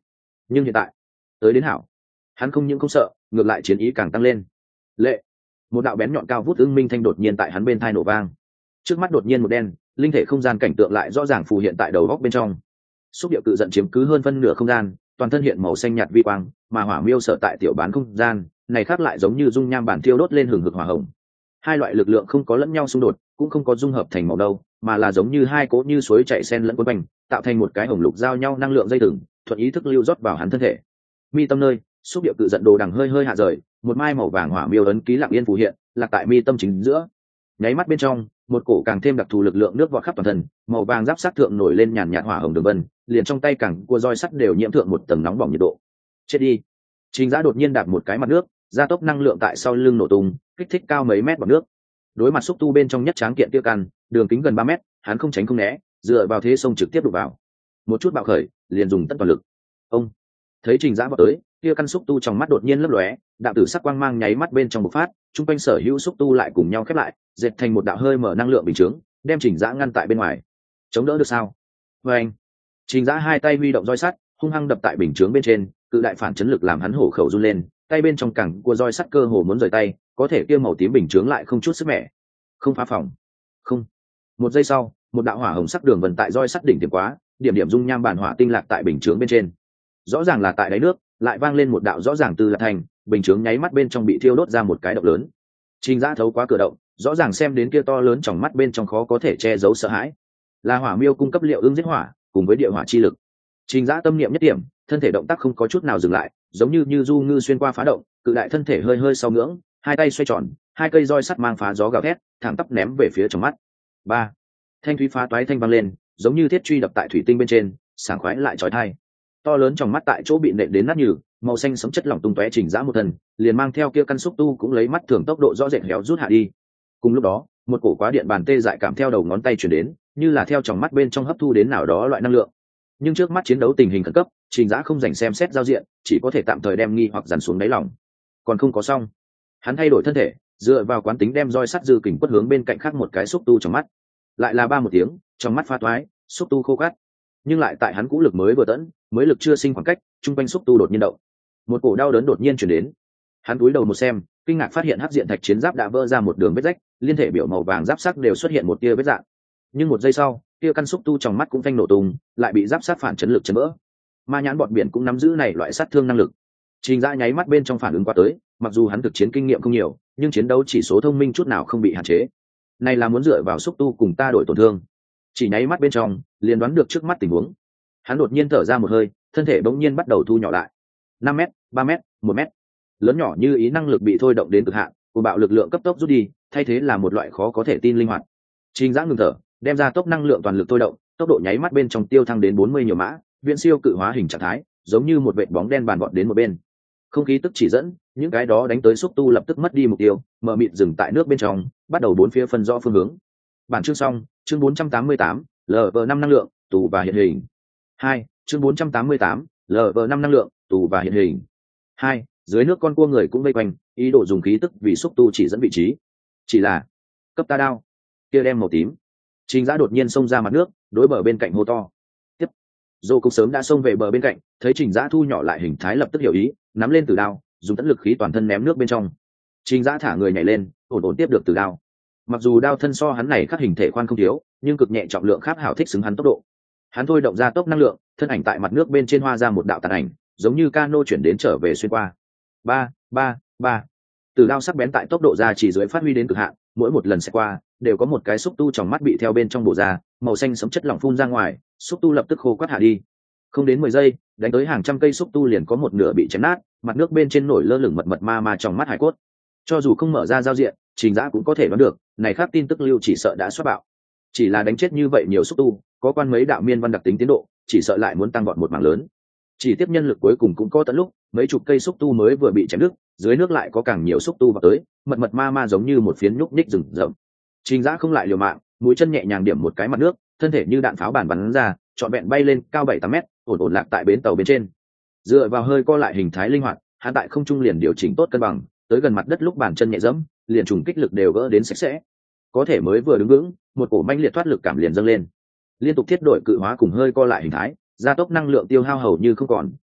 nhưng hiện tại tới đến hảo, hắn không những không sợ, ngược lại chiến ý càng tăng lên. Lệ, một đạo bén nhọn cao vút ưng minh thanh đột nhiên tại hắn bên thai nổ vang. Trước mắt đột nhiên một đen, linh thể không gian cảnh tượng lại rõ ràng phù hiện tại đầu góc bên trong. Xúc điệu cự giận chiếm cứ hơn phân nửa không gian, toàn thân hiện màu xanh nhạt vi quang, mà hỏa miêu sợ tại tiểu bán không gian này khác lại giống như dung nham bản thiêu đốt lên hừng hực hỏa hồng. Hai loại lực lượng không có lẫn nhau xung đột, cũng không có dung hợp thành màu đâu, mà là giống như hai cỗ như suối chảy xen lẫn quấn quanh, tạo thành một cái hồng lục giao nhau năng lượng dây thừng, thuận ý thức lưu rót vào hắn thân thể. Mi tâm nơi, xúc điệu cự giận đồ đằng hơi hơi hạ rời, một mai màu vàng hỏa miêu ấn ký lặng yên phù hiện, lạc tại mi tâm chính giữa. Nháy mắt bên trong, một cổ càng thêm đặc thù lực lượng nước vọt khắp toàn thân, màu vàng giáp sắt thượng nổi lên nhàn nhạt hỏa hồng đường vân, liền trong tay cẳng cua roi sắt đều nhiễm thượng một tầng nóng bỏng nhiệt độ. Chết đi! Trình Giã đột nhiên đạp một cái mặt nước, gia tốc năng lượng tại sau lưng nổ tung, kích thích cao mấy mét bọt nước. Đối mặt xúc tu bên trong nhất tráng kiện tiêu căn, đường kính gần ba mét, hắn không tránh không né, dựa vào thế sông trực tiếp đụng vào. Một chút bạo khởi, liền dùng tất toàn lực. Ông thấy Trình Giã vọt tới, kia căn xúc tu trong mắt đột nhiên lấp lóe, đạo tử sắc quang mang nháy mắt bên trong bộc phát, trung quanh sở hữu xúc tu lại cùng nhau khép lại, dệt thành một đạo hơi mở năng lượng bình chướng, đem Trình Giã ngăn tại bên ngoài. Chống đỡ được sao? Và anh, Trình Giã hai tay huy động roi sắt, hung hăng đập tại bình chướng bên trên, cự đại phản chấn lực làm hắn hổ khẩu run lên, tay bên trong cẳng của roi sắt cơ hồ muốn rời tay, có thể kia màu tím bình chướng lại không chút sức mẻ. Không phá phòng. Không. Một giây sau, một đạo hỏa hồng sắc đường vần tại roi sắt đỉnh tiệm quá, điểm điểm dung nham bản hỏa tinh lạc tại bình chướng bên trên. Rõ ràng là tại đáy nước, lại vang lên một đạo rõ ràng từ là thành, bình chướng nháy mắt bên trong bị thiêu đốt ra một cái động lớn. Trình Giã thấu qua cửa động, rõ ràng xem đến kia to lớn trong mắt bên trong khó có thể che giấu sợ hãi. Là hỏa miêu cung cấp liệu ương giết hỏa, cùng với địa hỏa chi lực. Trình Giã tâm niệm nhất điểm, thân thể động tác không có chút nào dừng lại, giống như như du ngư xuyên qua phá động, cự đại thân thể hơi hơi sau ngưỡng, hai tay xoay tròn, hai cây roi sắt mang phá gió gào thét, thẳng tắp ném về phía trong mắt. Ba, thanh thúy phá toái thanh vang lên, giống như thiết truy đập tại thủy tinh bên trên, sảng khoái lại chói tai. To lớn trong mắt tại chỗ bị nện đến nát nhừ, màu xanh sẫm chất lỏng tung tóe. Trình Giã một thân, liền mang theo kia căn xúc tu cũng lấy mắt thường tốc độ rõ rệt héo rút hạ đi. Cùng lúc đó, một cổ quá điện bàn tê dại cảm theo đầu ngón tay truyền đến, như là theo trong mắt bên trong hấp thu đến nào đó loại năng lượng. Nhưng trước mắt chiến đấu tình hình khẩn cấp, Trình Giã không dành xem xét giao diện, chỉ có thể tạm thời đem nghi hoặc dằn xuống đáy lòng. Còn không có xong, hắn thay đổi thân thể, dựa vào quán tính đem roi sắt dư kình quất hướng bên cạnh khác một cái xúc tu trong mắt. Lại là ba một tiếng, trong mắt pha toái, xúc tu khô cát. Nhưng lại tại hắn cũ lực mới vừa tẫn, mới lực chưa sinh khoảng cách, trung quanh xúc tu đột nhiên động. Một cổ đau đớn đột nhiên chuyển đến. Hắn cúi đầu một xem, kinh ngạc phát hiện hắc diện thạch chiến giáp đã vỡ ra một đường vết rách, liên thể biểu màu vàng giáp sắc đều xuất hiện một tia vết rạn. Nhưng một giây sau, tia căn xúc tu trong mắt cũng phanh nổ tung, lại bị giáp sát phản chấn lực chấn vỡ. Ma nhãn bọt biển cũng nắm giữ này loại sát thương năng lực. Trình Giã nháy mắt bên trong phản ứng qua tới, mặc dù hắn thực chiến kinh nghiệm không nhiều, nhưng chiến đấu chỉ số thông minh chút nào không bị hạn chế. Này là muốn dựa vào xúc tu cùng ta đổi tổn thương. Chỉ nháy mắt bên trong, liền đoán được trước mắt tình huống. Hắn đột nhiên thở ra một hơi, thân thể bỗng nhiên bắt đầu thu nhỏ lại. năm mét, ba mét, một mét. Lớn nhỏ như ý năng lực bị thôi động đến cực hạn, cùng bạo lực lượng cấp tốc rút đi, thay thế là một loại khó có thể tin linh hoạt. Trình Giã ngừng thở, đem ra tốc năng lượng toàn lực thôi động, tốc độ nháy mắt bên trong tiêu thăng đến bốn mươi nhiều mã, viễn siêu cự hóa hình trạng thái, giống như một vệt bóng đen bàn vọt đến một bên. Không khí tức chỉ dẫn, những cái đó đánh tới xúc tu lập tức mất đi mục tiêu, mờ mịt dừng tại nước bên trong, bắt đầu bốn phía phân rõ phương hướng. Bản chương xong, chương bốn trăm tám mươi tám, lờ vê năm năng lượng, tù và hiện hình. Hai, chương bốn trăm tám mươi tám, lờ vê năm năng lượng, tù và hiện hình. Hai, dưới nước con cua người cũng vây quanh, ý đồ dùng khí tức vì xúc tu chỉ dẫn vị trí. Chỉ là, cấp ta đao. Kia đem màu tím. Trình Giã đột nhiên xông ra mặt nước, đối bờ bên cạnh hô to. Tiếp. Dô cũng sớm đã xông về bờ bên cạnh, thấy Trình Giã thu nhỏ lại hình thái lập tức hiểu ý, nắm lên từ đao, dùng tận lực khí toàn thân ném nước bên trong. Trình Giã thả người nhảy lên, ổn ổn tiếp được từ đao. Mặc dù đao thân so hắn này khắc hình thể khoan không thiếu, nhưng cực nhẹ trọng lượng kháp hảo thích xứng hắn tốc độ. Hắn thôi động ra tốc năng lượng, thân ảnh tại mặt nước bên trên hoa ra một đạo tàn ảnh, giống như cano chuyển đến trở về xuyên qua. Ba, ba, ba. Từ đao sắc bén tại tốc độ ra chỉ dưới phát huy đến cực hạn, mỗi một lần sẽ qua, đều có một cái xúc tu trong mắt bị theo bên trong bộ ra, màu xanh sẫm chất lỏng phun ra ngoài, xúc tu lập tức khô quắt hạ đi. Không đến mười giây, đánh tới hàng trăm cây xúc tu liền có một nửa bị chém nát, mặt nước bên trên nổi lơ lửng mật mật ma ma trong mắt hải cốt. Cho dù không mở ra giao diện, Trình Giã cũng có thể đoán được, này khác tin tức lưu chỉ sợ đã xoát bạo. Chỉ là đánh chết như vậy nhiều xúc tu, có quan mấy đạo miên văn đặc tính tiến độ, chỉ sợ lại muốn tăng vọt một mảng lớn. Chỉ tiếp nhân lực cuối cùng cũng có tận lúc, mấy chục cây xúc tu mới vừa bị chém đứt, dưới nước lại có càng nhiều xúc tu vào tới, mật mật ma ma giống như một phiến nhúc nhích rừng rậm. Trình Giã không lại liều mạng, mũi chân nhẹ nhàng điểm một cái mặt nước, thân thể như đạn pháo bản bắn ra, trọn vẹn bay lên cao bảy tám mét, ổn ổn lạc tại bến tàu bên trên. Dựa vào hơi co lại hình thái linh hoạt, hắn tại không trung liền điều chỉnh tốt cân bằng, tới gần mặt đất lúc bàn chân nhẹ dẫm, liền trùng kích lực đều gỡ đến sạch sẽ. Có thể mới vừa đứng vững, một cổ manh liệt thoát lực cảm liền dâng lên. Liên tục thiết đổi cự hóa cùng hơi co lại hình thái, gia tốc năng lượng tiêu hao hầu như không còn,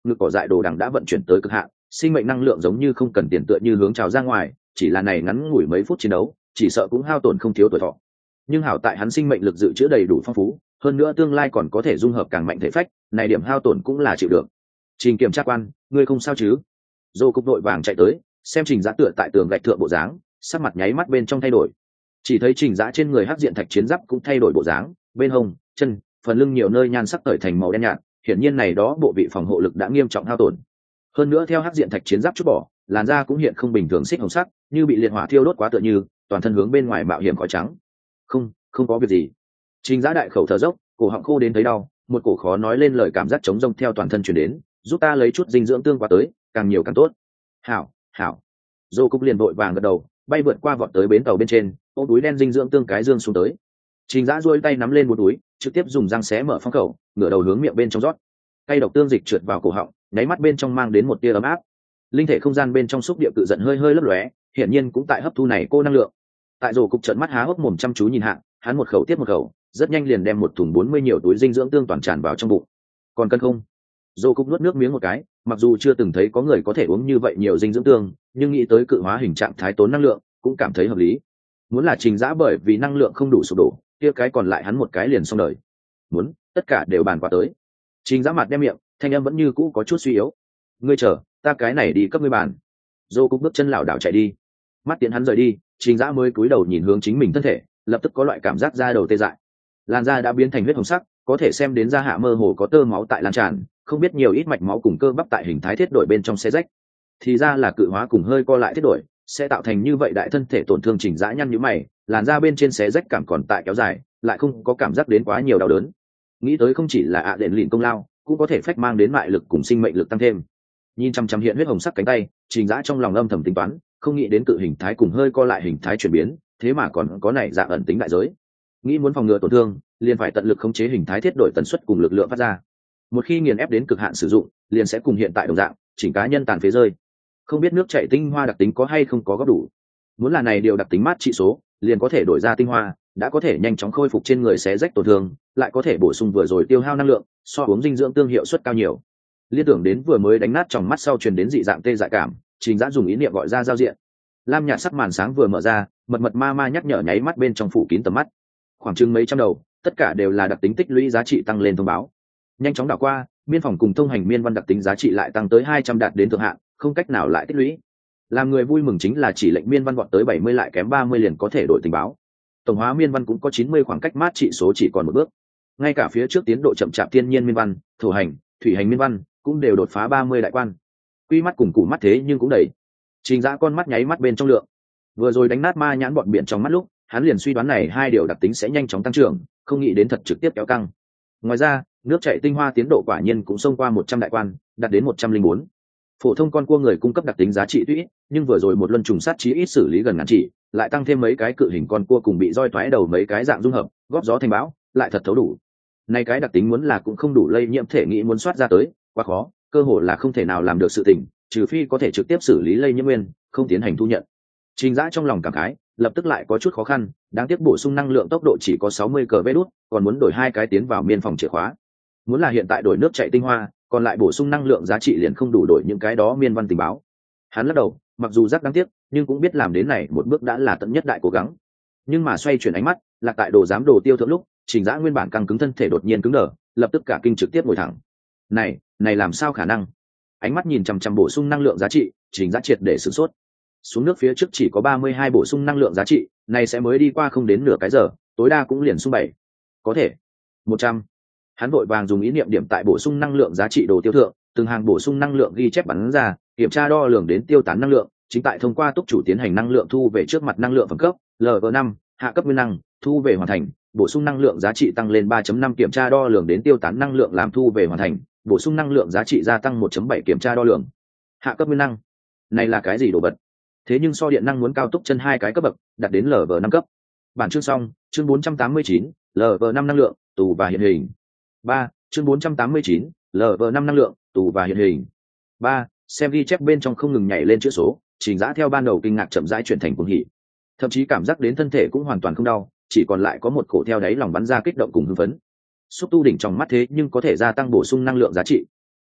ngực cỏ dại đồ đằng đã vận chuyển tới cực hạn, sinh mệnh năng lượng giống như không cần tiền tựa như hướng trào ra ngoài, chỉ là này ngắn ngủi mấy phút chiến đấu chỉ sợ cũng hao tổn không thiếu tuổi thọ. Nhưng hảo tại hắn sinh mệnh lực dự trữ đầy đủ phong phú, hơn nữa tương lai còn có thể dung hợp càng mạnh thể phách, này điểm hao tổn cũng là chịu được. Trình kiểm tra quan, ngươi không sao chứ? Dô cục đội vàng chạy tới, xem Trình Dã tựa tại tường gạch thượng bộ dáng, sắc mặt nháy mắt bên trong thay đổi. Chỉ thấy Trình Dã trên người hắc diện thạch chiến giáp cũng thay đổi bộ dáng, bên hông, chân, phần lưng nhiều nơi nhan sắc tởi thành màu đen nhạt, hiển nhiên này đó bộ vị phòng hộ lực đã nghiêm trọng hao tổn. Hơn nữa theo hắc diện thạch chiến giáp chút bỏ, làn da cũng hiện không bình thường xích hồng sắc, như bị liệt hỏa thiêu đốt quá tựa như, toàn thân hướng bên ngoài mạo hiểm khói trắng. Không, không có việc gì. Trình Dã đại khẩu thở dốc, cổ họng khô đến thấy đau, một cổ khó nói lên lời cảm giác trống rông theo toàn thân truyền đến, giúp ta lấy chút dinh dưỡng tương qua tới, càng nhiều càng tốt. Hảo, hảo. Dô cục liền vội vàng gật đầu, bay vượt qua vọt tới bến tàu bên trên, ôm túi đen dinh dưỡng tương cái dương xuống tới. Trình Dã duỗi tay nắm lên một túi, trực tiếp dùng răng xé mở phong khẩu, ngửa đầu hướng miệng bên trong rót. Cây độc tương dịch trượt vào cổ họng, nháy mắt bên trong mang đến một tia ấm áp. Linh thể không gian bên trong xúc địa cự giận hơi hơi lấp lóe, hiển nhiên cũng tại hấp thu này cô năng lượng. Tại Dô cục trợn mắt há hốc mồm chăm chú nhìn hạ, hắn một khẩu tiếp một khẩu, rất nhanh liền đem một thùng bốn mươi nhiều túi dinh dưỡng tương toàn tràn vào trong bụng. Còn cần không? Dô cục nuốt nước miếng một cái, mặc dù chưa từng thấy có người có thể uống như vậy nhiều dinh dưỡng tương, nhưng nghĩ tới cự hóa hình trạng thái tốn năng lượng, cũng cảm thấy hợp lý. Muốn là Trình Dã bởi vì năng lượng không đủ sụp đổ, kia cái còn lại hắn một cái liền xong đời. Muốn, tất cả đều bàn qua tới. Trình Dã mặt đem miệng, thanh âm vẫn như cũ có chút suy yếu. Ngươi chờ, ta cái này đi cấp ngươi bàn. Dô cục bước chân lảo đảo chạy đi. Mắt tiễn hắn rời đi, Trình Dã mới cúi đầu nhìn hướng chính mình thân thể, lập tức có loại cảm giác da đầu tê dại. Làn da đã biến thành huyết hồng sắc, có thể xem đến da hạ mơ hồ có tơ máu tại lan tràn, không biết nhiều ít mạch máu cùng cơ bắp tại hình thái thiết đổi bên trong xe rách. Thì ra là cự hóa cùng hơi co lại thiết đổi, sẽ tạo thành như vậy đại thân thể tổn thương. Trình Dã nhăn nhíu mày, làn da bên trên xé rách cảm còn tại kéo dài, lại không có cảm giác đến quá nhiều đau đớn. Nghĩ tới không chỉ là ạ đền lìn công lao, cũng có thể phách mang đến mại lực cùng sinh mệnh lực tăng thêm. Nhìn chăm chăm hiện huyết hồng sắc cánh tay, Trình Dã trong lòng âm thầm tính toán, không nghĩ đến cự hình thái cùng hơi co lại hình thái chuyển biến, thế mà còn có này dạng ẩn tính đại giới. Nghĩ muốn phòng ngừa tổn thương, liền phải tận lực khống chế hình thái thiết đổi tần suất cùng lực lượng phát ra. Một khi nghiền ép đến cực hạn sử dụng, liền sẽ cùng hiện tại đồng dạng, chỉnh cá nhân tàn phế rơi. Không biết nước chảy tinh hoa đặc tính có hay không có góp đủ. Muốn là này điều đặc tính mát trị số, liền có thể đổi ra tinh hoa, đã có thể nhanh chóng khôi phục trên người xé rách tổn thương, lại có thể bổ sung vừa rồi tiêu hao năng lượng, so uống dinh dưỡng tương hiệu suất cao nhiều. Liên tưởng đến vừa mới đánh nát trong mắt sau truyền đến dị dạng tê dại cảm, Trình Dã dùng ý niệm gọi ra giao diện. Lam nhạt sắc màn sáng vừa mở ra, mật mật ma ma nhắc nhở nháy mắt bên trong phủ kín tầm mắt. Khoảng chừng mấy trăm đầu, tất cả đều là đặc tính tích lũy giá trị tăng lên thông báo. Nhanh chóng đảo qua, miên phòng cùng thông hành miên văn đặc tính giá trị lại tăng tới hai trăm đạt đến thượng hạn, không cách nào lại tích lũy. Làm người vui mừng chính là chỉ lệnh miên văn vọt tới bảy mươi lại kém ba mươi liền có thể đổi tình báo. Tổng hóa miên văn cũng có chín mươi, khoảng cách mát trị số chỉ còn một bước. Ngay cả phía trước tiến độ chậm chạp thiên nhiên miên văn, thổ hành, thủy hành miên văn cũng đều đột phá ba mươi đại quan. Quy mắt cùng củ mắt thế nhưng cũng đầy. Trình Dã con mắt nháy mắt bên trong lượng. Vừa rồi đánh nát ma nhãn bọn biển trong mắt lúc, hắn liền suy đoán này hai điều đặc tính sẽ nhanh chóng tăng trưởng, không nghĩ đến thật trực tiếp kéo căng. Ngoài ra, nước chảy tinh hoa tiến độ quả nhiên cũng xông qua một trăm đại quan, đạt đến một trăm linh bốn. Phổ thông con cua người cung cấp đặc tính giá trị tuy ít, nhưng vừa rồi một luân trùng sát chí ít xử lý gần ngàn chỉ, lại tăng thêm mấy cái cự hình con cua cùng bị roi toái đầu mấy cái dạng dung hợp, góp gió thành bão, lại thật thấu đủ. Này cái đặc tính muốn là cũng không đủ lây nhiễm thể nghĩ muốn soát ra tới, quá khó, cơ hội là không thể nào làm được sự tình, trừ phi có thể trực tiếp xử lý lây nhiễm nguyên, không tiến hành thu nhận. Trình Dã trong lòng cảm khái, lập tức lại có chút khó khăn, đáng tiếc bổ sung năng lượng tốc độ chỉ có sáu mươi cờ vê đút, còn muốn đổi hai cái tiến vào miên phòng chìa khóa. Muốn là hiện tại đổi nước chảy tinh hoa, còn lại bổ sung năng lượng giá trị liền không đủ đổi những cái đó miên văn tình báo. Hắn lắc đầu, mặc dù rất đáng tiếc, nhưng cũng biết làm đến này một bước đã là tận nhất đại cố gắng. Nhưng mà xoay chuyển ánh mắt, là tại đồ giám đồ tiêu thượng lúc, Trình Dã nguyên bản căng cứng thân thể đột nhiên cứng đờ, lập tức cả kinh trực tiếp ngồi thẳng. Này, này làm sao khả năng? Ánh mắt nhìn chằm chằm bổ sung năng lượng giá trị, Trình Dã triệt để sửng sốt. Xuống nước phía trước chỉ có ba mươi hai bổ sung năng lượng giá trị, này sẽ mới đi qua không đến nửa cái giờ, tối đa cũng liền xung bảy. Có thể. một trăm. Hắn vội vàng dùng ý niệm điểm tại bổ sung năng lượng giá trị đồ tiêu thượng, từng hàng bổ sung năng lượng ghi chép bắn ra, kiểm tra đo lường đến tiêu tán năng lượng, chính tại thông qua túc chủ tiến hành năng lượng thu về trước mặt năng lượng phẩm cấp, lờ vê năm, hạ cấp nguyên năng, thu về hoàn thành, bổ sung năng lượng giá trị tăng lên ba chấm năm kiểm tra đo lường đến tiêu tán năng lượng làm thu về hoàn thành, bổ sung năng lượng giá trị gia tăng một chấm bảy kiểm tra đo lường. Hạ cấp nguyên năng. Này là cái gì đồ vật? Thế nhưng so điện năng muốn cao túc chân hai cái cấp bậc, đạt đến lv năm cấp. Bản chương xong, chương bốn trăm tám mươi chín, lv năm năng lượng, tù và hiện hình. ba, chương bốn trăm tám mươi chín, lv năm năng lượng, tù và hiện hình. ba, xem ghi chép bên trong không ngừng nhảy lên chữ số, Trình Dã theo ban đầu kinh ngạc chậm rãi chuyển thành cuồng hỉ. Thậm chí cảm giác đến thân thể cũng hoàn toàn không đau, chỉ còn lại có một cổ theo đáy lòng bắn ra kích động cùng hưng phấn. Xúc tu đỉnh trong mắt thế nhưng có thể gia tăng bổ sung năng lượng giá trị.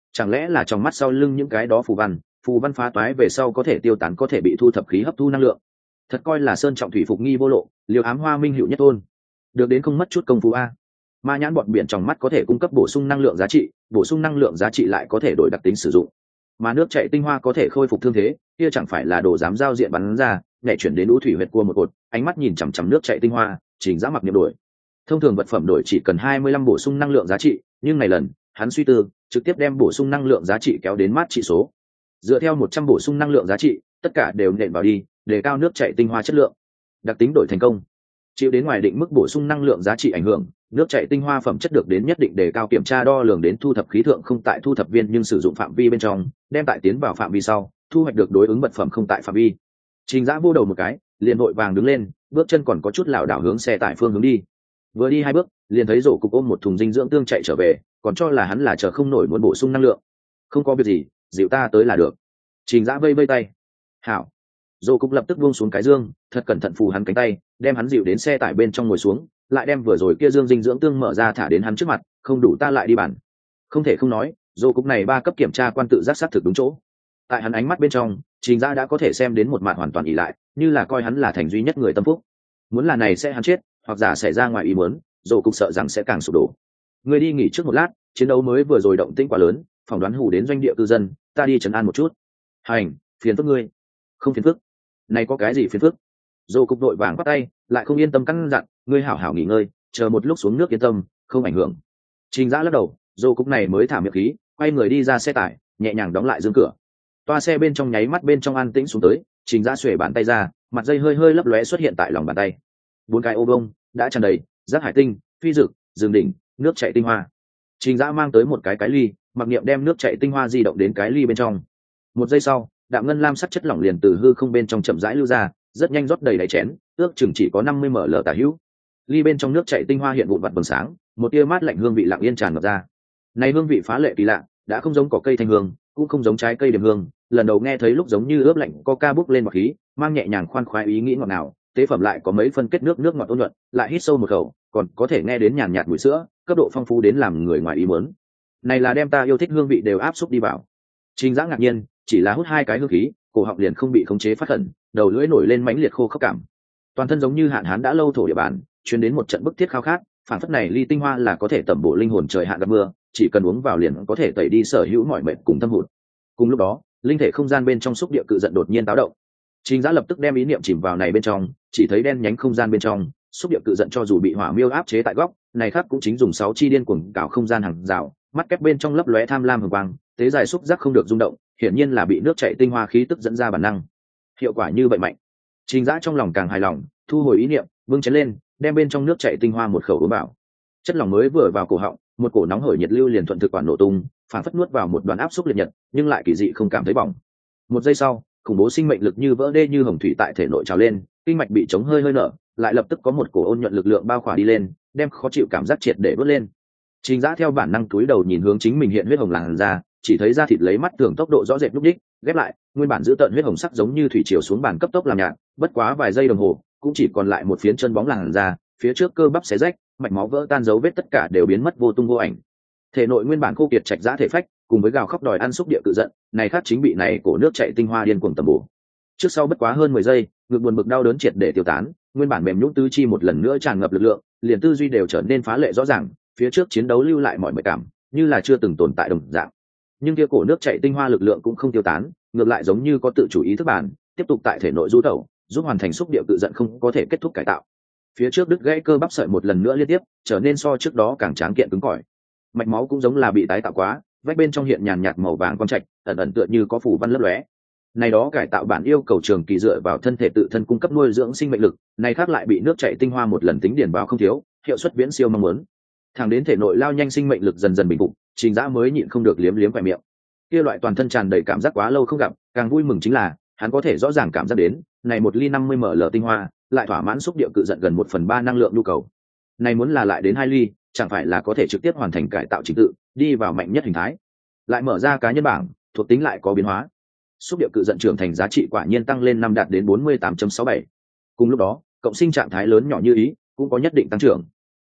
Chẳng lẽ là trong mắt sau lưng những cái đó phù văn, phù văn phá toái về sau có thể tiêu tán, có thể bị thu thập khí hấp thu năng lượng. Thật coi là sơn trọng thủy phục nghi vô lộ, liều ám hoa minh hữu nhất tôn. Được đến không mất chút công phu a. Ma nhãn bọn biển trong mắt có thể cung cấp bổ sung năng lượng giá trị, bổ sung năng lượng giá trị lại có thể đổi đặc tính sử dụng. Mà nước chảy tinh hoa có thể khôi phục thương thế, kia chẳng phải là đồ dám giao diện bắn ra, nhảy chuyển đến lũ thủy huyệt cua một cột, ánh mắt nhìn chằm chằm nước chảy tinh hoa, Trình Dã mặc niệm đổi. Thông thường vật phẩm đổi chỉ cần hai mươi lăm bổ sung năng lượng giá trị, nhưng này lần, hắn suy tư, trực tiếp đem bổ sung năng lượng giá trị kéo đến mát trị số. Dựa theo một trăm bổ sung năng lượng giá trị, tất cả đều nện vào đi, để cao nước chảy tinh hoa chất lượng. Đặc tính đổi thành công. Chịu đến ngoài định mức bổ sung năng lượng giá trị ảnh hưởng, nước chảy tinh hoa phẩm chất được đến nhất định để cao kiểm tra đo lường đến thu thập khí thượng không tại thu thập viên nhưng sử dụng phạm vi bên trong, đem tại tiến vào phạm vi sau, thu hoạch được đối ứng vật phẩm không tại phạm vi. Trình Dã vô đầu một cái, liền vội vàng đứng lên, bước chân còn có chút lảo đảo hướng xe tải phương hướng đi. Vừa đi hai bước, liền thấy Rổ Cục ôm một thùng dinh dưỡng tương chạy trở về, còn cho là hắn là chờ không nổi muốn bổ sung năng lượng. Không có việc gì, dịu ta tới là được. Trình Dã vây vây tay. Hảo. Rổ Cục lập tức buông xuống cái dương, thật cẩn thận phù hắn cánh tay, đem hắn dịu đến xe tải bên trong ngồi xuống, lại đem vừa rồi kia dương dinh dưỡng tương mở ra thả đến hắn trước mặt, không đủ ta lại đi bàn. Không thể không nói, Rổ Cục này ba cấp kiểm tra quan tự giác xác thực đúng chỗ. Tại hắn ánh mắt bên trong, Trình Dã đã có thể xem đến một mặt hoàn toàn ỷ lại, như là coi hắn là thành duy nhất người tâm phúc. Muốn là này sẽ hắn chết, hoặc giả xảy ra ngoài ý muốn, Rổ Cục sợ rằng sẽ càng sụp đổ. Người đi nghỉ trước một lát, chiến đấu mới vừa rồi động tĩnh quá lớn, phỏng đoán hù đến doanh địa cư dân, ta đi trấn an một chút. Hành, phiền phức ngươi. Không phiền phức. Này có cái gì phiền phức? Rổ Cục đội vàng bắt tay, lại không yên tâm căn dặn, ngươi hảo hảo nghỉ ngơi, chờ một lúc xuống nước yên tâm, không ảnh hưởng. Trình Dã lắc đầu, Rổ Cục này mới thả miệng khí, quay người đi ra xe tải, nhẹ nhàng đóng lại dương cửa. Toa xe bên trong nháy mắt bên trong an tĩnh xuống tới, Trình Dã xuề bàn tay ra, mặt dây hơi hơi lấp lóe xuất hiện tại lòng bàn tay. Bốn cái ô bông đã tràn đầy, rác hải tinh, phi dược, rừng đỉnh, nước chảy tinh hoa. Trình Dã mang tới một cái cái ly, mặc niệm đem nước chảy tinh hoa di động đến cái ly bên trong. Một giây sau, đạm ngân lam sắc chất lỏng liền từ hư không bên trong chậm rãi lưu ra, rất nhanh rót đầy đáy chén, ước chừng chỉ có năm mươi ml tả hữu. Ly bên trong nước chảy tinh hoa hiện vụn vặt bừng sáng, một tia mát lạnh hương vị lặng yên tràn ngập ra. Này hương vị phá lệ kỳ lạ, đã không giống cỏ cây thanh hương, cũng không giống trái cây điểm hương, lần đầu nghe thấy lúc giống như ướp lạnh coca bốc lên bọt khí, mang nhẹ nhàng khoan khoái ý nghĩ ngọt ngào, tế phẩm lại có mấy phân kết nước nước ngọt ôn nhuận, lại hít sâu một khẩu, còn có thể nghe đến nhàn nhạt mùi sữa, cấp độ phong phú đến làm người ngoài ý muốn. Này là đem ta yêu thích hương vị đều áp xúc đi vào. Trình Dã ngạc nhiên, chỉ là hút hai cái hương khí, cổ họng liền không bị khống chế phát khẩn, đầu lưỡi nổi lên mãnh liệt khô khốc cảm. Toàn thân giống như hạn hán đã lâu thổ địa bàn, truyền đến một trận bức thiết khao khát, phản phất này ly tinh hoa là có thể tẩm bổ linh hồn trời hạn gặp mưa, chỉ cần uống vào liền có thể tẩy đi sở hữu mọi mệt cùng thâm hụt. Cùng lúc đó, linh thể không gian bên trong xúc địa cự giận đột nhiên táo động. Trình Dã lập tức đem ý niệm chìm vào này bên trong, chỉ thấy đen nhánh không gian bên trong, xúc địa cự giận cho dù bị hỏa miêu áp chế tại góc, này khác cũng chính dùng sáu chi điên cuồng cào không gian hàng rào, mắt kép bên trong lấp lóe tham lam hừng quang, tế dài xúc giác không được rung động, hiển nhiên là bị nước chảy tinh hoa khí tức dẫn ra bản năng. Hiệu quả như vậy mạnh. Trình Dã trong lòng càng hài lòng, thu hồi ý niệm, bưng chén lên, đem bên trong nước chảy tinh hoa một khẩu uống vào. Chất lỏng mới vừa vào cổ họng, một cổ nóng hởi nhiệt lưu liền thuận thực quản nổ tung, phản phất nuốt vào một đoàn áp xúc liệt nhật, nhưng lại kỳ dị không cảm thấy bỏng. Một giây sau, khủng bố sinh mệnh lực như vỡ đê như hồng thủy tại thể nội trào lên, kinh mạch bị chống hơi hơi nở, lại lập tức có một cổ ôn nhuận lực lượng bao khỏa đi lên, đem khó chịu cảm giác triệt để đốt lên. Trình Dã theo bản năng cúi đầu nhìn hướng chính mình hiện huyết hồng làn da, chỉ thấy da thịt lấy mắt thường tốc độ rõ rệt lúc đích, ghép lại, nguyên bản giữ tợn huyết hồng sắc giống như thủy triều xuống bàn cấp tốc làm nhạt, bất quá vài giây đồng hồ, cũng chỉ còn lại một phiến chân bóng làn da, phía trước cơ bắp xé rách, mạch máu vỡ tan dấu vết tất cả đều biến mất vô tung vô ảnh. Thể nội nguyên bản khô kiệt trạch dã thể phách, cùng với gào khóc đòi ăn xúc địa cự giận, này khác chính bị này cổ nước chảy tinh hoa điên cuồng tầm bổ. Trước sau bất quá hơn mười giây, ngực buồn bực đau đớn triệt để tiêu tán, nguyên bản mềm nhũn tứ chi một lần nữa tràn ngập lực lượng, liền tư duy đều trở nên phá lệ rõ ràng, phía trước chiến đấu lưu lại mọi mệt cảm, như là chưa từng tồn tại đồng dạng. Nhưng kia cổ nước chảy tinh hoa lực lượng cũng không tiêu tán, ngược lại giống như có tự chủ ý thức bản, tiếp tục tại thể nội du tẩu, giúp hoàn thành xúc địa cự giận không có thể kết thúc cải tạo. Phía trước đứt gãy cơ bắp sợi một lần nữa liên tiếp, trở nên so trước đó càng tráng kiện cứng cỏi. Mạch máu cũng giống là bị tái tạo quá, vách bên trong hiện nhàn nhạt màu vàng quang trạch, ẩn ẩn tựa như có phủ văn lấp lóe. Này đó cải tạo bản yêu cầu trường kỳ dựa vào thân thể tự thân cung cấp nuôi dưỡng sinh mệnh lực, này khác lại bị nước chảy tinh hoa một lần tính điển vào không thiếu, hiệu suất viễn siêu mong muốn. Thẳng đến thể nội lao nhanh sinh mệnh lực dần dần bình phục, Trình Dã mới nhịn không được liếm liếm khóe miệng. Kia loại toàn thân tràn đầy cảm giác quá lâu không gặp, càng vui mừng chính là, hắn có thể rõ ràng cảm giác đến, này một ly năm mươi ml tinh hoa, lại thỏa mãn xúc địa cự giận gần một phần ba năng lượng nhu cầu. Này muốn là lại đến hai ly, chẳng phải là có thể trực tiếp hoàn thành cải tạo trình tự, đi vào mạnh nhất hình thái. Lại mở ra cá nhân bảng, thuộc tính lại có biến hóa. Xúc địa cự giận trưởng thành giá trị quả nhiên tăng lên năm đạt đến bốn mươi tám phẩy sáu bảy. Cùng lúc đó, cộng sinh trạng thái lớn nhỏ như ý, cũng có nhất định tăng trưởng.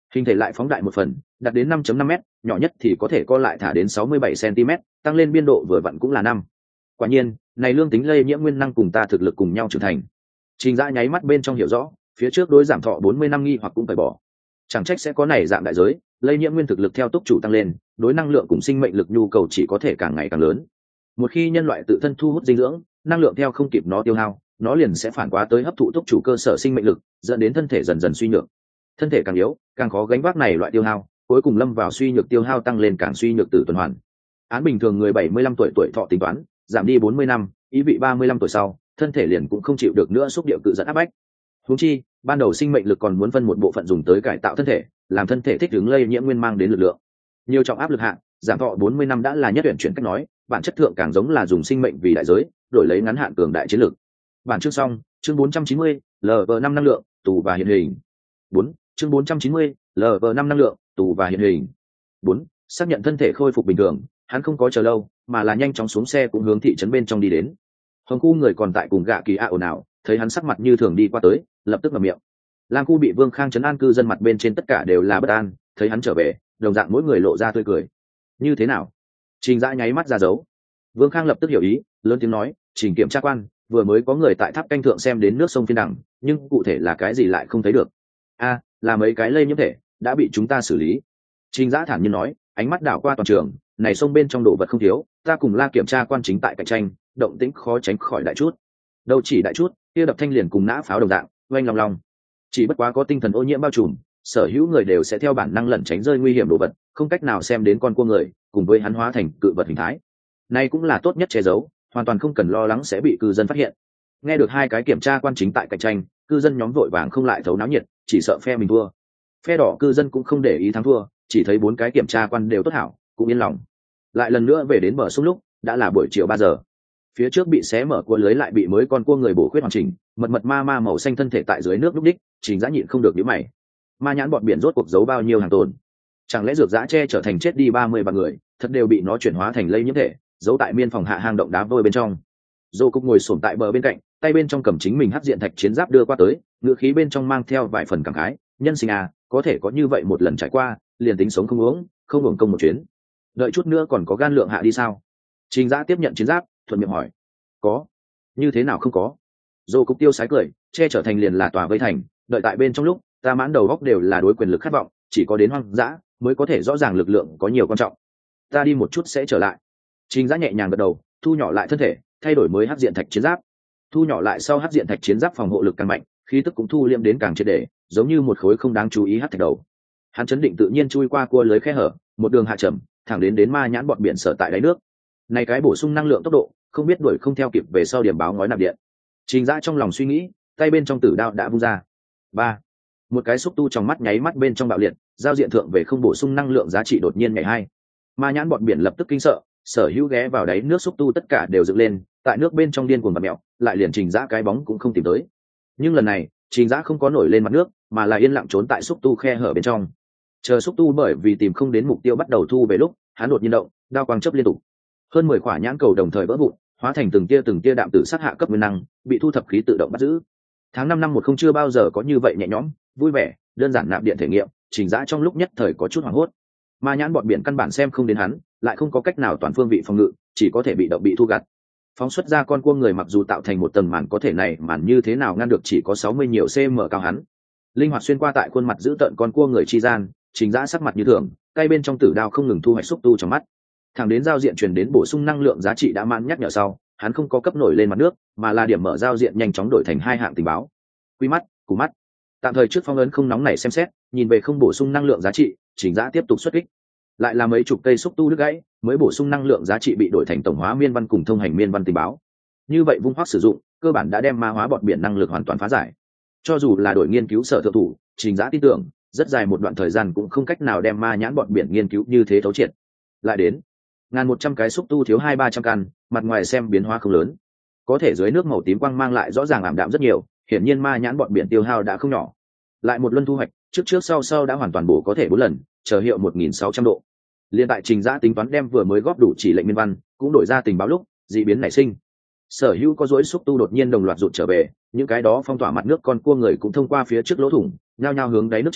Hình thể lại phóng đại một phần, đạt đến năm phẩy năm m, nhỏ nhất thì có thể co lại thả đến sáu mươi bảy xăng-ti-mét, tăng lên biên độ vừa vặn cũng là năm. Quả nhiên, này lương tính lây nhiễm nguyên năng cùng ta thực lực cùng nhau trưởng thành. Trình Dã nháy mắt bên trong hiểu rõ, phía trước đối giảm thọ bốn mươi năm nghi hoặc cũng phải bỏ. Chẳng trách sẽ có này dạng đại giới, lây nhiễm nguyên thực lực theo túc chủ tăng lên, đối năng lượng cùng sinh mệnh lực nhu cầu chỉ có thể càng ngày càng lớn. Một khi nhân loại tự thân thu hút dinh dưỡng, năng lượng theo không kịp nó tiêu hao, nó liền sẽ phản quá tới hấp thụ túc chủ cơ sở sinh mệnh lực, dẫn đến thân thể dần dần suy nhược. Thân thể càng yếu, càng khó gánh vác này loại tiêu hao, cuối cùng lâm vào suy nhược tiêu hao tăng lên càng suy nhược tử tuần hoàn. Án bình thường người bảy mươi lăm tuổi tuổi thọ tính toán, giảm đi bốn mươi năm, ý vị ba mươi lăm tuổi sau, thân thể liền cũng không chịu được nữa xúc điệu cự dẫn áp bách. Huống chi, ban đầu sinh mệnh lực còn muốn phân một bộ phận dùng tới cải tạo thân thể, làm thân thể thích ứng lây nhiễm nguyên mang đến lực lượng. Nhiều trọng áp lực hạng, giảm thọ bốn mươi năm đã là nhất tuyển chuyển cách nói, bản chất thượng càng giống là dùng sinh mệnh vì đại giới, đổi lấy ngắn hạn cường đại chiến lược. Bản chương xong, chương bốn trăm chín mươi, lờ vê năm năng lượng, tù và hiện hình. bốn, chương bốn trăm chín mươi, lờ vê năm năng lượng, tù và hiện hình. bốn, xác nhận thân thể khôi phục bình thường, hắn không có chờ lâu, mà là nhanh chóng xuống xe cũng hướng thị trấn bên trong đi đến. Hồng khu người còn tại cùng gạ kỳ ạ ồn ào, thấy hắn sắc mặt như thường đi qua tới, lập tức ngậm miệng. Lam khu bị Vương Khang trấn an cư dân mặt bên trên tất cả đều là bất an, thấy hắn trở về, đồng dạng mỗi người lộ ra tươi cười. Như thế nào? Trình Dã nháy mắt ra dấu. Vương Khang lập tức hiểu ý, lớn tiếng nói, Trình kiểm tra quan, vừa mới có người tại tháp canh thượng xem đến nước sông phiên đẳng, nhưng cụ thể là cái gì lại không thấy được. A, là mấy cái lây nhiễm thể, đã bị chúng ta xử lý. Trình Dã thản nhiên nói, ánh mắt đảo qua toàn trường, này sông bên trong đồ vật không thiếu, ta cùng La kiểm tra quan chính tại cạnh tranh, động tĩnh khó tránh khỏi đại chút. Đâu chỉ đại chút, kia đập thanh liền cùng nã pháo đồng dạng, oanh long long. Chỉ bất quá có tinh thần ô nhiễm bao trùm, sở hữu người đều sẽ theo bản năng lẩn tránh rơi nguy hiểm đồ vật, không cách nào xem đến con cua người, cùng với hắn hóa thành cự vật hình thái. Này cũng là tốt nhất che giấu, hoàn toàn không cần lo lắng sẽ bị cư dân phát hiện. Nghe được hai cái kiểm tra quan chính tại cạnh tranh, cư dân nhóm vội vàng không lại thấu náo nhiệt, chỉ sợ phe mình thua. Phe đỏ cư dân cũng không để ý thắng thua, chỉ thấy bốn cái kiểm tra quan đều tốt hảo, cũng yên lòng. Lại lần nữa về đến bờ sông lúc, đã là buổi chiều ba giờ. Phía trước bị xé mở cua lưới lại bị mới con cua người bổ khuyết hoàn chỉnh, mật mật ma ma màu xanh thân thể tại dưới nước lúc đích, Trình Dã nhịn không được nhíu mày. Ma nhãn bọn biển rốt cuộc giấu bao nhiêu hàng tồn? Chẳng lẽ dược dã che trở thành chết đi ba mươi ba người, thật đều bị nó chuyển hóa thành lây nhiễm thể, giấu tại miên phòng hạ hang động đá vôi bên trong. Dô Cục ngồi xổm tại bờ bên cạnh, tay bên trong cầm chính mình hắc diện thạch chiến giáp đưa qua tới, ngựa khí bên trong mang theo vài phần cảm khái, nhân sinh à, có thể có như vậy một lần trải qua, liền tính sống không uống, không hưởng công một chuyến. Đợi chút nữa còn có gan lượng hạ đi sao? Trình Dã tiếp nhận chiến giáp, thuận miệng hỏi. Có. Như thế nào không có? Dô Cục tiêu sái cười, che trở thành liền là tòa vây thành, đợi tại bên trong lúc, ta mãn đầu góc đều là đối quyền lực khát vọng, chỉ có đến hoang dã mới có thể rõ ràng lực lượng có nhiều quan trọng. Ta đi một chút sẽ trở lại. Trình Dã nhẹ nhàng gật đầu, thu nhỏ lại thân thể, thay đổi mới hắc diện thạch chiến giáp. Thu nhỏ lại sau hắc diện thạch chiến giáp phòng hộ lực càng mạnh, khí tức cũng thu liệm đến càng triệt để, giống như một khối không đáng chú ý hắc thạch đầu. Hắn chấn định tự nhiên chui qua cua lưới khe hở, một đường hạ trầm, thẳng đến đến ma nhãn bọn biển sở tại đáy nước. Này cái bổ sung năng lượng tốc độ, không biết đuổi không theo kịp về sau điểm báo ngói nạp điện. Trình Dã trong lòng suy nghĩ, tay bên trong tử đao đã vung ra. Ba, một cái xúc tu trong mắt nháy mắt bên trong bạo liệt, giao diện thượng về không bổ sung năng lượng giá trị đột nhiên nhảy hai. Ma nhãn bọn biển lập tức kinh sợ, sở hữu ghé vào đáy nước xúc tu tất cả đều dựng lên, tại nước bên trong điên cuồng bật mẹo, lại liền Trình Dã cái bóng cũng không tìm tới. Nhưng lần này, Trình Dã không có nổi lên mặt nước, mà là yên lặng trốn tại xúc tu khe hở bên trong. Chờ xúc tu bởi vì tìm không đến mục tiêu bắt đầu thu về lúc, hắn đột nhiên động, đao quang chớp liên tục. Hơn mười quả nhãn cầu đồng thời vỡ vụn, hóa thành từng tia từng tia đạm tử sát hạ cấp nguyên năng, bị thu thập khí tự động bắt giữ. Tháng năm năm một không chưa bao giờ có như vậy nhẹ nhõm, vui vẻ, đơn giản nạp điện thể nghiệm, Trình Dã trong lúc nhất thời có chút hoảng hốt. Ma nhãn bọn biển căn bản xem không đến hắn, lại không có cách nào toàn phương vị phòng ngự, chỉ có thể bị động bị thu gặt. Phóng xuất ra con cua người mặc dù tạo thành một tầng màn có thể này màn như thế nào ngăn được chỉ có sáu mươi nhiều cm cao hắn. Linh hoạt xuyên qua tại khuôn mặt giữ tợn con cua người chi gian, Trình Dã sắc mặt như thường, tay bên trong tử đao không ngừng thu hoạch xúc tu trong mắt. Thẳng đến giao diện truyền đến bổ sung năng lượng giá trị đã mãn nhắc nhở sau, hắn không có cấp nổi lên mặt nước, mà là điểm mở giao diện nhanh chóng đổi thành hai hạng tình báo. Quy mắt, cú mắt. Tạm thời trước phong ấn không nóng này xem xét, nhìn về không bổ sung năng lượng giá trị, Trình Dã tiếp tục xuất kích. Lại là mấy chục cây xúc tu đứt gãy, mới bổ sung năng lượng giá trị bị đổi thành tổng hóa miên văn cùng thông hành miên văn tình báo. Như vậy vung hoắc sử dụng, cơ bản đã đem ma hóa bọn biển năng lực hoàn toàn phá giải. Cho dù là đội nghiên cứu sở thượng thủ, Trình Dã tin tưởng, rất dài một đoạn thời gian cũng không cách nào đem ma nhãn bọn biển nghiên cứu như thế thấu triệt. Lại đến, ngàn một trăm cái xúc tu thiếu hai ba trăm căn, mặt ngoài xem biến hóa không lớn, có thể dưới nước màu tím quang mang lại rõ ràng ảm đạm rất nhiều, hiển nhiên ma nhãn bọn biển tiêu hao đã không nhỏ. Lại một luân thu hoạch, trước trước sau sau đã hoàn toàn bổ có thể bốn lần, chờ hiệu một nghìn sáu trăm độ. Liên tại Trình Dã tính toán đem vừa mới góp đủ chỉ lệnh miên văn, cũng đổi ra tình báo lúc, dị biến nảy sinh. Sở hữu có rỗi xúc tu đột nhiên đồng loạt rụt trở về, những cái đó phong tỏa mặt nước con cua người cũng thông qua phía trước lỗ thủng, nhao nhao hướng đáy nước chui,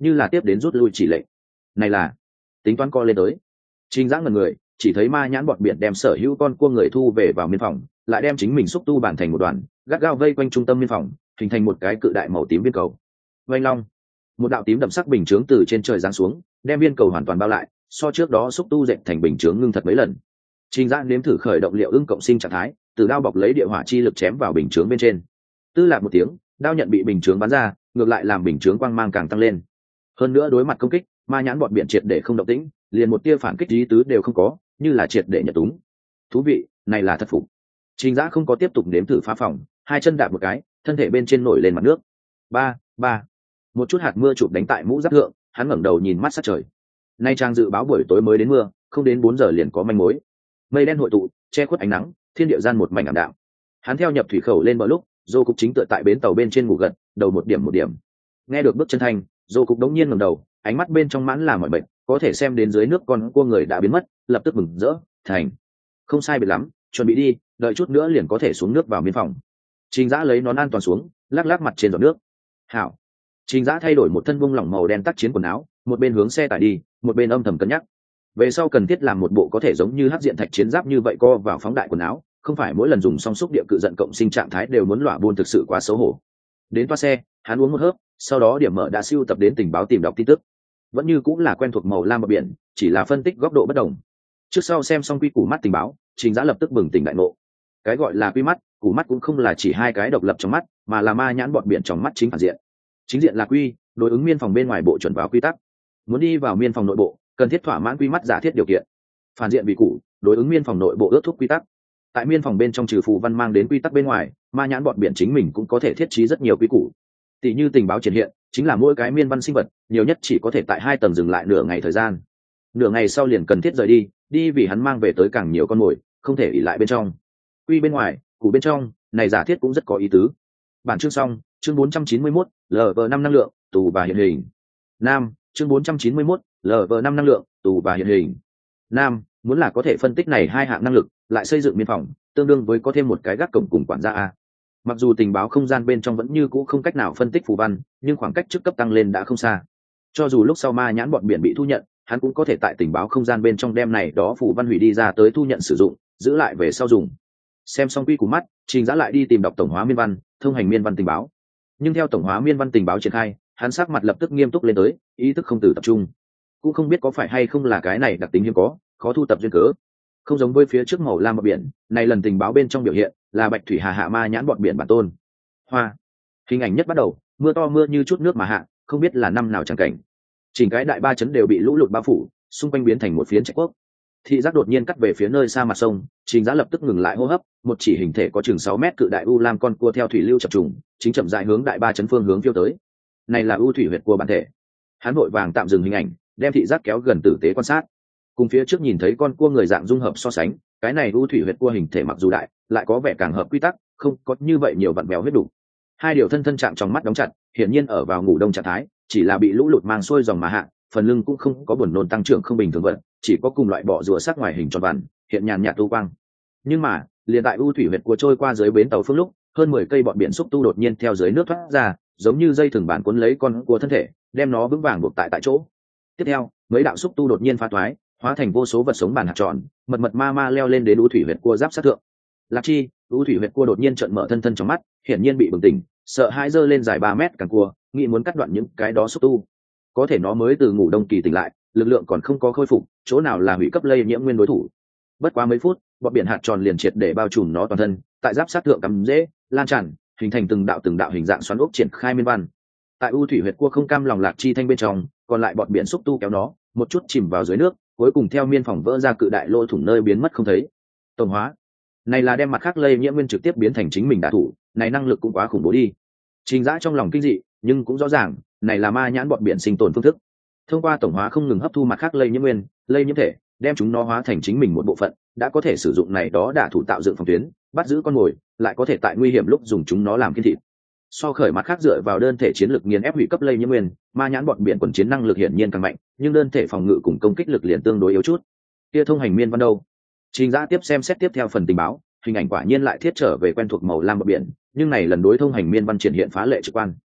như là tiếp đến rút lui chỉ lệnh. Này là tính toán co lên tới. Trình Giã ngẩn người, chỉ thấy ma nhãn bọt biển đem sở hữu con cua người thu về vào miên phòng, lại đem chính mình xúc tu bản thành một đoàn, gắt gao vây quanh trung tâm miên phòng, hình thành một cái cự đại màu tím viên cầu. Vành long, một đạo tím đậm sắc bình chướng từ trên trời giáng xuống, đem viên cầu hoàn toàn bao lại, so trước đó xúc tu dệt thành bình chướng ngưng thật mấy lần. Trình Giã nếm thử khởi động liệu ưng cộng sinh trạng thái, từ đao bọc lấy địa hỏa chi lực chém vào bình chướng bên trên. Tư lạc một tiếng, đao nhận bị bình chướng bắn ra, ngược lại làm bình chướng quang mang càng tăng lên. Hơn nữa đối mặt công kích, ma nhãn bọt biển triệt để không động tĩnh, liền một tia phản kích ý tứ đều không có, như là triệt để nhật túng. Thú vị, này là thật phục. Trình Giã không có tiếp tục nếm thử phá phòng, hai chân đạp một cái, thân thể bên trên nổi lên mặt nước. Ba, ba. Một chút hạt mưa chụp đánh tại mũ giáp thượng, hắn ngẩng đầu nhìn mắt sát trời. Nay trang dự báo buổi tối mới đến mưa, không đến bốn giờ liền có manh mối. Mây đen hội tụ, che khuất ánh nắng, thiên địa gian một mảnh ảm đạm. Hắn theo nhập thủy khẩu lên bờ lúc, Dô Cục chính tựa tại bến tàu bên trên ngủ gật, đầu một điểm một điểm. Nghe được bước chân thanh, Dô Cục đống nhiên ngẩng đầu, ánh mắt bên trong mãn là mọi bệnh, có thể xem đến dưới nước con cua người đã biến mất, lập tức mừng rỡ, thành. Không sai biệt lắm, chuẩn bị đi, đợi chút nữa liền có thể xuống nước vào miên phòng. Trình Giã lấy nón an toàn xuống, lắc lắc mặt trên giọt nước. Hảo. Trình Giã thay đổi một thân bông lỏng màu đen tác chiến quần áo, một bên hướng xe tải đi, một bên âm thầm cân nhắc. Về sau cần thiết làm một bộ có thể giống như hắc diện thạch chiến giáp như vậy co vào phóng đại quần áo, không phải mỗi lần dùng song xúc địa cự giận cộng sinh trạng thái đều muốn lọa buôn, thực sự quá xấu hổ. Đến toa xe, hắn uống một hớp, sau đó điểm mở đã siêu tập đến tình báo tìm đọc tin tức. Vẫn như cũng là quen thuộc màu lam bờ biển, chỉ là phân tích góc độ bất đồng. Trước sau xem xong quy củ mắt tình báo, Trình Giã lập tức bừng tỉnh đại ngộ. Cái gọi là quy mắt, củ mắt cũng không là chỉ hai cái độc lập trong mắt, mà là ma nhãn bọt biển trong mắt chính phản diện. Chính diện là quy, đối ứng miên phòng bên ngoài bộ chuẩn vào quy tắc. Muốn đi vào miên phòng nội bộ, cần thiết thỏa mãn quy mắt giả thiết điều kiện. Phản diện vì củ, đối ứng miên phòng nội bộ ước thúc quy tắc. Tại miên phòng bên trong trừ phù văn mang đến quy tắc bên ngoài, ma nhãn bọt biển chính mình cũng có thể thiết trí rất nhiều quy củ. Tỷ như tình báo triển hiện, chính là mỗi cái miên văn sinh vật, nhiều nhất chỉ có thể tại hai tầng dừng lại nửa ngày thời gian. Nửa ngày sau liền cần thiết rời đi, đi vì hắn mang về tới càng nhiều con mồi, không thể ỷ lại bên trong. Quy bên ngoài, củ bên trong, này giả thiết cũng rất có ý tứ. Bản chương xong, chương bốn trăm chín mươi mốt, lv năm năng lượng, tù và hiện hình. Nam, chương bốn trăm chín mươi mốt, lv năm năng lượng, tù và hiện hình. Nam, muốn là có thể phân tích này hai hạng năng lực, lại xây dựng miên phòng, tương đương với có thêm một cái gác cổng cùng quản gia a. Mặc dù tình báo không gian bên trong vẫn như cũ không cách nào phân tích phù văn, nhưng khoảng cách trước cấp tăng lên đã không xa. Cho dù lúc sau ma nhãn bọn biển bị thu nhận, hắn cũng có thể tại tình báo không gian bên trong đem này đó phù văn hủy đi ra tới thu nhận sử dụng, giữ lại về sau dùng. Xem xong quy của mắt, Trình Giã lại đi tìm đọc tổng hóa miên văn, thông hành miên văn tình báo. Nhưng theo tổng hóa miên văn tình báo triển khai, hắn sắc mặt lập tức nghiêm túc lên tới, ý thức không từ tập trung. Cũng không biết có phải hay không là cái này đặc tính hiếm có, khó thu tập duyên cớ. Không giống với phía trước màu lam bọt biển, này lần tình báo bên trong biểu hiện là bạch thủy hà hạ ma nhãn bọt biển bản tôn. Hoa. Hình ảnh nhất bắt đầu, mưa to mưa như chút nước mà hạ, không biết là năm nào chẳng cảnh. Chỉnh cái đại ba chấn đều bị lũ lụt bao phủ, xung quanh biến thành một phiến trạch quốc. Thị giác đột nhiên cắt về phía nơi xa mặt sông, Trình Giã lập tức ngừng lại hô hấp, một chỉ hình thể có chừng sáu mét cự đại u lam con cua theo thủy lưu chập trùng, chính chậm rãi hướng đại ba chấn phương hướng phiêu tới. Này là u thủy huyệt cua bản thể. Hắn vội vàng tạm dừng hình ảnh, đem thị giác kéo gần tử tế quan sát. Cùng phía trước nhìn thấy con cua người dạng dung hợp so sánh, cái này u thủy huyệt cua hình thể mặc dù đại, lại có vẻ càng hợp quy tắc, không có như vậy nhiều vặn vẹo huyết đủ. Hai điều thân thân chạm trong mắt đóng chặt, hiển nhiên ở vào ngủ đông trạng thái, chỉ là bị lũ lụt mang xuôi dòng mà hạ, phần lưng cũng không có buồn nôn tăng trưởng không bình thường vận, chỉ có cùng loại bọ rùa sắc ngoài hình tròn vằn, hiện nhàn nhạt tu quang. Nhưng mà, liền tại u thủy huyệt cua trôi qua dưới bến tàu phương lúc, hơn mười cây bọn biển xúc tu đột nhiên theo dưới nước thoát ra, giống như dây thừng bản cuốn lấy con cua thân thể, đem nó vững vàng buộc tại tại chỗ. Tiếp theo, mấy đạo xúc tu đột nhiên phá toái, hóa thành vô số vật sống bản hạt tròn, mật mật ma ma leo lên đến u thủy huyệt cua giáp sát thượng. Lạc Chi, u thủy huyệt cua đột nhiên trợn mở thân thân trong mắt, hiển nhiên bị bừng tỉnh, sợ hãi giơ lên dài ba mét càng cua, nghĩ muốn cắt đoạn những cái đó xúc tu. Có thể nó mới từ ngủ đông kỳ tỉnh lại, lực lượng còn không có khôi phục, chỗ nào là hủy cấp lây nhiễm nguyên đối thủ. Bất quá mấy phút, bọt biển hạt tròn liền triệt để bao trùm nó toàn thân, tại giáp sát thượng cắm rễ, lan tràn, hình thành từng đạo từng đạo hình dạng xoắn ốc triển khai miên văn. Tại u thủy huyệt cua không cam lòng Lạc Chi thanh bên trong, còn lại bọt biển xúc tu kéo nó, một chút chìm vào dưới nước, cuối cùng theo miên phòng vỡ ra cự đại lỗ thủng nơi biến mất không thấy. Tổng hóa, này là đem mặt khác lây nhiễm nguyên trực tiếp biến thành chính mình đả thủ, này năng lực cũng quá khủng bố đi. Trình Giã trong lòng kinh dị, nhưng cũng rõ ràng, này là ma nhãn bọt biển sinh tồn phương thức. Thông qua tổng hóa không ngừng hấp thu mặt khác lây nhiễm nguyên, lây nhiễm thể, đem chúng nó hóa thành chính mình một bộ phận, đã có thể sử dụng này đó đả thủ tạo dựng phòng tuyến, bắt giữ con mồi, lại có thể tại nguy hiểm lúc dùng chúng nó làm kiên thịt. So khởi mặt khác dựa vào đơn thể chiến lược nghiền ép hủy cấp lây nhiễm nguyên, ma nhãn bọt biển quần chiến năng lực hiển nhiên càng mạnh, nhưng đơn thể phòng ngự cùng công kích lực liền tương đối yếu chút. Kia thông hành miên văn đâu? Trình Giã tiếp xem xét tiếp theo phần tình báo, hình ảnh quả nhiên lại thiết trở về quen thuộc màu lam bọt biển, nhưng này lần đối thông hành miên văn triển hiện phá lệ trực quan.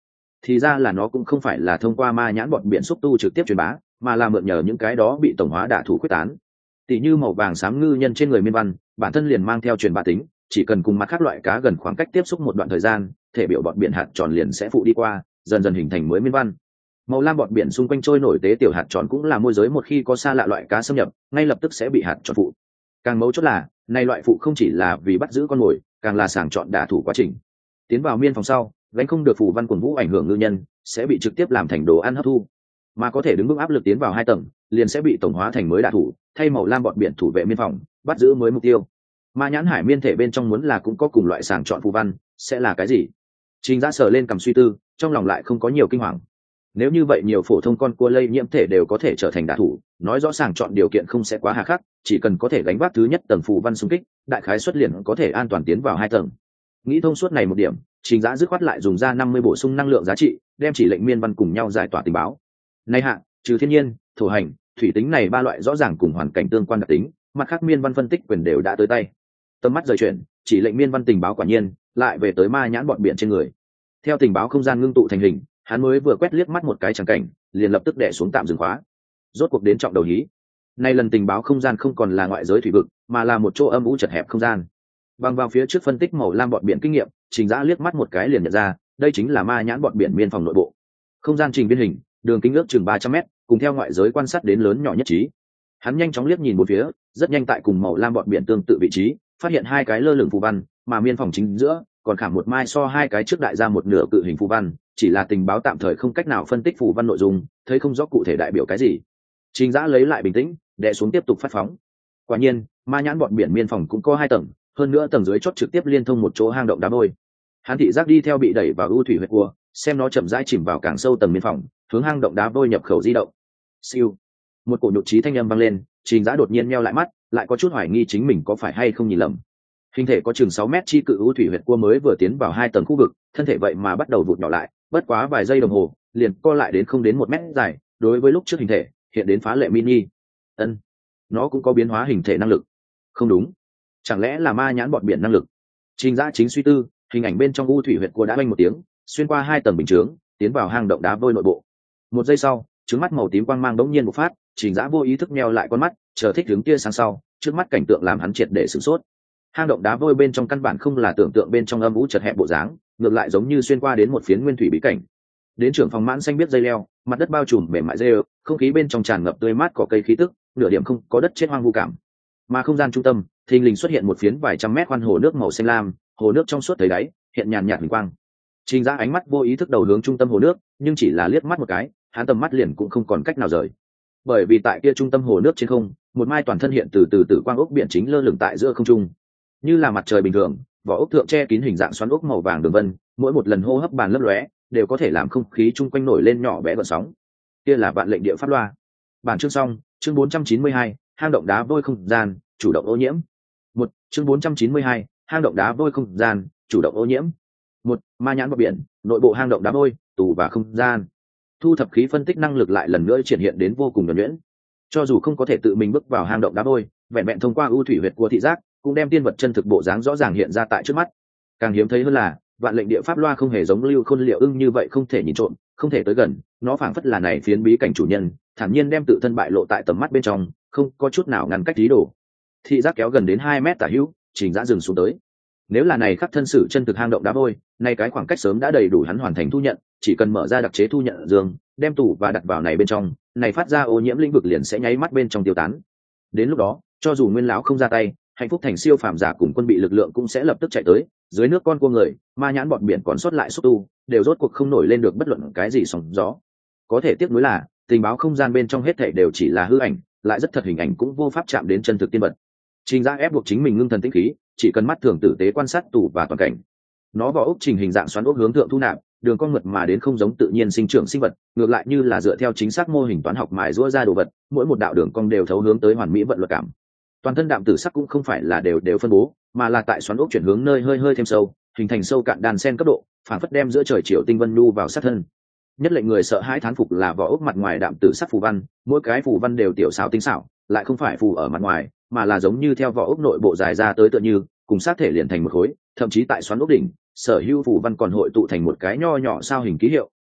thì ra là nó cũng không phải là thông qua ma nhãn bọn biển xúc tu trực tiếp truyền bá, mà là mượn nhờ những cái đó bị tổng hóa đả thủ quyết tán. Tỷ như màu vàng xám ngư nhân trên người miên văn, bản thân liền mang theo truyền bá tính, chỉ cần cùng mặt khác loại cá gần khoảng cách tiếp xúc một đoạn thời gian, thể biểu bọn biển hạt tròn liền sẽ phụ đi qua, dần dần hình thành mới miên văn. Màu lam bọn biển xung quanh trôi nổi tế tiểu hạt tròn cũng là môi giới, một khi có xa lạ loại cá xâm nhập, ngay lập tức sẽ bị hạt tròn phụ. Càng mấu chốt là, này loại phụ không chỉ là vì bắt giữ con mồi, càng là sàng chọn đả thủ quá trình. Tiến vào miên phòng sau, gánh không được phù văn quần vũ ảnh hưởng ngư nhân, sẽ bị trực tiếp làm thành đồ ăn hấp thu, mà có thể đứng vững áp lực tiến vào hai tầng, liền sẽ bị tổng hóa thành mới đả thủ, thay màu lam bọn biển thủ vệ miên phòng, bắt giữ mới mục tiêu. Ma nhãn hải miên thể bên trong muốn là cũng có cùng loại sàng chọn phù văn, sẽ là cái gì? Trình Dã sờ lên cầm suy tư, trong lòng lại không có nhiều kinh hoàng. Nếu như vậy nhiều phổ thông con cua lây nhiễm thể đều có thể trở thành đả thủ, nói rõ sàng chọn điều kiện không sẽ quá hà khắc, chỉ cần có thể gánh vác thứ nhất tầng phù văn xung kích, đại khái xuất liền có thể an toàn tiến vào hai tầng. Nghĩ thông suốt này một điểm, Trình Dã dứt khoát lại dùng ra năm mươi bổ sung năng lượng giá trị, đem chỉ lệnh miên văn cùng nhau giải tỏa tình báo. Này hạ, trừ thiên nhiên, thổ hành, thủy tính này ba loại rõ ràng cùng hoàn cảnh tương quan đặc tính, mặt khác miên văn phân tích quyền đều đã tới tay. Tầm mắt rời chuyển, chỉ lệnh miên văn tình báo quả nhiên lại về tới ma nhãn bọn biển trên người. Theo tình báo không gian ngưng tụ thành hình, hắn mới vừa quét liếc mắt một cái chẳng cảnh, liền lập tức đè xuống tạm dừng khóa. Rốt cuộc đến trọng đầu hí. Nay lần tình báo không gian không còn là ngoại giới thủy vực, mà là một chỗ âm u chật hẹp không gian. Bằng vào phía trước phân tích màu lam bọn biển kinh nghiệm, Trình Dã liếc mắt một cái liền nhận ra, đây chính là ma nhãn bọn biển miên phòng nội bộ. Không gian trình biên hình, đường kính ước chừng ba trăm mét, cùng theo ngoại giới quan sát đến lớn nhỏ nhất trí. Hắn nhanh chóng liếc nhìn bốn phía, rất nhanh tại cùng màu lam bọn biển tương tự vị trí, phát hiện hai cái lơ lửng phù văn, mà miên phòng chính giữa còn khảm một mai so hai cái trước đại ra một nửa cự hình phù văn, chỉ là tình báo tạm thời không cách nào phân tích phù văn nội dung, thấy không rõ cụ thể đại biểu cái gì. Trình Dã lấy lại bình tĩnh, đè xuống tiếp tục phát phóng. Quả nhiên, ma nhãn bọn biển miên phòng cũng có hai tầng, hơn nữa tầng dưới chót trực tiếp liên thông một chỗ hang động đá vôi. Hắn thị giác đi theo bị đẩy vào u thủy huyệt cua, xem nó chậm rãi chìm vào càng sâu tầng miên phòng, hướng hang động đá vôi nhập khẩu di động. Siêu, một cổ nhụt chí thanh âm vang lên, Trình Dã đột nhiên nheo lại mắt, lại có chút hoài nghi chính mình có phải hay không nhìn lầm. Hình thể có chừng sáu mét chi cự u thủy huyệt cua mới vừa tiến vào hai tầng khu vực, thân thể vậy mà bắt đầu vụt nhỏ lại, bất quá vài giây đồng hồ, liền co lại đến không đến một mét dài, đối với lúc trước hình thể, hiện đến phá lệ mini. Ân, nó cũng có biến hóa hình thể năng lực. Không đúng, chẳng lẽ là ma nhãn bọn biển năng lực? Trình Dã chính suy tư, hình ảnh bên trong u thủy huyệt cua đã vang một tiếng, xuyên qua hai tầng bình chướng, tiến vào hang động đá vôi nội bộ. Một giây sau, trứng mắt màu tím quang mang đống nhiên bộc phát, Trình Dã vô ý thức nheo lại con mắt, chờ thích hướng tia sáng sau, trước mắt cảnh tượng làm hắn triệt để sửng sốt. Hang động đá vôi bên trong căn bản không là tưởng tượng bên trong âm u chật hẹp bộ dáng, ngược lại giống như xuyên qua đến một phiến nguyên thủy bí cảnh. Đến trưởng phòng mãn xanh biết dây leo, mặt đất bao trùm mềm mại dê, không khí bên trong tràn ngập tươi mát cỏ cây khí tức, nửa điểm không có đất chết hoang vu cảm. Mà không gian trung tâm, thình lình xuất hiện một phiến vài trăm mét khoan hồ nước màu xanh lam, hồ nước trong suốt thấy đáy, hiện nhàn nhạt huỳnh quang. Trình Dã ánh mắt vô ý thức đầu hướng trung tâm hồ nước, nhưng chỉ là liếc mắt một cái, hắn tầm mắt liền cũng không còn cách nào rời. Bởi vì tại kia trung tâm hồ nước trên không, một mai toàn thân hiện từ từ tử quang ốc biển chính lơ lửng tại giữa không trung. Như là mặt trời bình thường, vỏ ốc thượng che kín hình dạng xoắn ốc màu vàng đường vân, mỗi một lần hô hấp bàn lấp lóe, đều có thể làm không khí chung quanh nổi lên nhỏ bé gợn sóng. Kia là vạn lệnh địa pháp loa. Bản chương xong, chương bốn trăm chín mươi hai, hang động đá vôi không gian, chủ động ô nhiễm. Một, chương bốn trăm chín mươi hai, hang động đá vôi không gian, chủ động ô nhiễm. Một, ma nhãn bờ biển, nội bộ hang động đá vôi, tù và không gian. Thu thập khí phân tích năng lực lại lần nữa triển hiện đến vô cùng nhuần nhuyễn. Cho dù không có thể tự mình bước vào hang động đá vôi, vẹn vẹn thông qua ưu thủy huyệt của thị giác, cũng đem tiên vật chân thực bộ dáng rõ ràng hiện ra tại trước mắt. Càng hiếm thấy hơn là, vạn lệnh địa pháp loa không hề giống lưu khôn liệu ưng như vậy không thể nhìn trộm, không thể tới gần, nó phảng phất là này phiến bí cảnh chủ nhân, thản nhiên đem tự thân bại lộ tại tầm mắt bên trong, không có chút nào ngăn cách tí đồ. Thị giác kéo gần đến hai mét tả hữu, Trình Dã dừng xuống tới. Nếu là này khắc thân sử chân thực hang động đá vôi, nay cái khoảng cách sớm đã đầy đủ hắn hoàn thành thu nhận, chỉ cần mở ra đặc chế thu nhận dương, đem tủ và đặt vào này bên trong, này phát ra ô nhiễm lĩnh vực liền sẽ nháy mắt bên trong tiêu tán. Đến lúc đó, cho dù Nguyên lão không ra tay, hạnh phúc thành siêu phàm giả cùng quân bị lực lượng cũng sẽ lập tức chạy tới, dưới nước con cua người, ma nhãn bọn biển còn sót lại xúc tu, đều rốt cuộc không nổi lên được bất luận cái gì sóng gió. Có thể tiếc nuối là, tình báo không gian bên trong hết thảy đều chỉ là hư ảnh, lại rất thật hình ảnh cũng vô pháp chạm đến chân thực tiên vật. Trình Dã ép buộc chính mình ngưng thần tĩnh khí, chỉ cần mắt thường tử tế quan sát tủ và toàn cảnh. Nó vỏ ốc trình hình dạng xoắn ốc hướng thượng thu nạp, đường cong mượt mà đến không giống tự nhiên sinh trưởng sinh vật, ngược lại như là dựa theo chính xác mô hình toán học mài giũa ra đồ vật, mỗi một đạo đường cong đều thấu hướng tới hoàn mỹ vận luật cảm. Toàn thân đạm tử sắc cũng không phải là đều đều phân bố, mà là tại xoắn ốc chuyển hướng nơi hơi hơi thêm sâu, hình thành sâu cạn đàn sen cấp độ, phản phất đem giữa trời chiều tinh vân nhu vào sát thân. Nhất lệnh người sợ hãi thán phục là vỏ ốc mặt ngoài đạm tử sắc phù văn, mỗi cái phù văn đều tiểu xảo tinh xảo, lại không phải phù ở mặt ngoài, mà là giống như theo vỏ ốc nội bộ dài ra tới tựa như cùng sát thể liền thành một khối, thậm chí tại xoắn ốc đỉnh, sở hữu phù văn còn hội tụ thành một cái nho nhỏ sao hình ký hiệu,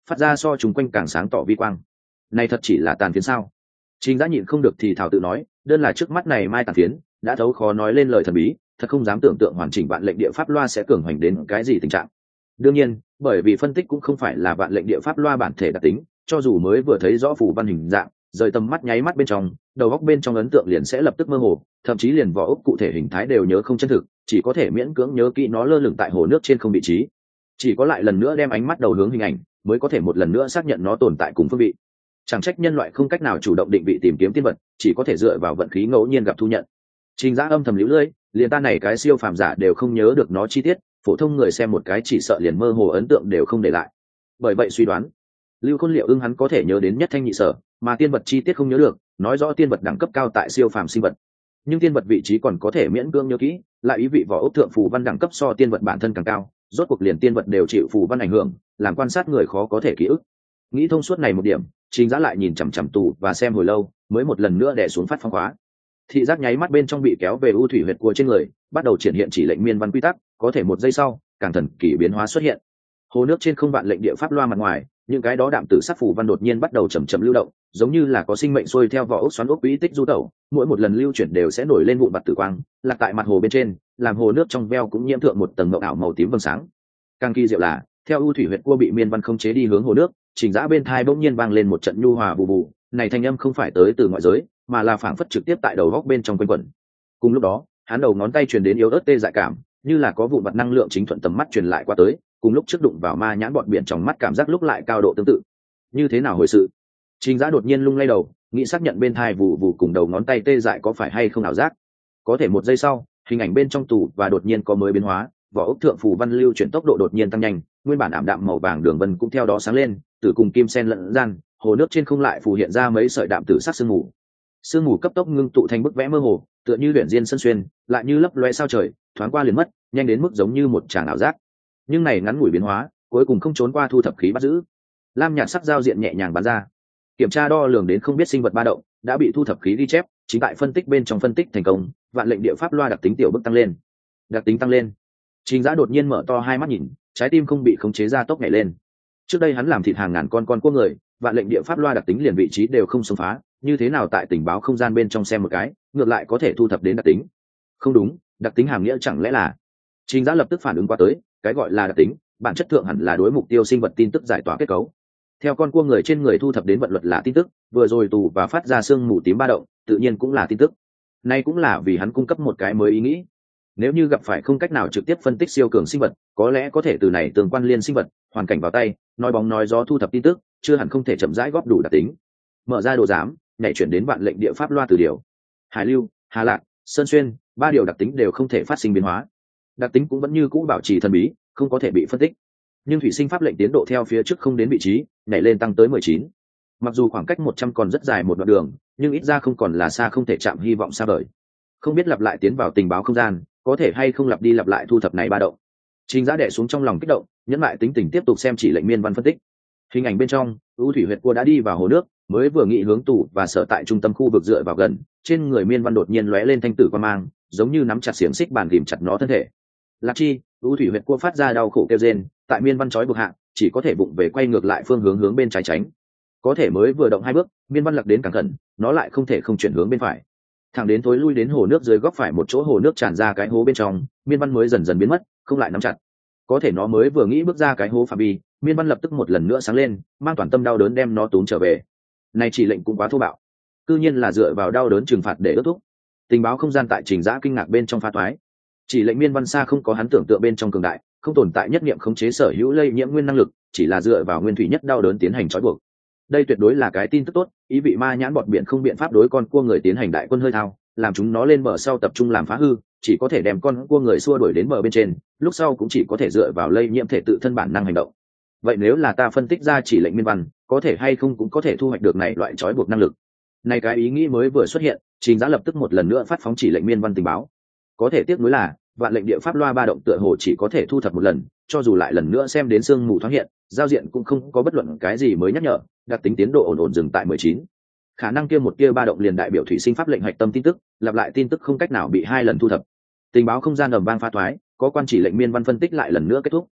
phát ra so chúng quanh càng sáng tỏ vi quang. Này thật chỉ là tàn phiến sao? Trình Dã nhịn không được thì thảo tự nói, đơn là trước mắt này mai tàn phiến đã thấu khó nói lên lời thần bí, thật không dám tưởng tượng hoàn chỉnh vạn lệnh địa pháp loa sẽ cường hoành đến cái gì tình trạng. Đương nhiên, bởi vì phân tích cũng không phải là vạn lệnh địa pháp loa bản thể đặc tính, cho dù mới vừa thấy rõ phù văn hình dạng, rời tầm mắt nháy mắt bên trong, đầu óc bên trong ấn tượng liền sẽ lập tức mơ hồ, thậm chí liền vỏ ốc cụ thể hình thái đều nhớ không chân thực, chỉ có thể miễn cưỡng nhớ kỹ nó lơ lửng tại hồ nước trên không vị trí. Chỉ có lại lần nữa đem ánh mắt đầu hướng hình ảnh, mới có thể một lần nữa xác nhận nó tồn tại cùng phương vị. Chẳng trách nhân loại không cách nào chủ động định vị tìm kiếm tiên vật, chỉ có thể dựa vào vận khí ngẫu nhiên gặp thu nhận. Trình Dã âm thầm liễu lưỡi, liền ta này cái siêu phàm giả đều không nhớ được nó chi tiết, phổ thông người xem một cái chỉ sợ liền mơ hồ ấn tượng đều không để lại. Bởi vậy suy đoán, Lưu Khôn Liệu ưng hắn có thể nhớ đến nhất thanh nhị sở, mà tiên vật chi tiết không nhớ được, nói rõ tiên vật đẳng cấp cao tại siêu phàm sinh vật. Nhưng tiên vật vị trí còn có thể miễn cưỡng nhớ kỹ, lại ý vị vỏ ốc thượng phù văn đẳng cấp so tiên vật bản thân càng cao, rốt cuộc liền tiên vật đều chịu phù văn ảnh hưởng, làm quan sát người khó có thể ký ức. Nghĩ thông suốt này một điểm, Trình Dã lại nhìn chằm chằm tù và xem hồi lâu, mới một lần nữa đè xuống phát phong khóa. Thị giác nháy mắt bên trong bị kéo về u thủy huyệt của trên người, bắt đầu triển hiện chỉ lệnh miên văn quy tắc, có thể một giây sau, càng thần kỳ biến hóa xuất hiện. Hồ nước trên không vạn lệnh địa pháp loa mặt ngoài, những cái đó đạm tử sắc phù văn đột nhiên bắt đầu chậm chậm lưu động, giống như là có sinh mệnh xuôi theo vỏ ốc xoắn ốc quỹ tích du tẩu, mỗi một lần lưu chuyển đều sẽ nổi lên vụn bạc tử quang, lạc tại mặt hồ bên trên, làm hồ nước trong veo cũng nhiễm thượng một tầng mộng ảo màu tím vầng sáng. Càng kỳ diệu là, theo u thủy huyệt cua bị miên văn không chế đi hướng hồ nước, Trình Dã bên thai bỗng nhiên vang lên một trận nhu hòa bù bù, này thanh âm không phải tới từ ngoại giới, mà là phảng phất trực tiếp tại đầu góc bên trong quanh quẩn. Cùng lúc đó, hắn đầu ngón tay truyền đến yếu ớt tê dại cảm, như là có vụ vật năng lượng chính thuận tầm mắt truyền lại qua tới, cùng lúc trước đụng vào ma nhãn bọn biển trong mắt cảm giác lúc lại cao độ tương tự. Như thế nào hồi sự? Trình Dã đột nhiên lung lay đầu, nghĩ xác nhận bên thai vụ vụ cùng đầu ngón tay tê dại có phải hay không ảo giác. Có thể một giây sau, hình ảnh bên trong tủ và đột nhiên có mới biến hóa, vỏ ốc thượng phù văn lưu chuyển tốc độ đột nhiên tăng nhanh, nguyên bản ảm đạm màu vàng đường vân cũng theo đó sáng lên, từ cùng kim sen lẫn gian, hồ nước trên không lại phù hiện ra mấy sợi đạm tử sắc sương mù. Sương mù cấp tốc ngưng tụ thành bức vẽ mơ hồ, tựa như luyện diên sân xuyên, lại như lấp loe sao trời, thoáng qua liền mất, nhanh đến mức giống như một tràng ảo giác. Nhưng này ngắn ngủi biến hóa, cuối cùng không trốn qua thu thập khí bắt giữ. Lam nhạt sắc giao diện nhẹ nhàng bắn ra, kiểm tra đo lường đến không biết sinh vật ba động, đã bị thu thập khí ghi chép, chính tại phân tích bên trong phân tích thành công, vạn lệnh địa pháp loa đặc tính tiểu bức tăng lên. Đặc tính tăng lên. Trình Dã đột nhiên mở to hai mắt nhìn, trái tim không bị khống chế ra tốc nhảy lên. Trước đây hắn làm thịt hàng ngàn con con cua người, vạn lệnh địa pháp loa đặc tính liền vị trí đều không xông phá, như thế nào tại tình báo không gian bên trong xem một cái, ngược lại có thể thu thập đến đặc tính. Không đúng, đặc tính hàm nghĩa chẳng lẽ là? Trình Dã lập tức phản ứng qua tới, cái gọi là đặc tính, bản chất thượng hẳn là đối mục tiêu sinh vật tin tức giải tỏa kết cấu. Theo con cua người trên người thu thập đến vận luật là tin tức, vừa rồi tù và phát ra sương mù tím ba động, tự nhiên cũng là tin tức. Nay cũng là vì hắn cung cấp một cái mới ý nghĩ. Nếu như gặp phải không cách nào trực tiếp phân tích siêu cường sinh vật, có lẽ có thể từ này tương quan liên sinh vật, hoàn cảnh vào tay, nói bóng nói gió thu thập tin tức, chưa hẳn không thể chậm rãi góp đủ đặc tính. Mở ra đồ giám, nhảy chuyển đến vạn lệnh địa pháp loa từ điều. Hải lưu, Hà Lạc, Sơn Xuyên, ba điều đặc tính đều không thể phát sinh biến hóa. Đặc tính cũng vẫn như cũ bảo trì thần bí, không có thể bị phân tích. Nhưng thủy sinh pháp lệnh tiến độ theo phía trước không đến vị trí, nhảy lên tăng tới mười chín. Mặc dù khoảng cách một trăm còn rất dài một đoạn đường, nhưng ít ra không còn là xa không thể chạm hy vọng xa vời. Không biết lặp lại tiến vào tình báo không gian, có thể hay không lặp đi lặp lại thu thập này ba động. Trình Dã đè xuống trong lòng kích động, nhẫn lại tính tình tiếp tục xem chỉ lệnh miên văn phân tích. Hình ảnh bên trong, u thủy huyệt cua đã đi vào hồ nước, mới vừa nghị hướng tủ và sở tại trung tâm khu vực dựa vào gần, trên người miên văn đột nhiên lóe lên thanh tử quang mang, giống như nắm chặt xiềng xích bàn ghìm chặt nó thân thể. Lạc chi, u thủy huyệt cua phát ra đau khổ kêu rên, tại miên văn trói buộc hạ, chỉ có thể bụng về quay ngược lại phương hướng hướng bên trái tránh. Có thể mới vừa động hai bước, miên văn lật đến càng gần, nó lại không thể không chuyển hướng bên phải. Thẳng đến thối lui đến hồ nước dưới góc phải một chỗ hồ nước tràn ra cái hố bên trong, miên văn mới dần dần biến mất, không lại nắm chặt. Có thể nó mới vừa nghĩ bước ra cái hố phạm vi, miên văn lập tức một lần nữa sáng lên, mang toàn tâm đau đớn đem nó túm trở về. Này chỉ lệnh cũng quá thô bạo, cư nhiên là dựa vào đau đớn trừng phạt để ước thúc. Tình báo không gian tại Trình Dã kinh ngạc bên trong pha toái. Chỉ lệnh miên văn xa không có hắn tưởng tượng bên trong cường đại, không tồn tại nhất niệm khống chế sở hữu lây nhiễm nguyên năng lực, chỉ là dựa vào nguyên thủy nhất đau đớn tiến hành trói buộc. Đây tuyệt đối là cái tin tức tốt, ý vị ma nhãn bọt biển không biện pháp đối con cua người tiến hành đại quân hơi thao, làm chúng nó lên bờ sau tập trung làm phá hư, chỉ có thể đem con cua người xua đuổi đến bờ bên trên, lúc sau cũng chỉ có thể dựa vào lây nhiễm thể tự thân bản năng hành động. Vậy nếu là ta phân tích ra chỉ lệnh miên văn, có thể hay không cũng có thể thu hoạch được này loại trói buộc năng lực. Này cái ý nghĩ mới vừa xuất hiện, Trình Dã lập tức một lần nữa phát phóng chỉ lệnh miên văn tình báo. Có thể tiếc nuối là, vạn lệnh địa pháp loa ba động tựa hồ chỉ có thể thu thập một lần, cho dù lại lần nữa xem đến sương mù thoáng hiện, giao diện cũng không có bất luận cái gì mới nhắc nhở, đặc tính tiến độ ổn ổn dừng tại mười chín. Khả năng kia một kia ba động liền đại biểu thủy sinh pháp lệnh hạch tâm tin tức, lặp lại tin tức không cách nào bị hai lần thu thập. Tình báo không gian ầm vang phá thoái, có quan chỉ lệnh miên văn phân tích lại lần nữa kết thúc.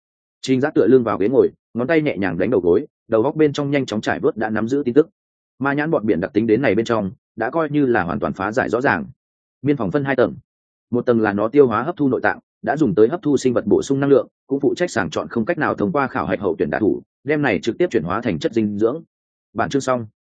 Trình Giác tựa lưng vào ghế ngồi, ngón tay nhẹ nhàng đánh đầu gối, đầu góc bên trong nhanh chóng trải vớt đã nắm giữ tin tức. Ma nhãn bọn biển đặc tính đến này bên trong, đã coi như là hoàn toàn phá giải rõ ràng. Miên phòng phân hai tầng, một tầng là nó tiêu hóa hấp thu nội tạng, đã dùng tới hấp thu sinh vật bổ sung năng lượng, cũng phụ trách sàng chọn không cách nào thông qua khảo hạch hậu tuyển đả thủ, đem này trực tiếp chuyển hóa thành chất dinh dưỡng. Bản chương xong.